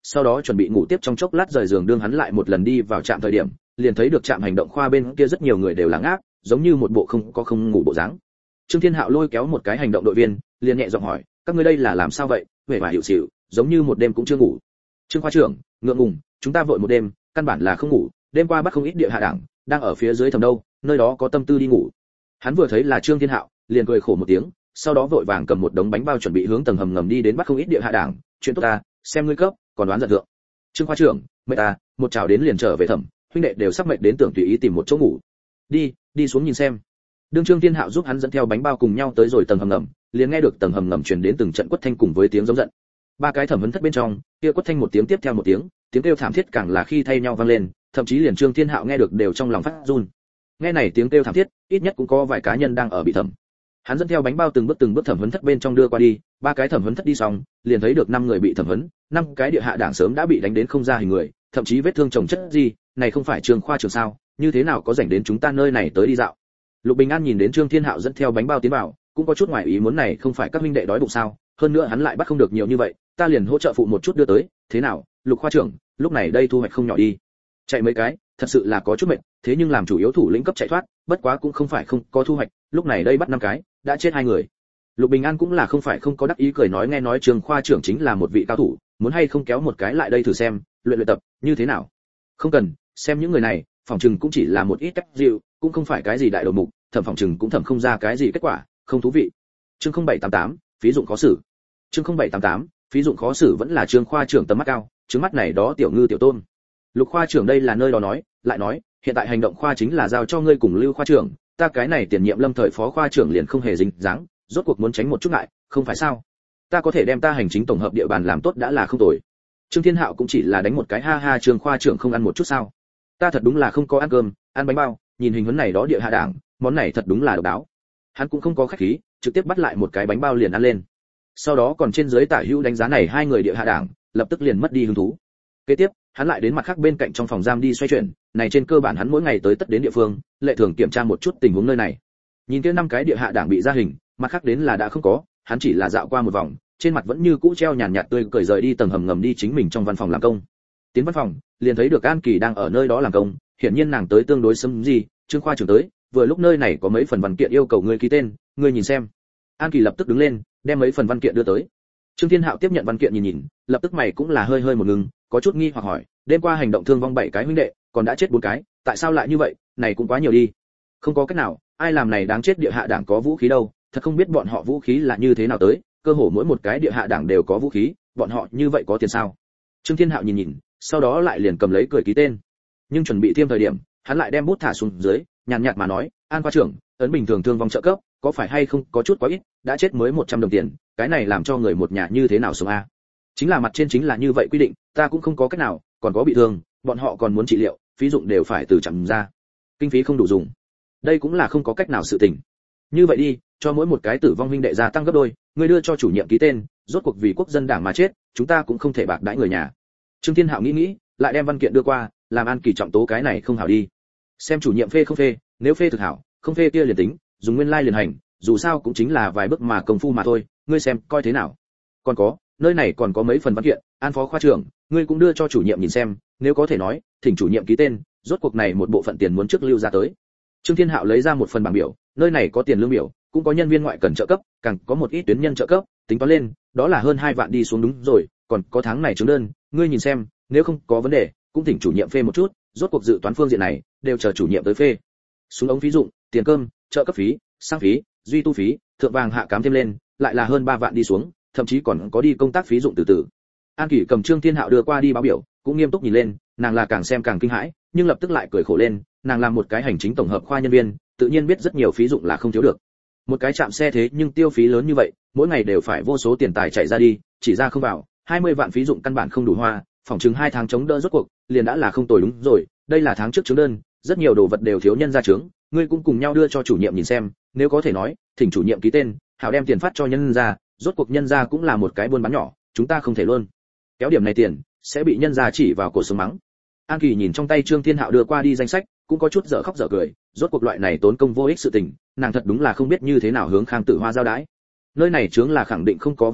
A: sau đó chuẩn bị ngủ tiếp trong chốc lát rời giường, đương hắn lại một lần đi vào trạm thời điểm, liền thấy được trạm hành động khoa bên kia rất nhiều người đều là ngáp, giống như một bộ không có không ngủ bộ dáng. Trương Thiên Hạo lôi kéo một cái hành động đội viên, liền nhẹ giọng hỏi, các ngươi đây là làm sao vậy? Vẻ vải hiệu xỉu, giống như một đêm cũng chưa ngủ. Trương khoa trưởng, ngượng ngùng, chúng ta vội một đêm, căn bản là không ngủ, đêm qua bắt không ít địa hạ đảng, đang ở phía dưới thầm đâu, nơi đó có tâm tư đi ngủ. Hắn vừa thấy là Trương Thiên Hạo, liền cười khổ một tiếng, sau đó vội vàng cầm một đống bánh bao chuẩn bị hướng tầng hầm ngầm đi đến, bắt không ít địa hạ đảng, chuyện tốt ta, xem ngươi cấp, còn đoán giận thượng. Trương khoa trưởng, mệt ta, một chào đến liền trở về thẩm, huynh đệ đều sắp mệt đến tưởng tùy ý tìm một chỗ ngủ. Đi, đi xuống nhìn xem. Đương Trương Thiên Hạo giúp hắn dẫn theo bánh bao cùng nhau tới rồi tầng hầm ngầm, liền nghe được tầng hầm ngầm truyền đến từng trận quất thanh cùng với tiếng giống giận. Ba cái thẩm vấn thất bên trong, kia quất thanh một tiếng tiếp theo một tiếng, tiếng kêu thảm thiết càng là khi thay nhau vang lên, thậm chí liền Trương Thiên Hạo nghe được đều trong lòng phát run. Nghe này tiếng kêu thảm thiết, ít nhất cũng có vài cá nhân đang ở bị thẩm. Hắn dẫn theo bánh bao từng bước từng bước thẩm vấn thất bên trong đưa qua đi, ba cái thẩm vấn thất đi xong, liền thấy được năm người bị thẩm vấn, năm cái địa hạ đảng sớm đã bị đánh đến không ra hình người, thậm chí vết thương chồng chất gì, này không phải Trương khoa trưởng sao, như thế nào có rảnh đến chúng ta nơi này tới đi dạo. Lục Bình An nhìn đến Trương Thiên Hạo dẫn theo bánh bao tiến vào, cũng có chút ngoài ý muốn, này không phải các huynh đệ đói bụng sao, hơn nữa hắn lại bắt không được nhiều như vậy, ta liền hỗ trợ phụ một chút đưa tới, thế nào, Lục khoa trưởng, lúc này đây thu hoạch không nhỏ đi. Chạy mấy cái, thật sự là có chút mệt, thế nhưng làm chủ yếu thủ lĩnh cấp chạy thoát, bất quá cũng không phải không có thu hoạch, lúc này đây bắt năm cái, đã chết hai người. Lục Bình An cũng là không phải không có đắc ý cười nói, nghe nói Trương khoa trưởng chính là một vị cao thủ, muốn hay không kéo một cái lại đây thử xem, luyện luyện tập, như thế nào? Không cần, xem những người này, phòng trừng cũng chỉ là một ít cách dịu, cũng không phải cái gì đại đầu mục, thẩm phòng trừng cũng thẩm không ra cái gì kết quả, không thú vị. Chương không bảy tám tám, phí dụng khó xử. Chương không bảy tám tám, phí dụng khó xử vẫn là Trương khoa trưởng tầm mắt cao, trứng mắt này đó tiểu ngư tiểu tôm. Lục khoa trưởng đây là nơi đó nói, lại nói, hiện tại hành động khoa chính là giao cho ngươi cùng Lưu khoa trưởng, ta cái này tiền nhiệm lâm thời phó khoa trưởng liền không hề dính dáng, rốt cuộc muốn tránh một chút ngại, không phải sao? Ta có thể đem ta hành chính tổng hợp địa bàn làm tốt đã là không tồi. Trương Thiên Hạo cũng chỉ là đánh một cái ha ha, Trương khoa trưởng không ăn một chút sao? Ta thật đúng là không có ăn cơm, ăn bánh bao, nhìn hình huấn này đó địa hạ đảng, món này thật đúng là độc đáo. Hắn cũng không có khách khí, trực tiếp bắt lại một cái bánh bao liền ăn lên. Sau đó còn trên dưới tả hữu đánh giá này hai người địa hạ đảng, lập tức liền mất đi hứng thú. Kế tiếp, hắn lại đến mặt khác bên cạnh trong phòng giam đi xoay chuyển, này trên cơ bản hắn mỗi ngày tới tất đến địa phương, lệ thường kiểm tra một chút tình huống nơi này. Nhìn kia năm cái địa hạ đảng bị ra hình, mặt khác đến là đã không có, hắn chỉ là dạo qua một vòng, trên mặt vẫn như cũ treo nhàn nhạt tươi cười, rời đi tầng hầm ngầm đi chính mình trong văn phòng làm công. Tiến văn phòng, liền thấy được An Kỳ đang ở nơi đó làm công, hiển nhiên nàng tới tương đối sớm gì, Trương khoa trưởng tới, vừa lúc nơi này có mấy phần văn kiện yêu cầu ngươi ký tên, ngươi nhìn xem. An Kỳ lập tức đứng lên, đem mấy phần văn kiện đưa tới. Trương Thiên Hạo tiếp nhận văn kiện nhìn nhìn, lập tức mày cũng là hơi hơi một ngừng, có chút nghi hoặc hỏi, đêm qua hành động thương vong bảy cái huynh đệ, còn đã chết bốn cái, tại sao lại như vậy, này cũng quá nhiều đi. Không có cách nào, ai làm này đáng chết địa hạ đảng có vũ khí đâu, thật không biết bọn họ vũ khí là như thế nào tới, cơ hồ mỗi một cái địa hạ đảng đều có vũ khí, bọn họ như vậy có tiền sao? Trương Thiên Hạo nhìn nhìn, sau đó lại liền cầm lấy cười ký tên. Nhưng chuẩn bị tiêm thời điểm, hắn lại đem bút thả xuống dưới, nhàn nhạt mà nói, An khoa trưởng, ấn bình thường thương vong trợ cấp, có phải hay không có chút quá ít, đã chết mới một trăm đồng tiền, cái này làm cho người một nhà như thế nào sống a? Chính là mặt trên chính là như vậy quy định, ta cũng không có cách nào, còn có bị thương, bọn họ còn muốn trị liệu, phí dụng đều phải từ chậm ra. Kinh phí không đủ dùng. Đây cũng là không có cách nào sự tình. Như vậy đi, cho mỗi một cái tử vong huynh đệ gia tăng gấp đôi, ngươi đưa cho chủ nhiệm ký tên, rốt cuộc vì quốc dân đảng mà chết, chúng ta cũng không thể bạc đãi người nhà. Trương Thiên Hạo nghĩ nghĩ, lại đem văn kiện đưa qua, làm An Kỳ trọng tố cái này không hảo đi. Xem chủ nhiệm phê không phê, nếu phê thực hảo, không phê kia liền tính, dùng nguyên lai liền hành, dù sao cũng chính là vài bước mà công phu mà thôi, ngươi xem coi thế nào. Còn có, nơi này còn có mấy phần văn kiện, An phó khoa trưởng, ngươi cũng đưa cho chủ nhiệm nhìn xem, nếu có thể nói, thỉnh chủ nhiệm ký tên, rốt cuộc này một bộ phận tiền muốn trước lưu ra tới. Trương Thiên Hạo lấy ra một phần bảng biểu, nơi này có tiền lương biểu, cũng có nhân viên ngoại cần trợ cấp, càng có một ít tuyến nhân trợ cấp, tính toán lên, đó là hơn hai vạn đi xuống đúng rồi, còn có tháng này chứng đơn, ngươi nhìn xem, nếu không có vấn đề, cũng thỉnh chủ nhiệm phê một chút, rốt cuộc dự toán phương diện này, đều chờ chủ nhiệm tới phê. Súng ống phí dụng, tiền cơm, trợ cấp phí, sang phí, duy tu phí, thượng vàng hạ cám thêm lên, lại là hơn ba vạn đi xuống, thậm chí còn có đi công tác phí dụng từ từ. An Kỳ cầm Trương Thiên Hạo đưa qua đi báo biểu, cũng nghiêm túc nhìn lên, nàng là càng xem càng kinh hãi, nhưng lập tức lại cười khổ lên, nàng làm một cái hành chính tổng hợp khoa nhân viên, tự nhiên biết rất nhiều phí dụng là không thiếu được. Một cái trạm xe thế nhưng tiêu phí lớn như vậy, mỗi ngày đều phải vô số tiền tài chạy ra đi, chỉ ra không vào, hai mươi vạn phí dụng căn bản không đủ hoa, phòng chứng hai tháng chống đỡ rốt cuộc, liền đã là không tồi đúng rồi, đây là tháng trước chứng đơn, rất nhiều đồ vật đều thiếu nhân ra chứng, ngươi cũng cùng nhau đưa cho chủ nhiệm nhìn xem, nếu có thể nói, thỉnh chủ nhiệm ký tên, hảo đem tiền phát cho nhân ra, rốt cuộc nhân ra cũng là một cái buôn bán nhỏ, chúng ta không thể luôn kéo điểm này tiền, sẽ bị nhân ra chỉ vào cổ sống mắng. An Kỳ nhìn trong tay Trương Thiên Hạo đưa qua đi danh sách, cũng có chút dở khóc dở cười, rốt cuộc loại này tốn công vô ích sự tình, nàng thật đúng là không biết như thế nào hướng Khang Tử Hoa giao đái. Nơi này chướng là khẳng định không có vấn đề,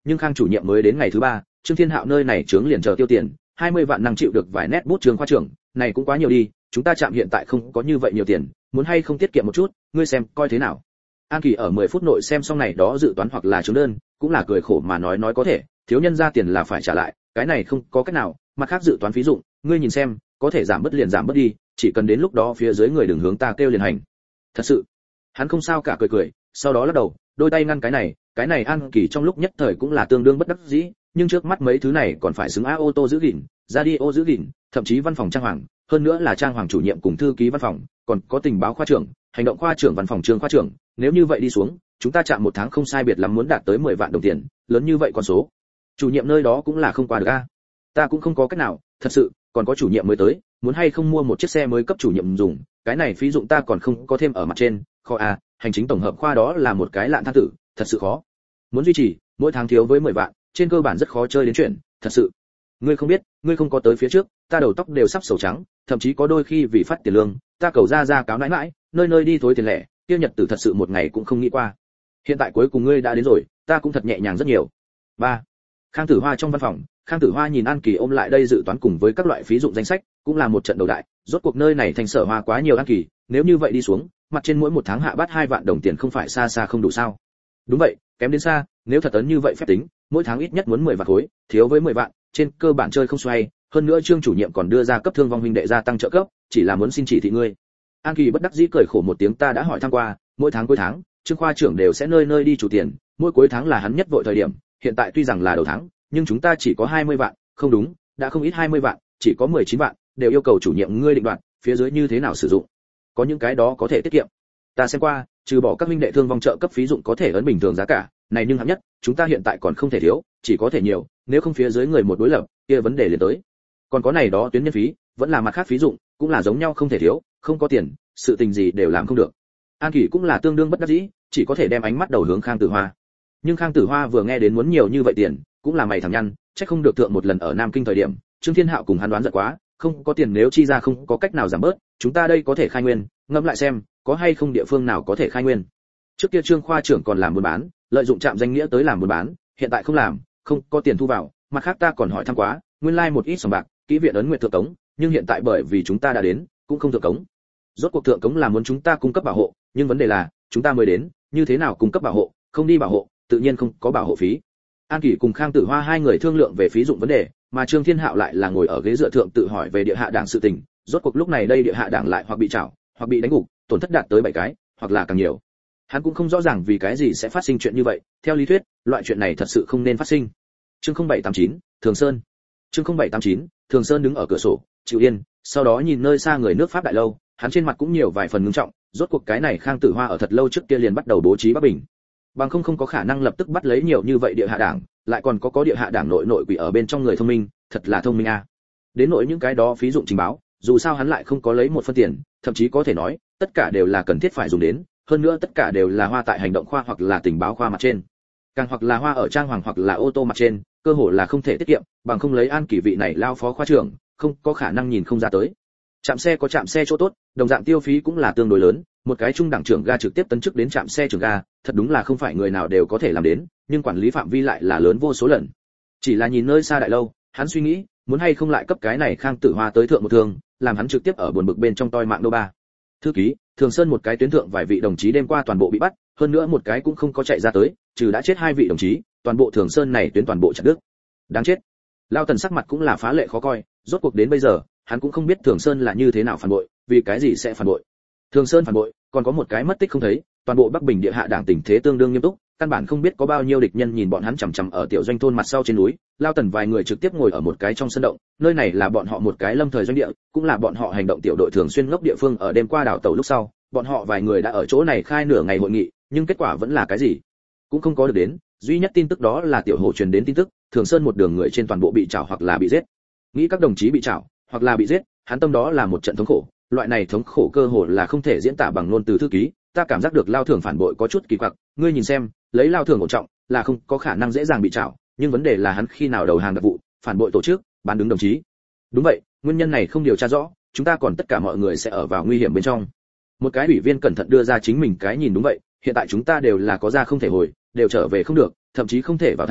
A: nhưng Khang chủ nhiệm mới đến ngày thứ ba, Trương Thiên Hạo nơi này trướng liền chờ tiêu tiền, hai mươi vạn năng chịu được vài nét bút Trương khoa trưởng, này cũng quá nhiều đi, chúng ta trạm hiện tại không có như vậy nhiều tiền, muốn hay không tiết kiệm một chút, ngươi xem coi thế nào. An Kỳ ở mười phút nội xem xong này đó dự toán hoặc là chứng đơn, cũng là cười khổ mà nói nói có thể, thiếu nhân ra tiền là phải trả lại, cái này không có cách nào, mặt khác dự toán phí dụng, ngươi nhìn xem, có thể giảm bớt liền giảm bớt đi, chỉ cần đến lúc đó phía dưới người đừng hướng ta kêu liền hành. Thật sự, hắn không sao cả cười cười, sau đó lắc đầu, đôi tay ngăn cái này, cái này An Kỳ trong lúc nhất thời cũng là tương đương bất đắc dĩ, nhưng trước mắt mấy thứ này còn phải xứng a ô tô giữ gìn, radio giữ gìn, thậm chí văn phòng trang hoàng, hơn nữa là trang hoàng chủ nhiệm cùng thư ký văn phòng, còn có tình báo khoa trưởng, hành động khoa trưởng văn phòng Trương khoa trưởng, nếu như vậy đi xuống, chúng ta chạm một tháng không sai biệt lắm muốn đạt tới mười vạn đồng tiền, lớn như vậy con số. Chủ nhiệm nơi đó cũng là không qua được a. Ta cũng không có cách nào, thật sự, còn có chủ nhiệm mới tới, muốn hay không mua một chiếc xe mới cấp chủ nhiệm dùng, cái này phí dụng ta còn không có thêm ở mặt trên, kho a, hành chính tổng hợp khoa đó là một cái lạn than tử, thật sự khó. Muốn duy trì, mỗi tháng thiếu với mười vạn, trên cơ bản rất khó chơi đến chuyện, thật sự. Ngươi không biết, ngươi không có tới phía trước, ta đầu tóc đều sắp sầu trắng, thậm chí có đôi khi vì phát tiền lương, ta cầu ra ra cáo nãi nãi, nơi nơi đi thối tiền lẻ, tiêu nhật tử thật sự một ngày cũng không nghĩ qua. Hiện tại cuối cùng ngươi đã đến rồi, ta cũng thật nhẹ nhàng rất nhiều. ba. Khang Tử Hoa trong văn phòng, Khang Tử Hoa nhìn An Kỳ ôm lại đây dự toán cùng với các loại phí dụng danh sách, cũng là một trận đầu đại, rốt cuộc nơi này thành sở hoa quá nhiều An Kỳ, nếu như vậy đi xuống, mặt trên mỗi một tháng hạ bát hai vạn đồng tiền không phải xa xa không đủ sao? Đúng vậy, kém đến xa, nếu thật ấn như vậy phép tính, mỗi tháng ít nhất muốn mười vạn khối, thiếu với mười vạn, trên cơ bản chơi không xoay, hơn nữa Trương chủ nhiệm còn đưa ra cấp thương vong huynh đệ gia tăng trợ cấp, chỉ là muốn xin chỉ thị ngươi. An Kỳ bất đắc dĩ cười khổ một tiếng, ta đã hỏi thăm qua, mỗi tháng cuối tháng, Trương khoa trưởng đều sẽ nơi nơi đi chủ tiền, mỗi cuối tháng là hắn nhất vội thời điểm, hiện tại tuy rằng là đầu tháng, nhưng chúng ta chỉ có hai mươi vạn, không đúng, đã không ít hai mươi vạn, chỉ có mười chín vạn, đều yêu cầu chủ nhiệm ngươi định đoạt, phía dưới như thế nào sử dụng. Có những cái đó có thể tiết kiệm. Ta xem qua, trừ bỏ các huynh đệ thương vong trợ cấp phí dụng có thể ấn bình thường giá cả, này nhưng hạng nhất, chúng ta hiện tại còn không thể thiếu, chỉ có thể nhiều, nếu không phía dưới người một đối lập, kia vấn đề liền tới. Còn có này đó tuyến nhân phí, vẫn là mặt khác phí dụng, cũng là giống nhau không thể thiếu, không có tiền, sự tình gì đều làm không được. An Kỳ cũng là tương đương bất đắc dĩ, chỉ có thể đem ánh mắt đầu hướng Khang Tử Hoa. Nhưng Khang Tử Hoa vừa nghe đến muốn nhiều như vậy tiền, cũng là mày thẳng nhăn, chắc không được thượng một lần ở Nam Kinh thời điểm, Trương Thiên Hạo cùng hắn đoán giận quá, không có tiền nếu chi ra không có cách nào giảm bớt, chúng ta đây có thể khai nguyên, ngẫm lại xem, có hay không địa phương nào có thể khai nguyên. Trước kia Trương khoa trưởng còn làm buôn bán, lợi dụng trạm danh nghĩa tới làm buôn bán, hiện tại không làm, không có tiền thu vào, mặt khác ta còn hỏi thăm quá, nguyên lai like một ít sòng bạc, kỹ viện ấn nguyện thượng cống, nhưng hiện tại bởi vì chúng ta đã đến, cũng không thượng cống. Rốt cuộc thượng cống là muốn chúng ta cung cấp bảo hộ, nhưng vấn đề là, chúng ta mới đến, như thế nào cung cấp bảo hộ, không đi bảo hộ, tự nhiên không có bảo hộ phí. An Kỳ cùng Khang Tử Hoa hai người thương lượng về phí dụng vấn đề, mà Trương Thiên Hạo lại là ngồi ở ghế dựa thượng tự hỏi về địa hạ đảng sự tình, rốt cuộc lúc này đây địa hạ đảng lại hoặc bị trảo, hoặc bị đánh gục, tổn thất đạt tới bảy cái, hoặc là càng nhiều. Hắn cũng không rõ ràng vì cái gì sẽ phát sinh chuyện như vậy, theo lý thuyết, loại chuyện này thật sự không nên phát sinh. Chương không bảy tám chín, Thường Sơn. Chương không bảy tám chín, Thường Sơn đứng ở cửa sổ, chịu yên, sau đó nhìn nơi xa người nước Pháp đại lâu, hắn trên mặt cũng nhiều vài phần ngưng trọng, rốt cuộc cái này Khang Tử Hoa ở thật lâu trước kia liền bắt đầu bố trí Bắc Bình. Bằng không không có khả năng lập tức bắt lấy nhiều như vậy địa hạ đảng, lại còn có có địa hạ đảng nội nội quỷ ở bên trong người thông minh, thật là thông minh a. À. Đến nỗi những cái đó phí dụng trình báo, dù sao hắn lại không có lấy một phân tiền, thậm chí có thể nói, tất cả đều là cần thiết phải dùng đến, hơn nữa tất cả đều là hoa tại hành động khoa hoặc là tình báo khoa mặt trên. Càng hoặc là hoa ở trang hoàng hoặc là ô tô mặt trên, cơ hội là không thể tiết kiệm, bằng không lấy An Kỳ vị này lao phó khoa trưởng, không có khả năng nhìn không ra tới. Trạm xe có trạm xe chỗ tốt, đồng dạng tiêu phí cũng là tương đối lớn, một cái trung đẳng trưởng ga trực tiếp tấn chức đến trạm xe trưởng ga, thật đúng là không phải người nào đều có thể làm đến, nhưng quản lý phạm vi lại là lớn vô số lần. Chỉ là nhìn nơi xa đại lâu, hắn suy nghĩ, muốn hay không lại cấp cái này Khang Tử Hoa tới thượng một thương, làm hắn trực tiếp ở buồn bực bên trong toi mạng đô ba. Thư ký, Thường Sơn một cái tuyến thượng vài vị đồng chí đêm qua toàn bộ bị bắt, hơn nữa một cái cũng không có chạy ra tới, trừ đã chết hai vị đồng chí, toàn bộ Thường Sơn này tuyến toàn bộ chặt đứt. Đáng chết. Lao Tần sắc mặt cũng là phá lệ khó coi, rốt cuộc đến bây giờ, hắn cũng không biết Thường Sơn là như thế nào phản bội, vì cái gì sẽ phản bội. Thường Sơn phản bội, còn có một cái mất tích không thấy, toàn bộ Bắc Bình địa hạ đảng tình thế tương đương nghiêm túc, căn bản không biết có bao nhiêu địch nhân nhìn bọn hắn chằm chằm ở tiểu doanh thôn mặt sau trên núi. Lao Tần vài người trực tiếp ngồi ở một cái trong sân động, nơi này là bọn họ một cái lâm thời doanh địa, cũng là bọn họ hành động tiểu đội thường xuyên ngốc địa phương. Ở đêm qua đảo tàu lúc sau, bọn họ vài người đã ở chỗ này khai nửa ngày hội nghị, nhưng kết quả vẫn là cái gì cũng không có được đến. Duy nhất tin tức đó là tiểu hồ truyền đến tin tức, Thường Sơn một đường người trên toàn bộ bị trảo hoặc là bị giết. Nghĩ các đồng chí bị trảo hoặc là bị giết, hắn tâm đó là một trận thống khổ, loại này thống khổ cơ hồ là không thể diễn tả bằng ngôn từ. Thư ký, ta cảm giác được Lao Thường phản bội có chút kỳ quặc, ngươi nhìn xem, lấy Lao Thường ổn trọng là không có khả năng dễ dàng bị trảo, nhưng vấn đề là hắn khi nào đầu hàng đặc vụ, phản bội tổ chức, bán đứng đồng chí. Đúng vậy, nguyên nhân này không điều tra rõ, chúng ta còn tất cả mọi người sẽ ở vào nguy hiểm bên trong. Một cái ủy viên cẩn thận đưa ra chính mình cái nhìn. Đúng vậy, hiện tại chúng ta đều là có ra không thể hồi, đều trở về không được, thậm chí không thể vào thành,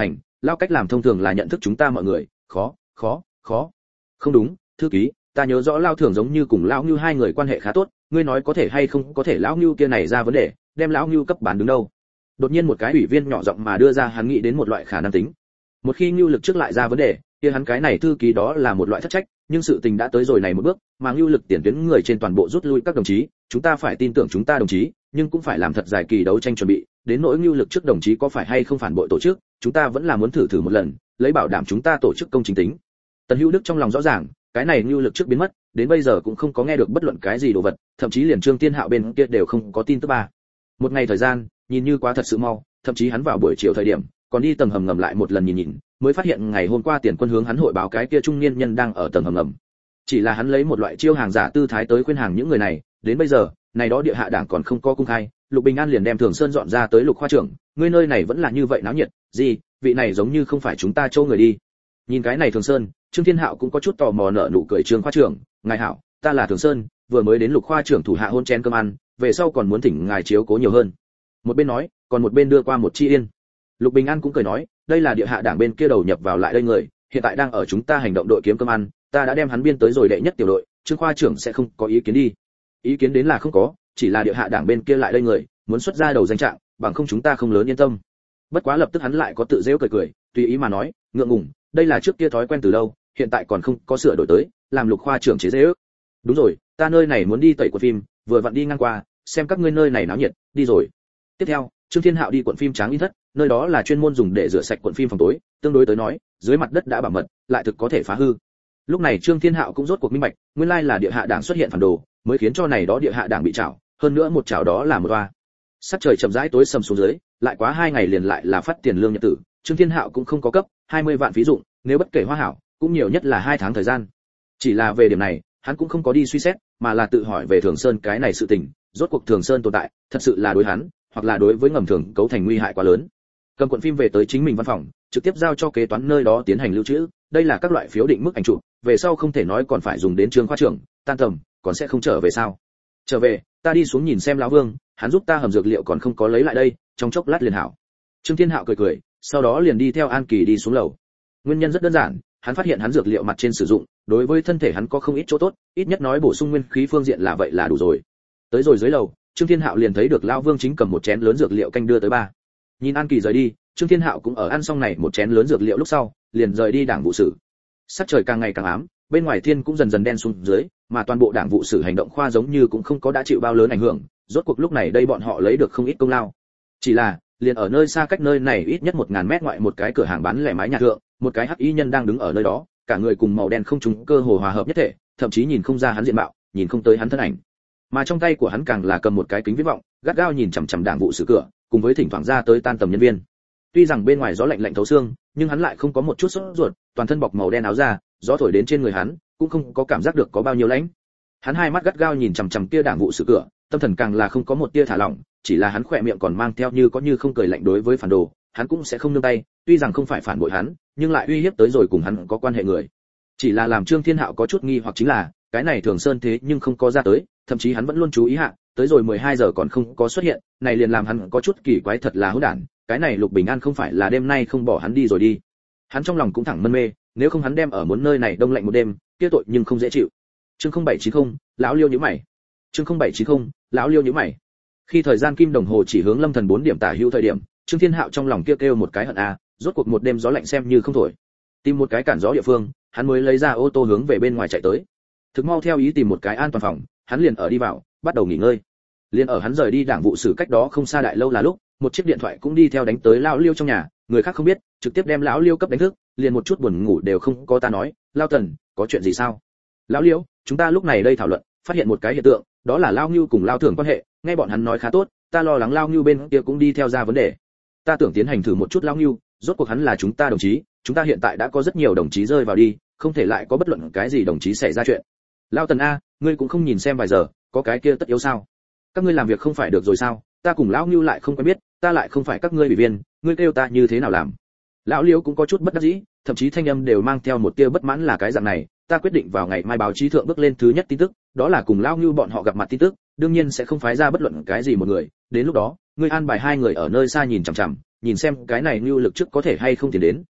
A: lao cách làm thông thường là nhận thức chúng ta mọi người, khó, khó, khó. Không đúng, thư ký, ta nhớ rõ lao thường giống như cùng lão Ngưu hai người quan hệ khá tốt, ngươi nói có thể hay không có thể lão Ngưu kia này ra vấn đề, đem lão Ngưu cấp bán đứng đâu. Đột nhiên một cái ủy viên nhỏ giọng mà đưa ra hắn nghĩ đến một loại khả năng tính. Một khi Ngưu lực trước lại ra vấn đề, kia hắn cái này thư ký đó là một loại thất trách, nhưng sự tình đã tới rồi này một bước, mà Ngưu lực tiền tuyến người trên toàn bộ rút lui các đồng chí, chúng ta phải tin tưởng chúng ta đồng chí, nhưng cũng phải làm thật dài kỳ đấu tranh chuẩn bị, đến nỗi Ngưu lực trước đồng chí có phải hay không phản bội tổ chức, chúng ta vẫn là muốn thử thử một lần, lấy bảo đảm chúng ta tổ chức công chính tính. Tần Hữu Đức trong lòng rõ ràng, cái này Ngưu lực trước biến mất, đến bây giờ cũng không có nghe được bất luận cái gì đồ vật, thậm chí liền Trương Thiên Hạo bên kia đều không có tin tức ba. Một ngày thời gian, nhìn như quá thật sự mau, thậm chí hắn vào buổi chiều thời điểm, còn đi tầng hầm ngầm lại một lần nhìn nhìn, mới phát hiện ngày hôm qua Tiền Quân hướng hắn hội báo cái kia trung niên nhân đang ở tầng hầm ngầm. Chỉ là hắn lấy một loại chiêu hàng giả tư thái tới khuyên hàng những người này, đến bây giờ, này đó địa hạ đảng còn không có công khai, Lục Bình An liền đem Thường Sơn dọn ra tới Lục khoa trưởng, ngươi nơi này vẫn là như vậy náo nhiệt, gì, vị này giống như không phải chúng ta châu người đi. Nhìn cái này Thường Sơn, Trương Thiên Hạo cũng có chút tò mò nở nụ cười. Trương khoa trưởng, ngài hảo, ta là Thường Sơn, vừa mới đến Lục khoa trưởng thủ hạ hôn chén cơm ăn, về sau còn muốn thỉnh ngài chiếu cố nhiều hơn. Một bên nói, còn một bên đưa qua một chi yên. Lục Bình An cũng cười nói, đây là địa hạ đảng bên kia đầu nhập vào lại đây người, hiện tại đang ở chúng ta hành động đội kiếm cơm ăn, ta đã đem hắn biên tới rồi đệ nhất tiểu đội, Trương khoa trưởng sẽ không có ý kiến đi. Ý kiến đến là không có, chỉ là địa hạ đảng bên kia lại đây người, muốn xuất ra đầu danh trạng, bằng không chúng ta không lớn yên tâm. Bất quá lập tức hắn lại có tự giễu cười cười, tùy ý mà nói, ngượng ngùng, đây là trước kia thói quen từ lâu, hiện tại còn không có sửa đổi tới, làm Lục khoa trưởng chế giễu. Đúng rồi, ta nơi này muốn đi tẩy quận phim, vừa vặn đi ngang qua, xem các ngươi nơi này náo nhiệt, đi rồi. Tiếp theo, Trương Thiên Hạo đi quận phim Tráng In Thất, nơi đó là chuyên môn dùng để rửa sạch quận phim phòng tối, tương đối tới nói, dưới mặt đất đã bảo mật, lại thực có thể phá hư. Lúc này Trương Thiên Hạo cũng rốt cuộc minh bạch, nguyên lai là địa hạ đảng xuất hiện phản đồ, mới khiến cho này đó địa hạ đảng bị trảo, hơn nữa một trảo đó là một oa. Sắc trời chậm rãi tối sầm xuống dưới, lại quá hai ngày liền lại là phát tiền lương nhật tử, Trương Thiên Hạo cũng không có cấp hai mươi vạn phí dụng, nếu bất kể hoa hảo, cũng nhiều nhất là hai tháng thời gian. Chỉ là về điểm này, hắn cũng không có đi suy xét, mà là tự hỏi về Thường Sơn cái này sự tình, rốt cuộc Thường Sơn tồn tại, thật sự là đối hắn, hoặc là đối với ngầm thường cấu thành nguy hại quá lớn. Cầm cuộn phim về tới chính mình văn phòng, trực tiếp giao cho kế toán nơi đó tiến hành lưu trữ, đây là các loại phiếu định mức ảnh chụp, về sau không thể nói còn phải dùng đến Trương khoa trưởng, tan tầm, còn sẽ không trở về sao? Trở về, ta đi xuống nhìn xem lão Vương, hắn giúp ta hầm dược liệu còn không có lấy lại đây, trong chốc lát liền hảo. Trương Thiên Hạo cười cười, sau đó liền đi theo An Kỳ đi xuống lầu. Nguyên nhân rất đơn giản, hắn phát hiện hắn dược liệu mặt trên sử dụng, đối với thân thể hắn có không ít chỗ tốt, ít nhất nói bổ sung nguyên khí phương diện là vậy là đủ rồi. Tới rồi dưới lầu, Trương Thiên Hạo liền thấy được lão Vương chính cầm một chén lớn dược liệu canh đưa tới ba. Nhìn An Kỳ rời đi, Trương Thiên Hạo cũng ở ăn xong này một chén lớn dược liệu lúc sau, liền rời đi đảng vụ sử. Sắc trời càng ngày càng ám, bên ngoài thiên cũng dần dần đen xuống dưới, mà toàn bộ đảng vụ sử hành động khoa giống như cũng không có đã chịu bao lớn ảnh hưởng, rốt cuộc lúc này đây bọn họ lấy được không ít công lao. Chỉ là, liền ở nơi xa cách nơi này ít nhất một ngàn mét ngoại một cái cửa hàng bán lẻ mái nhà thượng, một cái hắc y nhân đang đứng ở nơi đó, cả người cùng màu đen không trùng cơ hồ hòa hợp nhất thể, thậm chí nhìn không ra hắn diện mạo, nhìn không tới hắn thân ảnh. Mà trong tay của hắn càng là cầm một cái kính viễn vọng, gắt gao nhìn chằm chằm đảng vụ sử cửa, cùng với thỉnh thoảng ra tới tan tầm nhân viên. Tuy rằng bên ngoài gió lạnh lạnh thấu xương, nhưng hắn lại không có một chút sốt ruột, toàn thân bọc màu đen áo da, gió thổi đến trên người hắn, cũng không có cảm giác được có bao nhiêu lạnh. Hắn hai mắt gắt gao nhìn chằm chằm kia đảng vụ sử cửa, tâm thần càng là không có một tia thả lỏng, chỉ là hắn khỏe miệng còn mang theo như có như không cười lạnh đối với phản đồ, hắn cũng sẽ không nương tay, tuy rằng không phải phản bội hắn, nhưng lại uy hiếp tới rồi cùng hắn có quan hệ người. Chỉ là làm Trương Thiên Hạo có chút nghi hoặc chính là, cái này Thường Sơn thế nhưng không có ra tới, thậm chí hắn vẫn luôn chú ý hạ, tới rồi mười hai giờ còn không có xuất hiện, này liền làm hắn có chút kỳ quái thật là hỗn đản, cái này Lục Bình An không phải là đêm nay không bỏ hắn đi rồi đi. Hắn trong lòng cũng thẳng mân mê, nếu không hắn đem ở muốn nơi này đông lạnh một đêm, kia tội nhưng không dễ chịu. Chương không bảy chín không, lão Liêu nhíu mày. Chương không bảy chín không, lão Liêu nhíu mày. Khi thời gian kim đồng hồ chỉ hướng lâm thần bốn điểm tả hữu thời điểm, Trương Thiên Hạo trong lòng kêu kêu một cái hận a, rốt cuộc một đêm gió lạnh xem như không thổi. Tìm một cái cản gió địa phương, hắn mới lấy ra ô tô hướng về bên ngoài chạy tới. Thực mau theo ý tìm một cái an toàn phòng, hắn liền ở đi vào, bắt đầu nghỉ ngơi. Liền ở hắn rời đi đảng vụ sử cách đó không xa đại lâu là lúc, một chiếc điện thoại cũng đi theo đánh tới lão Liêu trong nhà, người khác không biết, trực tiếp đem lão Liêu cấp đánh thức, liền một chút buồn ngủ đều không có. Ta nói, Lao Tần, có chuyện gì sao? Lão Liêu, chúng ta lúc này đây thảo luận, phát hiện một cái hiện tượng, đó là Lao Ngưu cùng Lao Thường quan hệ, nghe bọn hắn nói khá tốt, ta lo lắng Lao Ngưu bên kia cũng đi theo ra vấn đề. Ta tưởng tiến hành thử một chút Lao Ngưu, rốt cuộc hắn là chúng ta đồng chí, chúng ta hiện tại đã có rất nhiều đồng chí rơi vào đi, không thể lại có bất luận cái gì đồng chí xảy ra chuyện. Lao Tần a, ngươi cũng không nhìn xem vài giờ, có cái kia tất yếu sao? Các ngươi làm việc không phải được rồi sao? Ta cùng Lão Ngưu lại không quen biết, ta lại không phải các ngươi ủy viên, ngươi kêu ta như thế nào làm? Lão Liêu cũng có chút bất đắc dĩ, thậm chí thanh âm đều mang theo một tia bất mãn là cái dạng này, ta quyết định vào ngày mai báo chí thượng bước lên thứ nhất tin tức, đó là cùng Lão Ngưu bọn họ gặp mặt tin tức, đương nhiên sẽ không phái ra bất luận cái gì một người, đến lúc đó, ngươi an bài hai người ở nơi xa nhìn chằm chằm, nhìn xem cái này Ngưu lực trước có thể hay không tiến đến,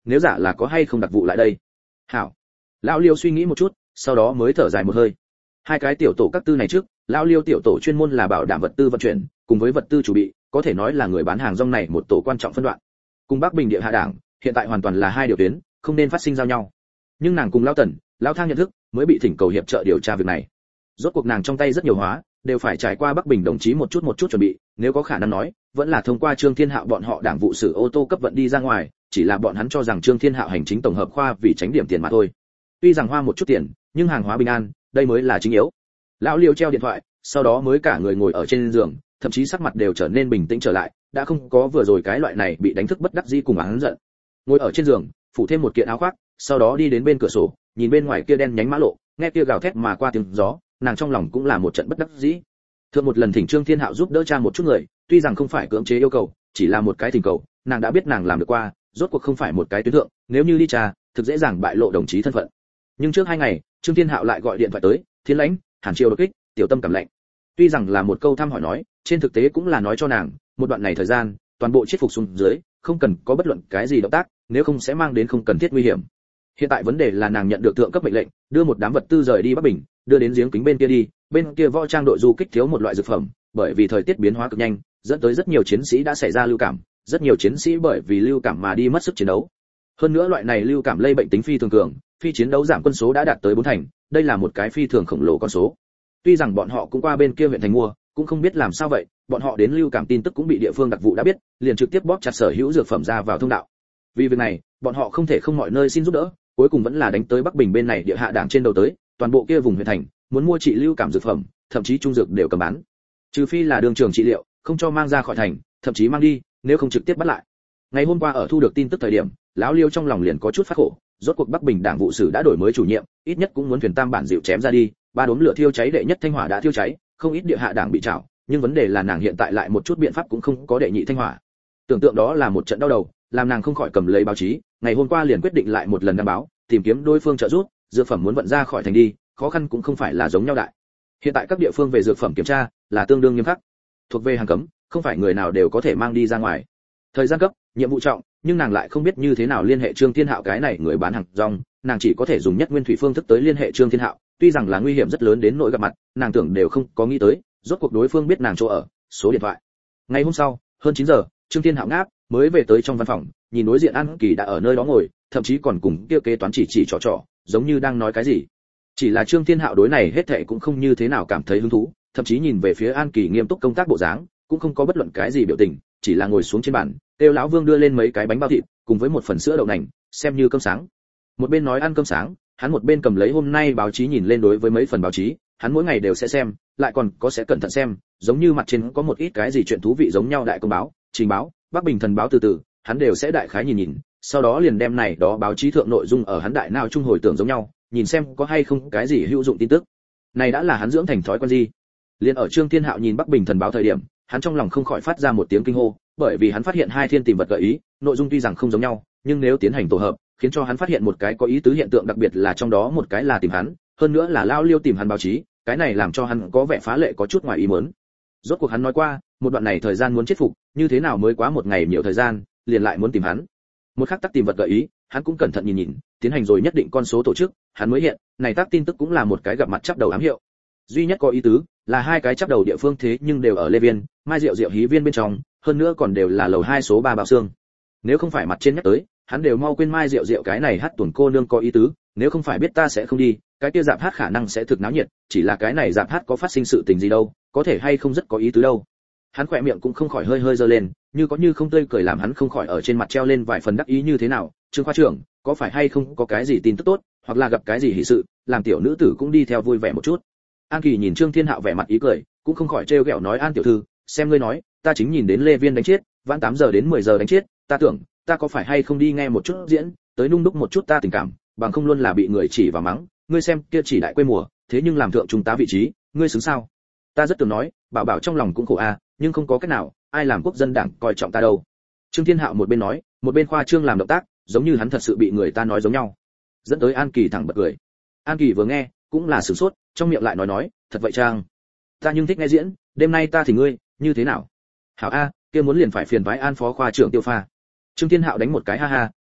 A: nếu giả là có hay không đặc vụ lại đây. Hảo. Lão Liêu suy nghĩ một chút, sau đó mới thở dài một hơi. Hai cái tiểu tổ các tư này trước, Lão Liêu tiểu tổ chuyên môn là bảo đảm vật tư vận chuyển, cùng với vật tư chủ bị, có thể nói là người bán hàng rong này một tổ quan trọng phân đoạn. Cùng Bắc Bình địa hạ đảng, hiện tại hoàn toàn là hai điều tuyến, không nên phát sinh giao nhau. Nhưng nàng cùng Lão Tần, Lão Thang nhận thức, mới bị thỉnh cầu hiệp trợ điều tra việc này. Rốt cuộc nàng trong tay rất nhiều hóa, đều phải trải qua Bắc Bình đồng chí một chút một chút chuẩn bị, nếu có khả năng nói, vẫn là thông qua Trương Thiên Hạo bọn họ đảng vụ sử ô tô cấp vận đi ra ngoài, chỉ là bọn hắn cho rằng Trương Thiên Hạo hành chính tổng hợp khoa vì tránh điểm tiền mà thôi. Tuy rằng hoa một chút tiền, nhưng hàng hóa bình an, đây mới là chính yếu. Lão Liêu treo điện thoại, sau đó mới cả người ngồi ở trên giường, thậm chí sắc mặt đều trở nên bình tĩnh trở lại, đã không có vừa rồi cái loại này bị đánh thức bất đắc dĩ cùng hắn giận. Ngồi ở trên giường, phủ thêm một kiện áo khoác, sau đó đi đến bên cửa sổ, nhìn bên ngoài kia đen nhánh mã lộ, nghe kia gào thét mà qua tiếng gió, nàng trong lòng cũng là một trận bất đắc dĩ. Thượng một lần thỉnh Trương Thiên Hạo giúp đỡ cha một chút người, tuy rằng không phải cưỡng chế yêu cầu, chỉ là một cái thỉnh cầu, nàng đã biết nàng làm được qua, rốt cuộc không phải một cái tuyến thượng, nếu như đi cha, thực dễ dàng bại lộ đồng chí thân phận. Nhưng trước hai ngày, Trương Thiên Hạo lại gọi điện thoại tới, Thiên Lãnh, Hàn Triều đột kích, tiểu tâm cảm lạnh. Tuy rằng là một câu thăm hỏi nói, trên thực tế cũng là nói cho nàng, một đoạn này thời gian, toàn bộ chiết phục xuống dưới, không cần có bất luận cái gì động tác, nếu không sẽ mang đến không cần thiết nguy hiểm. Hiện tại vấn đề là nàng nhận được thượng cấp mệnh lệnh, đưa một đám vật tư rời đi Bắc Bình, đưa đến giếng kính bên kia đi, bên kia võ trang đội du kích thiếu một loại dược phẩm, bởi vì thời tiết biến hóa cực nhanh, dẫn tới rất nhiều chiến sĩ đã xảy ra lưu cảm, rất nhiều chiến sĩ bởi vì lưu cảm mà đi mất sức chiến đấu. Hơn nữa loại này lưu cảm lây bệnh tính phi thường cường, phi chiến đấu giảm quân số đã đạt tới bốn thành, đây là một cái phi thường khổng lồ con số. Tuy rằng bọn họ cũng qua bên kia huyện thành mua, cũng không biết làm sao vậy, bọn họ đến lưu cảm tin tức cũng bị địa phương đặc vụ đã biết, liền trực tiếp bóp chặt sở hữu dược phẩm ra vào thông đạo. Vì việc này, bọn họ không thể không mọi nơi xin giúp đỡ, cuối cùng vẫn là đánh tới Bắc Bình bên này địa hạ đảng trên đầu tới, toàn bộ kia vùng huyện thành, muốn mua trị lưu cảm dược phẩm, thậm chí trung dược đều cầm bán. Trừ phi là đường trường trị liệu, không cho mang ra khỏi thành, thậm chí mang đi, nếu không trực tiếp bắt lại. Ngày hôm qua ở thu được tin tức thời điểm, lão Liêu trong lòng liền có chút phát khổ, rốt cuộc Bắc Bình đảng vụ sử đã đổi mới chủ nhiệm, ít nhất cũng muốn thuyền tam bản dịu chém ra đi, ba đốm lửa thiêu cháy đệ nhất thanh hỏa đã thiêu cháy, không ít địa hạ đảng bị trảo, nhưng vấn đề là nàng hiện tại lại một chút biện pháp cũng không có đệ nhị thanh hỏa. Tưởng tượng đó là một trận đau đầu, làm nàng không khỏi cầm lấy báo chí, ngày hôm qua liền quyết định lại một lần đăng báo, tìm kiếm đối phương trợ giúp, dược phẩm muốn vận ra khỏi thành đi, khó khăn cũng không phải là giống nhau đại. Hiện tại các địa phương về dược phẩm kiểm tra là tương đương nghiêm khắc, thuộc về hàng cấm, không phải người nào đều có thể mang đi ra ngoài. Thời gian cấp, nhiệm vụ trọng, nhưng nàng lại không biết như thế nào liên hệ Trương Thiên Hạo cái này người bán hàng rong, nàng chỉ có thể dùng nhất nguyên thủy phương thức tới liên hệ Trương Thiên Hạo, tuy rằng là nguy hiểm rất lớn đến nỗi gặp mặt, nàng tưởng đều không có nghĩ tới, rốt cuộc đối phương biết nàng chỗ ở, số điện thoại. Ngày hôm sau, hơn chín giờ, Trương Thiên Hạo ngáp, mới về tới trong văn phòng, nhìn đối diện An Kỳ đã ở nơi đó ngồi, thậm chí còn cùng kia kế toán chỉ chỉ trò trò, giống như đang nói cái gì. Chỉ là Trương Thiên Hạo đối này hết thảy cũng không như thế nào cảm thấy hứng thú, thậm chí nhìn về phía An Kỳ nghiêm túc công tác bộ dáng, cũng không có bất luận cái gì biểu tình, chỉ là ngồi xuống trên bàn, kêu lão Vương đưa lên mấy cái bánh bao thịt, cùng với một phần sữa đậu nành, xem như cơm sáng. Một bên nói ăn cơm sáng, hắn một bên cầm lấy hôm nay báo chí nhìn lên đối với mấy phần báo chí, hắn mỗi ngày đều sẽ xem, lại còn có sẽ cẩn thận xem, giống như mặt trên có một ít cái gì chuyện thú vị giống nhau đại công báo, trình báo, Bắc Bình thần báo từ từ, hắn đều sẽ đại khái nhìn nhìn, sau đó liền đem này đó báo chí thượng nội dung ở hắn đại não trung hồi tưởng giống nhau, nhìn xem có hay không cái gì hữu dụng tin tức. Này đã là hắn dưỡng thành thói quen gì. Liên ở Trương Thiên Hạo nhìn Bắc Bình thần báo thời điểm, hắn trong lòng không khỏi phát ra một tiếng kinh hô, bởi vì hắn phát hiện hai thiên tìm vật gợi ý, nội dung tuy rằng không giống nhau, nhưng nếu tiến hành tổ hợp, khiến cho hắn phát hiện một cái có ý tứ hiện tượng, đặc biệt là trong đó một cái là tìm hắn, hơn nữa là Lao Liêu tìm hắn báo chí, cái này làm cho hắn có vẻ phá lệ có chút ngoài ý muốn. Rốt cuộc hắn nói qua, một đoạn này thời gian muốn chết phục, như thế nào mới quá một ngày nhiều thời gian, liền lại muốn tìm hắn. Một khắc tắc tìm vật gợi ý, hắn cũng cẩn thận nhìn nhìn, tiến hành rồi nhất định con số tổ chức, hắn mới hiện, này tác tin tức cũng là một cái gặp mặt chắp đầu ám hiệu. Duy nhất có ý tứ là hai cái chắp đầu địa phương thế nhưng đều ở Lê Viên, Mai Diệu Diệu hí viên bên trong, hơn nữa còn đều là lầu hai số ba Bảo Xương. Nếu không phải mặt trên nhắc tới, hắn đều mau quên Mai Diệu Diệu cái này hát tuần cô nương có ý tứ, nếu không phải biết ta sẽ không đi, cái kia dạp hát khả năng sẽ thực náo nhiệt, chỉ là cái này dạp hát có phát sinh sự tình gì đâu, có thể hay không rất có ý tứ đâu. Hắn khỏe miệng cũng không khỏi hơi hơi giơ lên, như có như không tươi cười làm hắn không khỏi ở trên mặt treo lên vài phần đắc ý như thế nào. Trương khoa trưởng, có phải hay không có cái gì tin tức tốt, hoặc là gặp cái gì hỷ sự, làm tiểu nữ tử cũng đi theo vui vẻ một chút. An Kỳ nhìn Trương Thiên Hạo vẻ mặt ý cười, cũng không khỏi trêu ghẹo nói An tiểu thư, xem ngươi nói, ta chính nhìn đến Lê Viên đánh chết, vãn tám giờ đến mười giờ đánh chết, ta tưởng, ta có phải hay không đi nghe một chút diễn, tới nung đúc một chút ta tình cảm, bằng không luôn là bị người chỉ và mắng, ngươi xem kia chỉ đại quê mùa, thế nhưng làm thượng trung tá vị trí, ngươi xứng sao? Ta rất tưởng nói, bảo bảo trong lòng cũng khổ a, nhưng không có cách nào, ai làm quốc dân đảng coi trọng ta đâu. Trương Thiên Hạo một bên nói, một bên khoa trương làm động tác, giống như hắn thật sự bị người ta nói giống nhau, dẫn tới An Kỳ thẳng bật cười. An Kỳ vừa nghe, cũng là sửng sốt, trong miệng lại nói nói, thật vậy chăng? Ta nhưng thích nghe diễn, đêm nay ta thì ngươi, như thế nào? Hảo a, kia muốn liền phải phiền vái An phó khoa trưởng Tiêu Pha. Trương Thiên Hạo đánh một cái ha ha,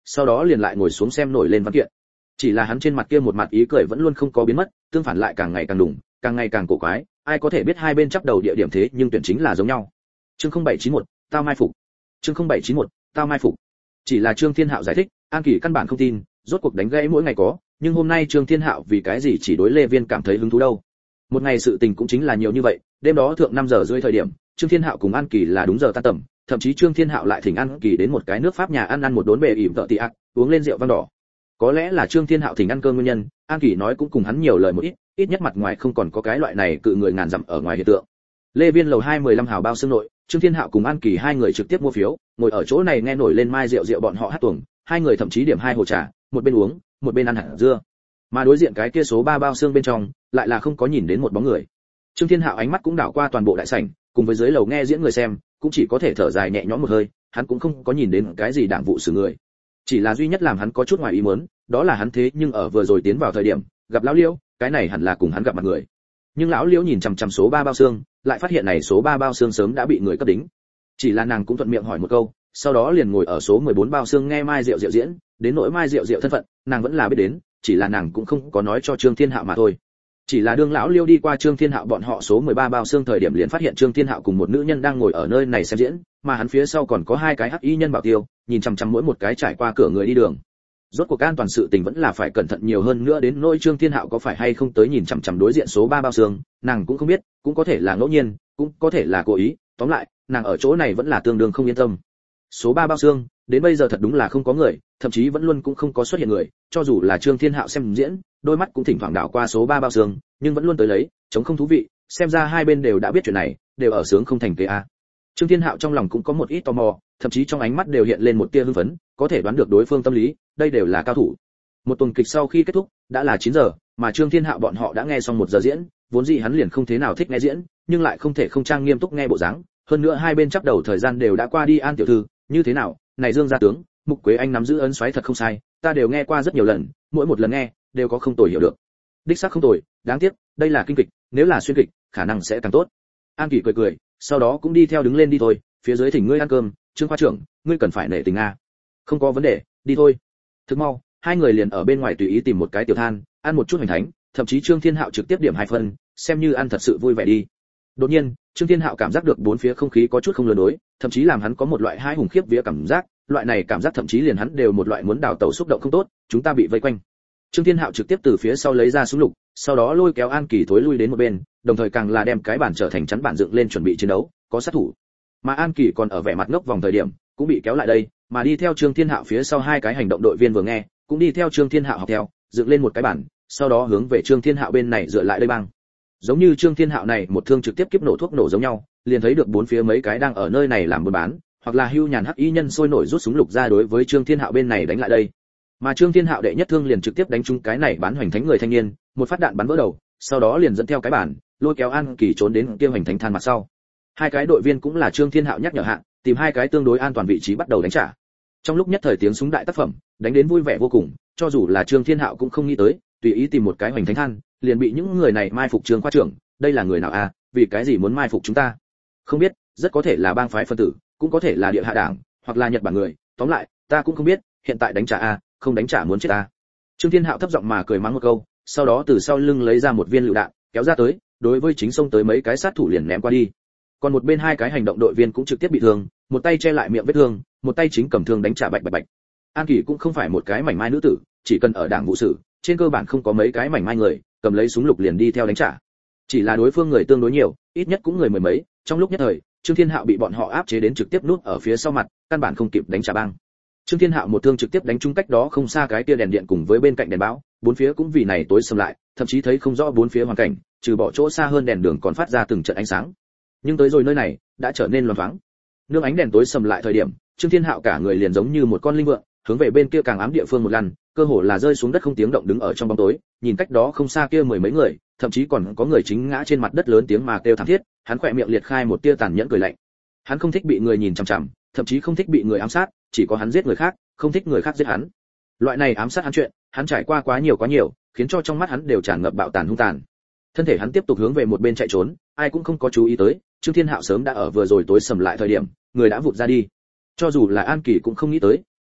A: sau đó liền lại ngồi xuống xem nổi lên văn kiện. Chỉ là hắn trên mặt kia một mặt ý cười vẫn luôn không có biến mất, tương phản lại càng ngày càng đủng, càng ngày càng cổ quái, ai có thể biết hai bên chấp đầu địa điểm thế nhưng tuyển chính là giống nhau. Chương không bảy chín mốt, tao mai phục. Chương không bảy chín mốt, tao mai phục. Chỉ là Trương Thiên Hạo giải thích, An Kỳ căn bản không tin, rốt cuộc đánh gãy mỗi ngày có, nhưng hôm nay Trương Thiên Hạo vì cái gì chỉ đối Lê Viên cảm thấy hứng thú đâu? Một ngày sự tình cũng chính là nhiều như vậy, đêm đó thượng năm giờ rưỡi thời điểm, Trương Thiên Hạo cùng An Kỳ là đúng giờ tan tầm, thậm chí Trương Thiên Hạo lại thỉnh An Kỳ đến một cái nước Pháp nhà ăn ăn một đốn bề ỉm tợ tị ác, uống lên rượu vang đỏ. Có lẽ là Trương Thiên Hạo thỉnh ăn cơm nguyên nhân, An Kỳ nói cũng cùng hắn nhiều lời một ít, ít nhất mặt ngoài không còn có cái loại này cự người ngàn dặm ở ngoài hiện tượng. Lê Viên lầu hai mười lăm hào bao xương nội, Trương Thiên Hạo cùng An Kỳ hai người trực tiếp mua phiếu, ngồi ở chỗ này nghe nổi lên mai rượu rượu bọn họ hát tuồng, hai người thậm chí điểm hai hồ trà, một bên uống, một bên ăn hạt dưa. Mà đối diện cái kia số ba bao xương bên trong, lại là không có nhìn đến một bóng người. Trương Thiên Hạo ánh mắt cũng đảo qua toàn bộ đại sảnh, cùng với dưới lầu nghe diễn người xem, cũng chỉ có thể thở dài nhẹ nhõm một hơi, hắn cũng không có nhìn đến cái gì đảng vụ xử người. Chỉ là duy nhất làm hắn có chút ngoài ý muốn, đó là hắn thế nhưng ở vừa rồi tiến vào thời điểm, gặp lão Liễu, cái này hẳn là cùng hắn gặp mặt người. Nhưng lão Liễu nhìn chằm chằm số ba bao xương, lại phát hiện này số ba bao xương sớm đã bị người cấp đính. Chỉ là nàng cũng thuận miệng hỏi một câu, sau đó liền ngồi ở số mười bốn bao xương nghe Mai Diệu Diệu diễn, đến nỗi Mai Diệu Diệu thân phận, nàng vẫn là biết đến, chỉ là nàng cũng không có nói cho Trương Thiên Hạo mà thôi. Chỉ là đương lão Liêu đi qua Trương Thiên Hạo bọn họ số mười ba bao xương thời điểm liền phát hiện Trương Thiên Hạo cùng một nữ nhân đang ngồi ở nơi này xem diễn, mà hắn phía sau còn có hai cái hắc y nhân bảo tiêu, nhìn chằm chằm mỗi một cái trải qua cửa người đi đường. Rốt cuộc an toàn sự tình vẫn là phải cẩn thận nhiều hơn nữa, đến nỗi Trương Thiên Hạo có phải hay không tới nhìn chằm chằm đối diện số ba bao xương, nàng cũng không biết, cũng có thể là ngẫu nhiên, cũng có thể là cố ý, tóm lại, nàng ở chỗ này vẫn là tương đương không yên tâm. Số ba bao xương, đến bây giờ thật đúng là không có người, thậm chí vẫn luôn cũng không có xuất hiện người, cho dù là Trương Thiên Hạo xem diễn, đôi mắt cũng thỉnh thoảng đảo qua số ba bao xương, nhưng vẫn luôn tới lấy, chống không thú vị, xem ra hai bên đều đã biết chuyện này, đều ở sướng không thành kế a. Trương Thiên Hạo trong lòng cũng có một ít tò mò, thậm chí trong ánh mắt đều hiện lên một tia hưng phấn, có thể đoán được đối phương tâm lý, đây đều là cao thủ. Một tuần kịch sau khi kết thúc, đã là chín giờ, mà Trương Thiên Hạo bọn họ đã nghe xong một giờ diễn, vốn dĩ hắn liền không thế nào thích nghe diễn, nhưng lại không thể không trang nghiêm túc nghe bộ dáng, hơn nữa hai bên chắp đầu thời gian đều đã qua đi. An tiểu thư, như thế nào, này Dương gia tướng, Mục Quế Anh nắm giữ ấn xoáy thật không sai, ta đều nghe qua rất nhiều lần, mỗi một lần nghe đều có không tồi hiểu được. Đích xác không tồi, đáng tiếc, đây là kinh kịch, nếu là xuyên kịch, khả năng sẽ càng tốt. An Kỳ cười cười, sau đó cũng đi theo đứng lên đi thôi, phía dưới thỉnh ngươi ăn cơm, Trương khoa trưởng, ngươi cần phải nể tình a. Không có vấn đề, đi thôi. Thức mau, hai người liền ở bên ngoài tùy ý tìm một cái tiểu than, ăn một chút hoành thánh, thậm chí Trương Thiên Hạo trực tiếp điểm hai phần, xem như ăn thật sự vui vẻ đi. Đột nhiên, Trương Thiên Hạo cảm giác được bốn phía không khí có chút không lường đối, thậm chí làm hắn có một loại hai hùng khiếp vía cảm giác, loại này cảm giác thậm chí liền hắn đều một loại muốn đào tẩu xúc động không tốt, chúng ta bị vây quanh. Trương Thiên Hạo trực tiếp từ phía sau lấy ra súng lục, sau đó lôi kéo An Kỳ thối lui đến một bên, đồng thời càng là đem cái bản trở thành chắn bản dựng lên chuẩn bị chiến đấu, có sát thủ. Mà An Kỳ còn ở vẻ mặt ngốc vòng thời điểm, cũng bị kéo lại đây, mà đi theo Trương Thiên Hạo phía sau hai cái hành động đội viên vừa nghe, cũng đi theo Trương Thiên Hạo học theo, dựng lên một cái bản, sau đó hướng về Trương Thiên Hạo bên này dựa lại đây băng. Giống như Trương Thiên Hạo này một thương trực tiếp kiếp nổ thuốc nổ giống nhau, liền thấy được bốn phía mấy cái đang ở nơi này làm buôn bán, hoặc là hưu nhàn hắc y nhân sôi nổi rút súng lục ra đối với Trương Thiên Hạo bên này đánh lại đây. Mà Trương Thiên Hạo đệ nhất thương liền trực tiếp đánh trúng cái này bán hoành thánh người thanh niên, một phát đạn bắn vỡ đầu, sau đó liền dẫn theo cái bản, lôi kéo An Kỳ trốn đến kia hoành thánh than mặt sau. Hai cái đội viên cũng là Trương Thiên Hạo nhắc nhở hạ, tìm hai cái tương đối an toàn vị trí bắt đầu đánh trả. Trong lúc nhất thời tiếng súng đại tác phẩm, đánh đến vui vẻ vô cùng, cho dù là Trương Thiên Hạo cũng không nghĩ tới, tùy ý tìm một cái hoành thánh than, liền bị những người này mai phục Trương khoa trưởng, đây là người nào a, vì cái gì muốn mai phục chúng ta? Không biết, rất có thể là bang phái phân tử, cũng có thể là địa hạ đảng, hoặc là Nhật Bản người, tóm lại, ta cũng không biết, hiện tại đánh trả a, không đánh trả muốn chết ta. Trương Thiên Hạo thấp giọng mà cười mắng một câu, sau đó từ sau lưng lấy ra một viên lựu đạn, kéo ra tới, đối với chính xông tới mấy cái sát thủ liền ném qua đi. Còn một bên hai cái hành động đội viên cũng trực tiếp bị thương, một tay che lại miệng vết thương, một tay chính cầm thương đánh trả bạch bạch bạch. An Kỳ cũng không phải một cái mảnh mai nữ tử, chỉ cần ở đảng vụ sự, trên cơ bản không có mấy cái mảnh mai người, cầm lấy súng lục liền đi theo đánh trả. Chỉ là đối phương người tương đối nhiều, ít nhất cũng người mười mấy, trong lúc nhất thời, Trương Thiên Hạo bị bọn họ áp chế đến trực tiếp núp ở phía sau mặt, căn bản không kịp đánh trả băng. Trương Thiên Hạo một thương trực tiếp đánh trúng cách đó không xa cái kia đèn điện cùng với bên cạnh đèn báo, bốn phía cũng vì này tối sầm lại, thậm chí thấy không rõ bốn phía hoàn cảnh, trừ bỏ chỗ xa hơn đèn đường còn phát ra từng trận ánh sáng. Nhưng tới rồi nơi này, đã trở nên loáng thoáng. Nương ánh đèn tối sầm lại thời điểm, Trương Thiên Hạo cả người liền giống như một con linh vượn, hướng về bên kia càng ám địa phương một lần, cơ hồ là rơi xuống đất không tiếng động đứng ở trong bóng tối, nhìn cách đó không xa kia mười mấy người, thậm chí còn có người chính ngã trên mặt đất lớn tiếng mà kêu thảm thiết, hắn khỏe miệng liệt khai một tia tàn nhẫn cười lạnh. Hắn không thích bị người nhìn chằm chằm, thậm chí không thích bị người ám sát, chỉ có hắn giết người khác, không thích người khác giết hắn. Loại này ám sát hắn chuyện, hắn trải qua quá nhiều quá nhiều, khiến cho trong mắt hắn đều tràn ngập bạo tàn hung tàn. Thân thể hắn tiếp tục hướng về một bên chạy trốn, ai cũng không có chú ý tới, Trương Thiên Hạo sớm đã ở vừa rồi tối sầm lại thời điểm, người đã vụt ra đi. Cho dù là An Kỳ cũng không nghĩ tới,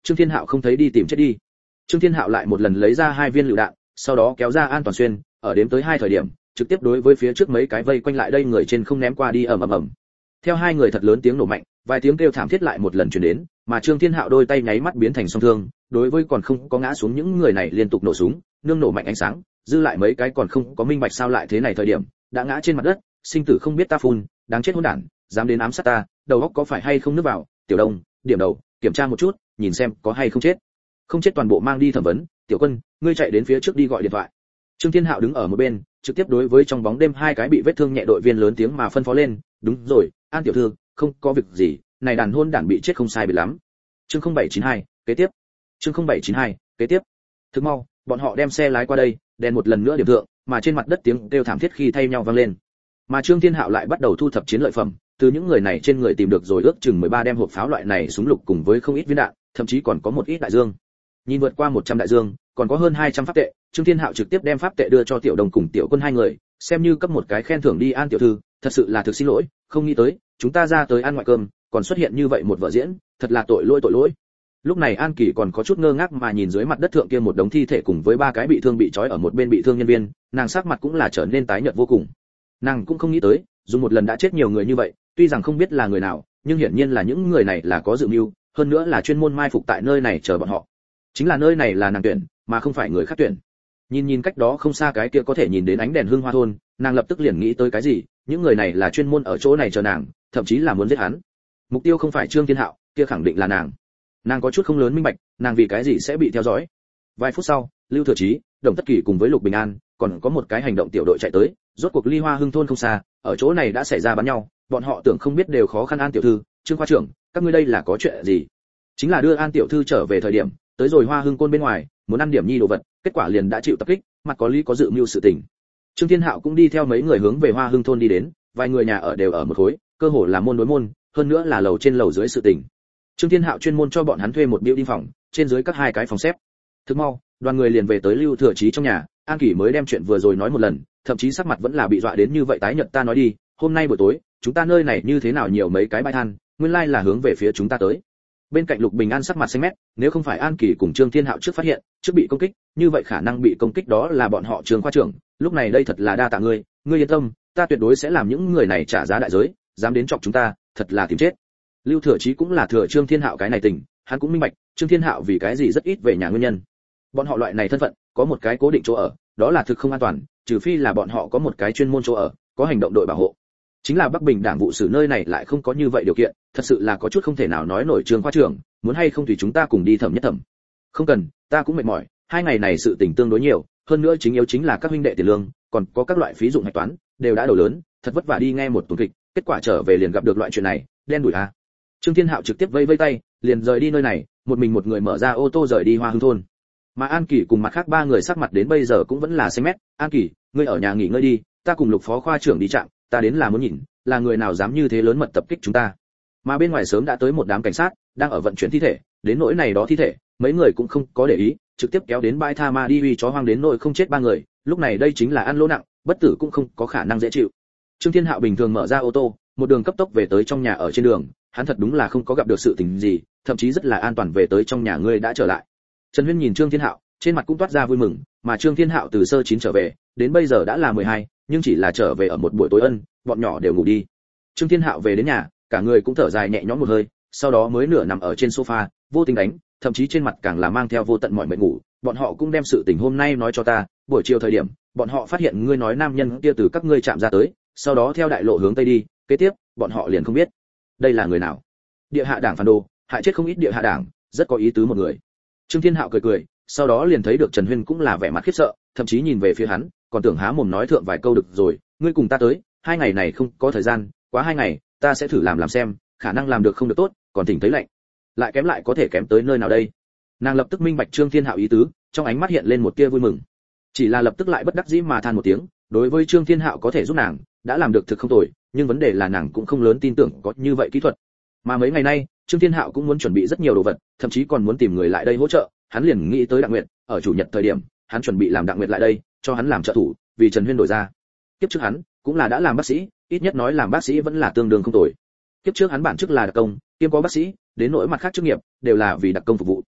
A: Trương Thiên Hạo không thấy đi tìm chết đi. Trương Thiên Hạo lại một lần lấy ra hai viên lựu đạn, sau đó kéo ra An Toàn Xuyên, ở đếm tới hai thời điểm, trực tiếp đối với phía trước mấy cái vây quanh lại đây người trên không ném qua đi ầm ầm ầm. Theo hai người thật lớn tiếng nổ mạnh, vài tiếng kêu thảm thiết lại một lần truyền đến, mà Trương Thiên Hạo đôi tay nháy mắt biến thành song thương, đối với còn không có ngã xuống những người này liên tục nổ súng, nương nổ mạnh ánh sáng, dư lại mấy cái còn không có minh bạch sao lại thế này thời điểm, đã ngã trên mặt đất, sinh tử không biết ta phun, đáng chết hỗn đản, dám đến ám sát ta, đầu óc có phải hay không nước vào, Tiểu Đông, điểm đầu, kiểm tra một chút, nhìn xem có hay không chết. Không chết toàn bộ mang đi thẩm vấn, Tiểu Quân, ngươi chạy đến phía trước đi gọi điện thoại. Trương Thiên Hạo đứng ở một bên, trực tiếp đối với trong bóng đêm hai cái bị vết thương nhẹ đội viên lớn tiếng mà phân phó lên, đúng rồi, An tiểu thư, không có việc gì, này đàn hôn đản bị chết không sai biệt lắm. Chương không bảy chín hai, kế tiếp. Chương không bảy chín hai, kế tiếp. Thức mau, bọn họ đem xe lái qua đây, đèn một lần nữa điểm thượng, mà trên mặt đất tiếng kêu thảm thiết khi thay nhau vang lên. Mà Trương Thiên Hạo lại bắt đầu thu thập chiến lợi phẩm, từ những người này trên người tìm được rồi ước chừng mười ba đem hộp pháo loại này súng lục cùng với không ít viên đạn, thậm chí còn có một ít đại dương. Nhìn vượt qua một trăm đại dương, còn có hơn hai trăm pháp tệ, Trương Thiên Hạo trực tiếp đem pháp tệ đưa cho Tiểu Đồng cùng Tiểu Quân hai người, xem như cấp một cái khen thưởng đi. An tiểu thư, thật sự là thực xin lỗi, không nghĩ tới, chúng ta ra tới ăn ngoại cơm, còn xuất hiện như vậy một vở diễn, thật là tội lỗi tội lỗi. Lúc này An Kỳ còn có chút ngơ ngác mà nhìn dưới mặt đất thượng kia một đống thi thể cùng với ba cái bị thương bị trói ở một bên bị thương nhân viên, nàng sắc mặt cũng là trở nên tái nhợt vô cùng. Nàng cũng không nghĩ tới, dùng một lần đã chết nhiều người như vậy, tuy rằng không biết là người nào, nhưng hiển nhiên là những người này là có dự mưu, hơn nữa là chuyên môn mai phục tại nơi này chờ bọn họ. Chính là nơi này là nàng tuyển, mà không phải người khác tuyển. Nhìn nhìn cách đó không xa cái kia có thể nhìn đến ánh đèn hương hoa thôn, nàng lập tức liền nghĩ tới cái gì, những người này là chuyên môn ở chỗ này chờ nàng, thậm chí là muốn giết hắn. Mục tiêu không phải Trương Thiên Hạo, kia khẳng định là nàng. Nàng có chút không lớn minh bạch, nàng vì cái gì sẽ bị theo dõi. Vài phút sau, Lưu Thừa Chí, Đồng Tất Kỳ cùng với Lục Bình An, còn có một cái hành động tiểu đội chạy tới, rốt cuộc ly Hoa Hưng thôn không xa, ở chỗ này đã xảy ra bắn nhau, bọn họ tưởng không biết đều khó khăn. An tiểu thư, Trương khoa trưởng, các ngươi đây là có chuyện gì? Chính là đưa An tiểu thư trở về thời điểm, tới rồi Hoa Hưng côn bên ngoài, muốn ăn điểm nhi đồ vật, kết quả liền đã chịu tập kích, mặt có lý có dự mưu sự tình. Trương Thiên Hạo cũng đi theo mấy người hướng về Hoa Hưng thôn đi đến, vài người nhà ở đều ở một khối, cơ hồ là môn đối môn, hơn nữa là lầu trên lầu dưới sự tình. Trương Thiên Hạo chuyên môn cho bọn hắn thuê một building phòng, trên dưới các hai cái phòng xếp. Thức mau, đoàn người liền về tới Lưu Thừa Chí trong nhà, An Kỷ mới đem chuyện vừa rồi nói một lần, thậm chí sắc mặt vẫn là bị dọa đến như vậy tái nhợt. Ta nói đi, hôm nay buổi tối, chúng ta nơi này như thế nào nhiều mấy cái bãi than, nguyên lai là hướng về phía chúng ta tới. Bên cạnh Lục Bình An sắc mặt xanh mét, nếu không phải An Kỷ cùng Trương Thiên Hạo trước phát hiện, trước bị công kích, như vậy khả năng bị công kích đó là bọn họ Trương khoa trưởng, lúc này đây thật là đa tạ ngươi, ngươi yên tâm, ta tuyệt đối sẽ làm những người này trả giá đại giới, dám đến chọc chúng ta, thật là tìm chết. Lưu Thừa Chí cũng là thừa Trương Thiên Hạo cái này tình, hắn cũng minh bạch, Trương Thiên Hạo vì cái gì rất ít về nhà nguyên nhân. Bọn họ loại này thân phận, có một cái cố định chỗ ở, đó là thực không an toàn, trừ phi là bọn họ có một cái chuyên môn chỗ ở, có hành động đội bảo hộ. Chính là Bắc Bình Đảng vụ sử nơi này lại không có như vậy điều kiện, thật sự là có chút không thể nào nói nổi. Trương khoa trưởng, muốn hay không thì chúng ta cùng đi thẩm nhất thẩm. Không cần, ta cũng mệt mỏi, hai ngày này sự tình tương đối nhiều, hơn nữa chính yếu chính là các huynh đệ tiền lương, còn có các loại phí dụng hạch toán, đều đã đầu lớn, thật vất vả đi nghe một tuần kịch, kết quả trở về liền gặp được loại chuyện này, đen đủi à. Trương Thiên Hạo trực tiếp vây vây tay, liền rời đi nơi này, một mình một người mở ra ô tô rời đi Hoa Hưng thôn. Mà An Kỳ cùng mặt khác ba người sắc mặt đến bây giờ cũng vẫn là xanh mét. An Kỳ, ngươi ở nhà nghỉ ngơi đi, ta cùng Lục phó khoa trưởng đi trạm, ta đến là muốn nhìn, là người nào dám như thế lớn mật tập kích chúng ta. Mà bên ngoài sớm đã tới một đám cảnh sát, đang ở vận chuyển thi thể, đến nỗi này đó thi thể, mấy người cũng không có để ý, trực tiếp kéo đến bãi tha ma đi uy chó hoang, đến nỗi không chết ba người, lúc này đây chính là ăn lỗ nặng, bất tử cũng không có khả năng dễ chịu. Trương Thiên Hạo bình thường mở ra ô tô, một đường cấp tốc về tới trong nhà. Ở trên đường, hắn thật đúng là không có gặp được sự tình gì, thậm chí rất là an toàn về tới trong nhà. Ngươi đã trở lại. Trần Huyên nhìn Trương Thiên Hạo, trên mặt cũng toát ra vui mừng, mà Trương Thiên Hạo từ sơ chín trở về, đến bây giờ đã là mười hai, nhưng chỉ là trở về ở một buổi tối ân, bọn nhỏ đều ngủ đi. Trương Thiên Hạo về đến nhà, cả người cũng thở dài nhẹ nhõm một hơi, sau đó mới nửa nằm ở trên sofa, vô tình đánh, thậm chí trên mặt càng là mang theo vô tận mọi mệt ngủ. Bọn họ cũng đem sự tình hôm nay nói cho ta, buổi chiều thời điểm, bọn họ phát hiện ngươi nói nam nhân kia từ các ngươi chạm ra tới, sau đó theo đại lộ hướng tây đi, kế tiếp, bọn họ liền không biết đây là người nào. Địa hạ đảng phản đồ, hại chết không ít địa hạ đảng, rất có ý tứ một người. Trương Thiên Hạo cười cười, sau đó liền thấy được Trần Huyên cũng là vẻ mặt khiếp sợ, thậm chí nhìn về phía hắn, còn tưởng há mồm nói thượng vài câu. Được rồi, ngươi cùng ta tới, hai ngày này không có thời gian, quá hai ngày, ta sẽ thử làm làm xem, khả năng làm được không được tốt, còn thỉnh thấy lạnh. Lại kém lại có thể kém tới nơi nào đây? Nàng lập tức minh bạch Trương Thiên Hạo ý tứ, trong ánh mắt hiện lên một tia vui mừng. Chỉ là lập tức lại bất đắc dĩ mà than một tiếng, đối với Trương Thiên Hạo có thể giúp nàng, đã làm được thực không tồi, nhưng vấn đề là nàng cũng không lớn tin tưởng có như vậy kỹ thuật. Mà mấy ngày nay, Trương Thiên Hạo cũng muốn chuẩn bị rất nhiều đồ vật, thậm chí còn muốn tìm người lại đây hỗ trợ, hắn liền nghĩ tới Đặng Nguyệt, ở chủ nhật thời điểm, hắn chuẩn bị làm Đặng Nguyệt lại đây, cho hắn làm trợ thủ, vì Trần Huyên đổi ra. Kiếp trước hắn cũng là đã làm bác sĩ, ít nhất nói làm bác sĩ vẫn là tương đương không tồi. Kiếp trước hắn bản chức là đặc công, kiêm có bác sĩ, đến nỗi mặt khác chức nghiệp đều là vì đặc công phục vụ.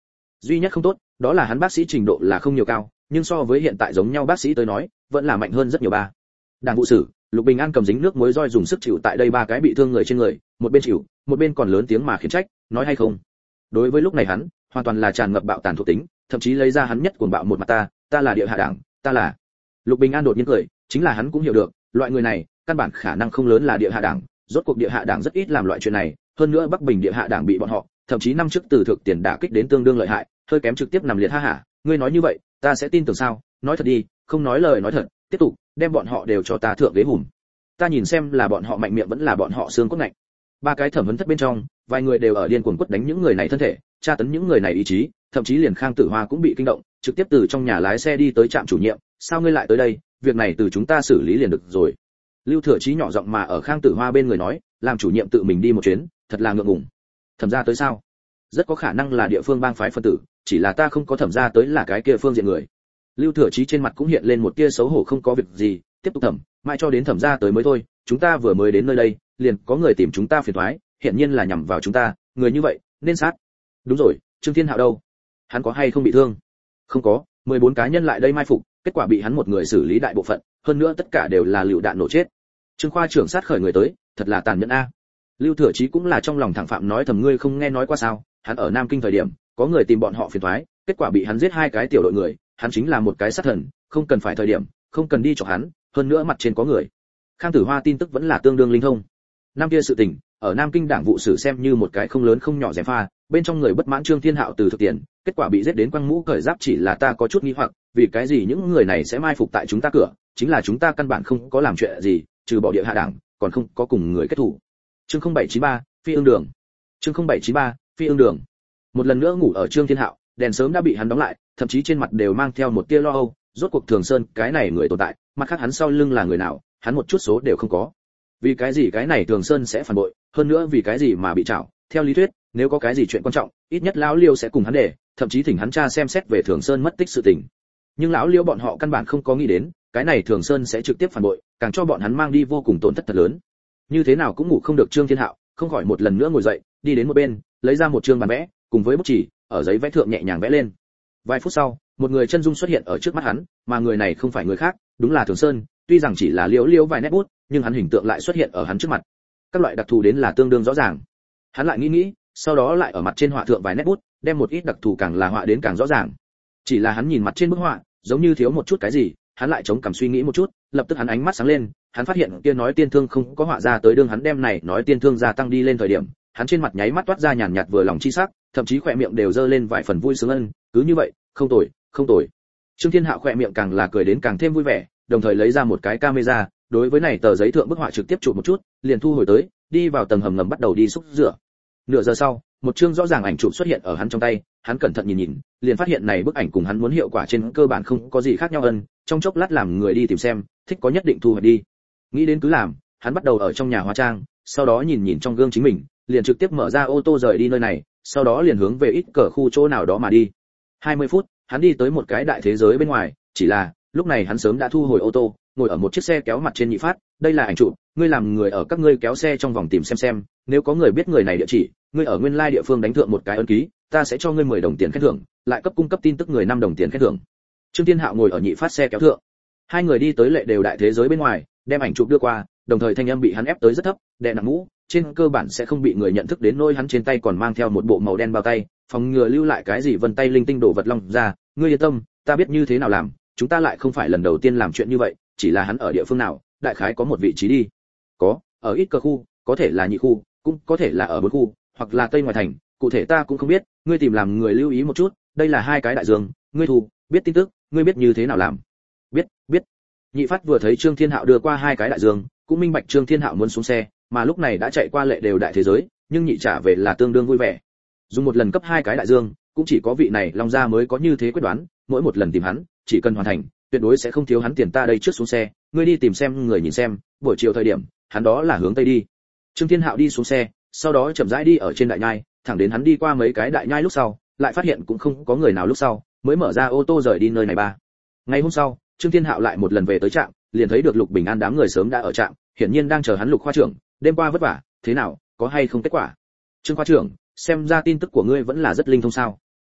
A: Duy nhất không tốt, đó là hắn bác sĩ trình độ là không nhiều cao, nhưng so với hiện tại giống nhau bác sĩ tới nói, vẫn là mạnh hơn rất nhiều ba. Đảng vụ sử, Lục Bình An cầm dính nước muối roi dùng sức chịu tại đây ba cái bị thương người trên người, một bên chịu, một bên còn lớn tiếng mà khiển trách, nói hay không. Đối với lúc này hắn, hoàn toàn là tràn ngập bạo tàn thuộc tính, thậm chí lấy ra hắn nhất cuồng bạo một mặt ta, ta là địa hạ đảng, ta là. Lục Bình An đột nhiên cười, chính là hắn cũng hiểu được, loại người này, căn bản khả năng không lớn là địa hạ đảng, rốt cuộc địa hạ đảng rất ít làm loại chuyện này, hơn nữa Bắc Bình địa hạ đảng bị bọn họ, thậm chí năm trước từ thực tiền đả kích đến tương đương lợi hại, hơi kém trực tiếp nằm liệt ha hả, ngươi nói như vậy, ta sẽ tin tưởng sao? Nói thật đi, không nói lời nói thật, tiếp tục, đem bọn họ đều cho ta thượng ghế hùm. Ta nhìn xem là bọn họ mạnh miệng vẫn là bọn họ xương cốt ngạnh. Ba cái thẩm vấn thất bên trong, vài người đều ở điên cuồng quất đánh những người này thân thể, tra tấn những người này ý chí, thậm chí liền Khang Tử Hoa cũng bị kinh động, trực tiếp từ trong nhà lái xe đi tới trạm chủ nhiệm, sao ngươi lại tới đây, việc này từ chúng ta xử lý liền được rồi. Lưu Thừa Chí nhỏ giọng mà ở Khang Tử Hoa bên người nói, làm chủ nhiệm tự mình đi một chuyến, thật là ngượng ngùng. Thẩm gia tới sao? Rất có khả năng là địa phương bang phái phân tử, chỉ là ta không có thẩm gia tới là cái kia phương diện người. Lưu Thừa Chí trên mặt cũng hiện lên một tia xấu hổ, không có việc gì, tiếp tục thẩm, mãi cho đến thẩm gia tới mới thôi, chúng ta vừa mới đến nơi đây, liền có người tìm chúng ta phiền toái, hiện nhiên là nhằm vào chúng ta, người như vậy, nên sát. Đúng rồi, Trương Thiên Hạo đâu? Hắn có hay không bị thương? Không có, mười bốn cá nhân lại đây mai phục, kết quả bị hắn một người xử lý đại bộ phận, hơn nữa tất cả đều là lựu đạn nổ chết. Trương khoa trưởng sát khởi người tới, thật là tàn nhẫn a. Lưu Thừa Chí cũng là trong lòng thẳng phạm nói thầm, ngươi không nghe nói qua sao? Hắn ở Nam Kinh thời điểm, có người tìm bọn họ phiền toái, kết quả bị hắn giết hai cái tiểu đội người, hắn chính là một cái sát thần, không cần phải thời điểm, không cần đi chọc hắn, hơn nữa mặt trên có người. Khang Tử Hoa tin tức vẫn là tương đương linh thông. Năm kia sự tình, ở Nam Kinh đảng vụ sử xem như một cái không lớn không nhỏ gièm pha, bên trong người bất mãn Trương Thiên Hạo từ thực tiền, kết quả bị giết đến quăng mũ cởi giáp, chỉ là ta có chút nghi hoặc, vì cái gì những người này sẽ mai phục tại chúng ta cửa, chính là chúng ta căn bản không có làm chuyện gì, trừ bỏ địa hạ đảng, còn không có cùng người kết thủ. Chương không bảy chín ba, Phi ương đường. Chương không bảy chín ba, Phi ương đường. Một lần nữa ngủ ở Trương Thiên Hạo, đèn sớm đã bị hắn đóng lại, thậm chí trên mặt đều mang theo một tia lo âu, rốt cuộc Thường Sơn, cái này người tồn tại, mặt khác hắn sau lưng là người nào, hắn một chút số đều không có. Vì cái gì cái này Thường Sơn sẽ phản bội, hơn nữa vì cái gì mà bị trảo, theo lý thuyết, nếu có cái gì chuyện quan trọng, ít nhất lão Liêu sẽ cùng hắn để, thậm chí thỉnh hắn tra xem xét về Thường Sơn mất tích sự tình. Nhưng lão Liêu bọn họ căn bản không có nghĩ đến, cái này Thường Sơn sẽ trực tiếp phản bội, càng cho bọn hắn mang đi vô cùng tổn thất thật lớn. Như thế nào cũng ngủ không được Trương Thiên Hạo, không khỏi một lần nữa ngồi dậy, đi đến một bên, lấy ra một trương bàn vẽ, cùng với bút chỉ, ở giấy vẽ thượng nhẹ nhàng vẽ lên. Vài phút sau, một người chân dung xuất hiện ở trước mắt hắn, mà người này không phải người khác, đúng là Thường Sơn, tuy rằng chỉ là liễu liễu vài nét bút, nhưng hắn hình tượng lại xuất hiện ở hắn trước mặt. Các loại đặc thù đến là tương đương rõ ràng. Hắn lại nghĩ nghĩ, sau đó lại ở mặt trên họa thượng vài nét bút, đem một ít đặc thù càng là họa đến càng rõ ràng. Chỉ là hắn nhìn mặt trên bức họa, giống như thiếu một chút cái gì, hắn lại chống cằm suy nghĩ một chút, lập tức hắn ánh mắt sáng lên, hắn phát hiện kia nói tiên thương không có họa ra tới, đương hắn đem này nói tiên thương gia tăng đi lên thời điểm, hắn trên mặt nháy mắt toát ra nhàn nhạt vừa lòng chi sắc, thậm chí khỏe miệng đều dơ lên vài phần vui sướng ân, cứ như vậy, không tồi, không tồi. Trương Thiên Hạo khỏe miệng càng là cười đến càng thêm vui vẻ, đồng thời lấy ra một cái camera, đối với này tờ giấy thượng bức họa trực tiếp chụp một chút, liền thu hồi tới, đi vào tầng hầm ngầm bắt đầu đi xúc rửa. Nửa giờ sau, một chương rõ ràng ảnh chụp xuất hiện ở hắn trong tay, hắn cẩn thận nhìn nhìn, liền phát hiện này bức ảnh cùng hắn muốn hiệu quả trên cơ bản không có gì khác nhau ân, trong chốc lát làm người đi tìm xem, thích có nhất định thu hoạch đi. Nghĩ đến cứ làm, hắn bắt đầu ở trong nhà hóa trang, sau đó nhìn nhìn trong gương chính mình, liền trực tiếp mở ra ô tô rời đi nơi này, sau đó liền hướng về ít cờ khu chỗ nào đó mà đi. hai mươi phút, hắn đi tới một cái đại thế giới bên ngoài, chỉ là, lúc này hắn sớm đã thu hồi ô tô, ngồi ở một chiếc xe kéo mặt trên nhị phát, đây là ảnh chụp, ngươi làm người ở các ngươi kéo xe trong vòng tìm xem xem, nếu có người biết người này địa chỉ, ngươi ở nguyên lai địa phương đánh thượng một cái ấn ký, ta sẽ cho ngươi mười đồng tiền khen thưởng, lại cấp cung cấp tin tức người năm đồng tiền khen thưởng. Trương Thiên Hạo ngồi ở nhị phát xe kéo thượng. Hai người đi tới lệ đều đại thế giới bên ngoài, đem ảnh chụp đưa qua, đồng thời thanh âm bị hắn ép tới rất thấp, đè nặng mũ, trên cơ bản sẽ không bị người nhận thức đến nỗi hắn trên tay còn mang theo một bộ màu đen bao tay, phòng ngừa lưu lại cái gì vân tay linh tinh đổ vật long ra, ngươi yên tâm, ta biết như thế nào làm, chúng ta lại không phải lần đầu tiên làm chuyện như vậy, chỉ là hắn ở địa phương nào, đại khái có một vị trí đi. Có, ở ít cơ khu, có thể là nhị khu, cũng có thể là ở bốn khu, hoặc là tây ngoài thành, cụ thể ta cũng không biết, ngươi tìm làm người lưu ý một chút, đây là hai cái đại dương, ngươi thu, biết tin tức, ngươi biết như thế nào làm. Biết, biết. Nhị phát vừa thấy Trương Thiên Hạo đưa qua hai cái đại dương, cũng minh bạch Trương Thiên Hạo muốn xuống xe, mà lúc này đã chạy qua lệ đều đại thế giới, nhưng nhị trả về là tương đương vui vẻ. Dùng một lần cấp hai cái đại dương, cũng chỉ có vị này Long gia mới có như thế quyết đoán, mỗi một lần tìm hắn, chỉ cần hoàn thành, tuyệt đối sẽ không thiếu hắn tiền, ta đây trước xuống xe, ngươi đi tìm xem người nhìn xem, buổi chiều thời điểm, hắn đó là hướng tây đi. Trương Thiên Hạo đi xuống xe, sau đó chậm rãi đi ở trên đại nhai, thẳng đến hắn đi qua mấy cái đại nhai lúc sau, lại phát hiện cũng không có người nào lúc sau, mới mở ra ô tô rời đi nơi này ba. Ngày hôm sau, Trương Thiên Hạo lại một lần về tới trạm, liền thấy được Lục Bình An đám người sớm đã ở trạm, hiển nhiên đang chờ hắn. Lục khoa trưởng, đêm qua vất vả, thế nào, có hay không kết quả? Trương khoa trưởng, xem ra tin tức của ngươi vẫn là rất linh thông sao?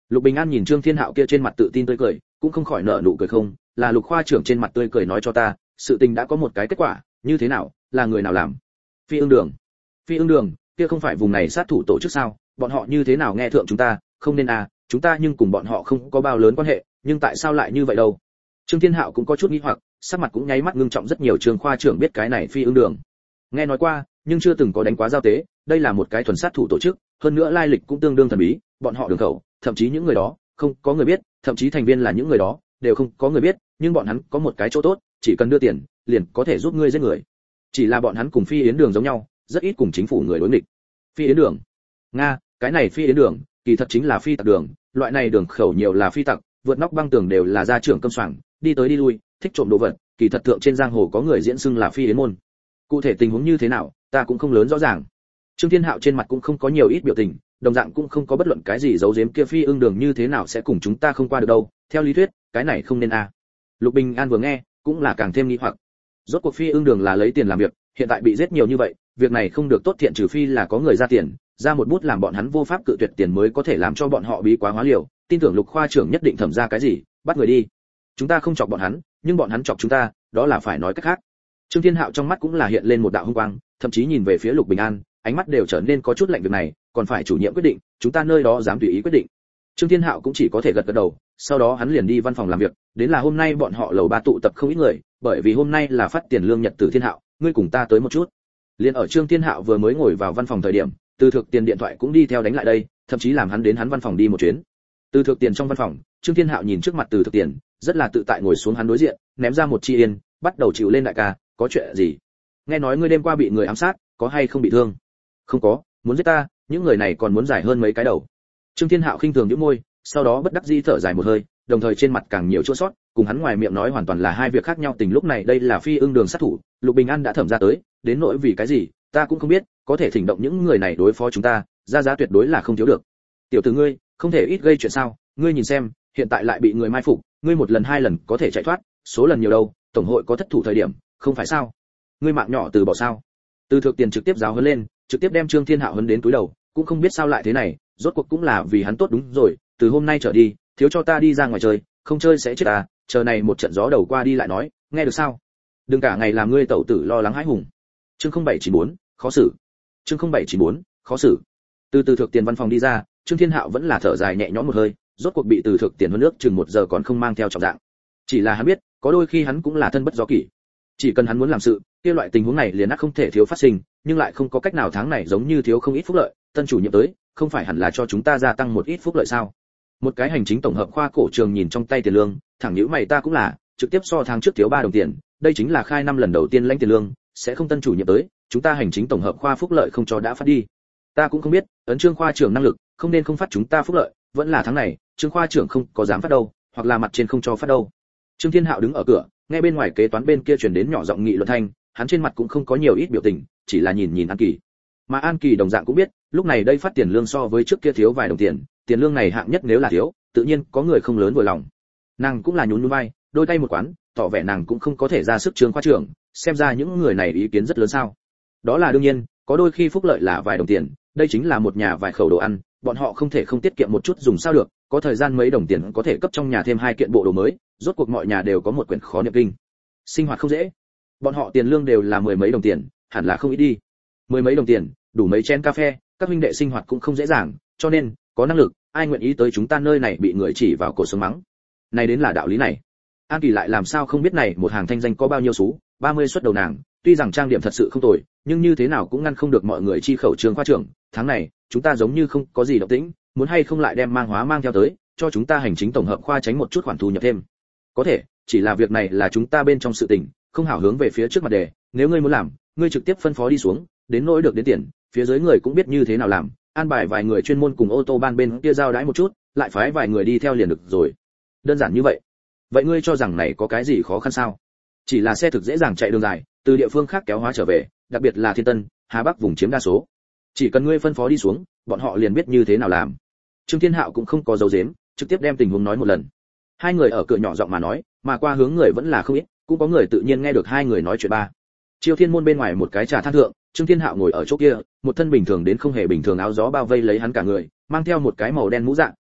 A: Lục Bình An nhìn Trương Thiên Hạo kia trên mặt tự tin tươi cười, cũng không khỏi nở nụ cười không, là Lục khoa trưởng trên mặt tươi cười nói cho ta, sự tình đã có một cái kết quả, như thế nào, là người nào làm? Phi Ưng Đường. Phi Ưng Đường, kia không phải vùng này sát thủ tổ chức sao, bọn họ như thế nào nghe thượng chúng ta, không nên à, chúng ta nhưng cùng bọn họ không có bao lớn quan hệ, nhưng tại sao lại như vậy đâu? Trương Thiên Hạo cũng có chút nghi hoặc, sắc mặt cũng nháy mắt ngưng trọng rất nhiều. Trương khoa trưởng biết cái này Phi Ưng Đường, nghe nói qua, nhưng chưa từng có đánh quá giao tế, đây là một cái thuần sát thủ tổ chức, hơn nữa lai lịch cũng tương đương thần bí, bọn họ đường khẩu, thậm chí những người đó, không có người biết, thậm chí thành viên là những người đó, đều không có người biết, nhưng bọn hắn có một cái chỗ tốt, chỉ cần đưa tiền, liền có thể giúp ngươi giết người. Chỉ là bọn hắn cùng Phi Yến Đường giống nhau, rất ít cùng chính phủ người đối nghịch. Phi Yến Đường, nga, cái này Phi Yến Đường, kỳ thật chính là phi tặc đường, loại này đường khẩu nhiều là phi tặc, vượt nóc băng tường đều là gia trưởng câm soảng, đi tới đi lui, thích trộm đồ vật, kỳ thật thượng trên giang hồ có người diễn xưng là Phi Yến môn. Cụ thể tình huống như thế nào, ta cũng không lớn rõ ràng. Trương Thiên Hạo trên mặt cũng không có nhiều ít biểu tình, đồng dạng cũng không có bất luận cái gì giấu giếm, kia Phi Ưng Đường như thế nào sẽ cùng chúng ta không qua được đâu, theo lý thuyết, cái này không nên a. À. Lục Bình An vừa nghe, cũng là càng thêm nghi hoặc. Rốt cuộc Phi Ưng Đường là lấy tiền làm việc, hiện tại bị giết nhiều như vậy, việc này không được tốt thiện, trừ phi là có người ra tiền, ra một bút làm bọn hắn vô pháp cự tuyệt tiền mới có thể làm cho bọn họ bí quá hóa liều, tin tưởng Lục khoa trưởng nhất định thẩm ra cái gì, bắt người đi. Chúng ta không chọc bọn hắn, nhưng bọn hắn chọc chúng ta, đó là phải nói cách khác. Trương Thiên Hạo trong mắt cũng là hiện lên một đạo hung quang, thậm chí nhìn về phía Lục Bình An, ánh mắt đều trở nên có chút lạnh, việc này còn phải chủ nhiệm quyết định, chúng ta nơi đó dám tùy ý quyết định. Trương Thiên Hạo cũng chỉ có thể gật gật đầu, sau đó hắn liền đi văn phòng làm việc, đến là hôm nay bọn họ lầu ba tụ tập không ít người, bởi vì hôm nay là phát tiền lương nhật tử. Thiên Hạo, ngươi cùng ta tới một chút. Liên ở Trương Thiên Hạo vừa mới ngồi vào văn phòng thời điểm, Từ Thực Tiền điện thoại cũng đi theo đánh lại đây, thậm chí làm hắn đến hắn văn phòng đi một chuyến. Từ Thực Tiền trong văn phòng, Trương Thiên Hạo nhìn trước mặt Từ Thực Tiền, rất là tự tại ngồi xuống hắn đối diện, ném ra một chi yên, bắt đầu chịu lên. Đại ca, có chuyện gì? Nghe nói ngươi đêm qua bị người ám sát, có hay không bị thương? Không có, muốn giết ta, những người này còn muốn giải hơn mấy cái đầu. Trương Thiên Hạo khinh thường nhếch môi, sau đó bất đắc dĩ thở dài một hơi, đồng thời trên mặt càng nhiều chua xót, cùng hắn ngoài miệng nói hoàn toàn là hai việc khác nhau. Tình lúc này đây là Phi Ưng Đường sát thủ, Lục Bình An đã thẩm ra tới, đến nỗi vì cái gì, ta cũng không biết, có thể thỉnh động những người này đối phó chúng ta, ra giá tuyệt đối là không thiếu được. Tiểu tử ngươi, không thể ít gây chuyện sao? Ngươi nhìn xem, hiện tại lại bị người mai phục, ngươi một lần hai lần có thể chạy thoát, số lần nhiều đâu, tổng hội có thất thủ thời điểm, không phải sao? Ngươi mạng nhỏ từ bỏ sao? Từ Thực Tiền trực tiếp giáo huấn lên, trực tiếp đem Trương Thiên Hạo huấn đến túi đầu, cũng không biết sao lại thế này, rốt cuộc cũng là vì hắn tốt. Đúng rồi, từ hôm nay trở đi, thiếu cho ta đi ra ngoài chơi, không chơi sẽ chết ta, chờ này một trận gió đầu qua đi lại nói, nghe được sao? Đừng cả ngày làm ngươi tẩu tử lo lắng hãi hùng. Chương không bảy chín bốn, khó xử. Chương không bảy chín bốn, khó xử. Từ Từ Thực Tiền văn phòng đi ra, Trương Thiên Hạo vẫn là thở dài nhẹ nhõm một hơi, rốt cuộc bị Từ Thực Tiền huấn nước chừng một giờ còn không mang theo trọng dạng. Chỉ là hắn biết, có đôi khi hắn cũng là thân bất do kỷ. Chỉ cần hắn muốn làm sự, kia loại tình huống này liền ắt không thể thiếu phát sinh, nhưng lại không có cách nào. Tháng này giống như thiếu không ít phúc lợi, tân chủ nhiệm tới, không phải hẳn là cho chúng ta gia tăng một ít phúc lợi sao? Một cái hành chính tổng hợp khoa cổ trường nhìn trong tay tiền lương, thẳng nhíu mày, ta cũng là, trực tiếp so tháng trước thiếu ba đồng tiền, đây chính là khai năm lần đầu tiên lãnh tiền lương, sẽ không tân chủ nhiệm tới, chúng ta hành chính tổng hợp khoa phúc lợi không cho đã phát đi. Ta cũng không biết, ấn Trương khoa trưởng năng lực, không nên không phát chúng ta phúc lợi, vẫn là tháng này, Trương khoa trưởng không có dám phát đâu, hoặc là mặt trên không cho phát đâu. Trương Thiên Hạo đứng ở cửa, nghe bên ngoài kế toán bên kia truyền đến nhỏ giọng nghị luận thanh, hắn trên mặt cũng không có nhiều ít biểu tình, chỉ là nhìn nhìn An Kỳ. Mà An Kỳ đồng dạng cũng biết, lúc này đây phát tiền lương so với trước kia thiếu vài đồng tiền, tiền lương này hạng nhất nếu là thiếu, tự nhiên có người không lớn vừa lòng. Nàng cũng là nhún nhún vai, đôi tay một quán, tỏ vẻ nàng cũng không có thể ra sức Trương khoa trưởng, xem ra những người này ý kiến rất lớn sao? Đó là đương nhiên, có đôi khi phúc lợi là vài đồng tiền, đây chính là một nhà vài khẩu đồ ăn, bọn họ không thể không tiết kiệm một chút dùng sao được, có thời gian mấy đồng tiền có thể cấp trong nhà thêm hai kiện bộ đồ mới, rốt cuộc mọi nhà đều có một quyển khó niệm kinh. Sinh hoạt không dễ. Bọn họ tiền lương đều là mười mấy đồng tiền, hẳn là không ít đi. Mười mấy đồng tiền, đủ mấy chén cà phê, các huynh đệ sinh hoạt cũng không dễ dàng, cho nên, có năng lực, ai nguyện ý tới chúng ta nơi này bị người chỉ vào cổ sống mắng. Này đến là đạo lý này. An Kỳ lại làm sao không biết này một hàng thanh danh có bao nhiêu xú, ba mươi suất đầu nàng, tuy rằng trang điểm thật sự không tồi, nhưng như thế nào cũng ngăn không được mọi người chi khẩu Trương khoa trưởng, tháng này, chúng ta giống như không có gì động tĩnh, muốn hay không lại đem mang hóa mang theo tới, cho chúng ta hành chính tổng hợp khoa tránh một chút khoản thu nhập thêm. Có thể, chỉ là việc này là chúng ta bên trong sự tình, không hảo hướng về phía trước mặt đề, nếu ngươi muốn làm, ngươi trực tiếp phân phó đi xuống, đến nỗi được đến tiền, phía dưới người cũng biết như thế nào làm, an bài vài người chuyên môn cùng ô tô ban bên kia giao đãi một chút, lại phái vài người đi theo liền được rồi. Đơn giản như vậy. Vậy ngươi cho rằng này có cái gì khó khăn sao? Chỉ là xe thực dễ dàng chạy đường dài, từ địa phương khác kéo hóa trở về, đặc biệt là Thiên Tân, Hà Bắc vùng chiếm đa số. Chỉ cần ngươi phân phó đi xuống, bọn họ liền biết như thế nào làm. Trương Thiên Hạo cũng không có giấu giếm, trực tiếp đem tình huống nói một lần. Hai người ở cửa nhỏ giọng mà nói, mà qua hướng người vẫn là không ít, cũng có người tự nhiên nghe được hai người nói chuyện ba. Chiêu Thiên môn bên ngoài một cái trà than thượng, Trương Thiên Hạo ngồi ở chỗ kia, một thân bình thường đến không hề bình thường áo gió bao vây lấy hắn cả người, mang theo một cái màu đen mũ dạng,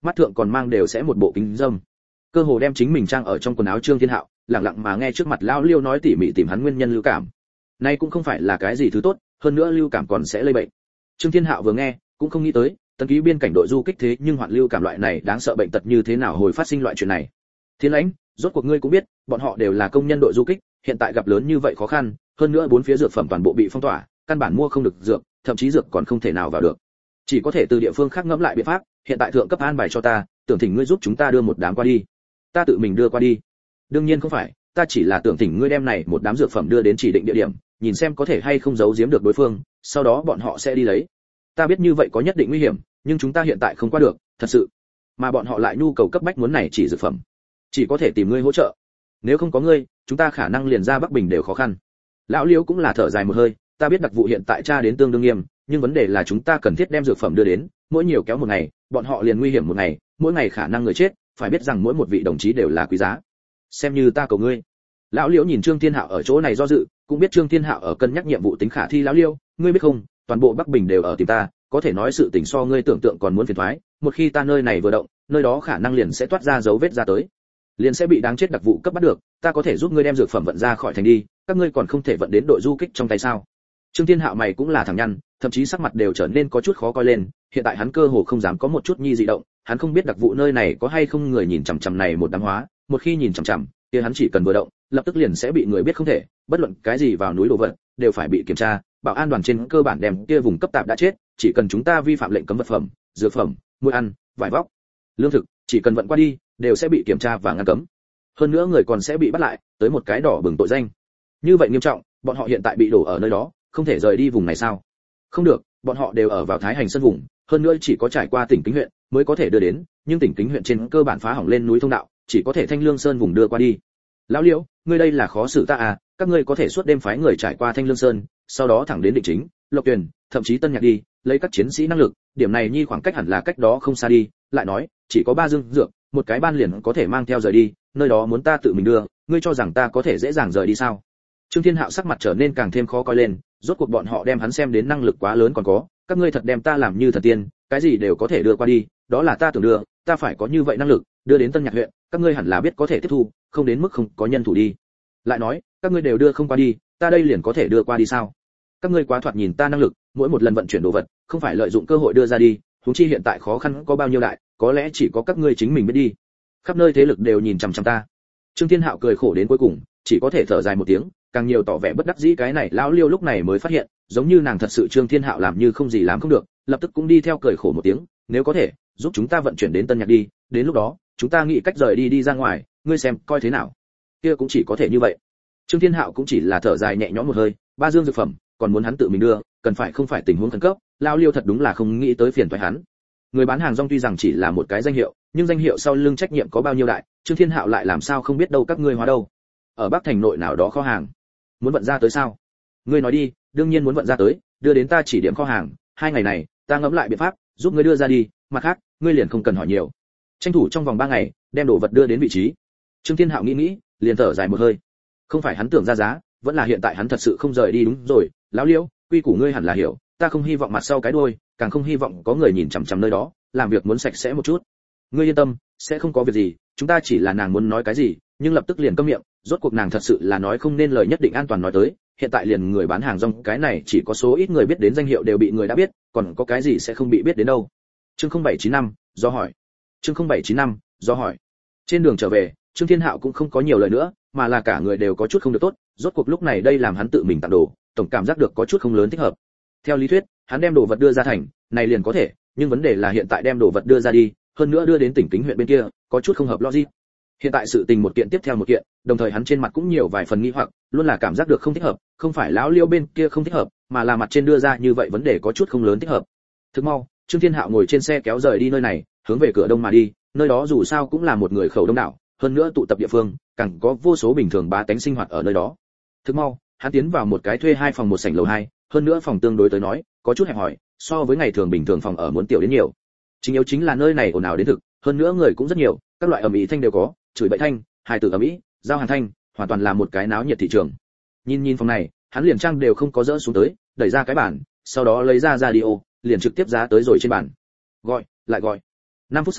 A: mắt thượng còn mang đều sẽ một bộ kính dâm, cơ hồ đem chính mình trang ở trong quần áo Trương Thiên Hạo, lặng lặng mà nghe trước mặt lão Liêu nói tỉ mỉ tìm hắn nguyên nhân lưu cảm. Nay cũng không phải là cái gì thứ tốt, hơn nữa lưu cảm còn sẽ lây bệnh. Trương Thiên Hạo vừa nghe, cũng không nghĩ tới, tấn ký biên cảnh đội du kích thế nhưng hoạn lưu cảm loại này đáng sợ bệnh tật như thế nào hồi phát sinh loại chuyện này. Thiên Lãnh, rốt cuộc ngươi cũng biết, bọn họ đều là công nhân đội du kích, hiện tại gặp lớn như vậy khó khăn, hơn nữa bốn phía dược phẩm toàn bộ bị phong tỏa, căn bản mua không được dược, thậm chí dược còn không thể nào vào được. Chỉ có thể từ địa phương khác ngẫm lại biện pháp, hiện tại thượng cấp an bài cho ta, tưởng thỉnh ngươi giúp chúng ta đưa một đám qua đi. Ta tự mình đưa qua đi. Đương nhiên không phải, ta chỉ là tưởng thỉnh ngươi đem này một đám dược phẩm đưa đến chỉ định địa điểm, nhìn xem có thể hay không giấu giếm được đối phương, sau đó bọn họ sẽ đi lấy. Ta biết như vậy có nhất định nguy hiểm, nhưng chúng ta hiện tại không qua được, thật sự. Mà bọn họ lại nhu cầu cấp bách muốn này chỉ dược phẩm, chỉ có thể tìm ngươi hỗ trợ. Nếu không có ngươi, chúng ta khả năng liền ra Bắc Bình đều khó khăn. Lão Liễu cũng là thở dài một hơi, ta biết đặc vụ hiện tại tra đến tương đương nghiêm, nhưng vấn đề là chúng ta cần thiết đem dược phẩm đưa đến, mỗi nhiều kéo một ngày, bọn họ liền nguy hiểm một ngày, mỗi ngày khả năng người chết, phải biết rằng mỗi một vị đồng chí đều là quý giá. Xem như ta cầu ngươi. Lão Liễu nhìn Trương Thiên Hạo ở chỗ này do dự, cũng biết Trương Thiên Hạo ở cân nhắc nhiệm vụ tính khả thi. Lão Liễu, ngươi biết không, toàn bộ Bắc Bình đều ở tìm ta, có thể nói sự tình so ngươi tưởng tượng còn muốn phiền toái, một khi ta nơi này vừa động, nơi đó khả năng liền sẽ toát ra dấu vết ra tới, liền sẽ bị đáng chết đặc vụ cấp bắt được, ta có thể giúp ngươi đem dược phẩm vận ra khỏi thành đi, các ngươi còn không thể vận đến đội du kích trong tay sao? Trương Thiên Hạo mày cũng là thẳng nhăn, thậm chí sắc mặt đều trở nên có chút khó coi lên, hiện tại hắn cơ hồ không dám có một chút nhi dị động, hắn không biết đặc vụ nơi này có hay không người nhìn chằm chằm này một đám hóa, một khi nhìn chằm chằm, kia hắn chỉ cần vừa động, lập tức liền sẽ bị người biết không thể, bất luận cái gì vào núi đồ vật đều phải bị kiểm tra, bảo an đoàn trên cơ bản đem kia vùng cấp tạp đã chết, chỉ cần chúng ta vi phạm lệnh cấm vật phẩm, dược phẩm, muối ăn, vải vóc, lương thực, chỉ cần vận qua đi, đều sẽ bị kiểm tra và ngăn cấm. Hơn nữa người còn sẽ bị bắt lại, tới một cái đỏ bừng tội danh. Như vậy nghiêm trọng, bọn họ hiện tại bị đổ ở nơi đó, không thể rời đi vùng này sao? Không được, bọn họ đều ở vào Thái Hành Sơn vùng, hơn nữa chỉ có trải qua tỉnh Kính huyện mới có thể đưa đến, nhưng tỉnh Kính huyện trên cơ bản phá hỏng lên núi thông đạo, chỉ có thể Thanh Lương Sơn vùng đưa qua đi. Lão Liễu, ngươi đây là khó xử ta à, các ngươi có thể suốt đêm phái người trải qua Thanh Lương Sơn, sau đó thẳng đến Định Chính, Lộc Tuyền, thậm chí Tân Nhạc đi, lấy các chiến sĩ năng lực, điểm này nhi khoảng cách hẳn là cách đó không xa đi, lại nói, chỉ có ba dương dược, một cái ban liền có thể mang theo rời đi, nơi đó muốn ta tự mình đưa, ngươi cho rằng ta có thể dễ dàng rời đi sao? Trương Thiên Hạo sắc mặt trở nên càng thêm khó coi lên, rốt cuộc bọn họ đem hắn xem đến năng lực quá lớn còn có, các ngươi thật đem ta làm như thần tiên, cái gì đều có thể đưa qua đi, đó là ta tưởng đưa, ta phải có như vậy năng lực, đưa đến Tân Nhạc huyện, các ngươi hẳn là biết có thể tiếp thu, không đến mức không có nhân thủ đi. Lại nói, các ngươi đều đưa không qua đi, ta đây liền có thể đưa qua đi sao? Các ngươi quá thoạt nhìn ta năng lực, mỗi một lần vận chuyển đồ vật, không phải lợi dụng cơ hội đưa ra đi, huống chi hiện tại khó khăn có bao nhiêu đại, có lẽ chỉ có các ngươi chính mình biết đi. Khắp nơi thế lực đều nhìn chằm chằm ta. Trương Thiên Hạo cười khổ đến cuối cùng, chỉ có thể thở dài một tiếng, càng nhiều tỏ vẻ bất đắc dĩ. Cái này lão Liêu lúc này mới phát hiện, giống như nàng thật sự Trương Thiên Hạo làm như không gì làm không được, lập tức cũng đi theo cười khổ một tiếng, nếu có thể, giúp chúng ta vận chuyển đến Tân Nhạc đi, đến lúc đó, chúng ta nghĩ cách rời đi đi ra ngoài, ngươi xem coi thế nào. Kia cũng chỉ có thể như vậy. Trương Thiên Hạo cũng chỉ là thở dài nhẹ nhõm một hơi, ba dương dược phẩm, còn muốn hắn tự mình đưa, cần phải không phải tình huống khẩn cấp, lão Liêu thật đúng là không nghĩ tới phiền toái hắn. Người bán hàng rong tuy rằng chỉ là một cái danh hiệu, nhưng danh hiệu sau lưng trách nhiệm có bao nhiêu đại, Trương Thiên Hạo lại làm sao không biết đâu các ngươi hóa đâu. Ở Bắc thành nội nào đó kho hàng, muốn vận ra tới sao? Ngươi nói đi, đương nhiên muốn vận ra tới, đưa đến ta chỉ điểm kho hàng, hai ngày này, ta ngẫm lại biện pháp, giúp ngươi đưa ra đi, mặt khác, ngươi liền không cần hỏi nhiều. Tranh thủ trong vòng ba ngày, đem đồ vật đưa đến vị trí. Trương Thiên Hạo nghĩ nghĩ, liền thở dài một hơi. Không phải hắn tưởng ra giá, vẫn là hiện tại hắn thật sự không rời đi. Đúng rồi, lão Liễu, quy củ ngươi hẳn là hiểu, ta không hy vọng mặt sau cái đuôi, càng không hy vọng có người nhìn chằm chằm nơi đó, làm việc muốn sạch sẽ một chút. Ngươi yên tâm, sẽ không có việc gì, chúng ta chỉ là nàng muốn nói cái gì, nhưng lập tức liền câm miệng, rốt cuộc nàng thật sự là nói không nên lời nhất định an toàn nói tới, hiện tại liền người bán hàng rong cái này chỉ có số ít người biết đến danh hiệu đều bị người đã biết, còn có cái gì sẽ không bị biết đến đâu. Chương không bảy chín năm, do hỏi. Chương không bảy chín năm, do hỏi. Trên đường trở về, Trương Thiên Hạo cũng không có nhiều lời nữa, mà là cả người đều có chút không được tốt, rốt cuộc lúc này đây làm hắn tự mình tặng đồ, tổng cảm giác được có chút không lớn thích hợp. Theo lý thuyết, hắn đem đồ vật đưa ra thành, này liền có thể, nhưng vấn đề là hiện tại đem đồ vật đưa ra đi, hơn nữa đưa đến tỉnh Kính huyện bên kia, có chút không hợp logic. Hiện tại sự tình một kiện tiếp theo một kiện, đồng thời hắn trên mặt cũng nhiều vài phần nghi hoặc, luôn là cảm giác được không thích hợp, không phải lão Liêu bên kia không thích hợp, mà là mặt trên đưa ra như vậy vấn đề có chút không lớn thích hợp. Thức mau, Trương Thiên Hạo ngồi trên xe kéo rời đi nơi này, hướng về cửa đông mà đi, nơi đó dù sao cũng là một người khẩu đông đảo, hơn nữa tụ tập địa phương, càng có vô số bình thường bá tánh sinh hoạt ở nơi đó. Thức mau, hắn tiến vào một cái thuê hai phòng một sảnh lầu hai, hơn nữa phòng tương đối tới nói, có chút hẹp hòi, so với ngày thường bình thường phòng ở muốn tiểu đến nhiều. Chính yếu chính là nơi này ồn ào đến thực, hơn nữa người cũng rất nhiều, các loại ầm ĩ thanh đều có, chửi bậy thanh, hài tử ầm ĩ, giao hàng thanh, hoàn toàn là một cái náo nhiệt thị trường. Nhìn nhìn phòng này, hắn liền trang đều không có dỡ xuống tới, đẩy ra cái bàn, sau đó lấy ra radio, liền trực tiếp giá tới rồi trên bàn. Gọi, lại gọi. năm phút sau,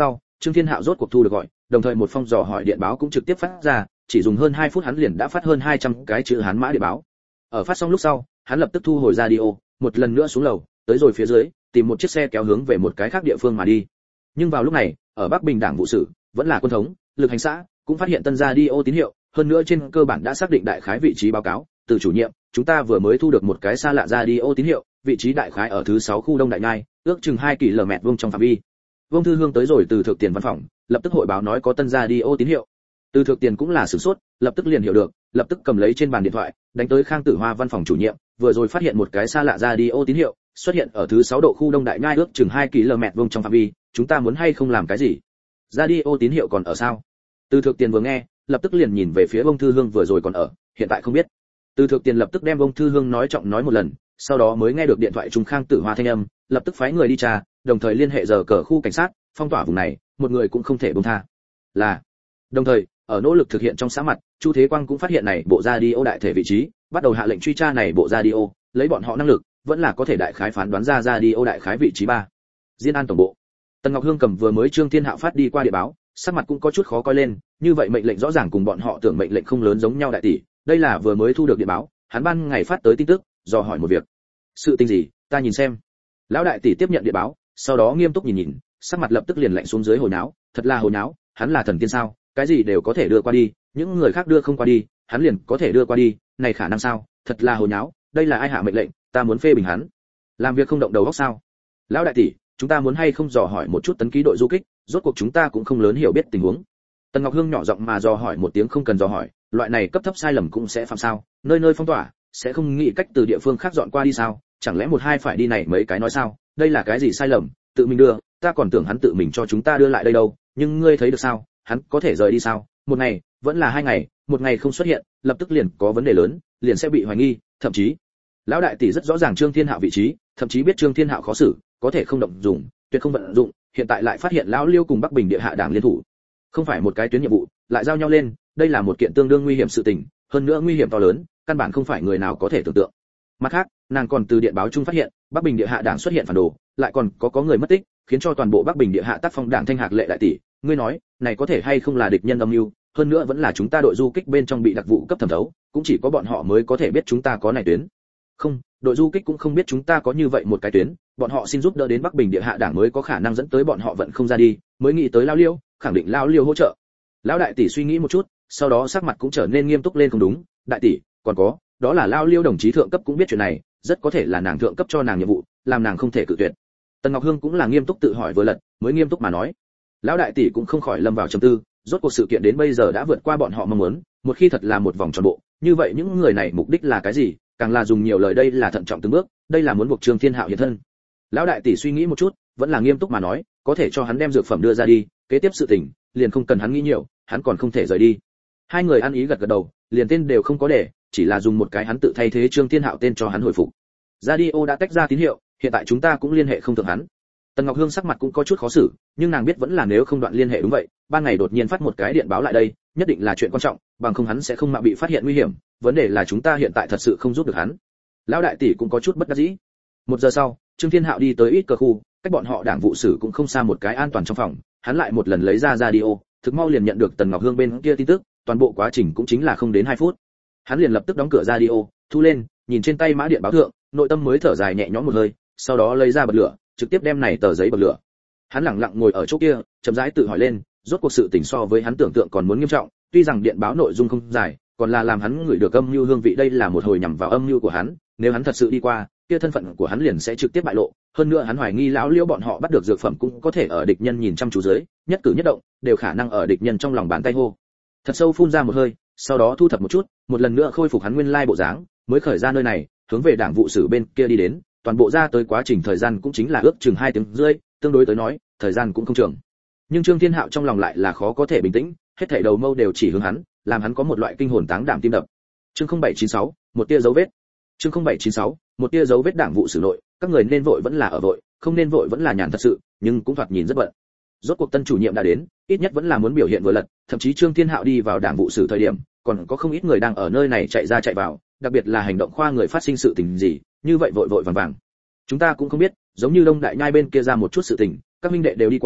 A: Trương Thiên Hạo rốt cuộc thu được gọi, đồng thời một phong dò hỏi điện báo cũng trực tiếp phát ra, chỉ dùng hơn hai phút hắn liền đã phát hơn hai trăm cái chữ Hán mã điện báo. Ở phát xong lúc sau, hắn lập tức thu hồi radio, một lần nữa xuống lầu, tới rồi phía dưới, tìm một chiếc xe kéo hướng về một cái khác địa phương mà đi. Nhưng vào lúc này, ở Bắc Bình Đảng vụ sử, vẫn là quân thống, lực hành xã, cũng phát hiện tân radio tín hiệu, hơn nữa trên cơ bản đã xác định đại khái vị trí báo cáo, từ chủ nhiệm, chúng ta vừa mới thu được một cái xa lạ radio tín hiệu, vị trí đại khái ở thứ sáu khu Đông Đại Nhai, ước chừng hai ki lô mét vuông trong phạm vi. Vương Thư Hương tới rồi từ Thượng Tiền văn phòng, lập tức hội báo nói có tân radio tín hiệu. Từ Thượng Tiền cũng là sửng sốt, lập tức liền hiểu được, lập tức cầm lấy trên bàn điện thoại, đánh tới Khang Tử Hoa văn phòng chủ nhiệm, vừa rồi phát hiện một cái xa lạ radio tín hiệu, xuất hiện ở thứ sáu độ khu Đông Đại Nhai ước chừng hai ki lô mét vuông trong phạm vi, chúng ta muốn hay không làm cái gì? Radio tín hiệu còn ở sao? Từ Thượng Tiền vừa nghe, lập tức liền nhìn về phía Vương Thư Hương vừa rồi còn ở, hiện tại không biết. Từ Thượng Tiền lập tức đem Vương Thư Hương nói trọng nói một lần, sau đó mới nghe được điện thoại trung Khang Tử Hoa thanh âm, lập tức phái người đi tra, đồng thời liên hệ giờ cờ khu cảnh sát, phong tỏa vùng này, một người cũng không thể buông tha. Là. Đồng thời, ở nỗ lực thực hiện trong xã mặt, Chu Thế Quang cũng phát hiện này bộ radio đại thể vị trí, bắt đầu hạ lệnh truy tra này bộ radio, lấy bọn họ năng lực, vẫn là có thể đại khái phán đoán ra radio đại khái vị trí ba. Diên An tổng bộ. Tần Ngọc Hương cầm vừa mới Trương Thiên Hạo phát đi qua địa báo, sắc mặt cũng có chút khó coi lên, như vậy mệnh lệnh rõ ràng cùng bọn họ tưởng mệnh lệnh không lớn giống nhau đại tỷ, đây là vừa mới thu được địa báo, hắn ban ngày phát tới tin tức, dò hỏi một việc. Sự tình gì, ta nhìn xem. Lão đại tỷ tiếp nhận địa báo, sau đó nghiêm túc nhìn nhìn, sắc mặt lập tức liền lạnh xuống dưới hồi náo, thật là hồi náo, hắn là thần tiên sao, cái gì đều có thể đưa qua đi, những người khác đưa không qua đi, hắn liền có thể đưa qua đi, này khả năng sao, thật là hồi náo, đây là ai hạ mệnh lệnh, ta muốn phê bình hắn. Làm việc không động đầu óc sao? Lão đại tỷ, chúng ta muốn hay không dò hỏi một chút tấn ký đội du kích, rốt cuộc chúng ta cũng không lớn hiểu biết tình huống. Tần Ngọc Hương nhỏ giọng mà dò hỏi một tiếng không cần dò hỏi, loại này cấp thấp sai lầm cũng sẽ phạm sao, nơi nơi phong tỏa, sẽ không nghĩ cách từ địa phương khác dọn qua đi sao, chẳng lẽ một hai phải đi này mấy cái nói sao, đây là cái gì sai lầm, tự mình đưa, ta còn tưởng hắn tự mình cho chúng ta đưa lại đây đâu, nhưng ngươi thấy được sao, hắn có thể rời đi sao, một ngày, vẫn là hai ngày, một ngày không xuất hiện, lập tức liền có vấn đề lớn, liền sẽ bị hoài nghi, thậm chí, lão đại tỷ rất rõ ràng Trương Thiên Hạo vị trí, thậm chí biết Trương Thiên Hạo khó xử, có thể không động dụng, tuyệt không vận dụng, hiện tại lại phát hiện lão Liêu cùng Bắc Bình địa hạ đảng liên thủ, không phải một cái tuyến nhiệm vụ, lại giao nhau lên, đây là một kiện tương đương nguy hiểm sự tình, hơn nữa nguy hiểm to lớn, căn bản không phải người nào có thể tưởng tượng. Mặt khác, nàng còn từ điện báo chung phát hiện, Bắc Bình địa hạ đảng xuất hiện phản đồ, lại còn có có người mất tích, khiến cho toàn bộ Bắc Bình địa hạ tác phong đảng thanh hạc lệ đại tỷ, ngươi nói, này có thể hay không là địch nhân âm mưu, hơn nữa vẫn là chúng ta đội du kích bên trong bị đặc vụ cấp thẩm thấu, cũng chỉ có bọn họ mới có thể biết chúng ta có này tuyến. Không, đội du kích cũng không biết chúng ta có như vậy một cái tuyến, bọn họ xin giúp đỡ đến Bắc Bình địa hạ đảng mới có khả năng dẫn tới bọn họ vận không ra đi, mới nghĩ tới Lao Liêu, khẳng định Lao Liêu hỗ trợ. Lão đại tỷ suy nghĩ một chút, sau đó sắc mặt cũng trở nên nghiêm túc lên không đúng, đại tỷ, còn có, đó là Lao Liêu đồng chí thượng cấp cũng biết chuyện này, rất có thể là nàng thượng cấp cho nàng nhiệm vụ, làm nàng không thể cự tuyệt. Tần Ngọc Hương cũng là nghiêm túc tự hỏi vừa lật, mới nghiêm túc mà nói. Lão đại tỷ cũng không khỏi lâm vào trầm tư, rốt cuộc sự kiện đến bây giờ đã vượt qua bọn họ mong muốn, một khi thật là một vòng tròn bộ, như vậy những người này mục đích là cái gì, càng là dùng nhiều lời đây là thận trọng từng bước, đây là muốn buộc Trương Thiên Hạo hiện thân. Lão đại tỷ suy nghĩ một chút, vẫn là nghiêm túc mà nói, có thể cho hắn đem dược phẩm đưa ra đi, kế tiếp sự tình, liền không cần hắn nghĩ nhiều, hắn còn không thể rời đi. Hai người ăn ý gật gật đầu, liền tên đều không có để, chỉ là dùng một cái hắn tự thay thế Trương Thiên Hạo tên cho hắn hồi phục. Radio đã tách ra tín hiệu, hiện tại chúng ta cũng liên hệ không thượng hắn. Tần Ngọc Hương sắc mặt cũng có chút khó xử, nhưng nàng biết vẫn là nếu không đoạn liên hệ đúng vậy, ban ngày đột nhiên phát một cái điện báo lại đây, nhất định là chuyện quan trọng, bằng không hắn sẽ không mà bị phát hiện nguy hiểm, vấn đề là chúng ta hiện tại thật sự không giúp được hắn. Lão đại tỷ cũng có chút bất đắc dĩ. Một giờ sau, Trương Thiên Hạo đi tới ít cờ khu, cách bọn họ đảng vụ sử cũng không xa một cái an toàn trong phòng, hắn lại một lần lấy ra radio, thực mau liền nhận được Tần Ngọc Hương bên kia tin tức, toàn bộ quá trình cũng chính là không đến hai phút. Hắn liền lập tức đóng cửa radio, thu lên, nhìn trên tay mã điện báo thượng, nội tâm mới thở dài nhẹ nhõm một hơi, sau đó lấy ra bật lửa, trực tiếp đem này tờ giấy bật lửa. Hắn lặng lặng ngồi ở chỗ kia, chậm rãi tự hỏi lên, rốt cuộc sự tình so với hắn tưởng tượng còn muốn nghiêm trọng, tuy rằng điện báo nội dung không dài, còn là làm hắn ngửi được âm mưu hương vị, đây là một hồi nhằm vào âm mưu của hắn, nếu hắn thật sự đi qua, kia thân phận của hắn liền sẽ trực tiếp bại lộ, hơn nữa hắn hoài nghi lão Liễu bọn họ bắt được dược phẩm cũng có thể ở địch nhân nhìn chăm chú dưới, nhất cử nhất động đều khả năng ở địch nhân trong lòng bàn tay hô. Thật sâu phun ra một hơi, sau đó thu thập một chút, một lần nữa khôi phục hắn nguyên lai bộ dáng, mới khởi ra nơi này, hướng về đảng vụ sử bên kia đi đến, toàn bộ ra tới quá trình thời gian cũng chính là ước chừng hai tiếng rưỡi, tương đối tới nói, thời gian cũng không trường. Nhưng Trương Thiên Hạo trong lòng lại là khó có thể bình tĩnh, hết thảy đầu mâu đều chỉ hướng hắn, làm hắn có một loại kinh hồn táng đảm tim đập. Chương không bảy chín sáu, một tia dấu vết. Chương không bảy chín sáu, một tia dấu vết đảng vụ sử nội, các người nên vội vẫn là ở vội, không nên vội vẫn là nhàn thật sự, nhưng cũng thoạt nhìn rất bận. Rốt cuộc tân chủ nhiệm đã đến, ít nhất vẫn là muốn biểu hiện vừa lật, thậm chí Trương Thiên Hạo đi vào đảng vụ sử thời điểm, còn có không ít người đang ở nơi này chạy ra chạy vào, đặc biệt là hành động khoa người phát sinh sự tình gì, như vậy vội vội vàng vàng. Chúng ta cũng không biết, giống như Đông Đại Nhai bên kia ra một chút sự tình, các minh đệ đều đi qua,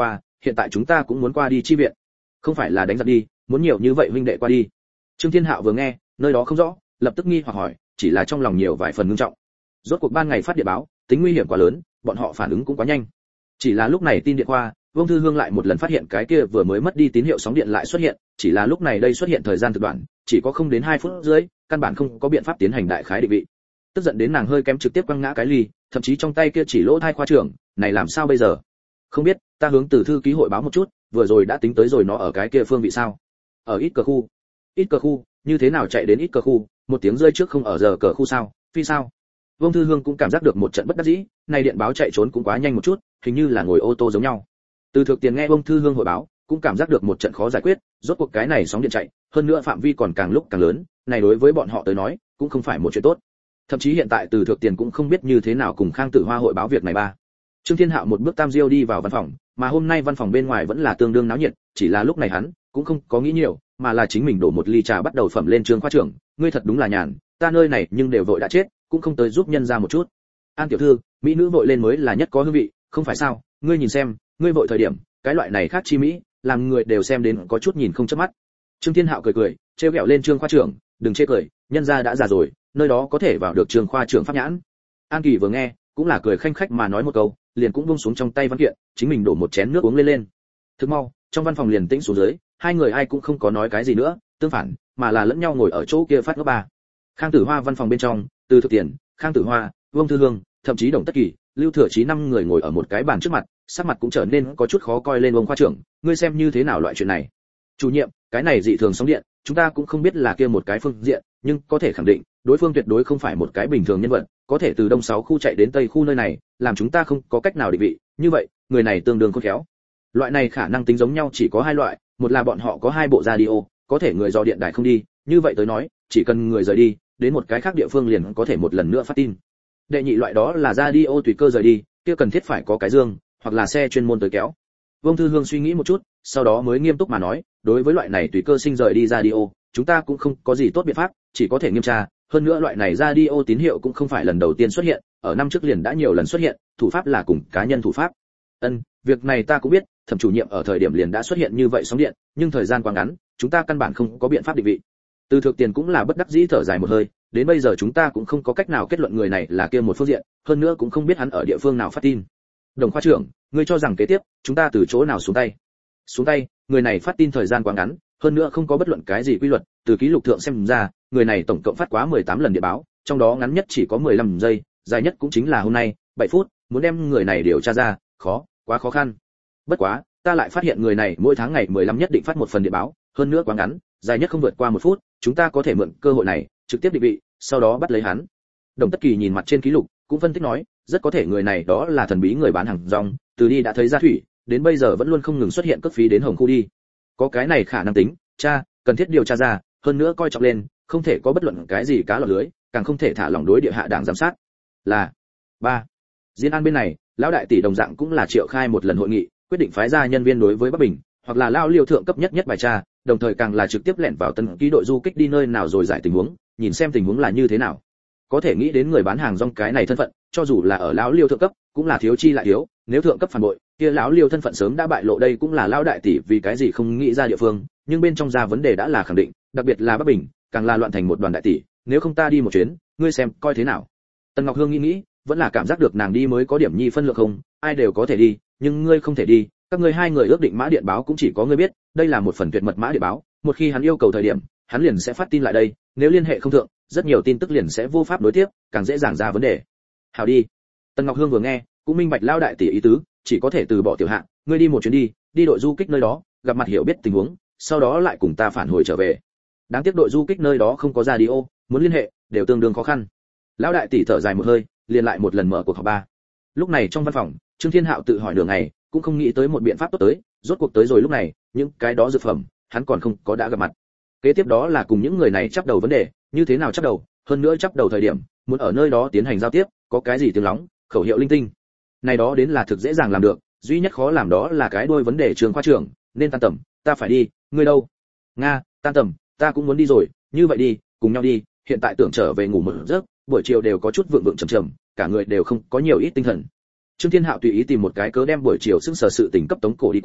A: hiện tại chúng ta cũng muốn qua đi chi viện. Không phải là đánh giặc đi, muốn nhiều như vậy huynh đệ qua đi. Trương Thiên Hạo vừa nghe, nơi đó không rõ, lập tức nghi hoặc hỏi, chỉ là trong lòng nhiều vài phần ngưng trọng. Rốt cuộc ban ngày phát điện báo, tính nguy hiểm quá lớn, bọn họ phản ứng cũng quá nhanh. Chỉ là lúc này tin điện qua, Vương Thư Hương lại một lần phát hiện cái kia vừa mới mất đi tín hiệu sóng điện lại xuất hiện, chỉ là lúc này đây xuất hiện thời gian thực đoạn, chỉ có không đến hai phút dưới, căn bản không có biện pháp tiến hành đại khái định vị. Tức giận đến nàng hơi kém trực tiếp quăng ngã cái ly, thậm chí trong tay kia chỉ lỗ thai khoa trưởng, này làm sao bây giờ? Không biết, ta hướng từ thư ký hội báo một chút, vừa rồi đã tính tới rồi nó ở cái kia phương vị sao? Ở ít cờ khu. Ít cờ khu, như thế nào chạy đến ít cờ khu, một tiếng rơi trước không ở giờ cờ khu sao? Phi sao? Vương Thư Hương cũng cảm giác được một trận bất đắc dĩ, này điện báo chạy trốn cũng quá nhanh một chút, hình như là ngồi ô tô giống nhau. Từ Thực Tiền nghe Vương Thư Hương hội báo, cũng cảm giác được một trận khó giải quyết, rốt cuộc cái này sóng điện chạy, hơn nữa phạm vi còn càng lúc càng lớn, này đối với bọn họ tới nói, cũng không phải một chuyện tốt. Thậm chí hiện tại Từ Thực Tiền cũng không biết như thế nào cùng Khang Tử Hoa hội báo việc này ba. Trương Thiên Hạo một bước tam diêu đi vào văn phòng, mà hôm nay văn phòng bên ngoài vẫn là tương đương náo nhiệt, chỉ là lúc này hắn cũng không có nghĩ nhiều, mà là chính mình đổ một ly trà bắt đầu phẩm lên Trương khoa trưởng, ngươi thật đúng là nhàn, ta nơi này nhưng đều vội đã chết, cũng không tới giúp nhân ra một chút. An tiểu thư, mỹ nữ vội lên mới là nhất có hương vị, không phải sao? Ngươi nhìn xem, ngươi vội thời điểm, cái loại này khác chi mỹ, làm người đều xem đến có chút nhìn không chớp mắt. Trương Thiên Hạo cười cười, trêu ghẹo lên Trương khoa trưởng, đừng chê cười, nhân gia đã già rồi, nơi đó có thể vào được Trương khoa trưởng pháp nhãn. An Kỳ vừa nghe, cũng là cười khanh khách mà nói một câu, liền cũng buông xuống trong tay văn kiện, chính mình đổ một chén nước uống lên lên. Thức mau, trong văn phòng liền tĩnh xuống dưới, hai người ai cũng không có nói cái gì nữa, tương phản, mà là lẫn nhau ngồi ở chỗ kia phát ngốc ba. Khang Tử Hoa văn phòng bên trong, Từ Thực Tiền, Khang Tử Hoa, Vương Thư Hương, thậm chí Đồng Tất Kỳ, Lưu Thừa Chí năm người ngồi ở một cái bàn trước mặt, sắc mặt cũng trở nên có chút khó coi lên. Ông khoa trưởng, ngươi xem như thế nào loại chuyện này? Chủ nhiệm, cái này dị thường sóng điện, chúng ta cũng không biết là kia một cái phương diện, nhưng có thể khẳng định, đối phương tuyệt đối không phải một cái bình thường nhân vật, có thể từ đông sáu khu chạy đến tây khu nơi này, làm chúng ta không có cách nào định vị, như vậy, người này tương đương khôn khéo. Loại này khả năng tính giống nhau chỉ có hai loại, một là bọn họ có hai bộ radio, có thể người do điện đài không đi, như vậy tới nói, chỉ cần người rời đi, đến một cái khác địa phương liền có thể một lần nữa phát tin. Đệ nhị loại đó là radio tùy cơ rời đi, kia cần thiết phải có cái dương, hoặc là xe chuyên môn tới kéo. Vương Thư Hương suy nghĩ một chút, sau đó mới nghiêm túc mà nói, đối với loại này tùy cơ sinh rời đi radio, chúng ta cũng không có gì tốt biện pháp, chỉ có thể nghiêm tra, hơn nữa loại này radio tín hiệu cũng không phải lần đầu tiên xuất hiện, ở năm trước liền đã nhiều lần xuất hiện, thủ pháp là cùng cá nhân thủ pháp. Ân, việc này ta cũng biết, Thẩm chủ nhiệm ở thời điểm liền đã xuất hiện như vậy sóng điện, nhưng thời gian quá ngắn, chúng ta căn bản không có biện pháp định vị. Từ Thực Tiền cũng là bất đắc dĩ thở dài một hơi, đến bây giờ chúng ta cũng không có cách nào kết luận người này là kia một phương diện, hơn nữa cũng không biết hắn ở địa phương nào phát tin. Đồng khoa trưởng, ngươi cho rằng kế tiếp, chúng ta từ chỗ nào xuống tay? Xuống tay, người này phát tin thời gian quá ngắn, hơn nữa không có bất luận cái gì quy luật, từ ký lục thượng xem ra, người này tổng cộng phát quá mười tám lần điện báo, trong đó ngắn nhất chỉ có mười lăm giây, dài nhất cũng chính là hôm nay, bảy phút, muốn đem người này điều tra ra, khó, quá khó khăn. Bất quá, ta lại phát hiện người này mỗi tháng ngày mười lăm nhất định phát một phần điện báo, hơn nữa quá ngắn, dài nhất không vượt qua một phút, chúng ta có thể mượn cơ hội này, trực tiếp định vị, sau đó bắt lấy hắn. Đồng Tất Kỳ nhìn mặt trên ký lục, cũng phân tích nói, rất có thể người này đó là thần bí người bán hàng rong, từ đi đã thấy ra thủy, đến bây giờ vẫn luôn không ngừng xuất hiện cước phí đến Hồng khu đi. Có cái này khả năng tính, cha, cần thiết điều tra ra, hơn nữa coi trọng lên, không thể có bất luận cái gì cá lọt lưới, càng không thể thả lỏng đối địa hạ đảng giám sát. Là ba. Diên An bên này, lão đại tỷ đồng dạng cũng là triệu khai một lần hội nghị, quyết định phái ra nhân viên đối với Bắc Bình, hoặc là lao liêu thượng cấp nhất nhất bài tra, đồng thời càng là trực tiếp lẻn vào tân ký đội du kích đi nơi nào rồi giải tình huống, nhìn xem tình huống là như thế nào. Có thể nghĩ đến người bán hàng rong cái này thân phận, cho dù là ở lão liêu thượng cấp, cũng là thiếu chi lại thiếu, nếu thượng cấp phản bội, kia lão liêu thân phận sớm đã bại lộ, đây cũng là lão đại tỷ vì cái gì không nghĩ ra địa phương, nhưng bên trong ra vấn đề đã là khẳng định, đặc biệt là Bắc Bình, càng là loạn thành một đoàn đại tỷ, nếu không ta đi một chuyến, ngươi xem coi thế nào. Tần Ngọc Hương nghĩ nghĩ, vẫn là cảm giác được nàng đi mới có điểm nhi phân lượng không, ai đều có thể đi, nhưng ngươi không thể đi, các ngươi hai người ước định mã điện báo cũng chỉ có ngươi biết, đây là một phần tuyệt mật mã điện báo, một khi hắn yêu cầu thời điểm, hắn liền sẽ phát tin lại đây, nếu liên hệ không thượng, rất nhiều tin tức liền sẽ vô pháp đối tiếp, càng dễ dàng ra vấn đề. Hảo đi. Tần Ngọc Hương vừa nghe, cũng minh bạch lao đại tỷ ý tứ, chỉ có thể từ bỏ tiểu hạng, ngươi đi một chuyến đi, đi đội du kích nơi đó, gặp mặt hiểu biết tình huống, sau đó lại cùng ta phản hồi trở về. Đáng tiếc đội du kích nơi đó không có radio, muốn liên hệ đều tương đương khó khăn. Lão đại tỷ thở dài một hơi, liền lại một lần mở cuộc họp ba. Lúc này trong văn phòng, Trương Thiên Hạo tự hỏi đường này, cũng không nghĩ tới một biện pháp tốt tới, rốt cuộc tới rồi lúc này, những cái đó dược phẩm, hắn còn không có đã gặp mặt. Kế tiếp đó là cùng những người này chấp đầu vấn đề, như thế nào chấp đầu, hơn nữa chấp đầu thời điểm, muốn ở nơi đó tiến hành giao tiếp, có cái gì tiếng lóng, khẩu hiệu linh tinh. Này đó đến là thực dễ dàng làm được, duy nhất khó làm đó là cái đôi vấn đề trường khoa trưởng, nên tan tầm, ta phải đi, ngươi đâu? Nga, tan tầm, ta cũng muốn đi rồi, như vậy đi, cùng nhau đi, hiện tại tưởng trở về ngủ một giấc, buổi chiều đều có chút vượng vượng trầm trầm, cả người đều không có nhiều ít tinh thần. Trương Thiên Hạo tùy ý tìm một cái cớ đem buổi chiều sững sờ sự tình cấp tống cổ đi qua,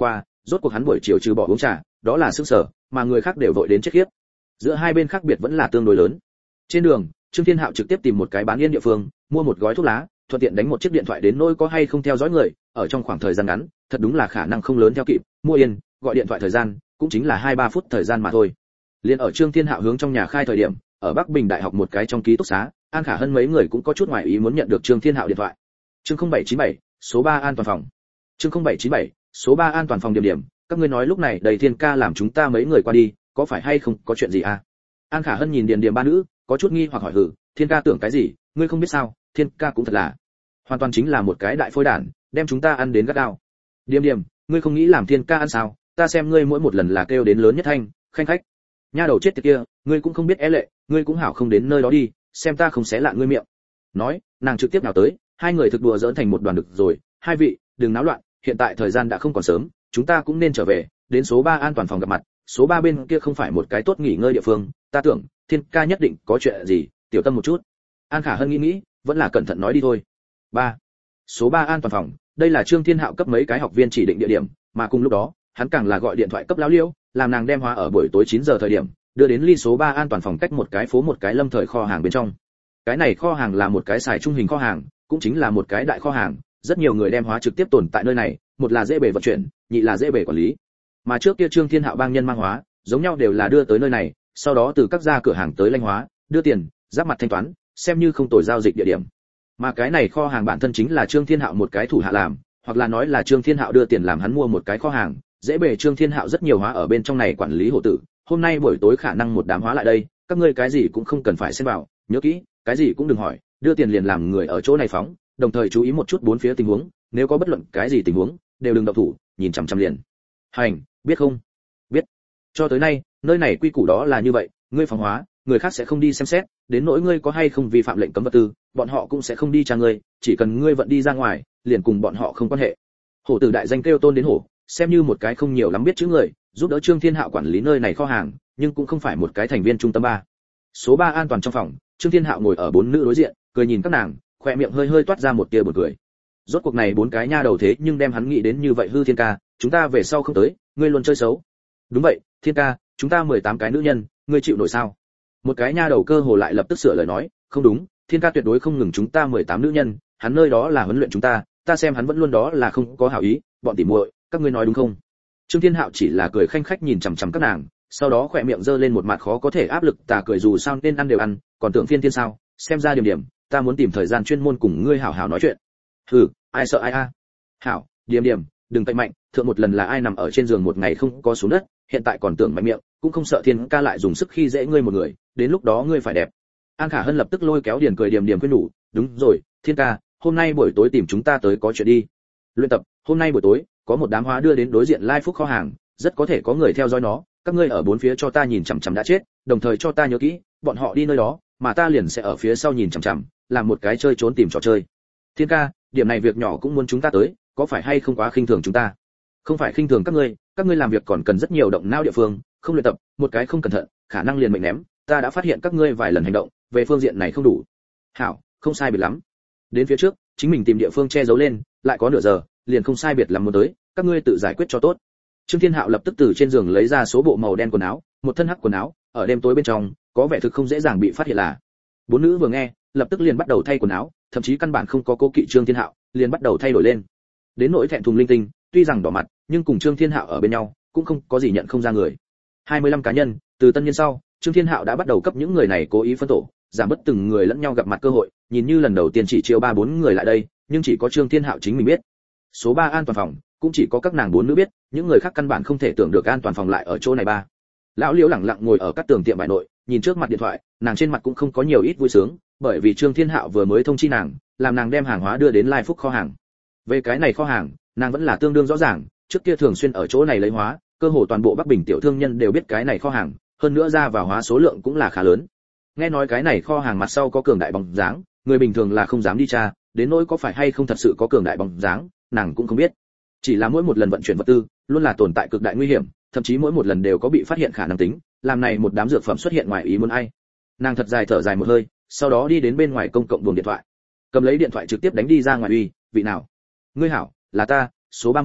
A: rốt cuộc hắn buổi chiều trừ bỏ uống trà, đó là sức sở, mà người khác đều vội đến chết khiếp. Giữa hai bên khác biệt vẫn là tương đối lớn. Trên đường, Trương Thiên Hạo trực tiếp tìm một cái bán yên địa phương, mua một gói thuốc lá, thuận tiện đánh một chiếc điện thoại đến nỗi có hay không theo dõi người, ở trong khoảng thời gian ngắn, thật đúng là khả năng không lớn theo kịp, mua yên, gọi điện thoại thời gian, cũng chính là hai ba phút thời gian mà thôi. Liên ở Trương Thiên Hạo hướng trong nhà khai thời điểm, ở Bắc Bình Đại học một cái trong ký túc xá, An Khả Hân mấy người cũng có chút ngoài ý muốn nhận được Trương Thiên Hạo điện thoại. Chương không bảy chín bảy, số ba an toàn phòng. Chương không bảy chín bảy, số ba an toàn phòng điểm điểm, các ngươi nói lúc này đầy Thiên ca làm chúng ta mấy người qua đi, có phải hay không, có chuyện gì à? An Khả Hân nhìn Điền Điềm ba nữ, có chút nghi hoặc hỏi hử, Thiên ca tưởng cái gì, ngươi không biết sao? Thiên ca cũng thật là, hoàn toàn chính là một cái đại phôi đản, đem chúng ta ăn đến gắt gao. Điềm Điềm, ngươi không nghĩ làm Thiên ca ăn sao? Ta xem ngươi mỗi một lần là kêu đến lớn nhất thanh, khanh khách. Nha đầu chết tiệt kia, ngươi cũng không biết é lệ, ngươi cũng hảo không đến nơi đó đi, xem ta không xé lạn ngươi miệng. Nói, nàng trực tiếp nào tới, hai người thực đùa giỡn thành một đoàn được rồi, hai vị, đừng náo loạn, hiện tại thời gian đã không còn sớm, chúng ta cũng nên trở về, đến số ba an toàn phòng gặp mặt, số ba bên kia không phải một cái tốt nghỉ ngơi địa phương, ta tưởng, Thiên ca nhất định có chuyện gì, tiểu tâm một chút. An Khả Hân nghĩ nghĩ, vẫn là cẩn thận nói đi thôi. ba. Số ba an toàn phòng, đây là Trương Thiên Hạo cấp mấy cái học viên chỉ định địa điểm, mà cùng lúc đó, hắn càng là gọi điện thoại cấp lão Liêu, làm nàng đem hóa ở buổi tối chín giờ thời điểm, đưa đến ly số ba an toàn phòng cách một cái phố một cái lâm thời kho hàng bên trong. Cái này kho hàng là một cái xài trung hình kho hàng, cũng chính là một cái đại kho hàng, rất nhiều người đem hóa trực tiếp tồn tại nơi này, một là dễ bề vận chuyển, nhị là dễ bề quản lý. Mà trước kia Trương Thiên Hạo bang nhân mang hóa, giống nhau đều là đưa tới nơi này, sau đó từ các gia cửa hàng tới lãnh hóa, đưa tiền, giáp mặt thanh toán, xem như không tồi giao dịch địa điểm. Mà cái này kho hàng bản thân chính là Trương Thiên Hạo một cái thủ hạ làm, hoặc là nói là Trương Thiên Hạo đưa tiền làm hắn mua một cái kho hàng, dễ bề Trương Thiên Hạo rất nhiều hóa ở bên trong này quản lý hộ tử, hôm nay buổi tối khả năng một đám hóa lại đây, các ngươi cái gì cũng không cần phải xen vào, nhớ kỹ, cái gì cũng đừng hỏi, đưa tiền liền làm người ở chỗ này phóng, đồng thời chú ý một chút bốn phía tình huống, nếu có bất luận cái gì tình huống, đều đừng động thủ, nhìn chằm chằm liền. Hành, biết không? Biết. Cho tới nay, nơi này quy củ đó là như vậy, ngươi phóng hóa, người khác sẽ không đi xem xét, đến nỗi ngươi có hay không vi phạm lệnh cấm vật tư, bọn họ cũng sẽ không đi tra ngươi, chỉ cần ngươi vận đi ra ngoài, liền cùng bọn họ không quan hệ. Hổ tử đại danh kêu tôn đến hổ, xem như một cái không nhiều lắm biết chữ người, giúp đỡ Trương Thiên Hạo quản lý nơi này kho hàng, nhưng cũng không phải một cái thành viên trung tâm ba. Số ba an toàn trong phòng, Trương Thiên Hạo ngồi ở bốn nữ đối diện, cười nhìn các nàng, khóe miệng hơi hơi toát ra một tia buồn cười. Rốt cuộc này bốn cái nha đầu thế nhưng đem hắn nghĩ đến như vậy hư Thiên ca, chúng ta về sau không tới, ngươi luôn chơi xấu. Đúng vậy, Thiên ca, chúng ta mười tám cái nữ nhân, ngươi chịu nổi sao? Một cái nha đầu cơ hồ lại lập tức sửa lời nói, không đúng, Thiên ca tuyệt đối không ngừng chúng ta mười tám nữ nhân, hắn nơi đó là huấn luyện chúng ta, ta xem hắn vẫn luôn đó là không có hảo ý, bọn tỉ muội, các ngươi nói đúng không? Trương Thiên Hạo chỉ là cười khanh khách nhìn chằm chằm các nàng, sau đó khỏe miệng giơ lên một mặt khó có thể áp lực tà cười, dù sao nên ăn đều ăn, còn tưởng phiên thiên sao? Xem ra điểm điểm, ta muốn tìm thời gian chuyên môn cùng ngươi hảo hảo nói chuyện. Hừ, ai sợ ai a? Hảo, điểm điểm, đừng cậy mạnh, thượng một lần là ai nằm ở trên giường một ngày không có xuống đất, hiện tại còn tưởng mạnh miệng, cũng không sợ Thiên ca lại dùng sức khi dễ ngươi một người, đến lúc đó ngươi phải đẹp. An Khả Hân lập tức lôi kéo Điền cười điểm điểm khuyên nhủ, đúng rồi, Thiên ca, hôm nay buổi tối tìm chúng ta tới có chuyện đi. Luyện tập, hôm nay buổi tối có một đám hóa đưa đến đối diện Lai Phúc kho hàng, rất có thể có người theo dõi nó, các ngươi ở bốn phía cho ta nhìn chằm chằm đã chết, đồng thời cho ta nhớ kỹ, bọn họ đi nơi đó, mà ta liền sẽ ở phía sau nhìn chằm chằm, làm một cái chơi trốn tìm trò chơi. Thiên ca, điểm này việc nhỏ cũng muốn chúng ta tới, có phải hay không quá khinh thường chúng ta? Không phải khinh thường các ngươi, các ngươi làm việc còn cần rất nhiều động não địa phương, không luyện tập, một cái không cẩn thận, khả năng liền mệnh ném, ta đã phát hiện các ngươi vài lần hành động, về phương diện này không đủ. Hảo, không sai biệt lắm. Đến phía trước, chính mình tìm địa phương che giấu lên, lại có nửa giờ, liền không sai biệt lắm muốn tới, các ngươi tự giải quyết cho tốt. Trương Thiên Hạo lập tức từ trên giường lấy ra số bộ màu đen quần áo, một thân hắc quần áo, ở đêm tối bên trong, có vẻ thực không dễ dàng bị phát hiện là. Bốn nữ vừa nghe, lập tức liền bắt đầu thay quần áo, thậm chí căn bản không có cố kỵ Trương Thiên Hạo, liền bắt đầu thay đổi lên. Đến nỗi thẹn thùng linh tinh, tuy rằng đỏ mặt, nhưng cùng Trương Thiên Hạo ở bên nhau, cũng không có gì nhận không ra người. hai mươi lăm cá nhân, từ tân niên sau, Trương Thiên Hạo đã bắt đầu cấp những người này cố ý phân tổ, giảm bớt từng người lẫn nhau gặp mặt cơ hội, nhìn như lần đầu tiên chỉ chiêu ba bốn người lại đây, nhưng chỉ có Trương Thiên Hạo chính mình biết. Số ba an toàn phòng, cũng chỉ có các nàng bốn nữ biết, những người khác căn bản không thể tưởng được an toàn phòng lại ở chỗ này ba. Lão Liễu lẳng lặng ngồi ở các tường tiệm vải nội, nhìn trước mặt điện thoại, nàng trên mặt cũng không có nhiều ít vui sướng, bởi vì Trương Thiên Hạo vừa mới thông chi nàng, làm nàng đem hàng hóa đưa đến Lai Phúc kho hàng. Về cái này kho hàng, nàng vẫn là tương đương rõ ràng, trước kia thường xuyên ở chỗ này lấy hóa, cơ hồ toàn bộ Bắc Bình tiểu thương nhân đều biết cái này kho hàng, hơn nữa ra vào hóa số lượng cũng là khá lớn. Nghe nói cái này kho hàng mặt sau có cường đại bóng dáng, người bình thường là không dám đi tra, đến nỗi có phải hay không thật sự có cường đại bóng dáng, nàng cũng không biết. Chỉ là mỗi một lần vận chuyển vật tư, luôn là tồn tại cực đại nguy hiểm, thậm chí mỗi một lần đều có bị phát hiện khả năng tính, làm này một đám dược phẩm xuất hiện ngoài ý muốn ai. Nàng thật dài thở dài một hơi, sau đó đi đến bên ngoài công cộng buồng điện thoại, cầm lấy điện thoại trực tiếp đánh đi ra ngoài. Uy, vị nào? Ngươi hảo, là ta, số ba mươi,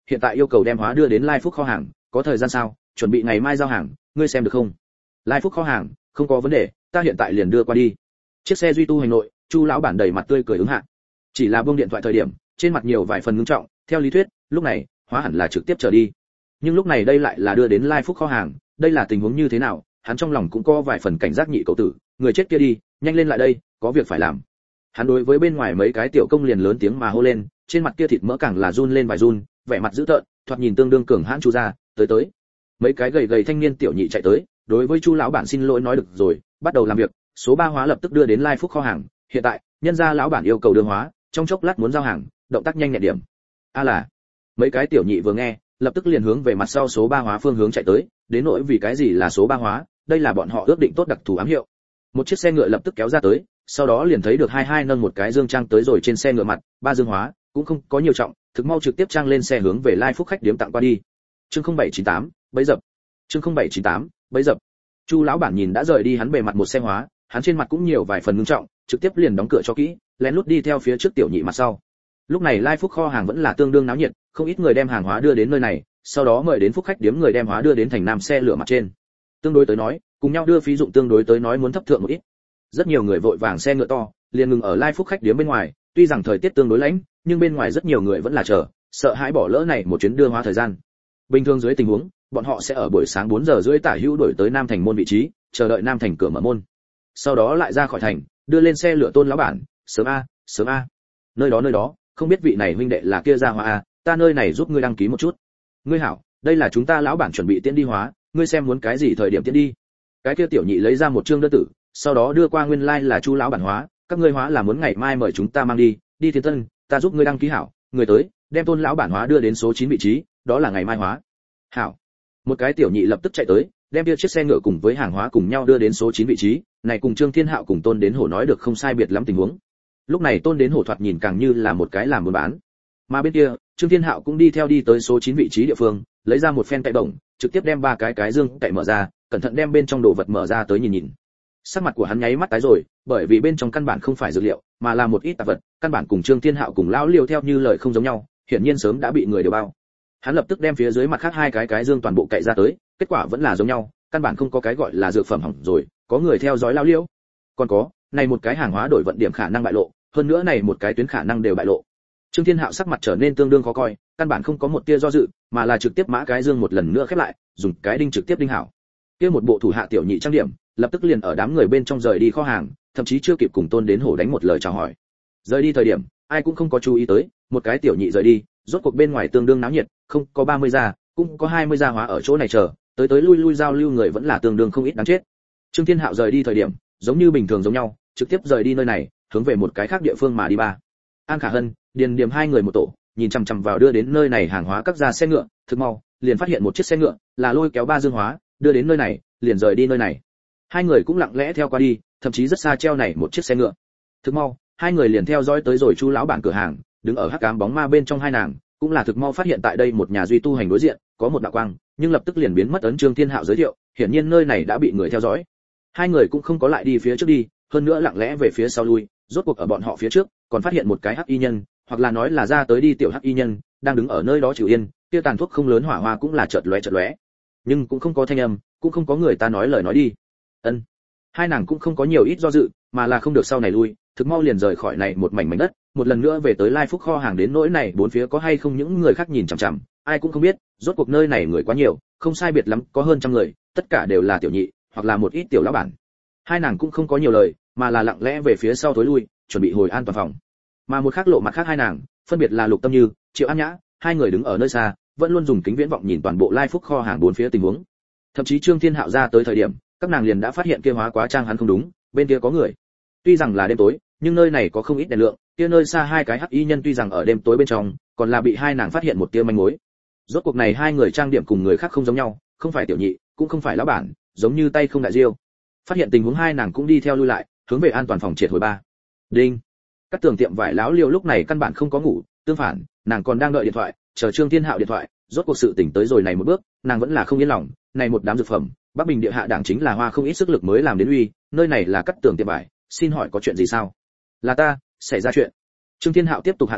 A: hiện tại yêu cầu đem hóa đưa đến Lai Phúc kho hàng, có thời gian sao? Chuẩn bị ngày mai giao hàng, ngươi xem được không? Lai Phúc kho hàng, không có vấn đề, ta hiện tại liền đưa qua đi. Chiếc xe duy tu hành nội, Chu lão bản đầy mặt tươi cười ứng hạ. Chỉ là buông điện thoại thời điểm, trên mặt nhiều vài phần ngưng trọng, theo lý thuyết, lúc này, hóa hẳn là trực tiếp trở đi. Nhưng lúc này đây lại là đưa đến Lai Phúc kho hàng, đây là tình huống như thế nào? Hắn trong lòng cũng có vài phần cảnh giác nhị cậu tử, người chết kia đi, nhanh lên lại đây, có việc phải làm. Hắn đối với bên ngoài mấy cái tiểu công liền lớn tiếng mà hô lên, trên mặt kia thịt mỡ càng là run lên vài run, vẻ mặt dữ tợn, thoạt nhìn tương đương cường hãn Chu gia, tới tới. Mấy cái gầy gầy thanh niên tiểu nhị chạy tới, đối với Chu lão bản xin lỗi nói được rồi, bắt đầu làm việc, số ba hóa lập tức đưa đến Lai Phúc kho hàng, hiện tại, nhân gia lão bản yêu cầu đưa hóa, trong chốc lát muốn giao hàng, động tác nhanh nhẹn điểm. A là. Mấy cái tiểu nhị vừa nghe, lập tức liền hướng về mặt sau số ba hóa phương hướng chạy tới, đến nỗi vì cái gì là số ba hóa, đây là bọn họ ước định tốt đặc thù ám hiệu. Một chiếc xe ngựa lập tức kéo ra tới, sau đó liền thấy được hai hai nâng một cái dương trang tới rồi trên xe ngựa mặt, ba dương hóa, cũng không có nhiều trọng, thực mau trực tiếp trang lên xe hướng về Lai Phúc khách điếm tặng qua đi. Chương không bảy chín tám, bấy dập. Chương không bảy chín tám, bấy dập. Chu lão bản nhìn đã rời đi hắn bề mặt một xe hóa, hắn trên mặt cũng nhiều vài phần ngưng trọng, trực tiếp liền đóng cửa cho kỹ, lén lút đi theo phía trước tiểu nhị mặt sau. Lúc này Lai Phúc kho hàng vẫn là tương đương náo nhiệt, không ít người đem hàng hóa đưa đến nơi này, sau đó mời đến Phúc khách điếm người đem hóa đưa đến thành Nam xe lửa mặt trên. Tương đối tới nói, cùng nhau đưa phí dụng tương đối tới nói muốn thấp thượng một ít. Rất nhiều người vội vàng xe ngựa to, liền ngừng ở Lai Phúc khách điếm bên ngoài, tuy rằng thời tiết tương đối lạnh, nhưng bên ngoài rất nhiều người vẫn là chờ, sợ hãi bỏ lỡ này một chuyến đưa hóa thời gian. Bình thường dưới tình huống, bọn họ sẽ ở buổi sáng bốn giờ rưỡi tả hữu đổi tới Nam thành môn vị trí, chờ đợi Nam thành cửa mở môn. Sau đó lại ra khỏi thành, đưa lên xe lửa Tôn lão bản, sớm a, sớm a. Nơi đó nơi đó, không biết vị này huynh đệ là kia ra hóa a, ta nơi này giúp ngươi đăng ký một chút. Ngươi hảo, đây là chúng ta lão bản chuẩn bị tiễn đi hóa, ngươi xem muốn cái gì thời điểm tiễn đi. Cái kia tiểu nhị lấy ra một trương đơn tử, sau đó đưa qua nguyên lai like là Chu lão bản hóa, các ngươi hóa là muốn ngày mai mời chúng ta mang đi, đi Thiên Tân, ta giúp ngươi đăng ký hảo, người tới, đem Tôn lão bản hóa đưa đến số chín vị trí, đó là ngày mai hóa. Hảo. Một cái tiểu nhị lập tức chạy tới, đem kia chiếc xe ngựa cùng với hàng hóa cùng nhau đưa đến số chín vị trí, này cùng Trương Thiên Hạo cùng Tôn Đến Hổ nói được không sai biệt lắm tình huống. Lúc này Tôn Đến Hổ thoạt nhìn càng như là một cái làm buôn bán. Mà bên kia, Trương Thiên Hạo cũng đi theo đi tới số chín vị trí địa phương, lấy ra một phen cậy bổng, trực tiếp đem ba cái cái dương cậy mở ra, cẩn thận đem bên trong đồ vật mở ra tới nhìn nhìn. Sắc mặt của hắn nháy mắt tái rồi, bởi vì bên trong căn bản không phải dược liệu, mà là một ít tạp vật, căn bản cùng Trương Thiên Hạo cùng lão Liêu theo như lời không giống nhau, hiển nhiên sớm đã bị người đều bao. Hắn lập tức đem phía dưới mặt khác hai cái cái dương toàn bộ cậy ra tới, kết quả vẫn là giống nhau, căn bản không có cái gọi là dược phẩm hỏng rồi, có người theo dõi lão Liêu. Còn có, này một cái hàng hóa đổi vận điểm khả năng bại lộ, hơn nữa này một cái tuyến khả năng đều bại lộ. Trương Thiên Hạo sắc mặt trở nên tương đương khó coi, căn bản không có một tia do dự, mà là trực tiếp mã cái dương một lần nữa khép lại, dùng cái đinh trực tiếp đinh hảo. Kia một bộ thủ hạ tiểu nhị trang điểm, lập tức liền ở đám người bên trong rời đi kho hàng, thậm chí chưa kịp cùng Tôn Đến Hổ đánh một lời chào hỏi. Rời đi thời điểm, ai cũng không có chú ý tới, một cái tiểu nhị rời đi, rốt cuộc bên ngoài tương đương náo nhiệt, không có ba mươi gia, cũng có hai mươi gia hóa ở chỗ này chờ, tới tới lui lui giao lưu người vẫn là tương đương không ít đáng chết. Trương Thiên Hạo rời đi thời điểm, giống như bình thường giống nhau, trực tiếp rời đi nơi này, hướng về một cái khác địa phương mà đi ba. An Khả Hân, Điền Điềm hai người một tổ, nhìn chằm chằm vào đưa đến nơi này hàng hóa các gia xe ngựa, thực mau, liền phát hiện một chiếc xe ngựa, là lôi kéo ba dương hóa, đưa đến nơi này, liền rời đi nơi này. Hai người cũng lặng lẽ theo qua đi, thậm chí rất xa treo này một chiếc xe ngựa. Thực mau, hai người liền theo dõi tới rồi Chu lão bản cửa hàng, đứng ở hắc ám bóng ma bên trong hai nàng, cũng là thực mau phát hiện tại đây một nhà duy tu hành đối diện, có một đạo quang, nhưng lập tức liền biến mất ấn Trương Thiên Hạo giới thiệu, hiển nhiên nơi này đã bị người theo dõi. Hai người cũng không có lại đi phía trước đi, hơn nữa lặng lẽ về phía sau lui, rốt cuộc ở bọn họ phía trước, còn phát hiện một cái hắc y nhân, hoặc là nói là ra tới đi tiểu hắc y nhân, đang đứng ở nơi đó chịu yên, kia tàn thuốc không lớn hỏa hoa cũng là chợt lóe chợt lóe, nhưng cũng không có thanh âm, cũng không có người ta nói lời nói đi. Ân. Hai nàng cũng không có nhiều ít do dự, mà là không được sau này lui, thực mau liền rời khỏi này một mảnh mảnh đất, một lần nữa về tới Lai Phúc kho hàng. Đến nỗi này bốn phía có hay không những người khác nhìn chằm chằm, ai cũng không biết, rốt cuộc nơi này người quá nhiều, không sai biệt lắm có hơn trăm người, tất cả đều là tiểu nhị, hoặc là một ít tiểu lão bản. Hai nàng cũng không có nhiều lời, mà là lặng lẽ về phía sau tối lui, chuẩn bị hồi an toàn phòng. Mà một khác lộ mặt khác hai nàng, phân biệt là Lục Tâm Như, Triệu An Nhã, hai người đứng ở nơi xa, vẫn luôn dùng kính viễn vọng nhìn toàn bộ Lai Phúc kho hàng bốn phía tình huống. Thậm chí Trương Thiên Hạo ra tới thời điểm, các nàng liền đã phát hiện kia hóa quá trang hắn không đúng, bên kia có người. Tuy rằng là đêm tối, nhưng nơi này có không ít đèn lượng, kia nơi xa hai cái hắc y nhân tuy rằng ở đêm tối bên trong, còn là bị hai nàng phát hiện một tia manh mối. Rốt cuộc này hai người trang điểm cùng người khác không giống nhau, không phải tiểu nhị, cũng không phải lão bản, giống như tay không đại diêu. Phát hiện tình huống hai nàng cũng đi theo lui lại, hướng về an toàn phòng triệt hồi ba. Đinh. Các tường tiệm vải lão Liêu lúc này căn bản không có ngủ, tương phản, nàng còn đang đợi điện thoại, chờ Trương Thiên Hạo điện thoại. Rốt cuộc sự tỉnh tới rồi này một bước, nàng vẫn là không yên lòng, này một đám dược phẩm, Bắc Bình địa hạ đảng chính là hoa không ít sức lực mới làm đến uy, nơi này là cắt tường tiệm vải, xin hỏi có chuyện gì sao? Là ta, xảy ra chuyện. Trương Thiên Hạo tiếp tục hạ giọng,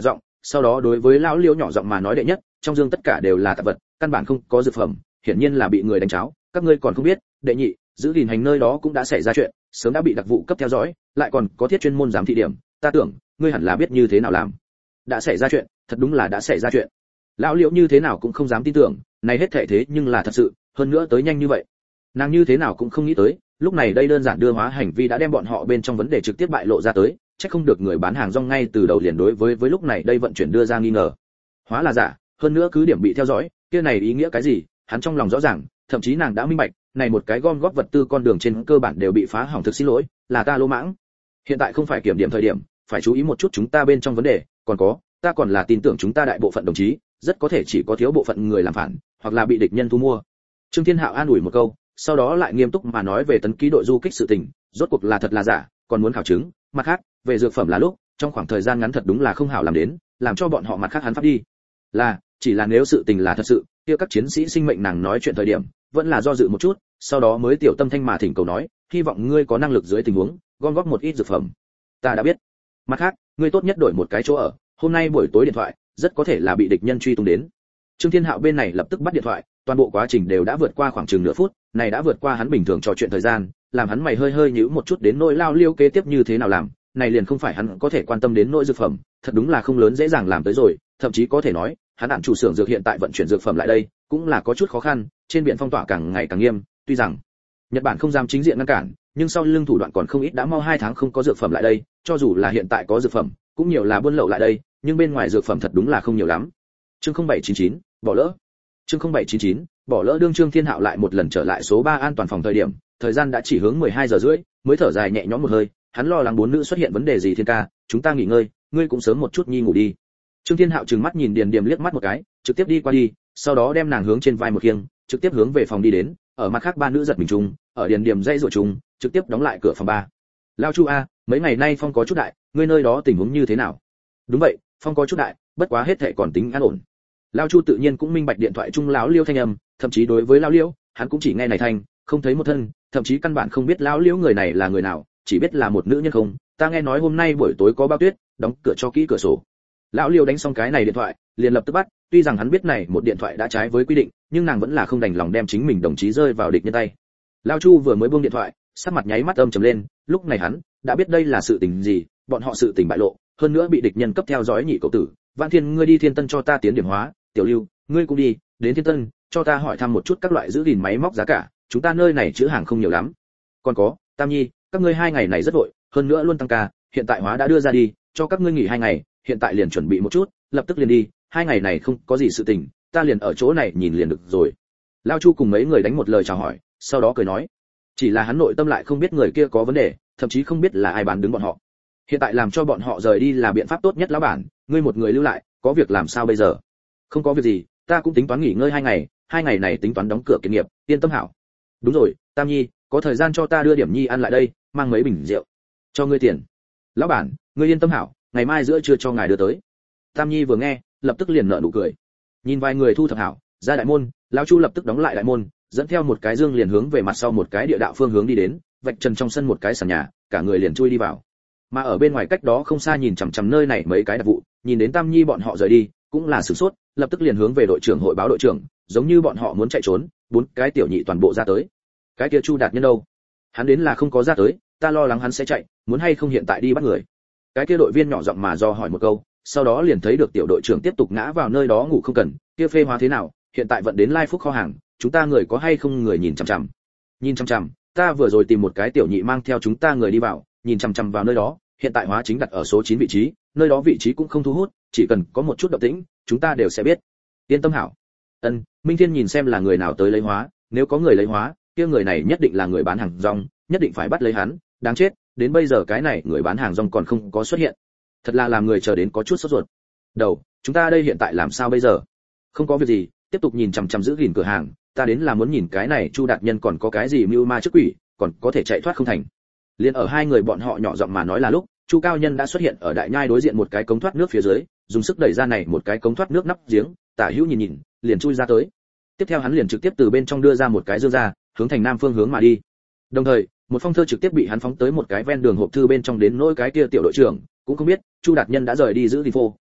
A: sau đó đối với lão liêu nhỏ giọng mà nói đệ nhất, trong dương tất cả đều là tạp vật, căn bản không có dược phẩm, hiển nhiên là bị người đánh cháo, các ngươi còn không biết, đệ nhị, giữ gìn hành nơi đó cũng đã xảy ra chuyện, sớm đã bị đặc vụ cấp theo dõi, lại còn có thiết chuyên môn giám thị điểm, ta tưởng, ngươi hẳn là biết như thế nào làm. Đã xảy ra chuyện, thật đúng là đã xảy ra chuyện. Lão liễu như thế nào cũng không dám tin tưởng, này hết thảy thế nhưng là thật sự, hơn nữa tới nhanh như vậy. Nàng như thế nào cũng không nghĩ tới, lúc này đây đơn giản đưa hóa hành vi đã đem bọn họ bên trong vấn đề trực tiếp bại lộ ra tới, chắc không được người bán hàng rong ngay từ đầu liền đối với với lúc này đây vận chuyển đưa ra nghi ngờ. Hóa là giả, hơn nữa cứ điểm bị theo dõi, kia này ý nghĩa cái gì, hắn trong lòng rõ ràng, thậm chí nàng đã minh bạch, này một cái gom góp vật tư con đường trên cơ bản đều bị phá hỏng, thực xin lỗi, là ta lỗ mãng. Hiện tại không phải kiểm điểm thời điểm, phải chú ý một chút chúng ta bên trong vấn đề, còn có, ta còn là tin tưởng chúng ta đại bộ phận đồng chí, rất có thể chỉ có thiếu bộ phận người làm phản, hoặc là bị địch nhân thu mua. Trương Thiên Hạo an ủi một câu, sau đó lại nghiêm túc mà nói về tấn ký đội du kích sự tình, rốt cuộc là thật là giả, còn muốn khảo chứng, mặt khác, về dược phẩm là lúc, trong khoảng thời gian ngắn thật đúng là không hảo làm đến, làm cho bọn họ mặt khác hắn phát đi. Là, chỉ là nếu sự tình là thật sự, kia các chiến sĩ sinh mệnh nàng nói chuyện thời điểm, vẫn là do dự một chút, sau đó mới tiểu tâm thanh mà thỉnh cầu nói, hy vọng ngươi có năng lực dưới tình huống, gom góp một ít dược phẩm. Ta đã biết. Mặt khác, ngươi tốt nhất đổi một cái chỗ ở, hôm nay buổi tối điện thoại, rất có thể là bị địch nhân truy tung đến. Trương Thiên Hạo bên này lập tức bắt điện thoại, toàn bộ quá trình đều đã vượt qua khoảng chừng nửa phút, này đã vượt qua hắn bình thường trò chuyện thời gian, làm hắn mày hơi hơi nhíu một chút đến nỗi lao liêu kế tiếp như thế nào làm, này liền không phải hắn có thể quan tâm đến nỗi dược phẩm, thật đúng là không lớn dễ dàng làm tới rồi, thậm chí có thể nói, hắn đạn chủ xưởng dược hiện tại vận chuyển dược phẩm lại đây, cũng là có chút khó khăn, trên biển phong tỏa càng ngày càng nghiêm, tuy rằng Nhật Bản không dám chính diện ngăn cản, nhưng sau lưng thủ đoạn còn không ít, đã mau hai tháng không có dược phẩm lại đây, cho dù là hiện tại có dược phẩm, cũng nhiều là buôn lậu lại đây, nhưng bên ngoài dược phẩm thật đúng là không nhiều lắm. Chương không bảy chín chín, bỏ lỡ. Chương không bảy chín chín, bỏ lỡ đương Trương Thiên Hạo lại một lần trở lại số ba an toàn phòng thời điểm, thời gian đã chỉ hướng mười hai giờ rưỡi, mới thở dài nhẹ nhõm một hơi, hắn lo lắng bốn nữ xuất hiện vấn đề gì. Thiên ca, chúng ta nghỉ ngơi, ngươi cũng sớm một chút nhi ngủ đi. Trương Thiên Hạo trừng mắt nhìn Điền Điềm liếc mắt một cái, trực tiếp đi qua đi, sau đó đem nàng hướng trên vai một khiêng, trực tiếp hướng về phòng đi đến, ở mặt khác ba nữ giật mình chung, ở Điền Điềm dây rủa chung, trực tiếp đóng lại cửa phòng ba. Lao Chu a, mấy ngày nay phong có chút đại, ngươi nơi đó tình huống như thế nào? Đúng vậy, phong có chút đại, bất quá hết thảy còn tính an ổn. Lao Chu tự nhiên cũng minh bạch điện thoại chung lão Liêu thanh âm, thậm chí đối với lão Liêu, hắn cũng chỉ nghe này thanh, không thấy một thân, thậm chí căn bản không biết lão Liêu người này là người nào, chỉ biết là một nữ nhân không. Ta nghe nói hôm nay buổi tối có bao tuyết, đóng cửa cho kỹ cửa sổ. Lão Liêu đánh xong cái này điện thoại, liền lập tức bắt, tuy rằng hắn biết này một điện thoại đã trái với quy định, nhưng nàng vẫn là không đành lòng đem chính mình đồng chí rơi vào địch nhân tay. Lão Chu vừa mới buông điện thoại, sắc mặt nháy mắt âm trầm lên, lúc này hắn đã biết đây là sự tình gì, bọn họ sự tình bại lộ, hơn nữa bị địch nhân cấp theo dõi nhị cậu tử. Vạn Thiên, ngươi đi Thiên Tân cho ta tiến điểm hóa, Tiểu Lưu, ngươi cũng đi, đến Thiên Tân, cho ta hỏi thăm một chút các loại giữ gìn máy móc giá cả, chúng ta nơi này chữ hàng không nhiều lắm. Còn có, Tam Nhi, các ngươi hai ngày này rất vội, hơn nữa luôn tăng ca, hiện tại hóa đã đưa ra đi, cho các ngươi nghỉ hai ngày, hiện tại liền chuẩn bị một chút, lập tức liền đi, hai ngày này không có gì sự tình, ta liền ở chỗ này nhìn liền được rồi. Lao Chu cùng mấy người đánh một lời chào hỏi, sau đó cười nói, chỉ là hắn nội tâm lại không biết người kia có vấn đề, thậm chí không biết là ai bán đứng bọn họ. Hiện tại làm cho bọn họ rời đi là biện pháp tốt nhất lão bản, ngươi một người lưu lại, có việc làm sao bây giờ? Không có việc gì, ta cũng tính toán nghỉ ngơi hai ngày, hai ngày này tính toán đóng cửa kiến nghiệp, yên tâm hảo. Đúng rồi, Tam Nhi, có thời gian cho ta đưa điểm nhi ăn lại đây, mang mấy bình rượu. Cho ngươi tiền. Lão bản, ngươi yên tâm hảo, ngày mai giữa trưa cho ngài đưa tới. Tam Nhi vừa nghe, lập tức liền nở nụ cười. Nhìn vài người thu thập hảo, ra đại môn, lão Chu lập tức đóng lại đại môn, dẫn theo một cái dương liền hướng về mặt sau một cái địa đạo phương hướng đi đến, vạch trần trong sân một cái sàn nhà, cả người liền chui đi vào. Mà ở bên ngoài cách đó không xa nhìn chằm chằm nơi này mấy cái đặc vụ, nhìn đến Tam Nhi bọn họ rời đi, cũng là sửng sốt, lập tức liền hướng về đội trưởng hội báo đội trưởng, giống như bọn họ muốn chạy trốn, bốn cái tiểu nhị toàn bộ ra tới. Cái kia Chu Đạt Nhân đâu? Hắn đến là không có ra tới, ta lo lắng hắn sẽ chạy, muốn hay không hiện tại đi bắt người. Cái kia đội viên nhỏ giọng mà do hỏi một câu, sau đó liền thấy được tiểu đội trưởng tiếp tục ngã vào nơi đó ngủ không cần, kia phê hóa thế nào, hiện tại vận đến Lai Phúc kho hàng, chúng ta người có hay không người nhìn chằm chằm. Nhìn chằm chằm, ta vừa rồi tìm một cái tiểu nhị mang theo chúng ta người đi vào, nhìn chằm chằm vào nơi đó, hiện tại hóa chính đặt ở số chín vị trí, nơi đó vị trí cũng không thu hút, chỉ cần có một chút động tĩnh, chúng ta đều sẽ biết. Yên tâm hảo. Ân, Minh Thiên nhìn xem là người nào tới lấy hóa, nếu có người lấy hóa, kia người này nhất định là người bán hàng rong, nhất định phải bắt lấy hắn, đáng chết, đến bây giờ cái này người bán hàng rong còn không có xuất hiện. Thật là làm người chờ đến có chút sốt ruột. Đầu, chúng ta đây hiện tại làm sao bây giờ? Không có việc gì, tiếp tục nhìn chằm chằm giữ gìn cửa hàng, ta đến là muốn nhìn cái này Chu Đạt Nhân còn có cái gì mưu ma trước quỷ, còn có thể chạy thoát không thành. Liên ở hai người bọn họ nhỏ giọng mà nói là lúc, Chu Cao Nhân đã xuất hiện ở đại nhai đối diện một cái cống thoát nước phía dưới, dùng sức đẩy ra này một cái cống thoát nước nắp giếng, Tả Hữu nhìn nhìn, liền chui ra tới. Tiếp theo hắn liền trực tiếp từ bên trong đưa ra một cái dương ra, hướng thành nam phương hướng mà đi. Đồng thời, một phong thơ trực tiếp bị hắn phóng tới một cái ven đường hộp thư bên trong, đến nỗi cái kia tiểu đội trưởng cũng không biết Chu Đạt Nhân đã rời đi giữ gìn phô,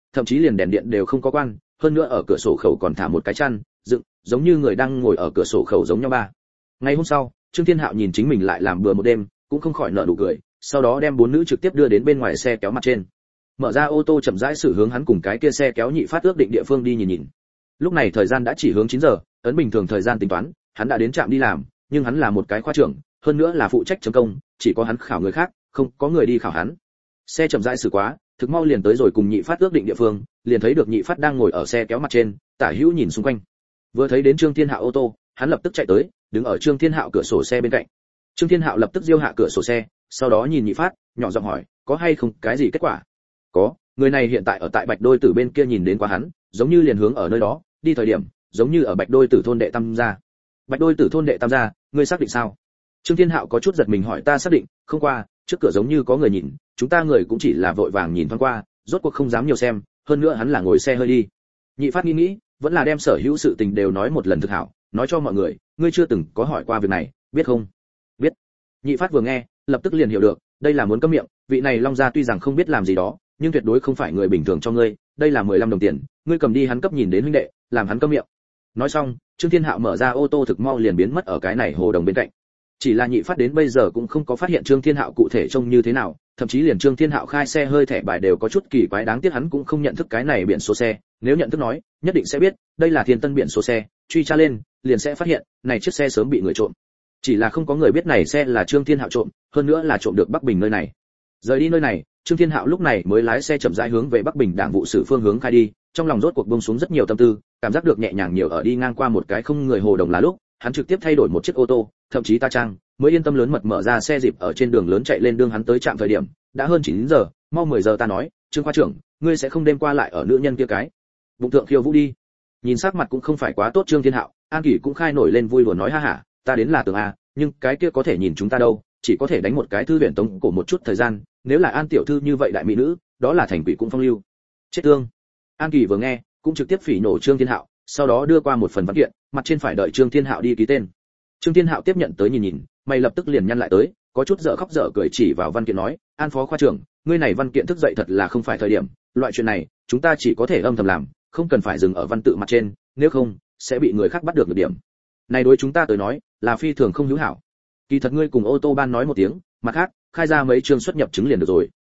A: thậm chí liền đèn điện đều không có quan, hơn nữa ở cửa sổ khẩu còn thả một cái chăn dựng, giống như người đang ngồi ở cửa sổ khẩu giống nhau ba. Ngày hôm sau, Trương Thiên Hạo nhìn chính mình lại làm bừa một đêm, cũng không khỏi nở nụ cười, sau đó đem bốn nữ trực tiếp đưa đến bên ngoài xe kéo mặt trên. Mở ra ô tô chậm rãi xử hướng hắn cùng cái kia xe kéo nhị phát ước định địa phương đi nhìn nhìn. Lúc này thời gian đã chỉ hướng chín giờ, ấn bình thường thời gian tính toán, hắn đã đến trạm đi làm, nhưng hắn là một cái khoa trưởng, hơn nữa là phụ trách chấm công, chỉ có hắn khảo người khác, không có người đi khảo hắn. Xe chậm rãi xử quá, thực mau liền tới rồi cùng nhị phát ước định địa phương, liền thấy được nhị phát đang ngồi ở xe kéo mặt trên, tả hữu nhìn xung quanh. Vừa thấy đến Trương Thiên Hạo ô tô, hắn lập tức chạy tới, đứng ở Trương Thiên Hạo cửa sổ xe bên cạnh. Trương Thiên Hạo lập tức giơ hạ cửa sổ xe, sau đó nhìn nhị phát, nhỏ giọng hỏi, có hay không cái gì kết quả? Có, người này hiện tại ở tại Bạch Đôi Tử bên kia nhìn đến quá hắn, giống như liền hướng ở nơi đó, đi thời điểm, giống như ở Bạch Đôi Tử thôn đệ tam gia. Bạch Đôi Tử thôn đệ tam gia, ngươi xác định sao? Trương Thiên Hạo có chút giật mình hỏi, ta xác định, không qua, trước cửa giống như có người nhìn, chúng ta người cũng chỉ là vội vàng nhìn thoáng qua, rốt cuộc không dám nhiều xem, hơn nữa hắn là ngồi xe hơi đi. Nhị phát nghĩ nghĩ, vẫn là đem sở hữu sự tình đều nói một lần thực hảo, nói cho mọi người, ngươi chưa từng có hỏi qua việc này, biết không? Biết. Nhị phát vừa nghe, lập tức liền hiểu được, đây là muốn cấm miệng, vị này Long gia tuy rằng không biết làm gì đó, nhưng tuyệt đối không phải người bình thường cho ngươi, đây là mười lăm đồng tiền, ngươi cầm đi hắn cấp nhìn đến huynh đệ, làm hắn cấm miệng. Nói xong, Trương Thiên Hạo mở ra ô tô thực mau liền biến mất ở cái này hồ đồng bên cạnh. Chỉ là nhị phát đến bây giờ cũng không có phát hiện Trương Thiên Hạo cụ thể trông như thế nào, thậm chí liền Trương Thiên Hạo khai xe hơi thẻ bài đều có chút kỳ quái, đáng tiếc hắn cũng không nhận thức cái này biển số xe, nếu nhận thức nói, nhất định sẽ biết, đây là Thiên Tân biển số xe, truy tra lên, liền sẽ phát hiện, này chiếc xe sớm bị người trộm. Chỉ là không có người biết này xe là Trương Thiên Hạo trộm, hơn nữa là trộm được Bắc Bình nơi này. Rời đi nơi này, Trương Thiên Hạo lúc này mới lái xe chậm rãi hướng về Bắc Bình Đảng vụ sử phương hướng khai đi, trong lòng rốt cuộc buông xuống rất nhiều tâm tư, cảm giác được nhẹ nhàng nhiều ở đi ngang qua một cái không người hồ đồng là lúc, hắn trực tiếp thay đổi một chiếc ô tô, thậm chí ta trang, mới yên tâm lớn mật mở ra xe dịp ở trên đường lớn chạy lên đường hắn tới trạm thời điểm, đã hơn chín giờ, mau mười giờ ta nói, Trương khoa trưởng, ngươi sẽ không đêm qua lại ở nữ nhân kia cái bụng thượng khiêu vũ đi. Nhìn sắc mặt cũng không phải quá tốt Trương Thiên Hạo, An Kỷ cũng khai nổi lên vui đùa nói ha hả, ta đến là tưởng a, nhưng cái kia có thể nhìn chúng ta đâu, chỉ có thể đánh một cái thư viện tống cổ một chút thời gian, nếu là An tiểu thư như vậy đại mỹ nữ, đó là thành quỷ cũng phong lưu. Chết tương. An Kỳ vừa nghe, cũng trực tiếp phỉ nổ Trương Thiên Hạo, sau đó đưa qua một phần văn kiện, mặt trên phải đợi Trương Thiên Hạo đi ký tên. Trương Thiên Hạo tiếp nhận tới nhìn nhìn, mày lập tức liền nhăn lại tới, có chút dở khóc dở cười chỉ vào văn kiện nói, An phó khoa trưởng, ngươi này văn kiện thức dậy thật là không phải thời điểm, loại chuyện này, chúng ta chỉ có thể âm thầm làm, không cần phải dừng ở văn tự mặt trên, nếu không sẽ bị người khác bắt được được điểm. Này đối chúng ta tới nói, là phi thường không hữu hảo. Kỳ thật ngươi cùng ô tô ban nói một tiếng, mặt khác, khai ra mấy chương xuất nhập chứng liền được rồi.